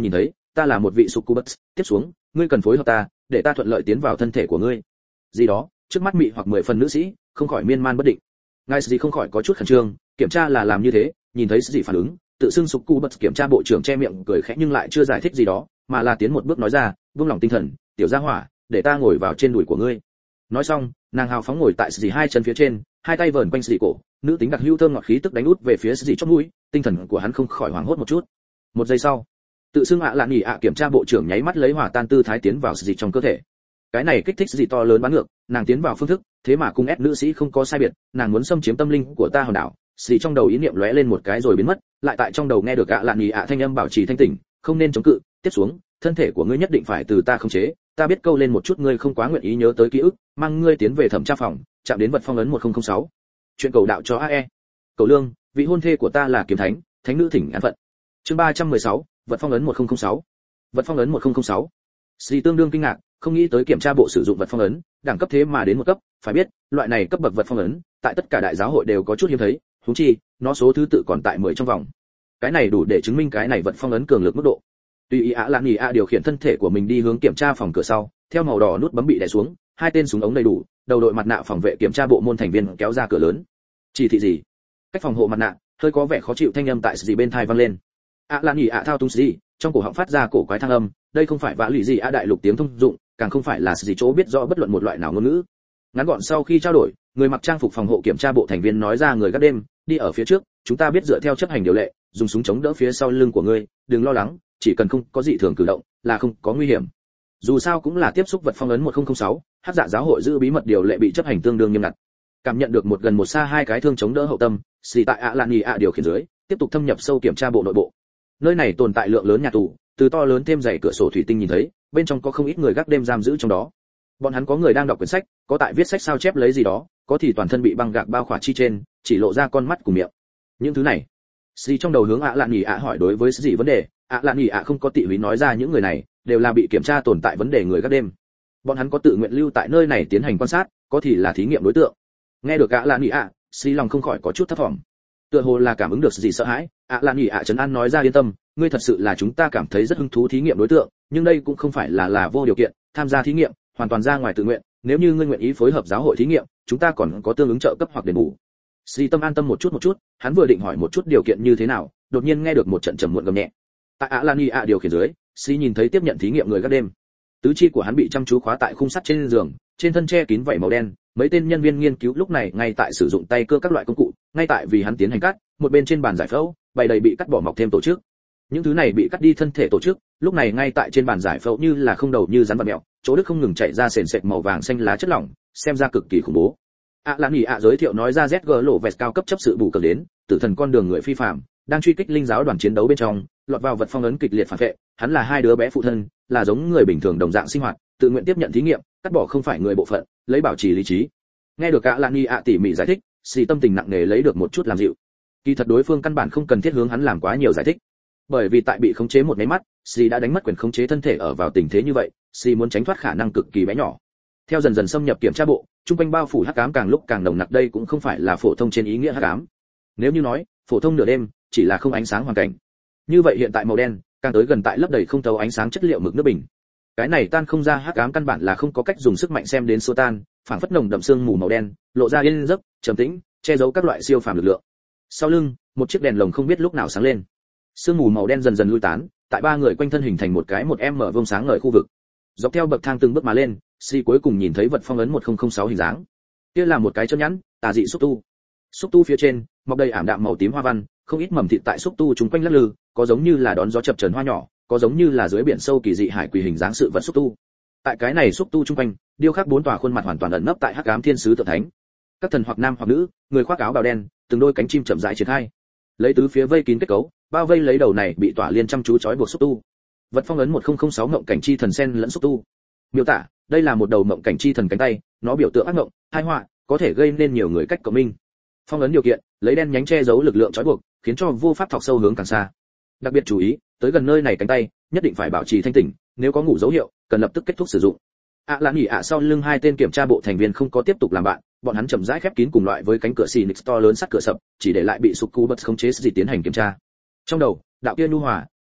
ta là một vị succubus, tiếp xuống ngươi cần phối hợp ta để ta thuận lợi tiến vào thân thể của ngươi. Gì đó, trước mắt mị hoặc mười phần nữ sĩ không khỏi miên man bất định. Ngài gì không khỏi có chút khẩn trương, kiểm tra là làm như thế, nhìn thấy gì phản ứng, tự xưng succubus kiểm tra bộ trưởng che miệng cười khẽ nhưng lại chưa giải thích gì đó, mà là tiến một bước nói ra, buông lòng tinh thần, tiểu gia hỏa, để ta ngồi vào trên đùi của ngươi. Nói xong, nàng hào phóng ngồi tại gì hai chân phía trên, hai tay vờn quanh gì cổ, nữ tính đặc hữu thơm ngọt khí tức đánh út về phía gì chóp mũi, tinh thần của hắn không khỏi hoảng hốt một chút. Một giây sau, tự xưng ạ lạn nhỉ ạ kiểm tra bộ trưởng nháy mắt lấy hỏa tan tư thái tiến vào gì trong cơ thể. Cái này kích thích gì to lớn bắn ngược, nàng tiến vào phương thức, thế mà cùng ép nữ sĩ không có sai biệt, nàng muốn xâm chiếm tâm linh của ta hòn đảo. Gì trong đầu ý niệm lóe lên một cái rồi biến mất, lại tại trong đầu nghe được ạ lạn nhỉ ạ thanh âm bảo trì thanh tỉnh, không nên chống cự, tiếp xuống, thân thể của ngươi nhất định phải từ ta khống chế, ta biết câu lên một chút ngươi không quá nguyện ý nhớ tới ký ức, mang ngươi tiến về thẩm tra phòng, chạm đến vật phong ấn một không không sáu. Chuyện cầu đạo cho a e. Cầu lương, vị hôn thê của ta là kiếm thánh, thánh nữ thỉnh an phận. Chương ba trăm mười sáu, vật phong ấn một không không sáu. Vật phong ấn một không không sáu. Sĩ tương đương kinh ngạc, không nghĩ tới kiểm tra bộ sử dụng vật phong ấn, đẳng cấp thế mà đến một cấp, phải biết, loại này cấp bậc vật phong ấn, tại tất cả đại giáo hội đều có chút hiếm thấy, huống chi, nó số thứ tự còn tại mười trong vòng. Cái này đủ để chứng minh cái này vật phong ấn cường lực mức độ. Tuy ý ạ lạn nhỉ ạ điều khiển thân thể của mình đi hướng kiểm tra phòng cửa sau, theo màu đỏ nút bấm bị đè xuống, hai tên súng ống đầy đủ, đầu đội mặt nạ phòng vệ kiểm tra bộ môn thành viên kéo ra cửa lớn. Chỉ thị gì? Cách phòng hộ mặt nạ, hơi có vẻ khó chịu thanh âm tại gì bên tai vang lên. ạ lạn nhỉ ạ thao túng gì, trong cổ họng phát ra cổ quái thang âm, đây không phải vã lụy gì ạ đại lục tiếng thông dụng, càng không phải là gì chỗ biết rõ bất luận một loại nào ngôn ngữ. Ngắn gọn sau khi trao đổi, người mặc trang phục phòng hộ kiểm tra bộ thành viên nói ra người gác đêm, đi ở phía trước, chúng ta biết dựa theo chấp hành điều lệ, dùng súng chống đỡ phía sau lưng của ngươi, đừng lo lắng, chỉ cần không có dị thường cử động, là không có nguy hiểm. Dù sao cũng là tiếp xúc vật phong ấn một không không sáu, hắc dạ giáo hội giữ bí mật điều lệ bị chấp hành tương đương nghiêm ngặt. Cảm nhận được một gần một xa hai cái thương chống đỡ hậu tâm, xì tại ạ lạn nhỉ ạ điều khiển dưới, tiếp tục thâm nhập sâu kiểm tra bộ nội bộ. Nơi này tồn tại lượng lớn nhà tù, từ to lớn thêm dày cửa sổ thủy tinh nhìn thấy, bên trong có không ít người gác đêm giam giữ trong đó. Bọn hắn có người đang đọc quyển sách, có tại viết sách sao chép lấy gì đó, có thì toàn thân bị băng gạc bao khỏa chi trên, chỉ lộ ra con mắt cùng miệng. Những thứ này, xì trong đầu hướng ạ lạn nhỉ ạ hỏi đối với gì vấn đề, ạ lạn nhỉ ạ không có tị húy nói ra những người này đều là bị kiểm tra tồn tại vấn đề người gác đêm. Bọn hắn có tự nguyện lưu tại nơi này tiến hành quan sát, có thì là thí nghiệm đối tượng. Nghe được ạ lạn nhỉ ạ, xì lòng không khỏi có chút thất vọng. Tựa hồ là cảm ứng được gì sợ hãi, ạ lạn nhỉ ạ trấn an nói ra yên tâm, ngươi thật sự là chúng ta cảm thấy rất hứng thú thí nghiệm đối tượng, nhưng đây cũng không phải là là vô điều kiện tham gia thí nghiệm, hoàn toàn ra ngoài tự nguyện, nếu như ngươi nguyện ý phối hợp giáo hội thí nghiệm, chúng ta còn có tương ứng trợ cấp hoặc đền bù. Sĩ Tâm an tâm một chút một chút, hắn vừa định hỏi một chút điều kiện như thế nào, đột nhiên nghe được một trận trầm muộn gầm nhẹ. Tại ạ Lani ạ điều khiển dưới, Sĩ nhìn thấy tiếp nhận thí nghiệm người gác đêm. Tứ chi của hắn bị chăm chú khóa tại khung sắt trên giường, trên thân che kín vảy màu đen, mấy tên nhân viên nghiên cứu lúc này ngay tại sử dụng tay cưa các loại công cụ, ngay tại vì hắn tiến hành cắt, một bên trên bàn giải phẫu, bày đầy bị cắt bỏ mọc thêm tổ chức. Những thứ này bị cắt đi thân thể tổ chức, lúc này ngay tại trên bàn giải phẫu như là không đầu như rắn vặn mèo, chỗ đức không ngừng chảy ra sền sệt màu vàng xanh lá chất lỏng, xem ra cực kỳ khủng bố. ạ Lan Nghị ạ giới thiệu nói ra zét giê lộ vẹt cao cấp chấp sự bù cờ đến, tử thần con đường người phi phàm, đang truy kích linh giáo đoàn chiến đấu bên trong, lọt vào vật phong ấn kịch liệt phản vệ, hắn là hai đứa bé phụ thân, là giống người bình thường đồng dạng sinh hoạt, tự nguyện tiếp nhận thí nghiệm, cắt bỏ không phải người bộ phận, lấy bảo trì lý trí. Nghe được ạ Lan Nghị ạ tỉ mỉ giải thích, Sĩ tâm tình nặng nề lấy được một chút làm dịu. Kỳ thật đối phương căn bản không cần thiết hướng hắn làm quá nhiều giải thích, bởi vì tại bị khống chế một máy mắt, Sĩ đã đánh mất quyền khống chế thân thể ở vào tình thế như vậy, Sĩ muốn tránh thoát khả năng cực kỳ bé nhỏ. Theo dần dần xâm nhập kiểm tra bộ, trung quanh bao phủ hắc ám càng lúc càng nồng nặc, đây cũng không phải là phổ thông trên ý nghĩa hắc ám. Nếu như nói, phổ thông nửa đêm chỉ là không ánh sáng hoàn cảnh, như vậy hiện tại màu đen càng tới gần tại lấp đầy không thấu ánh sáng chất liệu mực nước bình. Cái này tan không ra hắc ám căn bản là không có cách dùng sức mạnh xem đến xua tan, phảng phất nồng đậm sương mù màu đen, lộ ra yên giấc, trầm tĩnh, che giấu các loại siêu phàm lực lượng. Sau lưng, một chiếc đèn lồng không biết lúc nào sáng lên. Sương mù màu đen dần dần lui tán, tại ba người quanh thân hình thành một cái một em mở vông sáng ngời khu vực. Dọc theo bậc thang từng bước mà lên, Si cuối cùng nhìn thấy vật phong ấn một không không sáu hình dáng. Kia là một cái chân nhẵn, tà dị xúc tu. Xúc tu phía trên mọc đầy ảm đạm màu tím hoa văn, không ít mầm thịt tại xúc tu chúng quanh lắc lư, có giống như là đón gió chập chờn hoa nhỏ, có giống như là dưới biển sâu kỳ dị hải quỷ hình dáng sự vật xúc tu. Tại cái này xúc tu chung quanh, điêu khắc bốn tòa khuôn mặt hoàn toàn ẩn nấp tại hắc ám thiên sứ tượng thánh. Các thần hoặc nam hoặc nữ, người khoác áo bào đen, từng đôi cánh chim chậm rãi triển khai. Lấy tứ phía vây kín kết cấu, bao vây lấy đầu này bị tỏa liên chăm chú trói buộc xúc tu. Vật phong ấn một không không sáu mộng cảnh chi thần sen lẫn xúc tu. Miêu tả, đây là một đầu mộng cảnh chi thần cánh tay, nó biểu tượng ác mộng, tai họa, có thể gây nên nhiều người cách cộng minh. Phong ấn điều kiện, lấy đen nhánh che giấu lực lượng trói buộc, khiến cho vô pháp thọc sâu hướng càng xa. Đặc biệt chú ý, tới gần nơi này cánh tay, nhất định phải bảo trì thanh tỉnh, nếu có ngủ dấu hiệu, cần lập tức kết thúc sử dụng. ạ Lan Nghị ạ sau lưng hai tên kiểm tra bộ thành viên không có tiếp tục làm bạn, bọn hắn chậm rãi khép kín cùng loại với cánh cửa xì nix to lớn sắt cửa sập, chỉ để lại bị Succubus khống chế gì tiến hành kiểm tra. Trong đầu, đạo kia nhu hòa,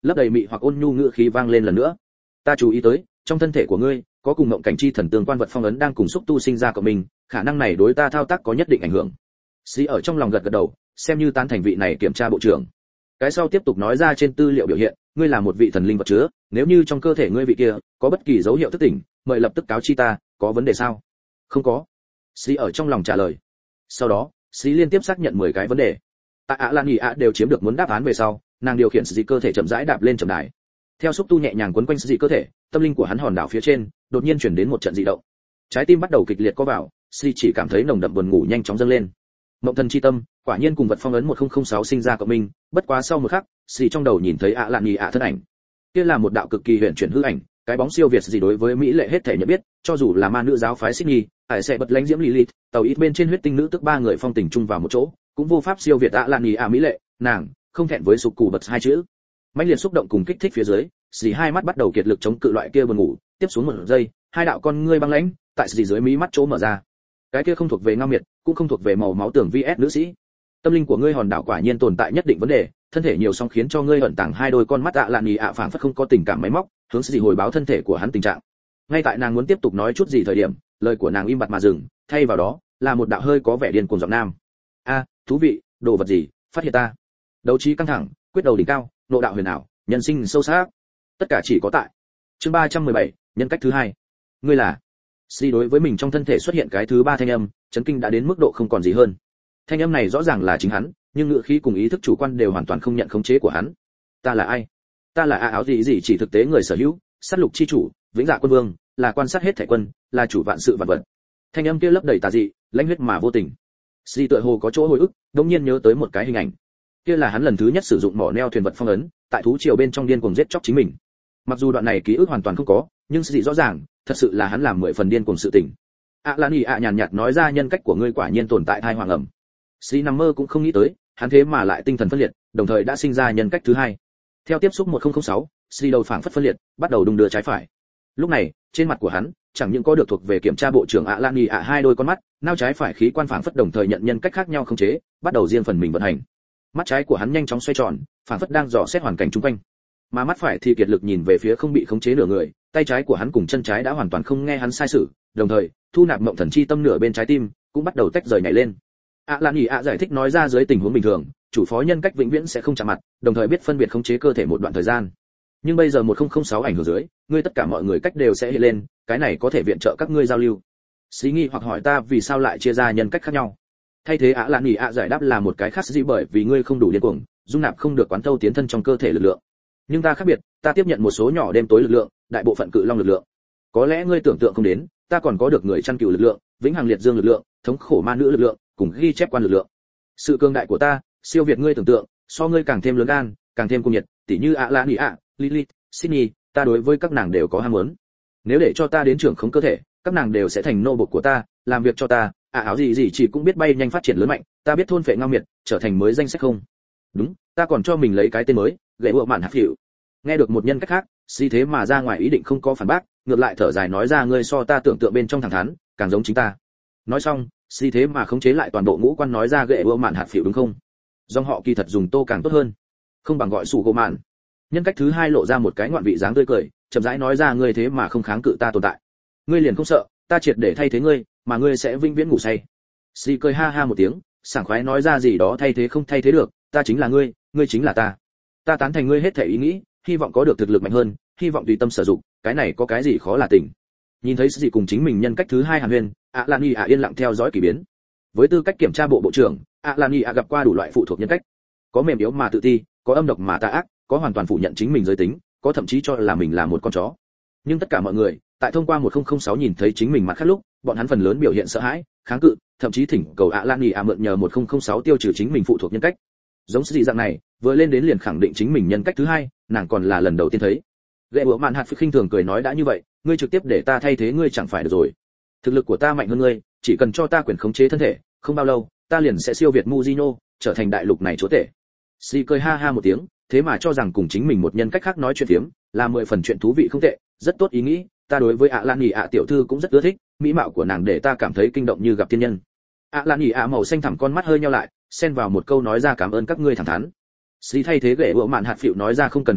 lấp đầy mị hoặc ôn nhu ngữ khí vang lên lần nữa. Ta chú ý tới, trong thân thể của ngươi có cùng ngộng cảnh chi thần tương quan vật phong ấn đang cùng xúc tu sinh ra của mình, khả năng này đối ta thao tác có nhất định ảnh hưởng. Sĩ ở trong lòng gật gật đầu, xem như tán thành vị này kiểm tra bộ trưởng. Cái sau tiếp tục nói ra trên tư liệu biểu hiện, ngươi là một vị thần linh vật chứa, nếu như trong cơ thể ngươi vị kia có bất kỳ dấu hiệu thức tỉnh, mời lập tức cáo chi ta, có vấn đề sao? Không có. Sĩ ở trong lòng trả lời. Sau đó, Sĩ liên tiếp xác nhận mười cái vấn đề. ạ ạ lan nhị ạ đều chiếm được muốn đáp án về sau, nàng điều khiển Sĩ cơ thể chậm rãi đạp lên trầm đài. Theo xúc tu nhẹ nhàng quấn quanh Sĩ cơ thể, tâm linh của hắn hòn đảo phía trên đột nhiên chuyển đến một trận dị động. Trái tim bắt đầu kịch liệt co vào, Sĩ chỉ cảm thấy nồng đậm buồn ngủ nhanh chóng dâng lên. Mộng thần chi tâm, quả nhiên cùng vật phong ấn một không không sáu sinh ra cộng minh, bất quá sau một khắc, Sĩ trong đầu nhìn thấy ạ lạn nhị ạ thân ảnh. Kia là một đạo cực kỳ huyền chuyển hư ảnh, cái bóng siêu việt gì đối với mỹ lệ hết thể nhận biết, cho dù là ma nữ giáo phái Sydney, ải sẽ bật lánh diễm Lilith, tàu ít bên trên huyết tinh nữ tức ba người phong tình chung vào một chỗ, cũng vô pháp siêu việt ạ lạn nhị ạ mỹ lệ, nàng không thẹn với sục củ bật hai chữ. Mãnh liệt xúc động cùng kích thích phía dưới, Sĩ hai mắt bắt đầu kiệt lực chống cự loại kia buồn ngủ, tiếp xuống một giây, hai đạo con ngươi băng lãnh, tại Sĩ dưới mí mắt chỗ mở ra. Cái kia không thuộc về ngao miệt, cũng không thuộc về màu máu tưởng vê ét nữ sĩ. Tâm linh của ngươi hòn đảo quả nhiên tồn tại nhất định vấn đề, thân thể nhiều song khiến cho ngươi ẩn tàng hai đôi con mắt ạ lạn nhị ạ phảng phất không có tình cảm máy móc, hướng Sĩ hồi báo thân thể của hắn tình trạng. Ngay tại nàng muốn tiếp tục nói chút gì thời điểm, lời của nàng im bặt mà dừng, thay vào đó là một đạo hơi có vẻ điên cuồng giọng nam. A, thú vị, đồ vật gì, phát hiện ta. Đấu trí căng thẳng, quyết đầu đỉnh cao, nộ đạo huyền ảo, nhân sinh sâu sắc. Tất cả chỉ có tại. Chương ba trăm mười bảy, nhân cách thứ hai. Ngươi là? Si đối với mình trong thân thể xuất hiện cái thứ ba thanh âm, chấn kinh đã đến mức độ không còn gì hơn. Thanh âm này rõ ràng là chính hắn, nhưng ngữ khí cùng ý thức chủ quan đều hoàn toàn không nhận khống chế của hắn. Ta là ai? Ta là a áo gì gì chỉ thực tế người sở hữu, sát lục chi chủ, vĩnh dạ quân vương, là quan sát hết thảy quân, là chủ vạn sự vạn vật. Thanh âm kia lấp đầy tà dị, lãnh huyết mà vô tình. Si tựa hồ có chỗ hồi ức, đột nhiên nhớ tới một cái hình ảnh. Kia là hắn lần thứ nhất sử dụng mỏ neo thuyền vật phong ấn, tại thú triều bên trong điên cuồng giết chóc chính mình. Mặc dù đoạn này ký ức hoàn toàn không có, nhưng sự rõ ràng, thật sự là hắn làm mười phần điên cuồng sự tình. ạ lan nhị ạ nhàn nhạt nói ra nhân cách của ngươi quả nhiên tồn tại thai hoàng ẩm. Si nằm mơ cũng không nghĩ tới, hắn thế mà lại tinh thần phân liệt, đồng thời đã sinh ra nhân cách thứ hai. Theo tiếp xúc một không không sáu, Si đầu phảng phất phân liệt, bắt đầu đung đưa trái phải. Lúc này, trên mặt của hắn, chẳng những có được thuộc về kiểm tra bộ trưởng ạ lan nhị ạ hai đôi con mắt, nao trái phải khí quan phảng phất đồng thời nhận nhân cách khác nhau khống chế, bắt đầu riêng phần mình vận hành. Mắt trái của hắn nhanh chóng xoay tròn, phảng phất đang dò xét hoàn cảnh xung quanh. Mà mắt phải thì kiệt lực nhìn về phía không bị khống chế nửa người, tay trái của hắn cùng chân trái đã hoàn toàn không nghe hắn sai sử, đồng thời, thu nạp mộng thần chi tâm nửa bên trái tim, cũng bắt đầu tách rời nhảy lên. ạ lan nhị ạ giải thích nói ra dưới tình huống bình thường, chủ phó nhân cách vĩnh viễn sẽ không chạm mặt, đồng thời biết phân biệt khống chế cơ thể một đoạn thời gian. Nhưng bây giờ một không không sáu ảnh hưởng dưới, ngươi tất cả mọi người cách đều sẽ hiện lên, cái này có thể viện trợ các ngươi giao lưu. Xí nghi hoặc hỏi ta vì sao lại chia ra nhân cách khác nhau. Thay thế ạ lan nhị ạ giải đáp là một cái khác gì bởi vì ngươi không đủ điên cuồng, dung nạp không được quán thâu tiến thân trong cơ thể lực lượng. Nhưng ta khác biệt, ta tiếp nhận một số nhỏ đêm tối lực lượng, đại bộ phận cự long lực lượng. Có lẽ ngươi tưởng tượng không đến, ta còn có được người chăn cừu lực lượng, vĩnh hằng liệt dương lực lượng, thống khổ ma nữ lực lượng, cùng ghi chép quan lực lượng. Sự cường đại của ta, siêu việt ngươi tưởng tượng, so ngươi càng thêm lớn gan, càng thêm cung nhiệt, tỉ như ạ lan nhị ạ, Lilith, Sydney, ta đối với các nàng đều có ham muốn. Nếu để cho ta đến trưởng khống cơ thể, các nàng đều sẽ thành nô bộc của ta, làm việc cho ta, à áo gì gì chỉ cũng biết bay nhanh phát triển lớn mạnh, ta biết thôn phệ ngao miệt, trở thành mới danh sách không. Đúng, ta còn cho mình lấy cái tên mới, gậy bựa mạn hạt hiệu. Nghe được một nhân cách khác, Si thế mà ra ngoài ý định không có phản bác, ngược lại thở dài nói ra ngươi so ta tưởng tượng bên trong thẳng thắn, càng giống chính ta. Nói xong, Si thế mà khống chế lại toàn bộ ngũ quan nói ra gậy bựa mạn hạt hiệu đúng không? Dòng họ kỳ thật dùng tô càng tốt hơn, không bằng gọi sủ gỗ mạn. Nhân cách thứ hai lộ ra một cái ngoạn vị dáng tươi cười, chậm rãi nói ra ngươi thế mà không kháng cự ta tồn tại. Ngươi liền không sợ, ta triệt để thay thế ngươi, mà ngươi sẽ vĩnh viễn ngủ say. Si cười ha ha một tiếng, sảng khoái nói ra gì đó thay thế không thay thế được, ta chính là ngươi, ngươi chính là ta. Ta tán thành ngươi hết thể ý nghĩ, hy vọng có được thực lực mạnh hơn, hy vọng tùy tâm sử dụng, cái này có cái gì khó là tình. Nhìn thấy gì cùng chính mình nhân cách thứ hai hàn huyên, ạ lan nhị ạ yên lặng theo dõi kỳ biến. Với tư cách kiểm tra bộ bộ trưởng, ạ lan nhị ạ gặp qua đủ loại phụ thuộc nhân cách, có mềm yếu mà tự ti, có âm độc mà tà ác, có hoàn toàn phủ nhận chính mình giới tính, có thậm chí cho là mình là một con chó. Nhưng tất cả mọi người, tại thông qua một không không sáu nhìn thấy chính mình mặt khác lúc, bọn hắn phần lớn biểu hiện sợ hãi, kháng cự, thậm chí thỉnh cầu ạ lan nhị ạ mượn nhờ một không không sáu tiêu trừ chính mình phụ thuộc nhân cách. Giống sự dạng này, vừa lên đến liền khẳng định chính mình nhân cách thứ hai, nàng còn là lần đầu tiên thấy. Gậy bữa mạn hạt phi khinh thường cười nói đã như vậy, ngươi trực tiếp để ta thay thế ngươi chẳng phải được rồi. Thực lực của ta mạnh hơn ngươi, chỉ cần cho ta quyền khống chế thân thể, không bao lâu, ta liền sẽ siêu việt Mujino, trở thành đại lục này chúa tể. Si cười ha ha một tiếng, thế mà cho rằng cùng chính mình một nhân cách khác nói chuyện phiếm, là mười phần chuyện thú vị không tệ, rất tốt ý nghĩ, ta đối với ạ lan nhị ạ tiểu thư cũng rất ưa thích, mỹ mạo của nàng để ta cảm thấy kinh động như gặp thiên nhân. ạ lan nhị ạ màu xanh thẳm con mắt hơi nheo lại, xen vào một câu nói ra cảm ơn các ngươi thẳng thắn. Si thay thế gậy bữa mạn hạt phịu nói ra không cần khách khí,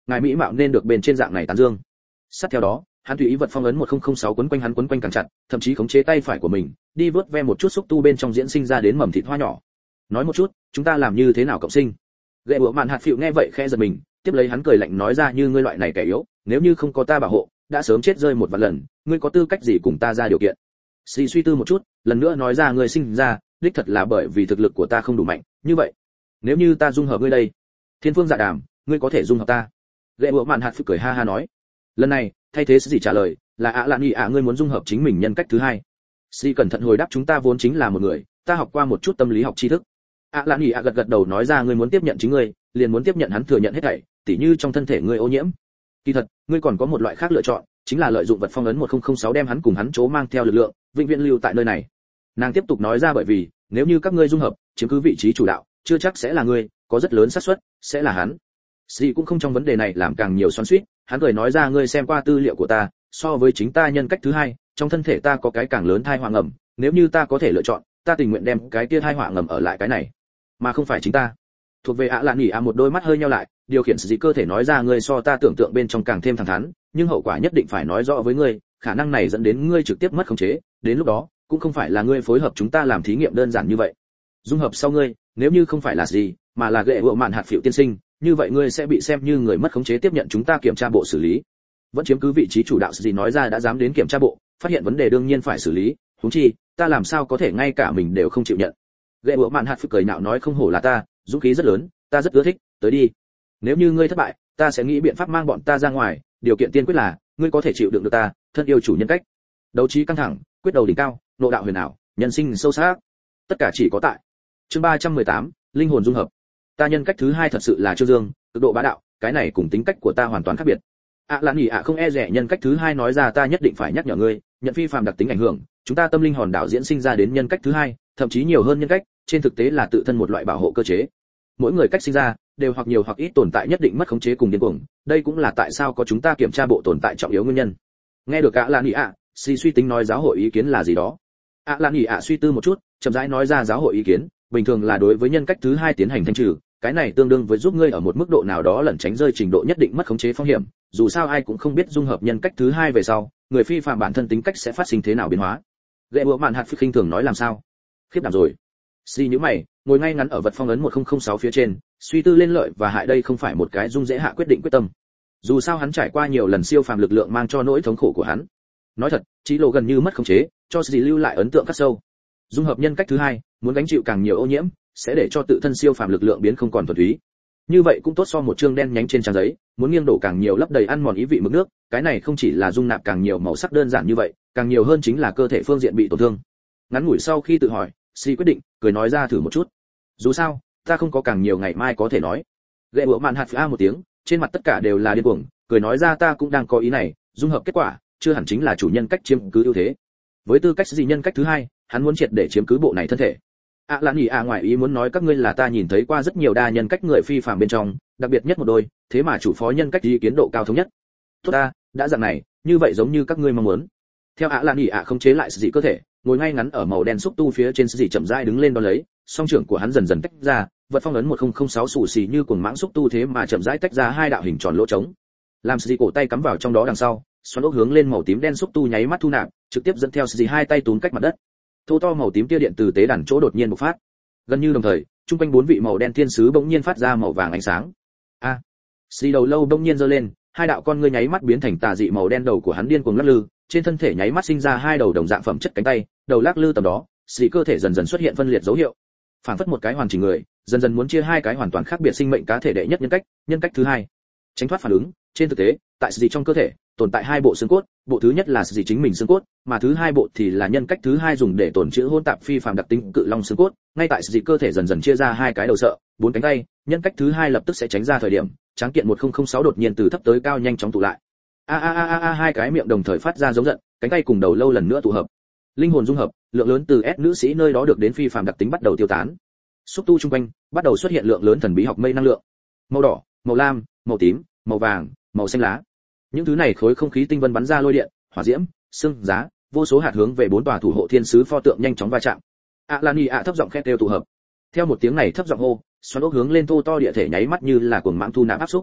ngài mỹ mạo nên được bên trên dạng này tán dương. Sát theo đó, hắn tùy ý vật phong ấn một không sáu quấn quanh hắn quấn quanh càng chặt, thậm chí khống chế tay phải của mình, đi vớt ve một chút xúc tu bên trong diễn sinh ra đến mầm thịt hoa nhỏ. Nói một chút, chúng ta làm như thế nào cộng sinh? Gệ bữa mạn hạt phịu nghe vậy khẽ giật mình, tiếp lấy hắn cười lạnh nói ra, như ngươi loại này kẻ yếu, nếu như không có ta bảo hộ, đã sớm chết rơi một vạn lần, ngươi có tư cách gì cùng ta ra điều kiện? Xì suy tư một chút, lần nữa nói ra, ngươi sinh ra, đích thật là bởi vì thực lực của ta không đủ mạnh, như vậy, nếu như ta dung hợp ngươi đây, Thiên Phương Dạ Đàm, ngươi có thể dung hợp ta? Gệ bữa mạn hạt phịu cười ha ha nói. Lần này, thay thế gì trả lời, là ạ lạn nghị ạ, ngươi muốn dung hợp chính mình nhân cách thứ hai. Xì cẩn thận hồi đáp, chúng ta vốn chính là một người, ta học qua một chút tâm lý học tri thức. ạ lạn nghị ạ gật gật đầu nói ra, ngươi muốn tiếp nhận chính ngươi, liền muốn tiếp nhận hắn thừa nhận hết thảy, tỉ như trong thân thể ngươi ô nhiễm. Kỳ thật, ngươi còn có một loại khác lựa chọn, chính là lợi dụng vật phong ấn một không không sáu đem hắn cùng hắn chỗ mang theo lực lượng, vĩnh viễn lưu tại nơi này. Nàng tiếp tục nói ra, bởi vì nếu như các ngươi dung hợp, chiếm cứ vị trí chủ đạo, chưa chắc sẽ là ngươi, có rất lớn xác suất sẽ là hắn. Sĩ cũng không trong vấn đề này làm càng nhiều xoắn xuýt, hắn cười nói ra, ngươi xem qua tư liệu của ta, so với chính ta nhân cách thứ hai, trong thân thể ta có cái càng lớn thai họa ngầm, nếu như ta có thể lựa chọn, ta tình nguyện đem cái kia thai họa ngầm ở lại cái này, mà không phải chính ta. Thuộc về ạ lạn nghỉ ạ một đôi mắt hơi nheo lại, điều khiển sử dị cơ thể nói ra, ngươi so ta tưởng tượng bên trong càng thêm thẳng thắn, nhưng hậu quả nhất định phải nói rõ với ngươi, khả năng này dẫn đến ngươi trực tiếp mất khống chế, đến lúc đó cũng không phải là ngươi phối hợp chúng ta làm thí nghiệm đơn giản như vậy. Dung hợp sau ngươi, nếu như không phải là gì, mà là gệ vợ mạn hạt phịu tiên sinh, như vậy ngươi sẽ bị xem như người mất khống chế tiếp nhận chúng ta kiểm tra bộ xử lý. Vẫn chiếm cứ vị trí chủ đạo gì nói ra, đã dám đến kiểm tra bộ, phát hiện vấn đề đương nhiên phải xử lý, huống chi ta làm sao có thể ngay cả mình đều không chịu nhận. Gệ vợ mạn hạt phịu cười nhạo nói, không hổ là ta, dũng khí rất lớn, ta rất ưa thích, tới đi. Nếu như ngươi thất bại, ta sẽ nghĩ biện pháp mang bọn ta ra ngoài, điều kiện tiên quyết là ngươi có thể chịu đựng được ta, thân yêu chủ nhân cách. Đấu trí căng thẳng, quyết đầu đỉnh cao, nội đạo huyền ảo, nhân sinh sâu sắc. Tất cả chỉ có tại chương ba trăm mười tám, linh hồn dung hợp. Ta nhân cách thứ hai thật sự là Trương Dương, cực độ bá đạo, cái này cùng tính cách của ta hoàn toàn khác biệt. ạ lạn nghỉ ạ không e dè nhân cách thứ hai nói ra, ta nhất định phải nhắc nhở ngươi, nhận phi phàm đặc tính ảnh hưởng, chúng ta tâm linh hòn đảo diễn sinh ra đến nhân cách thứ hai, thậm chí nhiều hơn nhân cách, trên thực tế là tự thân một loại bảo hộ cơ chế. Mỗi người cách sinh ra đều hoặc nhiều hoặc ít tồn tại nhất định mất khống chế cùng điên cuồng, đây cũng là tại sao có chúng ta kiểm tra bộ tồn tại trọng yếu nguyên nhân. Nghe được ạ lạn nghỉ ạ, si suy tính nói, giáo hội ý kiến là gì đó? ạ lạn nghỉ ạ suy tư một chút, chậm rãi nói ra, giáo hội ý kiến bình thường là đối với nhân cách thứ hai tiến hành thanh trừ, cái này tương đương với giúp ngươi ở một mức độ nào đó lẩn tránh rơi trình độ nhất định mất khống chế phong hiểm, dù sao ai cũng không biết dung hợp nhân cách thứ hai về sau, người phi phạm bản thân tính cách sẽ phát sinh thế nào biến hóa. Gệ bữa mạn hạt phi khinh thường nói, làm sao? Khiếp đảm rồi. Si nhíu mày, ngồi ngay ngắn ở vật phong ấn một không không sáu phía trên, suy tư lên lợi và hại, đây không phải một cái dung dễ hạ quyết định quyết tâm. Dù sao hắn trải qua nhiều lần siêu phàm lực lượng mang cho nỗi thống khổ của hắn. Nói thật, trí lộ gần như mất khống chế, cho Si lưu lại ấn tượng khắc sâu. Dung hợp nhân cách thứ hai, muốn gánh chịu càng nhiều ô nhiễm, sẽ để cho tự thân siêu phàm lực lượng biến không còn thuần túy. Như vậy cũng tốt so một chương đen nhánh trên trang giấy, muốn nghiêng đổ càng nhiều lấp đầy ăn mòn ý vị mực nước, cái này không chỉ là dung nạp càng nhiều màu sắc đơn giản như vậy, càng nhiều hơn chính là cơ thể phương diện bị tổn thương. Ngắn ngủi sau khi tự hỏi, Si quyết định, cười nói ra, thử một chút. Dù sao, ta không có càng nhiều ngày mai có thể nói. Gệ bữa mạn hạt phá một tiếng, trên mặt tất cả đều là điên cuồng, cười nói ra, ta cũng đang có ý này, dung hợp kết quả, chưa hẳn chính là chủ nhân cách chiếm cứ ưu thế. Với tư cách gì nhân cách thứ hai, hắn muốn triệt để chiếm cứ bộ này thân thể. ạ lạn nghỉ ạ ngoài ý muốn nói, các ngươi là ta nhìn thấy qua rất nhiều đa nhân cách người phi phàm bên trong, đặc biệt nhất một đôi, thế mà chủ phó nhân cách ý kiến độ cao thống nhất. Tốt ta, đã dạng này, như vậy giống như các ngươi mong muốn. Theo ạ lạn nghỉ ạ không chế lại sự dị cơ thể, ngồi ngay ngắn ở màu đen xúc tu phía trên, sự dị chậm rãi đứng lên đo lấy, song trưởng của hắn dần dần tách ra, vật phong ấn một không không sáu sủ xì như cuồng mãng xúc tu thế mà chậm rãi tách ra hai đạo hình tròn lỗ trống. Làm sự dị cổ tay cắm vào trong đó đằng sau, xoắn ốc hướng lên màu tím đen xúc tu nháy mắt thu nạp, trực tiếp dẫn theo sự dị hai tay túm cách mặt đất. Thô to màu tím tia điện từ tế đàn chỗ đột nhiên bộc phát. Gần như đồng thời, trung quanh bốn vị màu đen thiên sứ bỗng nhiên phát ra màu vàng ánh sáng. A, à, xì đầu lâu bỗng nhiên giơ lên, hai đạo con ngươi nháy mắt biến thành tà dị màu đen, đầu của hắn điên cuồng lắc lư, trên thân thể nháy mắt sinh ra hai đầu đồng dạng phẩm chất cánh tay, đầu lắc lư tầm đó, xì cơ thể dần dần xuất hiện phân liệt dấu hiệu. Phản phất một cái hoàn chỉnh người, dần dần muốn chia hai cái hoàn toàn khác biệt sinh mệnh cá thể đệ nhất nhân cách, nhân cách thứ hai. Tránh thoát phản ứng, trên thực tế, tại xì trong cơ thể tồn tại hai bộ xương cốt, bộ thứ nhất là xì chính mình xương cốt, mà thứ hai bộ thì là nhân cách thứ hai dùng để tồn trữ hỗn tạp phi phàm đặc tính cự long xương cốt. Ngay tại xì cơ thể dần dần chia ra hai cái đầu sợ, bốn cánh tay, nhân cách thứ hai lập tức sẽ tránh ra thời điểm, tráng kiện một không không sáu đột nhiên từ thấp tới cao nhanh chóng tụ lại. A a a a a, hai cái miệng đồng thời phát ra giống giận, cánh tay cùng đầu lâu lần nữa tụ hợp. Linh hồn dung hợp, lượng lớn từ S nữ sĩ nơi đó được đến phi phàm đặc tính bắt đầu tiêu tán. Xúc tu trung quanh bắt đầu xuất hiện lượng lớn thần bí học mây năng lượng. Màu đỏ, màu lam, màu tím, màu vàng, màu xanh lá. Những thứ này khối không khí tinh vân bắn ra lôi điện, hỏa diễm, sương giá, vô số hạt hướng về bốn tòa thủ hộ thiên sứ pho tượng nhanh chóng va chạm. ạ lan y ạ thấp giọng khét kêu tụ hợp. Theo một tiếng này thấp giọng hô, xoắn ốc hướng lên thô to địa thể nháy mắt như là cuồng mãng thu nạp áp xúc.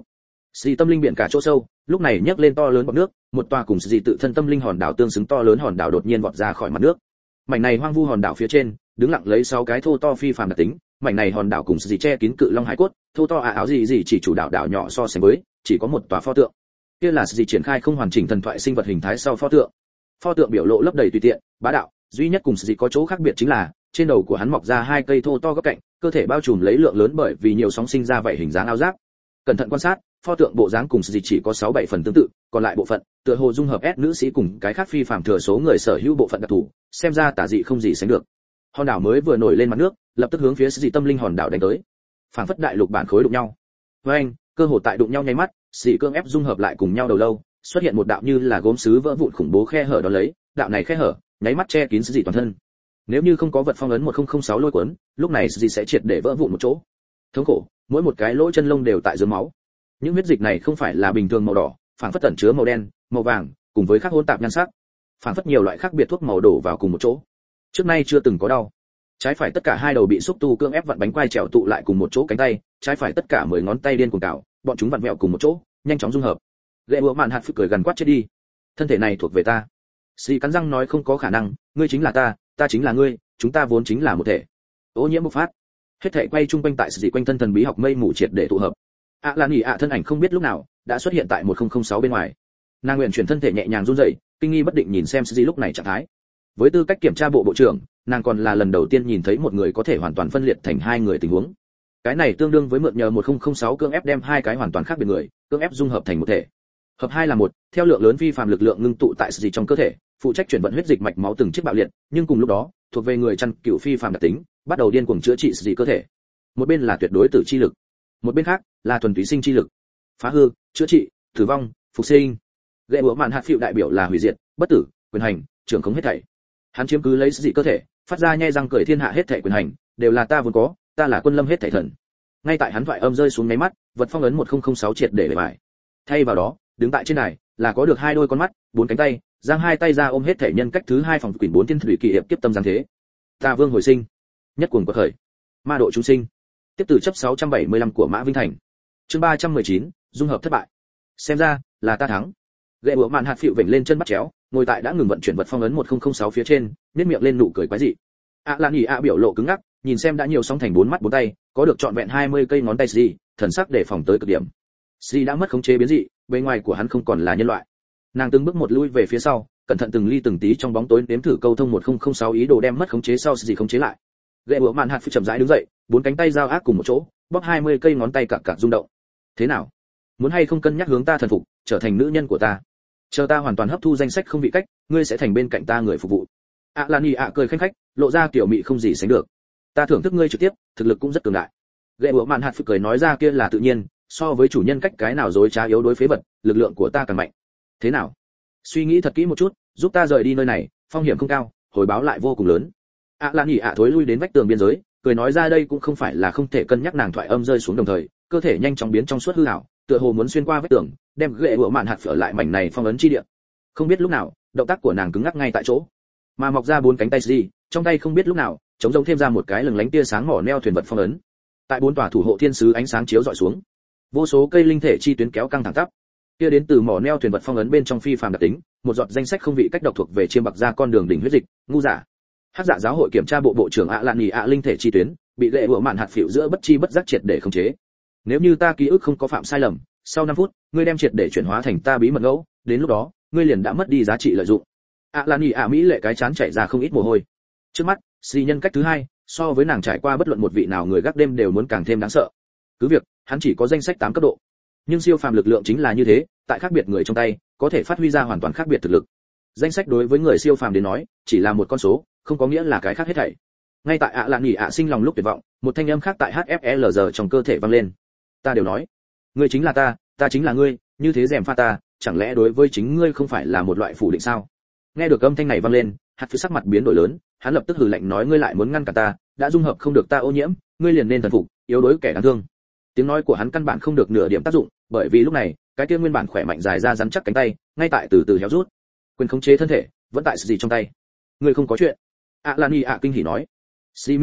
Sĩ tâm linh biển cả chỗ sâu, lúc này nhấc lên to lớn bọt nước, một tòa cùng Sĩ tự thân tâm linh hòn đảo tương xứng to lớn hòn đảo đột nhiên vọt ra khỏi mặt nước. Mảnh này hoang vu hòn đảo phía trên, đứng lặng lấy sáu cái thô to phi phàm đặc tính, mảnh này hòn đảo cùng Sĩ che kín cự long hải cốt, thô to ả áo gì gì chỉ chủ đảo đảo nhỏ so sánh với, chỉ có một tòa pho tượng. Kia là Sĩ triển khai không hoàn chỉnh thần thoại sinh vật hình thái sau pho tượng. Pho tượng biểu lộ lấp đầy tùy tiện, bá đạo, duy nhất cùng Sĩ có chỗ khác biệt chính là, trên đầu của hắn mọc ra hai cây thô to góc cạnh, cơ thể bao trùm lấy lượng lớn bởi vì nhiều sóng sinh ra vậy hình dáng áo giáp. Cẩn thận quan sát, pho tượng bộ dáng cùng Sĩ chỉ có sáu bảy phần tương tự, còn lại bộ phận, tựa hồ dung hợp S nữ sĩ cùng cái khác phi phàm thừa số người sở hữu bộ phận đặc thù, xem ra tả dị không gì sánh được. Hòn đảo mới vừa nổi lên mặt nước, lập tức hướng phía Sĩ tâm linh hòn đảo đánh tới. Phảng phất đại lục bản khối đụng nhau. Với anh, cơ hồ tại đụng nhau nháy mắt, Sĩ cương ép dung hợp lại cùng nhau đầu lâu, xuất hiện một đạo như là gốm sứ vỡ vụn khủng bố khe hở đó lấy, đạo này khe hở, nháy mắt che kín Sĩ toàn thân. Nếu như không có vật phong ấn một không không sáu lôi cuốn, lúc này Sĩ sẽ triệt để vỡ vụn một chỗ. Thống khổ, mỗi một cái lỗ chân lông đều tại dưới máu. Những huyết dịch này không phải là bình thường màu đỏ, phảng phất tẩn chứa màu đen, màu vàng, cùng với các hỗn tạp nhan sắc. Phảng phất nhiều loại khác biệt thuốc màu đổ vào cùng một chỗ. Trước nay chưa từng có đau. Trái phải tất cả hai đầu bị xúc tu cương ép vặn bánh quai trèo tụ lại cùng một chỗ cánh tay, trái phải tất cả mười ngón tay điên cuồng cào, bọn chúng vặn vẹo cùng một chỗ, nhanh chóng dung hợp. Gệ búa mạn hạt phực cười gần quát chết đi. Thân thể này thuộc về ta. Xì cắn răng nói không có khả năng, ngươi chính là ta, ta chính là ngươi, chúng ta vốn chính là một thể. Ô nhiễm bộc phát. Hết thảy quay chung quanh tại Xì quanh thân thần bí học mây mù triệt để tụ hợp. ạ là nghỉ ạ thân ảnh không biết lúc nào đã xuất hiện tại một không không sáu bên ngoài. Nàng nguyện chuyển thân thể nhẹ nhàng run rẩy, kinh nghi bất định nhìn xem Xì lúc này trạng thái. Với tư cách kiểm tra bộ bộ trưởng, nàng còn là lần đầu tiên nhìn thấy một người có thể hoàn toàn phân liệt thành hai người tình huống. Cái này tương đương với mượn nhờ một không không sáu cưỡng ép đem hai cái hoàn toàn khác biệt người, cưỡng ép dung hợp thành một thể. Hợp hai là một, theo lượng lớn vi phạm lực lượng ngưng tụ tại Xì trong cơ thể, phụ trách chuyển vận huyết dịch mạch máu từng chiếc bạo liệt, nhưng cùng lúc đó, thuộc về người chăn cựu phi phàm đặc tính, bắt đầu điên cuồng chữa trị Xì cơ thể. Một bên là tuyệt đối tử chi lực, một bên khác là thuần túy sinh chi lực. Phá hư, chữa trị, tử vong, phục sinh. Gệ búa mạn hạt phiêu đại biểu là hủy diệt, bất tử, quyền hành, trưởng khống hết thảy. Hắn chiếm cứ lấy dị cơ thể, phát ra nhe răng cười thiên hạ hết thảy quyền hành, đều là ta vốn có, ta là quân lâm hết thảy thần. Ngay tại hắn thoại âm rơi xuống mấy mắt, vật phong ấn một không không sáu triệt để bề bại. Thay vào đó, đứng tại trên đài là có được hai đôi con mắt, bốn cánh tay, giang hai tay ra ôm hết thể nhân cách thứ hai phòng quỷ bốn thiên thủy kỳ hiệp kiếp tâm giáng thế. Ta vương hồi sinh, nhất cuồng quật khởi, ma độ chúng sinh. Tiếp từ chấp sáu trăm bảy mươi lăm của Mã Vinh Thành. Chương ba trăm mười chín, dung hợp thất bại. Xem ra là ta thắng. Gệ búa mạn hạt phịu vểnh lên chân bắt chéo, ngồi tại đã ngừng vận chuyển vật phong ấn một không không sáu phía trên, nhếch miệng lên nụ cười quái dị. ạ lan nhỉ ạ biểu lộ cứng ngắc, nhìn xem đã nhiều sóng thành bốn mắt bốn tay, có được trọn vẹn hai mươi cây ngón tay gì, thần sắc để phòng tới cực điểm. Sĩ đã mất khống chế biến dị, bên ngoài của hắn không còn là nhân loại. Nàng từng bước một lui về phía sau, cẩn thận từng ly từng tí trong bóng tối nếm thử câu thông một không không sáu ý đồ đem mất khống chế sau gì khống chế lại. Gệ búa mạn hạt phịu chậm rãi đứng dậy, bốn cánh tay giao ác cùng một chỗ, bóp hai mươi cây ngón tay cạc cạc rung động. Thế nào? Muốn hay không cân nhắc hướng ta thần phục, trở thành nữ nhân của ta? Chờ ta hoàn toàn hấp thu danh sách không vị cách, ngươi sẽ thành bên cạnh ta người phục vụ. ạ lan nhỉ ạ cười khanh khách, lộ ra kiểu mị không gì sánh được. Ta thưởng thức ngươi trực tiếp, thực lực cũng rất cường đại. Gệ búa mạn hạt phịu cười nói ra kia là tự nhiên, so với chủ nhân cách cái nào dối trá yếu đối phế vật, lực lượng của ta càng mạnh. Thế nào? Suy nghĩ thật kỹ một chút, giúp ta rời đi nơi này, phong hiểm không cao, hồi báo lại vô cùng lớn. ạ lan nhỉ ạ thối lui đến vách tường biên giới, cười nói ra đây cũng không phải là không thể cân nhắc. Nàng thoại âm rơi xuống đồng thời, cơ thể nhanh chóng biến trong suốt hư ảo, tựa hồ muốn xuyên qua vách tường, đem gệ búa mạn hạt phở lại mảnh này phong ấn chi địa. Không biết lúc nào, động tác của nàng cứng ngắc ngay tại chỗ, mà mọc ra bốn cánh tay gì, trong tay không biết lúc nào, chống rông thêm ra một cái lừng lánh tia sáng mỏ neo thuyền vật phong ấn. Tại bốn tòa thủ hộ thiên sứ ánh sáng chiếu dọi xuống, vô số cây linh thể chi tuyến kéo căng thẳng tắp. Kia đến từ mỏ neo thuyền vật phong ấn bên trong phi phàm đặc tính, một giọt danh sách không vị cách độc thuộc về chiêm bạc ra con đường đỉnh huyết dịch, ngu giả. Hắc dạ giáo hội kiểm tra bộ bộ trưởng ạ lạn nhỉ ạ linh thể chi tuyến, bị gệ búa mạn hạt phịu giữa bất chi bất giác triệt để khống chế. Nếu như ta ký ức không có phạm sai lầm, sau năm phút, ngươi đem triệt để chuyển hóa thành ta bí mật ngẫu, đến lúc đó, ngươi liền đã mất đi giá trị lợi dụng. ạ lạn nhỉ ạ mỹ lệ cái chán chảy ra không ít mồ hôi. Trước mắt, Xi nhân cách thứ hai, so với nàng trải qua bất luận một vị nào người gác đêm đều muốn càng thêm đáng sợ. Cứ việc, hắn chỉ có danh sách tám cấp độ, nhưng siêu phàm lực lượng chính là như thế, tại khác biệt người trong tay, có thể phát huy ra hoàn toàn khác biệt thực lực. Danh sách đối với người siêu phàm đến nói, chỉ là một con số, không có nghĩa là cái khác hết thảy. Ngay tại ạ lạn nhỉ ạ sinh lòng lúc tuyệt vọng, một thanh âm khác tại hát ép lờ giờ trong cơ thể vang lên. Ta đều nói, ngươi chính là ta, ta chính là ngươi, như thế rèm pha ta, chẳng lẽ đối với chính ngươi không phải là một loại phủ định sao? Nghe được âm thanh này vang lên, hạt phía sắc mặt biến đổi lớn, hắn lập tức hừ lạnh nói ngươi lại muốn ngăn cản ta, đã dung hợp không được ta ô nhiễm, ngươi liền nên thần phục, yếu đối kẻ đáng thương. Tiếng nói của hắn căn bản không được nửa điểm tác dụng, bởi vì lúc này, cái kia nguyên bản khỏe mạnh dài ra rắn chắc cánh tay, ngay tại từ từ héo rút. Quyền khống chế thân thể vẫn tại gì trong tay. Ngươi không có chuyện. ạ lan nhỉ ạ kinh hỉ nói. Si mỉm cười,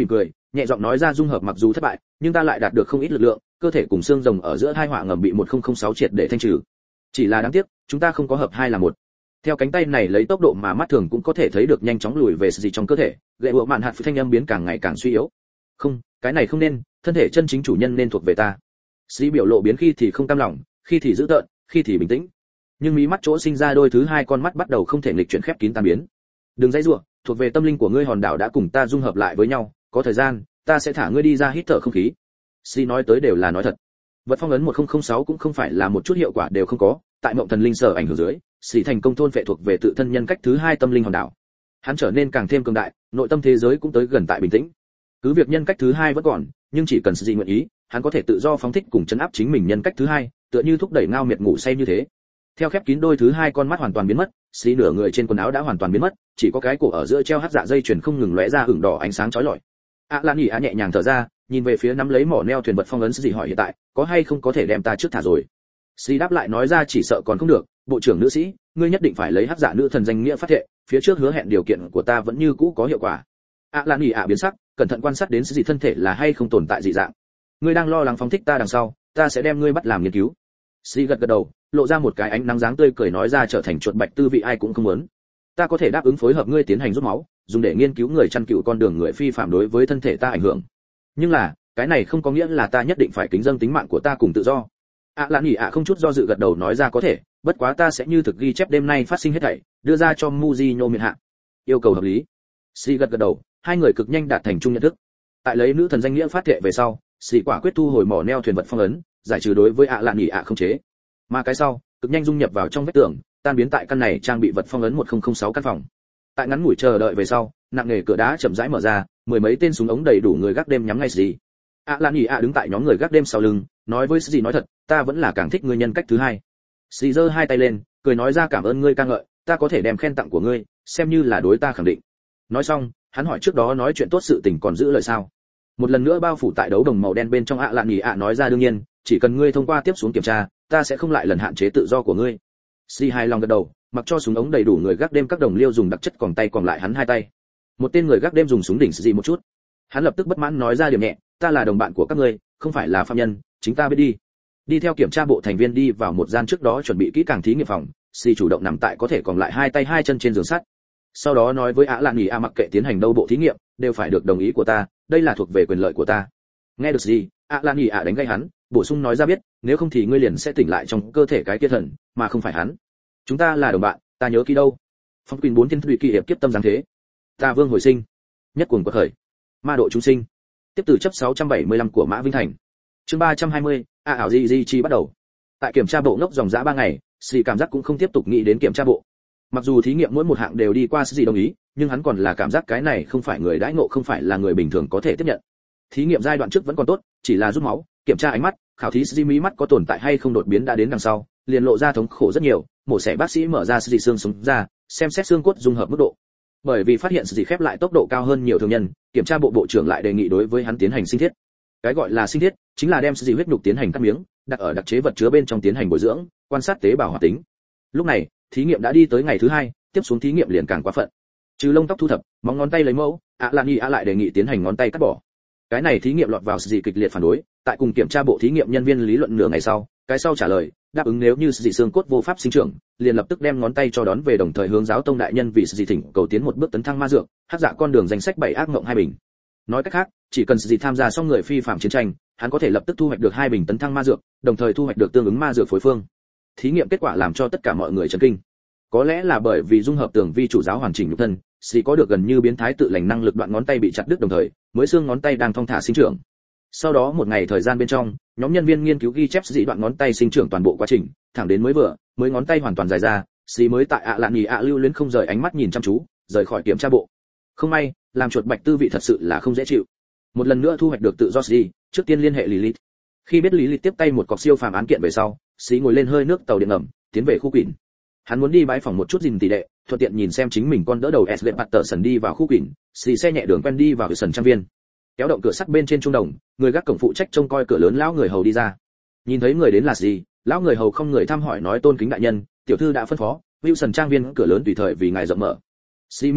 nhẹ giọng nói ra dung hợp mặc dù thất bại, nhưng ta lại đạt được không ít lực lượng, cơ thể cùng xương rồng ở giữa hai họa ngầm bị một không không sáu triệt để thanh trừ. Chỉ là đáng tiếc, chúng ta không có hợp hai là một. Theo cánh tay này lấy tốc độ mà mắt thường cũng có thể thấy được nhanh chóng lùi về gì trong cơ thể, gậy bộ mạn hạt phi thanh âm biến càng ngày càng suy yếu. Không, cái này không nên, thân thể chân chính chủ nhân nên thuộc về ta. Sĩ biểu lộ biến khi thì không cam lòng, khi thì dữ tợn, khi thì bình tĩnh. Nhưng mí mắt chỗ sinh ra đôi thứ hai con mắt bắt đầu không thể nghịch chuyển khép kín tan biến. Đừng dãy rủa, thuộc về tâm linh của ngươi hòn đảo đã cùng ta dung hợp lại với nhau, có thời gian, ta sẽ thả ngươi đi ra hít thở không khí. Sĩ nói tới đều là nói thật. Vật phong ấn một không không sáu cũng không phải là một chút hiệu quả đều không có, tại mộng thần linh sở ảnh hưởng dưới, Sĩ thành công thôn phệ thuộc về tự thân nhân cách thứ hai tâm linh hòn đảo. Hắn trở nên càng thêm cường đại, nội tâm thế giới cũng tới gần tại bình tĩnh. Cứ việc nhân cách thứ hai vẫn còn, nhưng chỉ cần Sĩ nguyện ý, hắn có thể tự do phóng thích cùng chấn áp chính mình nhân cách thứ hai, tựa như thúc đẩy ngao miệt ngủ say như thế. Theo khép kín đôi thứ hai con mắt hoàn toàn biến mất, Sĩ nửa người trên quần áo đã hoàn toàn biến mất, chỉ có cái cổ ở giữa treo hắc dạ dây chuyền không ngừng lóe ra ửng đỏ ánh sáng chói lọi. A Lan Nghị A nhẹ nhàng thở ra, nhìn về phía nắm lấy mỏ neo thuyền vật phong ấn Sĩ hỏi hiện tại, có hay không có thể đem ta trước thả rồi. Sĩ đáp lại nói ra chỉ sợ còn không được, bộ trưởng nữ sĩ, ngươi nhất định phải lấy hắc dạ nữ thần danh nghĩa phát thệ, phía trước hứa hẹn điều kiện của ta vẫn như cũ có hiệu quả. A Lan Nghị A biến sắc, cẩn thận quan sát đến Sĩ thân thể là hay không tồn tại dị dạng. Ngươi đang lo lắng phóng thích ta đằng sau, ta sẽ đem ngươi bắt làm nghiên cứu. Sĩ gật gật đầu, lộ ra một cái ánh nắng dáng tươi cười nói ra trở thành chuột bạch tư vị ai cũng không muốn. Ta có thể đáp ứng phối hợp ngươi tiến hành rút máu, dùng để nghiên cứu người chăn cừu con đường người phi phạm đối với thân thể ta ảnh hưởng. Nhưng là, cái này không có nghĩa là ta nhất định phải kính dâng tính mạng của ta cùng tự do. ạ Lan Nghị ạ không chút do dự gật đầu nói ra có thể, bất quá ta sẽ như thực ghi chép đêm nay phát sinh hết thảy, đưa ra cho Mujino miền hạ. Yêu cầu hợp lý. Sĩ gật gật đầu, hai người cực nhanh đạt thành chung nhận thức. Tại lấy nữ thần danh nghĩa phát thệ về sau, Sĩ quả quyết thu hồi mỏ neo thuyền vật phong ấn, giải trừ đối với ạ Lan Nghị ạ không chế. Mà cái sau, cực nhanh dung nhập vào trong vách tường, tan biến tại căn này trang bị vật phong ấn một không không sáu căn phòng. Tại ngắn ngủi chờ đợi về sau, nặng nề cửa đá chậm rãi mở ra, mười mấy tên súng ống đầy đủ người gác đêm nhắm ngay Sĩ. ạ Lan Nghị ạ đứng tại nhóm người gác đêm sau lưng, nói với Sĩ nói thật, ta vẫn là càng thích ngươi nhân cách thứ hai. Sĩ giơ hai tay lên, cười nói ra cảm ơn ngươi ca ngợi, ta có thể đem khen tặng của ngươi, xem như là đối ta khẳng định. Nói xong, hắn hỏi trước đó nói chuyện tốt sự tình còn giữ lời sao? Một lần nữa bao phủ tại đấu đồng màu đen bên trong ạ Lan Nghị ạ nói ra đương nhiên, chỉ cần ngươi thông qua tiếp xuống kiểm tra, ta sẽ không lại lần hạn chế tự do của ngươi. Sĩ hài lòng gật đầu, mặc cho súng ống đầy đủ người gác đêm các đồng liêu dùng đặc chất còn tay còn lại hắn hai tay. Một tên người gác đêm dùng súng đỉnh Sĩ một chút. Hắn lập tức bất mãn nói ra điểm nhẹ, ta là đồng bạn của các ngươi, không phải là phạm nhân, chính ta biết đi. Đi theo kiểm tra bộ thành viên đi vào một gian trước đó chuẩn bị kỹ càng thí nghiệm phòng, Sĩ chủ động nằm tại có thể còn lại hai tay hai chân trên giường sắt. Sau đó nói với ạ Lan Nghị a mặc kệ tiến hành đâu bộ thí nghiệm, đều phải được đồng ý của ta, đây là thuộc về quyền lợi của ta. Nghe được gì? ạ Lan Nghị a đánh gây hắn, bổ sung nói ra biết, nếu không thì ngươi liền sẽ tỉnh lại trong cơ thể cái kia thần, mà không phải hắn. Chúng ta là đồng bạn, ta nhớ kỹ đâu. Phong Quỳnh bốn thiên thủy kỳ hiệp kiếp tâm giáng thế. Ta vương hồi sinh, nhất cuồng quật khởi, ma độ chúng sinh. Tiếp từ chấp sáu trăm bảy mươi lăm của Mã Vinh Thành. Chương ba trăm hai mươi, a ảo di di chi bắt đầu. Tại kiểm tra bộ ngốc dòng dã ba ngày, Sĩ cảm giác cũng không tiếp tục nghĩ đến kiểm tra bộ. Mặc dù thí nghiệm mỗi một hạng đều đi qua Sĩ đồng ý, nhưng hắn còn là cảm giác cái này không phải người đãi ngộ không phải là người bình thường có thể tiếp nhận. Thí nghiệm giai đoạn trước vẫn còn tốt, chỉ là rút máu, kiểm tra ánh mắt, khảo thí Sĩ mí mắt có tồn tại hay không đột biến đã đến đằng sau, liền lộ ra thống khổ rất nhiều, mổ xẻ bác sĩ mở ra Sĩ xương sống ra, xem xét xương cốt dung hợp mức độ. Bởi vì phát hiện Sĩ khép lại tốc độ cao hơn nhiều thường nhân, kiểm tra bộ bộ trưởng lại đề nghị đối với hắn tiến hành sinh thiết. Cái gọi là sinh thiết chính là đem Sĩ huyết nhục tiến hành cắt miếng, đặt ở đặc chế vật chứa bên trong tiến hành bồi dưỡng, quan sát tế bào hoạt tính. Lúc này, thí nghiệm đã đi tới ngày thứ hai, tiếp xuống thí nghiệm liền càng quá phận. Trừ lông tóc thu thập, móng ngón tay lấy mẫu, ạ Lan Nghị ạ lại đề nghị tiến hành ngón tay cắt bỏ. Cái này thí nghiệm lọt vào Sĩ kịch liệt phản đối, tại cùng kiểm tra bộ thí nghiệm nhân viên lý luận nửa ngày sau, cái sau trả lời, đáp ứng nếu như Sĩ xương cốt vô pháp sinh trưởng, liền lập tức đem ngón tay cho đón về đồng thời hướng giáo tông đại nhân vì Sĩ thỉnh cầu tiến một bước tấn thăng ma dược, hắc dạ con đường danh sách bảy ác ngộng hai bình. Nói cách khác, chỉ cần Sĩ tham gia xong người phi phạm chiến tranh, hắn có thể lập tức thu hoạch được hai bình tấn thăng ma dược, đồng thời thu hoạch được tương ứng ma dược phối phương. Thí nghiệm kết quả làm cho tất cả mọi người chấn kinh. Có lẽ là bởi vì dung hợp tường vi chủ giáo hoàn chỉnh nhục thân, Sĩ có được gần như biến thái tự lành năng lực đoạn ngón tay bị chặt đứt đồng thời, mới xương ngón tay đang thong thả sinh trưởng. Sau đó một ngày thời gian bên trong, nhóm nhân viên nghiên cứu ghi chép Sĩ đoạn ngón tay sinh trưởng toàn bộ quá trình, thẳng đến mới vừa, mới ngón tay hoàn toàn dài ra, Sĩ mới tại ạ Lan Nghị ạ lưu luyến không rời ánh mắt nhìn chăm chú, rời khỏi kiểm tra bộ. Không may, làm chuột bạch tư vị thật sự là không dễ chịu. Một lần nữa thu hoạch được tự do Sĩ, trước tiên liên hệ Lilith. Khi biết Lilith tiếp tay một cọc siêu phàm án kiện về sau, Sĩ ngồi lên hơi nước tàu điện ngầm, tiến về khu quỷ. Hắn muốn đi bãi phòng một chút gìn tỷ đệ, thuận tiện nhìn xem chính mình con đỡ đầu Eslet Patterson đi vào khu quỷ, Sĩ xe nhẹ đường quen đi vào sân trang viên. Kéo động cửa sắt bên trên trung đồng, người gác cổng phụ trách trông coi cửa lớn lão người hầu đi ra. Nhìn thấy người đến là gì, lão người hầu không người thăm hỏi nói tôn kính đại nhân, tiểu thư đã phân phó, Wilson trang viên cửa lớn tùy thời vì ngài rộng mở. Sĩ mỉm cười,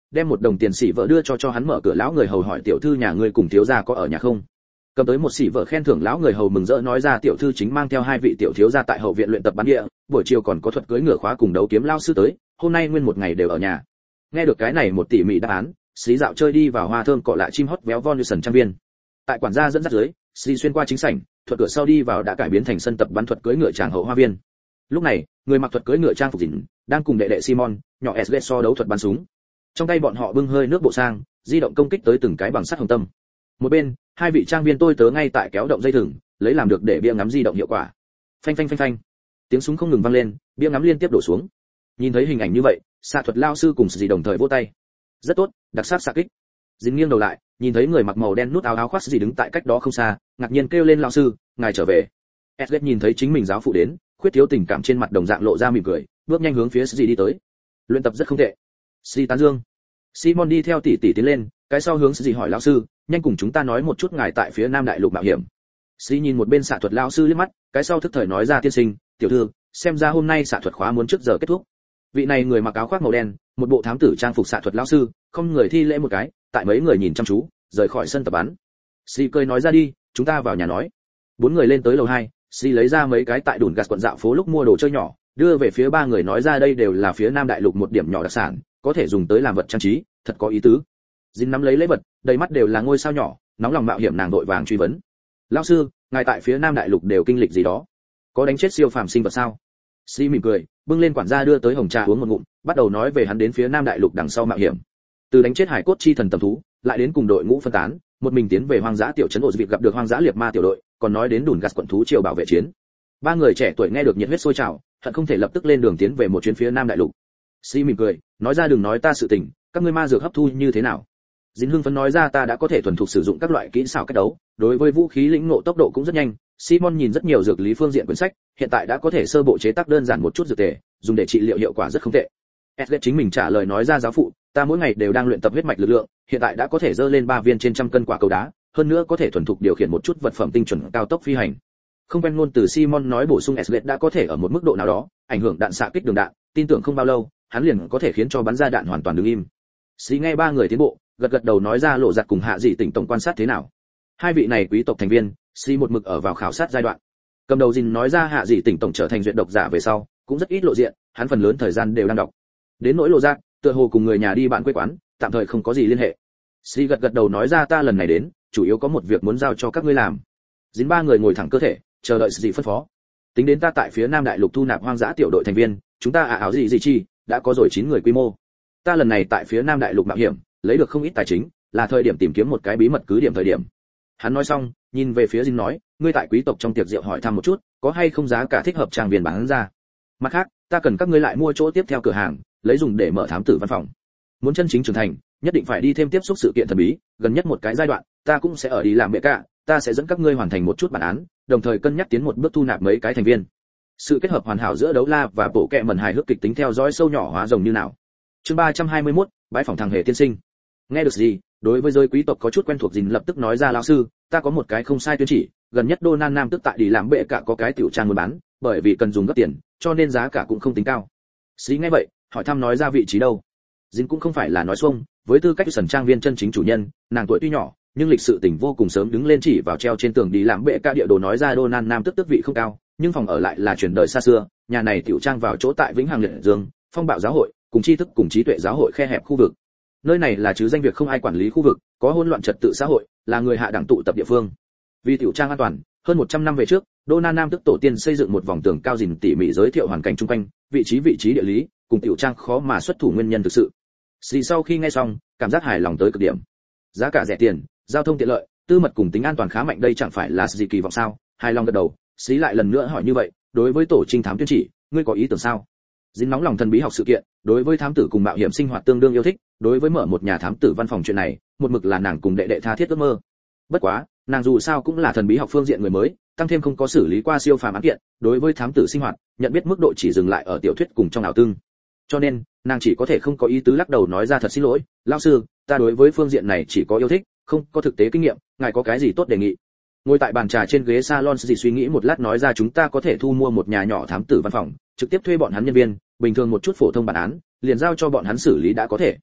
đem một đồng tiền xỉ vợ đưa cho cho hắn mở cửa. Lão người hầu hỏi tiểu thư nhà ngươi cùng thiếu gia có ở nhà không? Cầm tới một xỉ vợ khen thưởng, lão người hầu mừng rỡ nói ra tiểu thư chính mang theo hai vị tiểu thiếu gia tại hậu viện luyện tập bắn địa, buổi chiều còn có thuật cưỡi ngựa khóa cùng đấu kiếm lao sư tới, hôm nay nguyên một ngày đều ở nhà. Nghe được cái này một tỉ mỉ đáp án, xí dạo chơi đi vào hoa thơm cỏ lạ chim hót véo von như sần trang viên. Tại quản gia dẫn dắt dưới, xí xuyên qua chính sảnh, thuật cửa sau đi vào đã cải biến thành sân tập bắn thuật cưỡi ngựa tràng hậu hoa viên. Lúc này, người mặc thuật cưỡi ngựa trang phục dịn đang cùng đệ đệ Simon, nhỏ Eslet so đấu thuật bắn súng. Trong tay bọn họ bưng hơi nước bộ sang, di động công kích tới từng cái bằng sắt hồng tâm. Một bên, hai vị trang viên tôi tớ ngay tại kéo động dây thừng, lấy làm được để bia ngắm di động hiệu quả. Phanh phanh phanh phanh. Tiếng súng không ngừng vang lên, bia ngắm liên tiếp đổ xuống. Nhìn thấy hình ảnh như vậy, xạ thuật lao sư cùng Dì đồng thời vỗ tay. Rất tốt, đặc sắc xạ kích. Dì nghiêng đầu lại, nhìn thấy người mặc màu đen nút áo áo khoác Dì đứng tại cách đó không xa, ngạc nhiên kêu lên lao sư, ngài trở về. Eslet nhìn thấy chính mình giáo phụ đến, khuyết thiếu tình cảm trên mặt đồng dạng lộ ra mỉm cười, bước nhanh hướng phía Dì đi tới. Luyện tập rất không tệ. Dì tán dương. Simon đi theo tỷ tỷ tiến lên, cái sau hướng Dì hỏi lão sư, nhanh cùng chúng ta nói một chút ngài tại phía Nam Đại Lục mạo hiểm. Dì nhìn một bên xạ thuật lão sư liếc mắt, cái sau thức thời nói ra tiên sinh, tiểu thư, xem ra hôm nay xạ thuật khóa muốn trước giờ kết thúc. Vị này người mặc áo khoác màu đen, một bộ thám tử trang phục xạ thuật lão sư, không người thi lễ một cái, tại mấy người nhìn chăm chú, rời khỏi sân tập bắn. Dì cười nói ra đi, chúng ta vào nhà nói. Bốn người lên tới lầu hai, Dì lấy ra mấy cái tại đùn gạt quận dạo phố lúc mua đồ chơi nhỏ, đưa về phía ba người nói ra đây đều là phía Nam Đại Lục một điểm nhỏ đặc sản, có thể dùng tới làm vật trang trí, thật có ý tứ. Dì nắm lấy lễ vật, đầy mắt đều là ngôi sao nhỏ, nóng lòng mạo hiểm nàng đội vàng truy vấn. Lão sư, ngài tại phía Nam Đại Lục đều kinh lịch gì đó? Có đánh chết siêu phàm sinh vật sao? Dì mỉm cười, bưng lên quản gia đưa tới hồng trà uống một ngụm, bắt đầu nói về hắn đến phía Nam Đại Lục đằng sau mạo hiểm. Từ đánh chết hải cốt chi thần tầm thú, lại đến cùng đội ngũ phân tán, một mình tiến về hoang dã tiểu trấn ổ việc gặp được hoang dã liệt ma tiểu đội, còn nói đến đùn gạt quận thú triều bảo vệ chiến. Ba người trẻ tuổi nghe được nhiệt huyết sôi trào, hận không thể lập tức lên đường tiến về một chuyến phía Nam Đại Lục. Dì mỉm cười, nói ra đừng nói ta sự tình, các ngươi ma dược hấp thu như thế nào? Dính hưng phấn nói ra ta đã có thể thuần thục sử dụng các loại kỹ xảo cách đấu, đối với vũ khí lĩnh ngộ tốc độ cũng rất nhanh. Simon nhìn rất nhiều dược lý phương diện quyển sách, hiện tại đã có thể sơ bộ chế tác đơn giản một chút dược tề, dùng để trị liệu hiệu quả rất không tệ. Eslet chính mình trả lời nói ra giáo phụ, ta mỗi ngày đều đang luyện tập huyết mạch lực lượng, hiện tại đã có thể dơ lên ba viên trên trăm cân quả cầu đá, hơn nữa có thể thuần thục điều khiển một chút vật phẩm tinh chuẩn cao tốc phi hành. Không quen ngôn từ Simon nói bổ sung Eslet đã có thể ở một mức độ nào đó ảnh hưởng đạn xạ kích đường đạn, tin tưởng không bao lâu, hắn liền có thể khiến cho bắn ra đạn hoàn toàn đứng im. Xí nghe ba người tiến bộ, gật gật đầu nói ra lộ giặt cùng hạ dị tỉnh tổng quan sát thế nào. Hai vị này quý tộc thành viên, Xí một mực ở vào khảo sát giai đoạn. Cầm đầu Dìn nói ra hạ dị tỉnh tổng trở thành duyệt độc giả về sau, cũng rất ít lộ diện, hắn phần lớn thời gian đều đang đọc. Đến nỗi lộ giặt, tựa hồ cùng người nhà đi bạn quê quán, tạm thời không có gì liên hệ. Xí gật gật đầu nói ra ta lần này đến, chủ yếu có một việc muốn giao cho các ngươi làm. Dìn ba người ngồi thẳng cơ thể, chờ đợi gì phân phó. Tính đến ta tại phía Nam Đại Lục thu nạp hoang dã tiểu đội thành viên, chúng ta à áo gì gì chi, đã có rồi chín người quy mô. Ta lần này tại phía Nam Đại Lục mạo hiểm, lấy được không ít tài chính, là thời điểm tìm kiếm một cái bí mật cứ điểm thời điểm. Hắn nói xong, nhìn về phía Dinh nói, ngươi tại quý tộc trong tiệc rượu hỏi thăm một chút, có hay không giá cả thích hợp trang viên bán ra. Mặt khác, ta cần các ngươi lại mua chỗ tiếp theo cửa hàng, lấy dùng để mở thám tử văn phòng. Muốn chân chính trưởng thành, nhất định phải đi thêm tiếp xúc sự kiện thần bí, gần nhất một cái giai đoạn, ta cũng sẽ ở đi làm bệ cả, ta sẽ dẫn các ngươi hoàn thành một chút bản án, đồng thời cân nhắc tiến một bước thu nạp mấy cái thành viên. Sự kết hợp hoàn hảo giữa đấu la và bộ kệ mẩn hài hước kịch tính theo dõi sâu nhỏ hóa rồng như nào. Chương ba trăm hai mươi mốt, bãi phòng thằng hề tiên sinh. Nghe được gì, đối với giới quý tộc có chút quen thuộc Dìn lập tức nói ra lão sư, ta có một cái không sai tuyên chỉ, gần nhất Đô Nan Nam tức tại đi làm bệ cả có cái tiểu trang muốn bán, bởi vì cần dùng gấp tiền, cho nên giá cả cũng không tính cao. Xí nghe vậy, hỏi thăm nói ra vị trí đâu. Dìn cũng không phải là nói xuông, với tư cách sần trang viên chân chính chủ nhân, nàng tuổi tuy nhỏ, nhưng lịch sự tình vô cùng sớm đứng lên chỉ vào treo trên tường đi làm bệ cả địa đồ nói ra Đô Nan Nam tức tước vị không cao, nhưng phòng ở lại là truyền đời xa xưa, nhà này tiểu trang vào chỗ tại Vĩnh Hằng Liệt Dương, phong bạo giáo hội, cùng tri thức cùng trí tuệ giáo hội khe hẹp khu vực. Nơi này là chứ danh việc không ai quản lý khu vực, có hỗn loạn trật tự xã hội, là người hạ đẳng tụ tập địa phương. Vì tiểu trang an toàn, hơn một trăm năm về trước, Đô Nan Nam tức tổ tiên xây dựng một vòng tường cao Dìn tỉ mỉ giới thiệu hoàn cảnh xung quanh, vị trí vị trí địa lý, cùng tiểu trang khó mà xuất thủ nguyên nhân thực sự. Xì sau khi nghe xong, cảm giác hài lòng tới cực điểm. Giá cả rẻ tiền, giao thông tiện lợi, tư mật cùng tính an toàn khá mạnh, đây chẳng phải là gì kỳ vọng sao? Hài lòng gật đầu, Xí lại lần nữa hỏi như vậy, đối với tổ trinh thám tuyên chỉ, ngươi có ý tưởng sao? Dính nóng lòng thần bí học sự kiện, đối với thám tử cùng mạo hiểm sinh hoạt tương đương yêu thích, đối với mở một nhà thám tử văn phòng chuyện này, một mực là nàng cùng đệ đệ tha thiết ước mơ. Bất quá, nàng dù sao cũng là thần bí học phương diện người mới, tăng thêm không có xử lý qua siêu phàm án kiện, đối với thám tử sinh hoạt, nhận biết mức độ chỉ dừng lại ở tiểu thuyết cùng trong ảo tương. Cho nên, nàng chỉ có thể không có ý tứ lắc đầu nói ra thật xin lỗi, lão sư, ta đối với phương diện này chỉ có yêu thích, không có thực tế kinh nghiệm, ngài có cái gì tốt đề nghị? Ngồi tại bàn trà trên ghế salon gì suy nghĩ một lát nói ra chúng ta có thể thu mua một nhà nhỏ thám tử văn phòng, trực tiếp thuê bọn hắn nhân viên, bình thường một chút phổ thông bản án, liền giao cho bọn hắn xử lý đã có thể.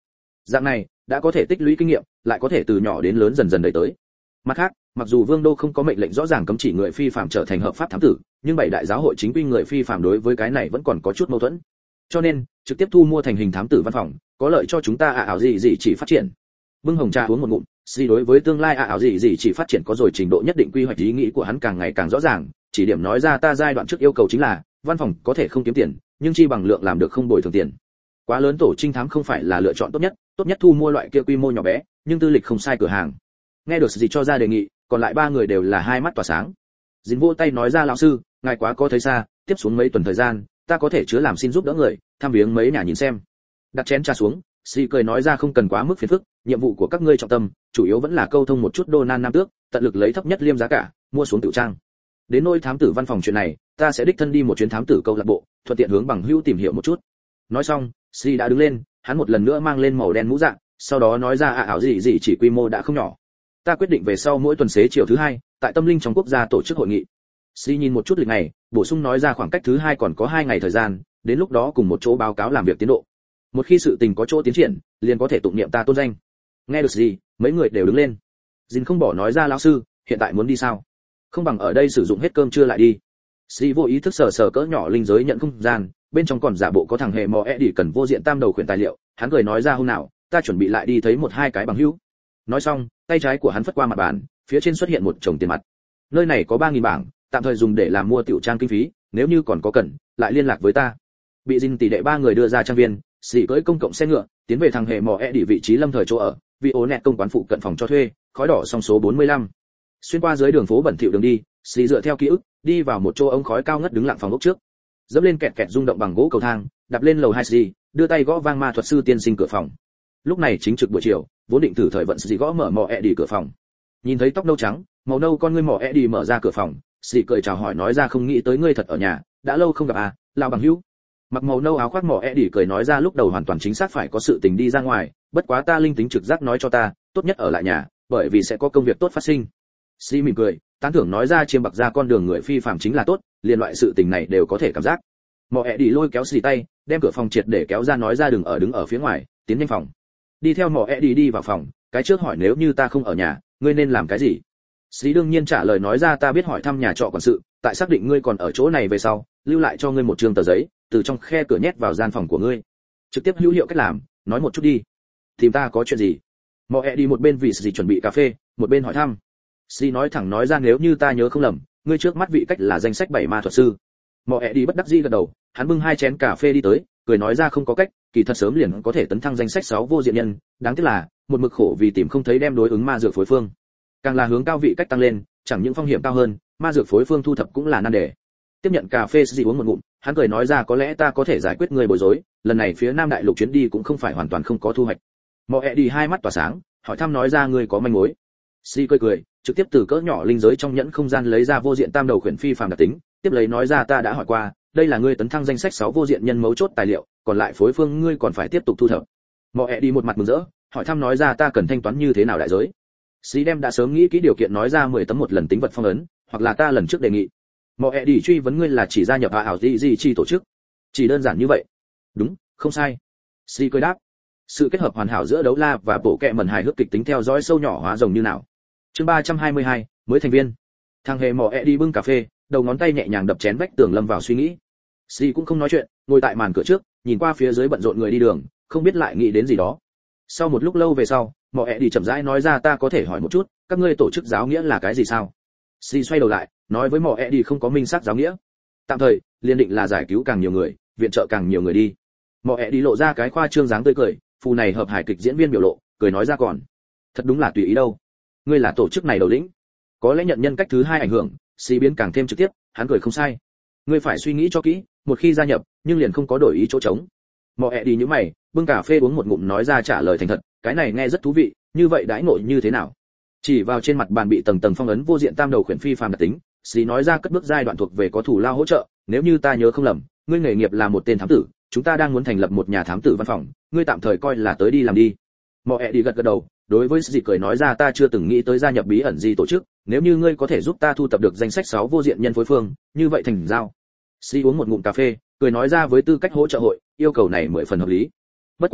Dạng này đã có thể tích lũy kinh nghiệm, lại có thể từ nhỏ đến lớn dần dần đẩy tới. Mặt khác, mặc dù vương đô không có mệnh lệnh rõ ràng cấm chỉ người phi phạm trở thành hợp pháp thám tử, nhưng bảy đại giáo hội chính quy người phi phạm đối với cái này vẫn còn có chút mâu thuẫn. Cho nên trực tiếp thu mua thành hình thám tử văn phòng có lợi cho chúng ta ạ ảo gì gì chỉ phát triển. Bưng hồng trà uống một ngụm, gì đối với tương lai ạ ảo gì gì chỉ phát triển có rồi trình độ nhất định quy hoạch, ý nghĩ của hắn càng ngày càng rõ ràng. Chỉ điểm nói ra ta giai đoạn trước yêu cầu chính là văn phòng có thể không kiếm tiền, nhưng chi bằng lượng làm được không bồi thường tiền. Quá lớn tổ trinh thám không phải là lựa chọn tốt nhất, tốt nhất thu mua loại kia quy mô nhỏ bé nhưng tư lịch không sai cửa hàng. Nghe được gì cho ra đề nghị, còn lại ba người đều là hai mắt tỏa sáng. Dính vô tay nói ra lão sư, ngài quá có thấy xa, tiếp xuống mấy tuần thời gian, ta có thể chứa làm xin giúp đỡ người, thăm viếng mấy nhà nhìn xem. Đặt chén trà xuống, Sĩ cười nói ra không cần quá mức phiền phức, nhiệm vụ của các ngươi trọng tâm, chủ yếu vẫn là câu thông một chút đô nan nam tước, tận lực lấy thấp nhất liêm giá cả, mua xuống tiểu trang. Đến nôi thám tử văn phòng chuyện này, ta sẽ đích thân đi một chuyến thám tử câu lạc bộ, thuận tiện hướng bằng hữu tìm hiểu một chút. Nói xong, Sĩ đã đứng lên, hắn một lần nữa mang lên màu đen mũ dạng, sau đó nói ra ạ ảo gì gì chỉ quy mô đã không nhỏ. Ta quyết định về sau mỗi tuần xế chiều thứ hai, tại tâm linh trong quốc gia tổ chức hội nghị. Sĩ nhìn một chút lịch này, bổ sung nói ra khoảng cách thứ hai còn có hai ngày thời gian, đến lúc đó cùng một chỗ báo cáo làm việc tiến độ. Một khi sự tình có chỗ tiến triển, liền có thể tụng niệm ta tôn danh. Nghe được gì, mấy người đều đứng lên. Jin không bỏ nói ra lão sư, hiện tại muốn đi sao? Không bằng ở đây sử dụng hết cơm trưa lại đi. Sĩ vô ý thức sờ sờ cỡ nhỏ linh giới nhận không gian, bên trong còn giả bộ có thằng hề mò e đi cần vô diện tam đầu khuyển tài liệu, hắn cười nói ra hôm nào, ta chuẩn bị lại đi thấy một hai cái bằng hữu. Nói xong, tay trái của hắn phất qua mặt bàn, phía trên xuất hiện một chồng tiền mặt. Nơi này có ba nghìn bảng, tạm thời dùng để làm mua tiểu trang kinh phí, nếu như còn có cần, lại liên lạc với ta. Bị Jin tỷ đệ ba người đưa ra trang viên, Sĩ cưỡi công cộng xe ngựa, tiến về thằng hề mò e đi vị trí lâm thời chỗ ở, vì ố nẹt công quán phụ cận phòng cho thuê, khói đỏ song số bốn mươi lăm. Xuyên qua dưới đường phố bẩn thỉu đường đi, Sĩ dựa theo ký ức, đi vào một chỗ ống khói cao ngất đứng lặng phòng ốc trước. Dẫm lên kẹt kẹt rung động bằng gỗ cầu thang, đạp lên lầu hai Sĩ, đưa tay gõ vang ma thuật sư tiên sinh cửa phòng. Lúc này chính trực buổi chiều, vốn định thử thời vận Sĩ gõ mở mò e đi cửa phòng. Nhìn thấy tóc nâu trắng, màu nâu con ngươi mò e đi mở ra cửa phòng, Sĩ cười chào hỏi nói ra không nghĩ tới ngươi thật ở nhà, đã lâu không gặp à, lão bằng hữu. Mặc màu nâu áo khoác mỏ e đi cười nói ra lúc đầu hoàn toàn chính xác phải có sự tình đi ra ngoài, bất quá ta linh tính trực giác nói cho ta, tốt nhất ở lại nhà, bởi vì sẽ có công việc tốt phát sinh. Si mỉm cười, tán thưởng nói ra chiêm bạc ra con đường người phi phàm chính là tốt, liền loại sự tình này đều có thể cảm giác. Mỏ e đi lôi kéo xì tay, đem cửa phòng triệt để kéo ra nói ra đừng ở đứng ở phía ngoài, tiến nhanh phòng. Đi theo mỏ e đi đi vào phòng, cái trước hỏi nếu như ta không ở nhà, ngươi nên làm cái gì? Sĩ đương nhiên trả lời nói ra ta biết hỏi thăm nhà trọ quản sự, tại xác định ngươi còn ở chỗ này về sau, lưu lại cho ngươi một trường tờ giấy, từ trong khe cửa nhét vào gian phòng của ngươi. Trực tiếp hữu hiệu cách làm, nói một chút đi. Tìm ta có chuyện gì? Mọ ẹ đi một bên vì gì chuẩn bị cà phê, một bên hỏi thăm. Sĩ nói thẳng nói ra nếu như ta nhớ không lầm, ngươi trước mắt vị cách là danh sách bảy ma thuật sư. Mọ ẹ đi bất đắc dĩ gật đầu, hắn bưng hai chén cà phê đi tới, cười nói ra không có cách, kỳ thật sớm liền có thể tấn thăng danh sách sáu vô diện nhân, đáng tiếc là một mực khổ vì tìm không thấy đem đối ứng ma dược phối phương. Càng là hướng cao vị cách tăng lên, chẳng những phong hiểm cao hơn, ma dược phối phương thu thập cũng là nan đề. Tiếp nhận cà phê gì uống một ngụm, hắn cười nói ra có lẽ ta có thể giải quyết người bối rối, lần này phía Nam Đại Lục chuyến đi cũng không phải hoàn toàn không có thu hoạch. Mọ ẹ đi hai mắt tỏa sáng, hỏi thăm nói ra ngươi có manh mối. Si cười cười, trực tiếp từ cỡ nhỏ linh giới trong nhẫn không gian lấy ra vô diện tam đầu khuyển phi phàm đặc tính, tiếp lấy nói ra ta đã hỏi qua, đây là ngươi tấn thăng danh sách sáu vô diện nhân mấu chốt tài liệu, còn lại phối phương ngươi còn phải tiếp tục thu thập. Mọ ẹ đi một mặt mừng rỡ, hỏi thăm nói ra ta cần thanh toán như thế nào đại giới. Si đem đã sớm nghĩ kỹ điều kiện nói ra mười tấm một lần tính vật phong ấn, hoặc là ta lần trước đề nghị. Mọ ẹ đi truy vấn ngươi là chỉ gia nhập à ảo gì gì chi tổ chức, chỉ đơn giản như vậy. Đúng, không sai. Si cười đáp. Sự kết hợp hoàn hảo giữa đấu la và bộ kệ mẩn hài hước kịch tính theo dõi sâu nhỏ hóa rồng như nào. Chương ba trăm hai mươi hai, mới thành viên. Thằng hề mọ ẹ đi bưng cà phê, đầu ngón tay nhẹ nhàng đập chén vách tường lâm vào suy nghĩ. Si cũng không nói chuyện, ngồi tại màn cửa trước, nhìn qua phía dưới bận rộn người đi đường, không biết lại nghĩ đến gì đó. Sau một lúc lâu về sau, mọ ẹ đi chậm rãi nói ra ta có thể hỏi một chút, các ngươi tổ chức giáo nghĩa là cái gì sao? Si xoay đầu lại, nói với mọ ẹ đi không có minh xác giáo nghĩa. Tạm thời, liên định là giải cứu càng nhiều người, viện trợ càng nhiều người đi. Mọ ẹ đi lộ ra cái khoa trương dáng tươi cười, phù này hợp hài kịch diễn viên biểu lộ, cười nói ra còn. Thật đúng là tùy ý đâu. Ngươi là tổ chức này đầu lĩnh. Có lẽ nhận nhân cách thứ hai ảnh hưởng, Si biến càng thêm trực tiếp, hắn cười không sai. Ngươi phải suy nghĩ cho kỹ, một khi gia nhập, nhưng liền không có đổi ý chỗ trống. Mọ ẹ đi như mày, bưng cà phê uống một ngụm nói ra trả lời thành thật, cái này nghe rất thú vị, như vậy đãi ngộ như thế nào? Chỉ vào trên mặt bàn bị tầng tầng phong ấn vô diện tam đầu khuyển phi phàm đặc tính, xí nói ra cất bước giai đoạn thuộc về có thủ lao hỗ trợ, nếu như ta nhớ không lầm, ngươi nghề nghiệp là một tên thám tử, chúng ta đang muốn thành lập một nhà thám tử văn phòng, ngươi tạm thời coi là tới đi làm đi. Mọ ẹ đi gật gật đầu, đối với gì cười nói ra ta chưa từng nghĩ tới gia nhập bí ẩn gì tổ chức, nếu như ngươi có thể giúp ta thu thập được danh sách sáu vô diện nhân phối phương, như vậy thành giao. Xí uống một ngụm cà phê, cười nói ra với tư cách hỗ trợ hội, yêu cầu này mười phần hợp lý. Bất quá,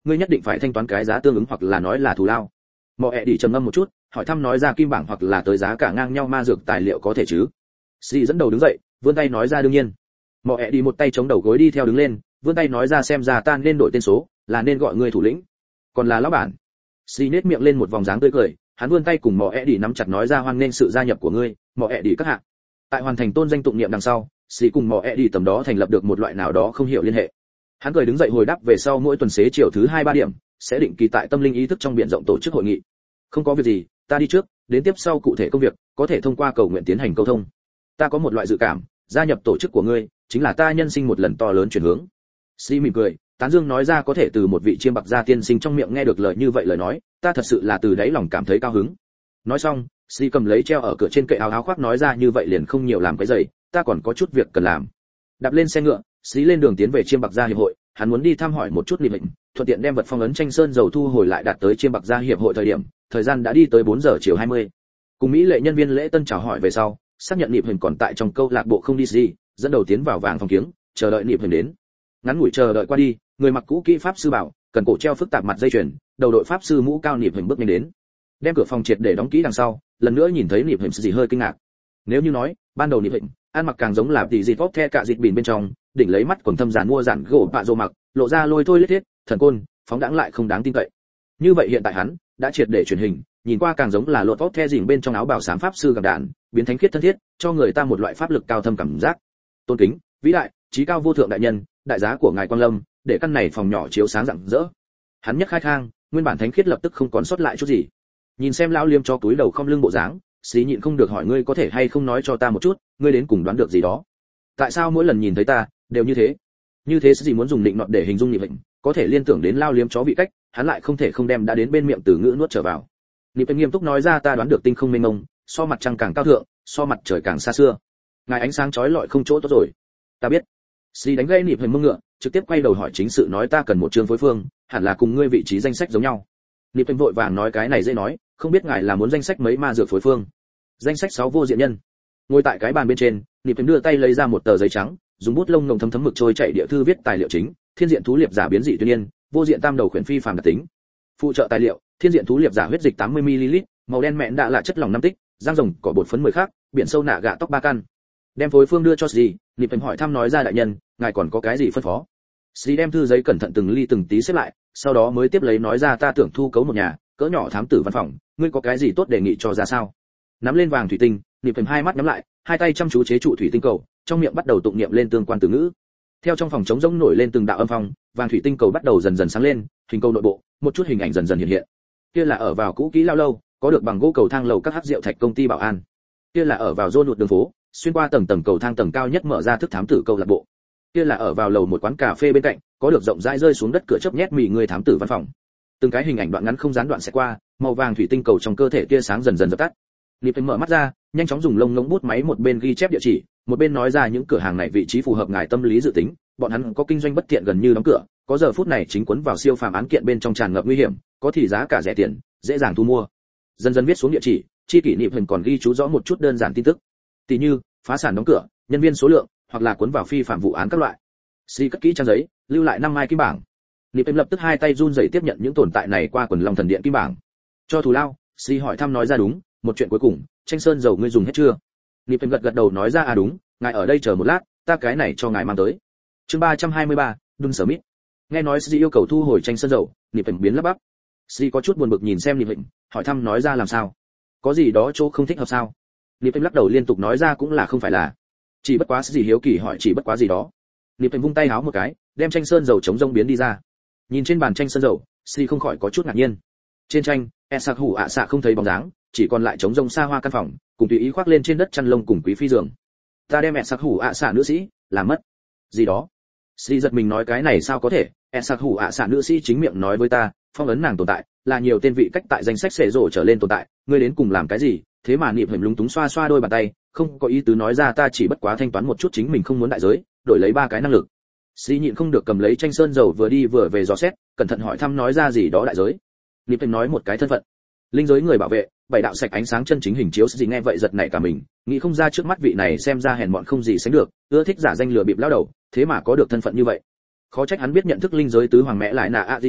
ngươi nhất định phải thanh toán cái giá tương ứng hoặc là nói là thù lao. Mọ ẹ đi trầm ngâm một chút, hỏi thăm nói ra kim bảng hoặc là tới giá cả ngang nhau ma dược tài liệu có thể chứ. Sĩ dẫn đầu đứng dậy, vươn tay nói ra đương nhiên. Mọ ẹ đi một tay chống đầu gối đi theo đứng lên, vươn tay nói ra xem ra ta nên đổi tên số, là nên gọi ngươi thủ lĩnh, còn là lão bản. Sĩ nét miệng lên một vòng dáng tươi cười, hắn vươn tay cùng Mọ ẹ đi nắm chặt nói ra hoan nghênh sự gia nhập của ngươi, Mọ ẹ đi các hạ. Tại hoàn thành tôn danh tụng niệm đằng sau, Sĩ cùng Mọ ẹ đi tầm đó thành lập được một loại nào đó không hiểu liên hệ. Hắn cười đứng dậy hồi đáp về sau mỗi tuần xế chiều thứ hai ba điểm, sẽ định kỳ tại tâm linh ý thức trong biển rộng tổ chức hội nghị. Không có việc gì, ta đi trước, đến tiếp sau cụ thể công việc, có thể thông qua cầu nguyện tiến hành câu thông. Ta có một loại dự cảm, gia nhập tổ chức của ngươi, chính là ta nhân sinh một lần to lớn chuyển hướng. Si mỉm cười, tán dương nói ra có thể từ một vị chiêm bạc gia tiên sinh trong miệng nghe được lời như vậy lời nói, ta thật sự là từ đáy lòng cảm thấy cao hứng. Nói xong, Si cầm lấy treo ở cửa trên kệ áo áo khoác nói ra như vậy liền không nhiều làm cái giày, ta còn có chút việc cần làm. Đạp lên xe ngựa, Si lên đường tiến về chiêm bạc gia hiệp hội, hắn muốn đi thăm hỏi một chút niệm hình, thuận tiện đem vật phong ấn tranh sơn dầu thu hồi lại đạt tới chiêm bạc gia hiệp hội thời điểm, thời gian đã đi tới bốn giờ chiều hai mươi. Cùng mỹ lệ nhân viên lễ tân chào hỏi về sau, xác nhận niệm hình còn tại trong câu lạc bộ không đi gì, dẫn đầu tiến vào vàng phòng kiếng, chờ đợi niệm hình đến. Ngắn ngủi chờ đợi qua đi, người mặc cũ kỹ pháp sư bảo, cần cổ treo phức tạp mặt dây chuyền, đầu đội pháp sư mũ cao niệm hình bước nhanh đến. Đem cửa phòng triệt để đóng kỹ đằng sau, lần nữa nhìn thấy niệm hình gì hơi kinh ngạc. Nếu như nói, ban đầu niệm hình, ăn mặc càng giống là tỷ dịt vóc the cả dịt bìn bên trong, đỉnh lấy mắt quần thâm giản mua giản gỗ bạ rồ mặc, lộ ra lôi thôi lết thiết, thần côn, phóng đãng lại không đáng tin cậy. Như vậy hiện tại hắn đã triệt để chuyển hình, nhìn qua càng giống là lột vóc the dỉn bên trong áo bào xám pháp sư gặp đạn, biến thánh khiết thân thiết, cho người ta một loại pháp lực cao thâm cảm giác. Tôn kính, vĩ đại, trí cao vô thượng đại nhân, đại giá của ngài Quang Lâm, để căn này phòng nhỏ chiếu sáng rạng rỡ. Hắn nhấc khai thang, nguyên bản thánh khiết lập tức không còn sót lại chút gì. Nhìn xem lão liêm cho túi đầu không lưng bộ dáng, xí nhịn không được hỏi ngươi có thể hay không nói cho ta một chút, ngươi đến cùng đoán được gì đó? Tại sao mỗi lần nhìn thấy ta đều như thế? Như thế gì muốn dùng định nọt để hình dung nhị bệnh, có thể liên tưởng đến lao liếm chó vị cách, hắn lại không thể không đem đã đến bên miệng từ ngữ nuốt trở vào. Nhị bệnh nghiêm túc nói ra ta đoán được tinh không mênh mông, so mặt trăng càng cao thượng, so mặt trời càng xa xưa. Ngài ánh sáng chói lọi không chỗ tốt rồi. Ta biết. Xí đánh gây nhị bệnh mông ngựa, trực tiếp quay đầu hỏi chính sự nói ta cần một chương phối phương, hẳn là cùng ngươi vị trí danh sách giống nhau. Nhị bệnh vội vàng nói cái này dễ nói, không biết ngài là muốn danh sách mấy ma dược phối phương. Danh sách sáu vô diện nhân. Ngồi tại cái bàn bên trên, nhị bệnh đưa tay lấy ra một tờ giấy trắng, dùng bút lông ngồng thấm thấm mực trôi chạy địa thư viết tài liệu chính, thiên diện thú liệp giả biến dị tuyên nhiên, vô diện tam đầu khuyển phi phàm đặc tính. Phụ trợ tài liệu, thiên diện thú liệp giả huyết dịch tám mươi mi li lít, màu đen mẹn đã là chất lỏng năm tích, giang rồng cỏ bột phấn mười khác, biển sâu nạ gạ tóc ba căn. Đem phối phương đưa cho Sĩ, nhị bệnh hỏi thăm nói ra đại nhân, ngài còn có cái gì phân phó? Sĩ đem thư giấy cẩn thận từng ly từng tí xếp lại, sau đó mới tiếp lấy nói ra ta tưởng thu cấu một nhà, cỡ nhỏ thám tử văn phòng, ngươi có cái gì tốt đề nghị cho ra sao? Nắm lên vàng thủy tinh, nhị bệnh hai mắt nhắm lại, hai tay chăm chú chế trụ thủy tinh cầu, trong miệng bắt đầu tụng niệm lên tương quan từ ngữ. Theo trong phòng trống rỗng nổi lên từng đạo âm phong, vàng thủy tinh cầu bắt đầu dần dần sáng lên, hình cầu nội bộ, một chút hình ảnh dần dần hiện hiện. Kia là ở vào cũ kỹ lao lâu, có được bằng gỗ cầu thang lầu các hắc rượu thạch công ty bảo an. Kia là ở vào rôn lụt đường phố, xuyên qua tầng tầng cầu thang tầng cao nhất mở ra thức thám tử câu lạc bộ. Kia là ở vào lầu một quán cà phê bên cạnh, có được rộng rãi rơi xuống đất cửa chớp nhét mì người thám tử văn phòng. Từng cái hình ảnh đoạn ngắn không gián đoạn sẽ qua, màu vàng thủy tinh cầu trong cơ thể tia sáng dần dần dập tắt. Liệp mở mắt ra, nhanh chóng dùng lông ngỗng bút máy một bên ghi chép địa chỉ, một bên nói ra những cửa hàng này vị trí phù hợp ngài tâm lý dự tính, bọn hắn có kinh doanh bất tiện gần như đóng cửa, có giờ phút này chính cuốn vào siêu phàm án kiện bên trong tràn ngập nguy hiểm, có thì giá cả rẻ tiền, dễ dàng thu mua. Dần dần viết xuống địa chỉ, chi kỷ niệm hình còn ghi chú rõ một chút đơn giản tin tức, tỷ như phá sản đóng cửa, nhân viên số lượng, hoặc là cuốn vào phi phạm vụ án các loại. Si cất kỹ trang giấy, lưu lại năm mai kim bảng. Niệm lập tức hai tay run rẩy tiếp nhận những tồn tại này qua quần long thần điện kim bảng. Cho thù lao, Si hỏi thăm nói ra đúng, một chuyện cuối cùng, tranh sơn dầu ngươi dùng hết chưa? Niệm gật gật đầu nói ra à đúng, ngài ở đây chờ một lát, ta cái này cho ngài mang tới. Chương ba trăm hai mươi ba, Dun Smith. Nghe nói Si yêu cầu thu hồi tranh sơn dầu, Niệm biến lắp bắp. Si có chút buồn bực nhìn xem Niệm, hỏi thăm nói ra làm sao? Có gì đó chỗ không thích hợp sao? Niệm lắc đầu liên tục nói ra cũng là không phải là. Chỉ bất quá Si hiếu kỳ hỏi chỉ bất quá gì đó. Niệm vung tay háo một cái, đem tranh sơn dầu chống rông biến đi ra. Nhìn trên bàn tranh sơn dầu, Si không khỏi có chút ngạc nhiên. Trên tranh, Esak hủ ạ xạ không thấy bóng dáng, chỉ còn lại trống rông xa hoa căn phòng, cùng tùy ý khoác lên trên đất chăn lông cùng quý phi giường. Ta đem Esak hủ ạ xạ nữ sĩ làm mất. Gì đó? Si giật mình nói cái này sao có thể? Esak hủ ạ xạ nữ sĩ chính miệng nói với ta, phong ấn nàng tồn tại, là nhiều tên vị cách tại danh sách xệ rổ trở lên tồn tại, ngươi đến cùng làm cái gì? Thế mà Niệm lúng túng xoa xoa đôi bàn tay, không có ý tứ nói ra ta chỉ bất quá thanh toán một chút chính mình không muốn đại giới, đổi lấy ba cái năng lực. Si nhịn không được cầm lấy tranh sơn dầu vừa đi vừa về dò xét, cẩn thận hỏi thăm nói ra gì đó đại giới. Niệm nói một cái thân phận, linh giới người bảo vệ, bảy đạo sạch ánh sáng chân chính hình chiếu gì nghe vậy giật nảy cả mình, nghĩ không ra trước mắt vị này xem ra hèn mọn không gì sánh được, ưa thích giả danh lừa bịp lão đầu, thế mà có được thân phận như vậy. Khó trách hắn biết nhận thức linh giới tứ hoàng mẹ lại là a di xạ,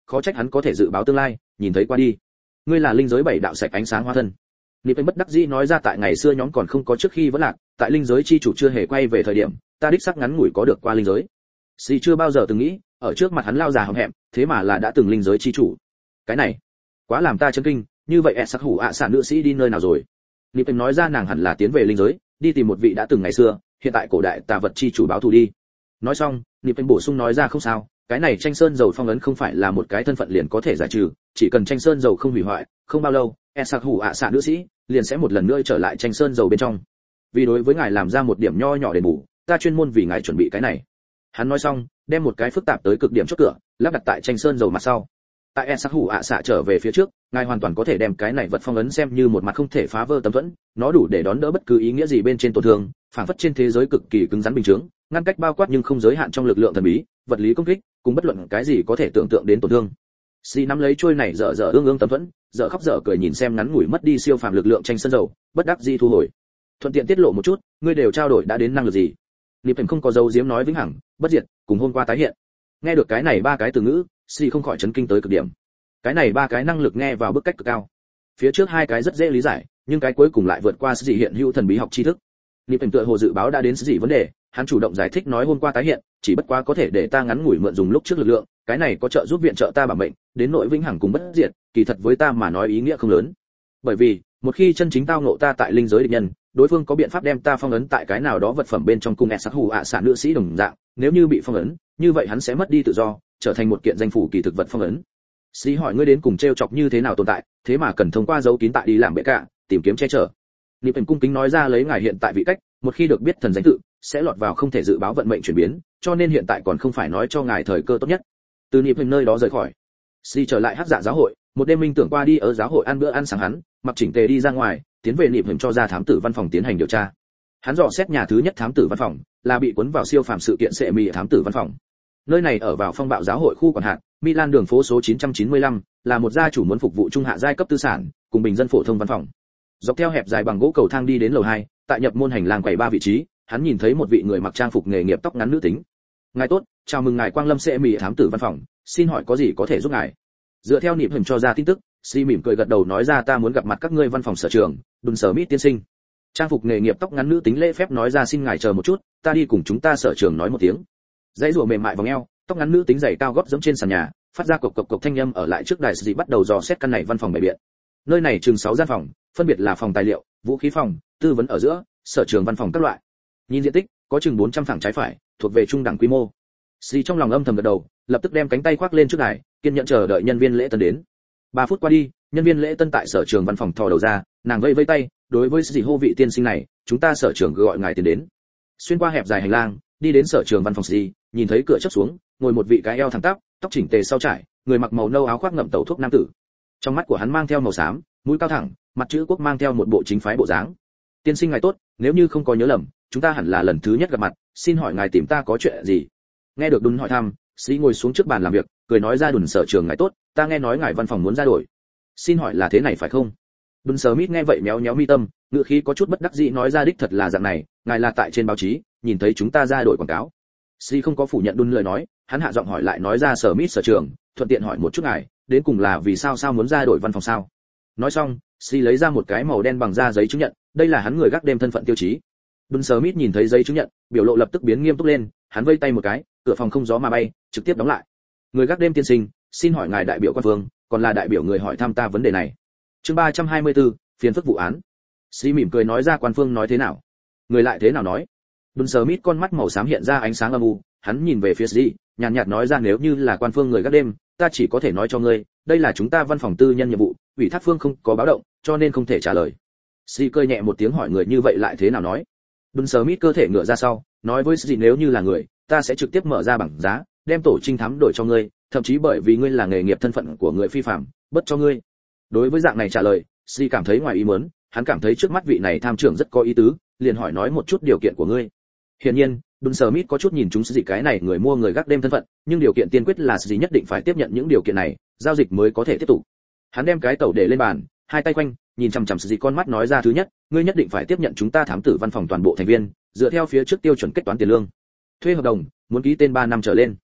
khó trách hắn có thể dự báo tương lai, nhìn thấy qua đi. Ngươi là linh giới bảy đạo sạch ánh sáng hóa thân. Nịp bất đắc dĩ nói ra, tại ngày xưa nhóm còn không có trước khi vẫn lạc, tại linh giới chi chủ chưa hề quay về thời điểm, ta đích xác ngắn ngủi có được qua linh giới. Si chưa bao giờ từng nghĩ, ở trước mặt hắn lao già hậm hẹm, thế mà là đã từng linh giới chi chủ. Cái này, quá làm ta chấn kinh, như vậy ẹ sắc hủ ạ sản nữ sĩ đi nơi nào rồi? Nịp nói ra nàng hẳn là tiến về linh giới, đi tìm một vị đã từng ngày xưa, hiện tại cổ đại tà vật chi chủ báo thù đi. Nói xong, Nịp bổ sung nói ra không sao, cái này tranh sơn dầu phong ấn không phải là một cái thân phận liền có thể giải trừ, chỉ cần tranh sơn dầu không hủy hoại, không bao lâu, ẹ sắc hủ ạ sản nữ sĩ liền sẽ một lần nữa trở lại tranh sơn dầu bên trong. Vì đối với ngài làm ra một điểm nho nhỏ đền bù, ta chuyên môn vì ngài chuẩn bị cái này. Hắn nói xong, đem một cái phức tạp tới cực điểm chốt cửa lắp đặt tại tranh sơn dầu mặt sau. Tại e sắc hủ ạ xạ trở về phía trước, ngài hoàn toàn có thể đem cái này vật phong ấn xem như một mặt không thể phá vỡ tấm thuẫn, nó đủ để đón đỡ bất cứ ý nghĩa gì bên trên tổn thương, phản phất trên thế giới cực kỳ cứng rắn bình chứng, ngăn cách bao quát nhưng không giới hạn trong lực lượng thần bí, vật lý công kích, cùng bất luận cái gì có thể tưởng tượng đến tổn thương. Si nắm lấy chuôi này dở dở ương ương tấm thuẫn, dở khóc dở cười nhìn xem ngắn ngủi mất đi siêu phàm lực lượng tranh sơn dầu, bất đắc dĩ thu hồi. Thuận tiện tiết lộ một chút, ngươi đều trao đổi đã đến năng lực gì? Liệp Hình không có dấu diếm nói vĩnh hằng, bất diệt, cùng hôm qua tái hiện. Nghe được cái này ba cái từ ngữ, Si không khỏi chấn kinh tới cực điểm. Cái này ba cái năng lực nghe vào bức cách cực cao. Phía trước hai cái rất dễ lý giải, nhưng cái cuối cùng lại vượt qua sự dị hiện hữu thần bí học tri thức. Liệp Hình tựa hồ dự báo đã đến sự dị vấn đề, hắn chủ động giải thích nói hôm qua tái hiện, chỉ bất quá có thể để ta ngắn ngủi mượn dùng lúc trước lực lượng, cái này có trợ giúp viện trợ ta bảo mệnh, đến nội vĩnh hằng cùng bất diệt, kỳ thật với ta mà nói ý nghĩa không lớn. Bởi vì, một khi chân chính tao ngộ ta tại linh giới địch nhân, đối phương có biện pháp đem ta phong ấn tại cái nào đó vật phẩm bên trong cung ẹt sắc hủ ạ xạ nữ sĩ đồng dạng, nếu như bị phong ấn, như vậy hắn sẽ mất đi tự do, trở thành một kiện danh phủ kỳ thực vật phong ấn. Sĩ hỏi ngươi đến cùng treo chọc như thế nào tồn tại, thế mà cần thông qua dấu kín tại đi làm bệ cả, tìm kiếm che chở. Niệm Hình cung kính nói ra lấy ngài hiện tại vị cách, một khi được biết thần danh tự, sẽ lọt vào không thể dự báo vận mệnh chuyển biến, cho nên hiện tại còn không phải nói cho ngài thời cơ tốt nhất. Từ Niệm Hình nơi đó rời khỏi, Sĩ trở lại Hắc Dạ giáo hội, một đêm minh tưởng qua đi ở giáo hội ăn bữa ăn sáng hắn, mặc chỉnh tề đi ra ngoài, tiến về Niệm Hình cho ra thám tử văn phòng tiến hành điều tra. Hắn dò xét nhà thứ nhất thám tử văn phòng, là bị cuốn vào siêu phàm sự kiện sệ mì thám tử văn phòng. Nơi này ở vào phong bạo giáo hội khu quản hạt, Milan đường phố số chín trăm chín mươi lăm, là một gia chủ muốn phục vụ trung hạ giai cấp tư sản, cùng bình dân phổ thông văn phòng. Dọc theo hẹp dài bằng gỗ cầu thang đi đến lầu hai, tại nhập môn hành lang quầy ba vị trí, hắn nhìn thấy một vị người mặc trang phục nghề nghiệp tóc ngắn nữ tính. "Ngài tốt, chào mừng ngài quang lâm sệ mì thám tử văn phòng, xin hỏi có gì có thể giúp ngài?" Dựa theo Niệm Hình cho ra tin tức, Si mỉm cười gật đầu nói ra ta muốn gặp mặt các ngươi văn phòng sở trường, Đùn Sở Mít tiên sinh. Trang phục nghề nghiệp tóc ngắn nữ tính lễ phép nói ra xin ngài chờ một chút, ta đi cùng chúng ta sở trường nói một tiếng. Dãy rùa mềm mại vòng eo, tóc ngắn nữ tính giày cao gót giẫm trên sàn nhà, phát ra cộc cộc cộc thanh âm ở lại trước đài dị bắt đầu dò xét căn này văn phòng bày biện. Nơi này chừng sáu gian phòng, phân biệt là phòng tài liệu, vũ khí phòng, tư vấn ở giữa, sở trường văn phòng các loại. Nhìn diện tích, có chừng bốn trăm phẳng trái phải, thuộc về trung đẳng quy mô. Si trong lòng âm thầm gật đầu, lập tức đem cánh tay khoác lên trước đài, kiên nhẫn chờ đợi nhân viên lễ tân đến. ba phút qua đi, nhân viên lễ tân tại sở trường văn phòng thò đầu ra, nàng vẫy vẫy tay, đối với sĩ hô vị tiên sinh này, chúng ta sở trường gọi ngài tiến đến. Xuyên qua hẹp dài hành lang, đi đến sở trường văn phòng sĩ, nhìn thấy cửa chớp xuống, ngồi một vị cái eo thẳng tắp, tóc chỉnh tề sau trải, người mặc màu nâu áo khoác ngậm tẩu thuốc nam tử. Trong mắt của hắn mang theo màu xám, mũi cao thẳng, mặt chữ quốc mang theo một bộ chính phái bộ dáng. Tiên sinh ngài tốt, nếu như không có nhớ lầm, chúng ta hẳn là lần thứ nhất gặp mặt, xin hỏi ngài tìm ta có chuyện gì? Nghe được Đùn hỏi thăm, sĩ ngồi xuống trước bàn làm việc, cười nói ra Đùn sở trường ngài tốt, ta nghe nói ngài văn phòng muốn ra đổi. Xin hỏi là thế này phải không? Đùn Sở Mít nghe vậy méo méo mi tâm, ngữ khí có chút bất đắc dĩ nói ra đích thật là dạng này, ngài là tại trên báo chí nhìn thấy chúng ta ra đổi quảng cáo. Si không có phủ nhận Đùn lời nói, hắn hạ giọng hỏi lại nói ra Sở Mít sở trường, thuận tiện hỏi một chút ngài, đến cùng là vì sao sao muốn ra đổi văn phòng sao? Nói xong, Si lấy ra một cái màu đen bằng da giấy chứng nhận, đây là hắn người gác đêm thân phận tiêu chí. Đùn Sở Mít nhìn thấy giấy chứng nhận, biểu lộ lập tức biến nghiêm túc lên, hắn vây tay một cái, cửa phòng không gió mà bay, trực tiếp đóng lại. Người gác đêm tiên sinh, xin hỏi ngài đại biểu quan phương, còn là đại biểu người hỏi thăm ta vấn đề này. Chương ba trăm hai mươi tư, phiền phức vụ án. Si mỉm cười nói ra quan phương nói thế nào? Người lại thế nào nói? Đùn Sở Mít con mắt màu xám hiện ra ánh sáng âm u, hắn nhìn về phía Si, nhàn nhạt nói ra nếu như là quan phương người gác đêm, ta chỉ có thể nói cho ngươi, đây là chúng ta văn phòng tư nhân nhiệm vụ, ủy thác phương không có báo động, cho nên không thể trả lời. Si cười nhẹ một tiếng hỏi người như vậy lại thế nào nói? Đùn Sở Mít cơ thể ngửa ra sau, nói với Si nếu như là người, ta sẽ trực tiếp mở ra bảng giá, đem tổ trinh thám đổi cho ngươi, thậm chí bởi vì ngươi là nghề nghiệp thân phận của người phi phạm, bất cho ngươi. Đối với dạng này trả lời, Si cảm thấy ngoài ý muốn, hắn cảm thấy trước mắt vị này tham trưởng rất có ý tứ, liền hỏi nói một chút điều kiện của ngươi. Hiển nhiên, Đùn Sở Mít có chút nhìn chúng gì cái này người mua người gác đêm thân phận, nhưng điều kiện tiên quyết là gì nhất định phải tiếp nhận những điều kiện này, giao dịch mới có thể tiếp tục. Hắn đem cái tẩu để lên bàn, hai tay quanh, nhìn chằm chằm gì con mắt nói ra thứ nhất, ngươi nhất định phải tiếp nhận chúng ta thám tử văn phòng toàn bộ thành viên, dựa theo phía trước tiêu chuẩn kết toán tiền lương. Thuê hợp đồng, muốn ký tên ba năm trở lên.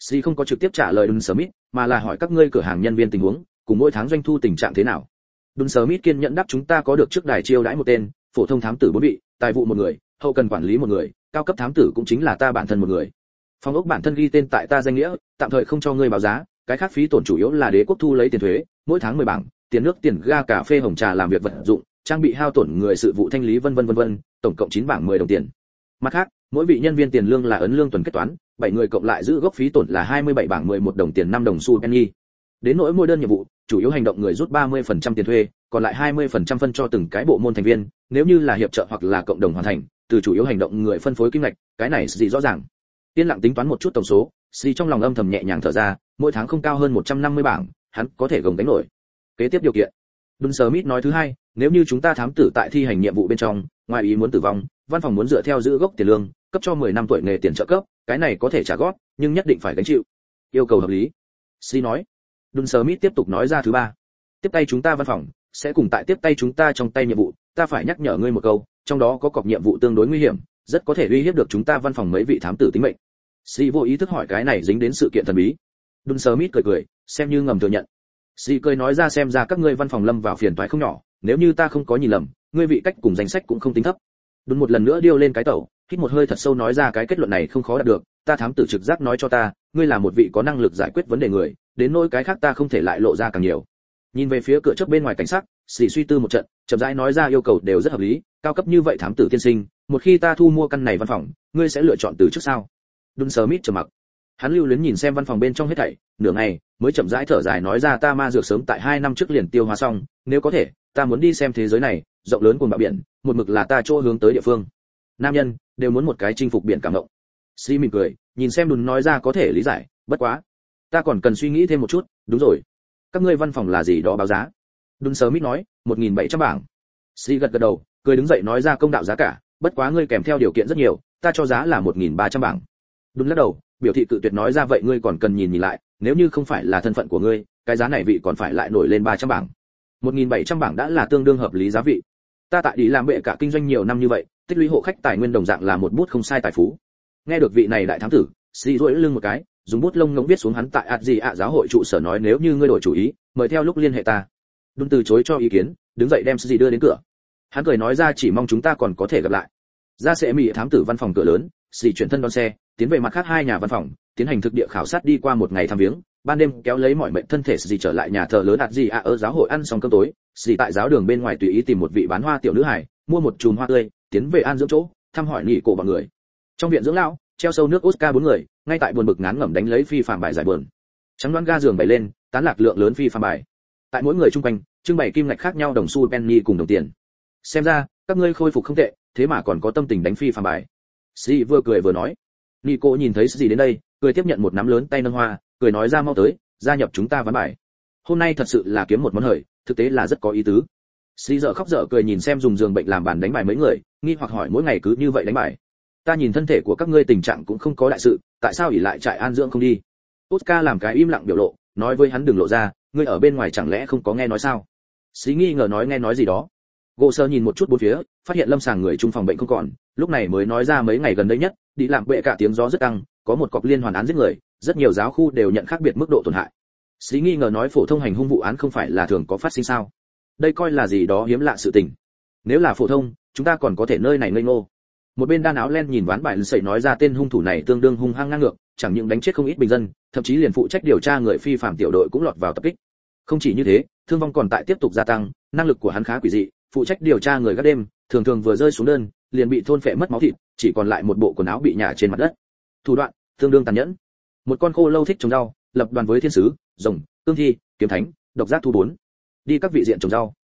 Sĩ không có trực tiếp trả lời Dun Smith, mà là hỏi các ngươi cửa hàng nhân viên tình huống, cùng mỗi tháng doanh thu tình trạng thế nào. Dun Smith kiên nhẫn đáp chúng ta có được trước đài chiêu đãi một tên, phổ thông thám tử bốn vị, tài vụ một người, hậu cần quản lý một người, cao cấp thám tử cũng chính là ta bản thân một người. Phòng ốc bản thân ghi tên tại ta danh nghĩa, tạm thời không cho ngươi báo giá, cái khác phí tổn chủ yếu là đế quốc thu lấy tiền thuế, mỗi tháng mười bảng, tiền nước, tiền ga, cà phê, hồng trà làm việc vật dụng, trang bị hao tổn người sự vụ thanh lý vân vân vân vân, tổng cộng chín bảng mười đồng tiền. Mặt khác, mỗi vị nhân viên tiền lương là ấn lương tuần kết toán, bảy người cộng lại giữ gốc phí tổn là hai mươi bảy bảng mười một đồng tiền năm đồng xu penny. Đến nỗi mỗi đơn nhiệm vụ, chủ yếu hành động người rút ba mươi phần trăm tiền thuê, còn lại hai mươi phần trăm phân cho từng cái bộ môn thành viên, nếu như là hiệp trợ hoặc là cộng đồng hoàn thành, từ chủ yếu hành động người phân phối kim ngạch, cái này gì rõ ràng. Tiên lặng tính toán một chút tổng số, gì trong lòng âm thầm nhẹ nhàng thở ra, mỗi tháng không cao hơn một trăm năm mươi bảng, hắn có thể gồng đánh nổi. Kế tiếp điều kiện. Dun Smith nói thứ hai, nếu như chúng ta thám tử tại thi hành nhiệm vụ bên trong, ngoài ý muốn tử vong, văn phòng muốn dựa theo giữ gốc tiền lương, cấp cho mười năm tuổi nghề tiền trợ cấp, cái này có thể trả góp, nhưng nhất định phải gánh chịu. Yêu cầu hợp lý. Si nói. Dun Smith tiếp tục nói ra thứ ba. Tiếp tay chúng ta văn phòng, sẽ cùng tại tiếp tay chúng ta trong tay nhiệm vụ, ta phải nhắc nhở ngươi một câu, trong đó có cọc nhiệm vụ tương đối nguy hiểm, rất có thể uy hiếp được chúng ta văn phòng mấy vị thám tử tính mệnh. Si vô ý thức hỏi cái này dính đến sự kiện thần bí. Dun Smith cười cười, xem như ngầm thừa nhận. Si cười nói ra xem ra các ngươi văn phòng lâm vào phiền toái không nhỏ, nếu như ta không có nhìn lầm, ngươi vị cách cùng danh sách cũng không tính thấp. Dun một lần nữa điêu lên cái tẩu, hít một hơi thật sâu nói ra cái kết luận này không khó đạt được, ta thám tử trực giác nói cho ta, ngươi là một vị có năng lực giải quyết vấn đề người, đến nỗi cái khác ta không thể lại lộ ra càng nhiều. Nhìn về phía cửa trước bên ngoài cảnh sát, Sĩ suy tư một trận, chậm rãi nói ra yêu cầu đều rất hợp lý, cao cấp như vậy thám tử tiên sinh, một khi ta thu mua căn này văn phòng, ngươi sẽ lựa chọn từ trước sao? Dun Smith trầm mặc. Hắn lưu luyến nhìn xem văn phòng bên trong hết thảy, nửa ngày mới chậm rãi thở dài nói ra ta ma dược sớm tại hai năm trước liền tiêu hóa xong, nếu có thể, ta muốn đi xem thế giới này, rộng lớn cuồng bạo biển, một mực là ta chỗ hướng tới địa phương. Nam nhân đều muốn một cái chinh phục biển cảm động. Sĩ mỉm cười, nhìn xem Dun nói ra có thể lý giải, bất quá, ta còn cần suy nghĩ thêm một chút, đúng rồi. Các ngươi văn phòng là gì đó báo giá? Dun Smith nói, một nghìn bảy trăm bảng. Sĩ gật gật đầu, cười đứng dậy nói ra công đạo giá cả, bất quá ngươi kèm theo điều kiện rất nhiều, ta cho giá là một nghìn ba trăm bảng. Dun lắc đầu, biểu thị cự tuyệt nói ra vậy ngươi còn cần nhìn nhìn lại, nếu như không phải là thân phận của ngươi, cái giá này vị còn phải lại nổi lên ba trăm bảng. một nghìn bảy trăm bảng đã là tương đương hợp lý giá vị. Ta tại đi làm bệ cả kinh doanh nhiều năm như vậy, tích lũy hộ khách tài nguyên đồng dạng là một bút không sai tài phú. Nghe được vị này đại thám tử, Sĩ duỗi lưng một cái, dùng bút lông ngỗng viết xuống hắn tại ạt gì ạ giáo hội trụ sở nói nếu như ngươi đổi chủ ý, mời theo lúc liên hệ ta. Dun từ chối cho ý kiến, đứng dậy đem Sĩ đưa đến cửa. Hắn cười nói ra chỉ mong chúng ta còn có thể gặp lại. Ra sẽ mỹ thám tử văn phòng cửa lớn, Sĩ chuyển thân đón xe, tiến về mặt khác hai nhà văn phòng, tiến hành thực địa khảo sát đi qua một ngày thăm viếng, ban đêm kéo lấy mọi mệnh thân thể Sĩ trở lại nhà thờ lớn ạt gì ạ ở giáo hội ăn xong cơm tối, Sĩ tại giáo đường bên ngoài tùy ý tìm một vị bán hoa tiểu nữ hài, mua một chùm hoa tươi, tiến về an dưỡng chỗ, thăm hỏi nỉ cổ bọn người. Trong viện dưỡng lão, treo sâu nước Oscar bốn người, ngay tại buồn bực ngán ngẩm đánh lấy phi phàm bài giải buồn. Trắng đoán ga giường bày lên, tán lạc lượng lớn phi phàm bài. Tại mỗi người chung quanh, trưng bày kim ngạch khác nhau đồng xu penny cùng đồng tiền. Xem ra, các ngươi khôi phục không tệ, thế mà còn có tâm tình đánh phi phàm bài. Sĩ vừa cười vừa nói. Nico nhìn thấy gì đến đây, cười tiếp nhận một nắm lớn tay nâng hoa, cười nói ra mau tới, gia nhập chúng ta ván bài. Hôm nay thật sự là kiếm một món hời, thực tế là rất có ý tứ. Sĩ dở khóc dở cười nhìn xem dùng giường bệnh làm bàn đánh bài mấy người, nghi hoặc hỏi mỗi ngày cứ như vậy đánh bài. Ta nhìn thân thể của các ngươi tình trạng cũng không có đại sự, tại sao ỉ lại trại an dưỡng không đi? Oscar làm cái im lặng biểu lộ, nói với hắn đừng lộ ra, ngươi ở bên ngoài chẳng lẽ không có nghe nói sao? Sĩ nghi ngờ nói nghe nói gì đó. Gỗ sơ nhìn một chút bốn phía, phát hiện lâm sàng người chung phòng bệnh không còn, lúc này mới nói ra mấy ngày gần đây nhất, đi làm bệ cả tiếng gió rất căng, có một cọc liên hoàn án giết người, rất nhiều giáo khu đều nhận khác biệt mức độ tổn hại. Sĩ nghi ngờ nói phổ thông hành hung vụ án không phải là thường có phát sinh sao? Đây coi là gì đó hiếm lạ sự tình. Nếu là phổ thông, chúng ta còn có thể nơi này ngây ngô. Một bên đan áo len nhìn ván bài sẩy nói ra tên hung thủ này tương đương hung hăng ngang ngược, chẳng những đánh chết không ít bình dân, thậm chí liền phụ trách điều tra người phi phạm tiểu đội cũng lọt vào tập kích. Không chỉ như thế, thương vong còn tại tiếp tục gia tăng, năng lực của hắn khá quỷ dị, phụ trách điều tra người gác đêm, thường thường vừa rơi xuống đơn, liền bị thôn phệ mất máu thịt, chỉ còn lại một bộ quần áo bị nhả trên mặt đất. Thủ đoạn tương đương tàn nhẫn. Một con khô lâu thích trồng rau, lập đoàn với thiên sứ, rồng, cương thi, kiếm thánh, độc giác thu bốn. Đi các vị diện trồng rau.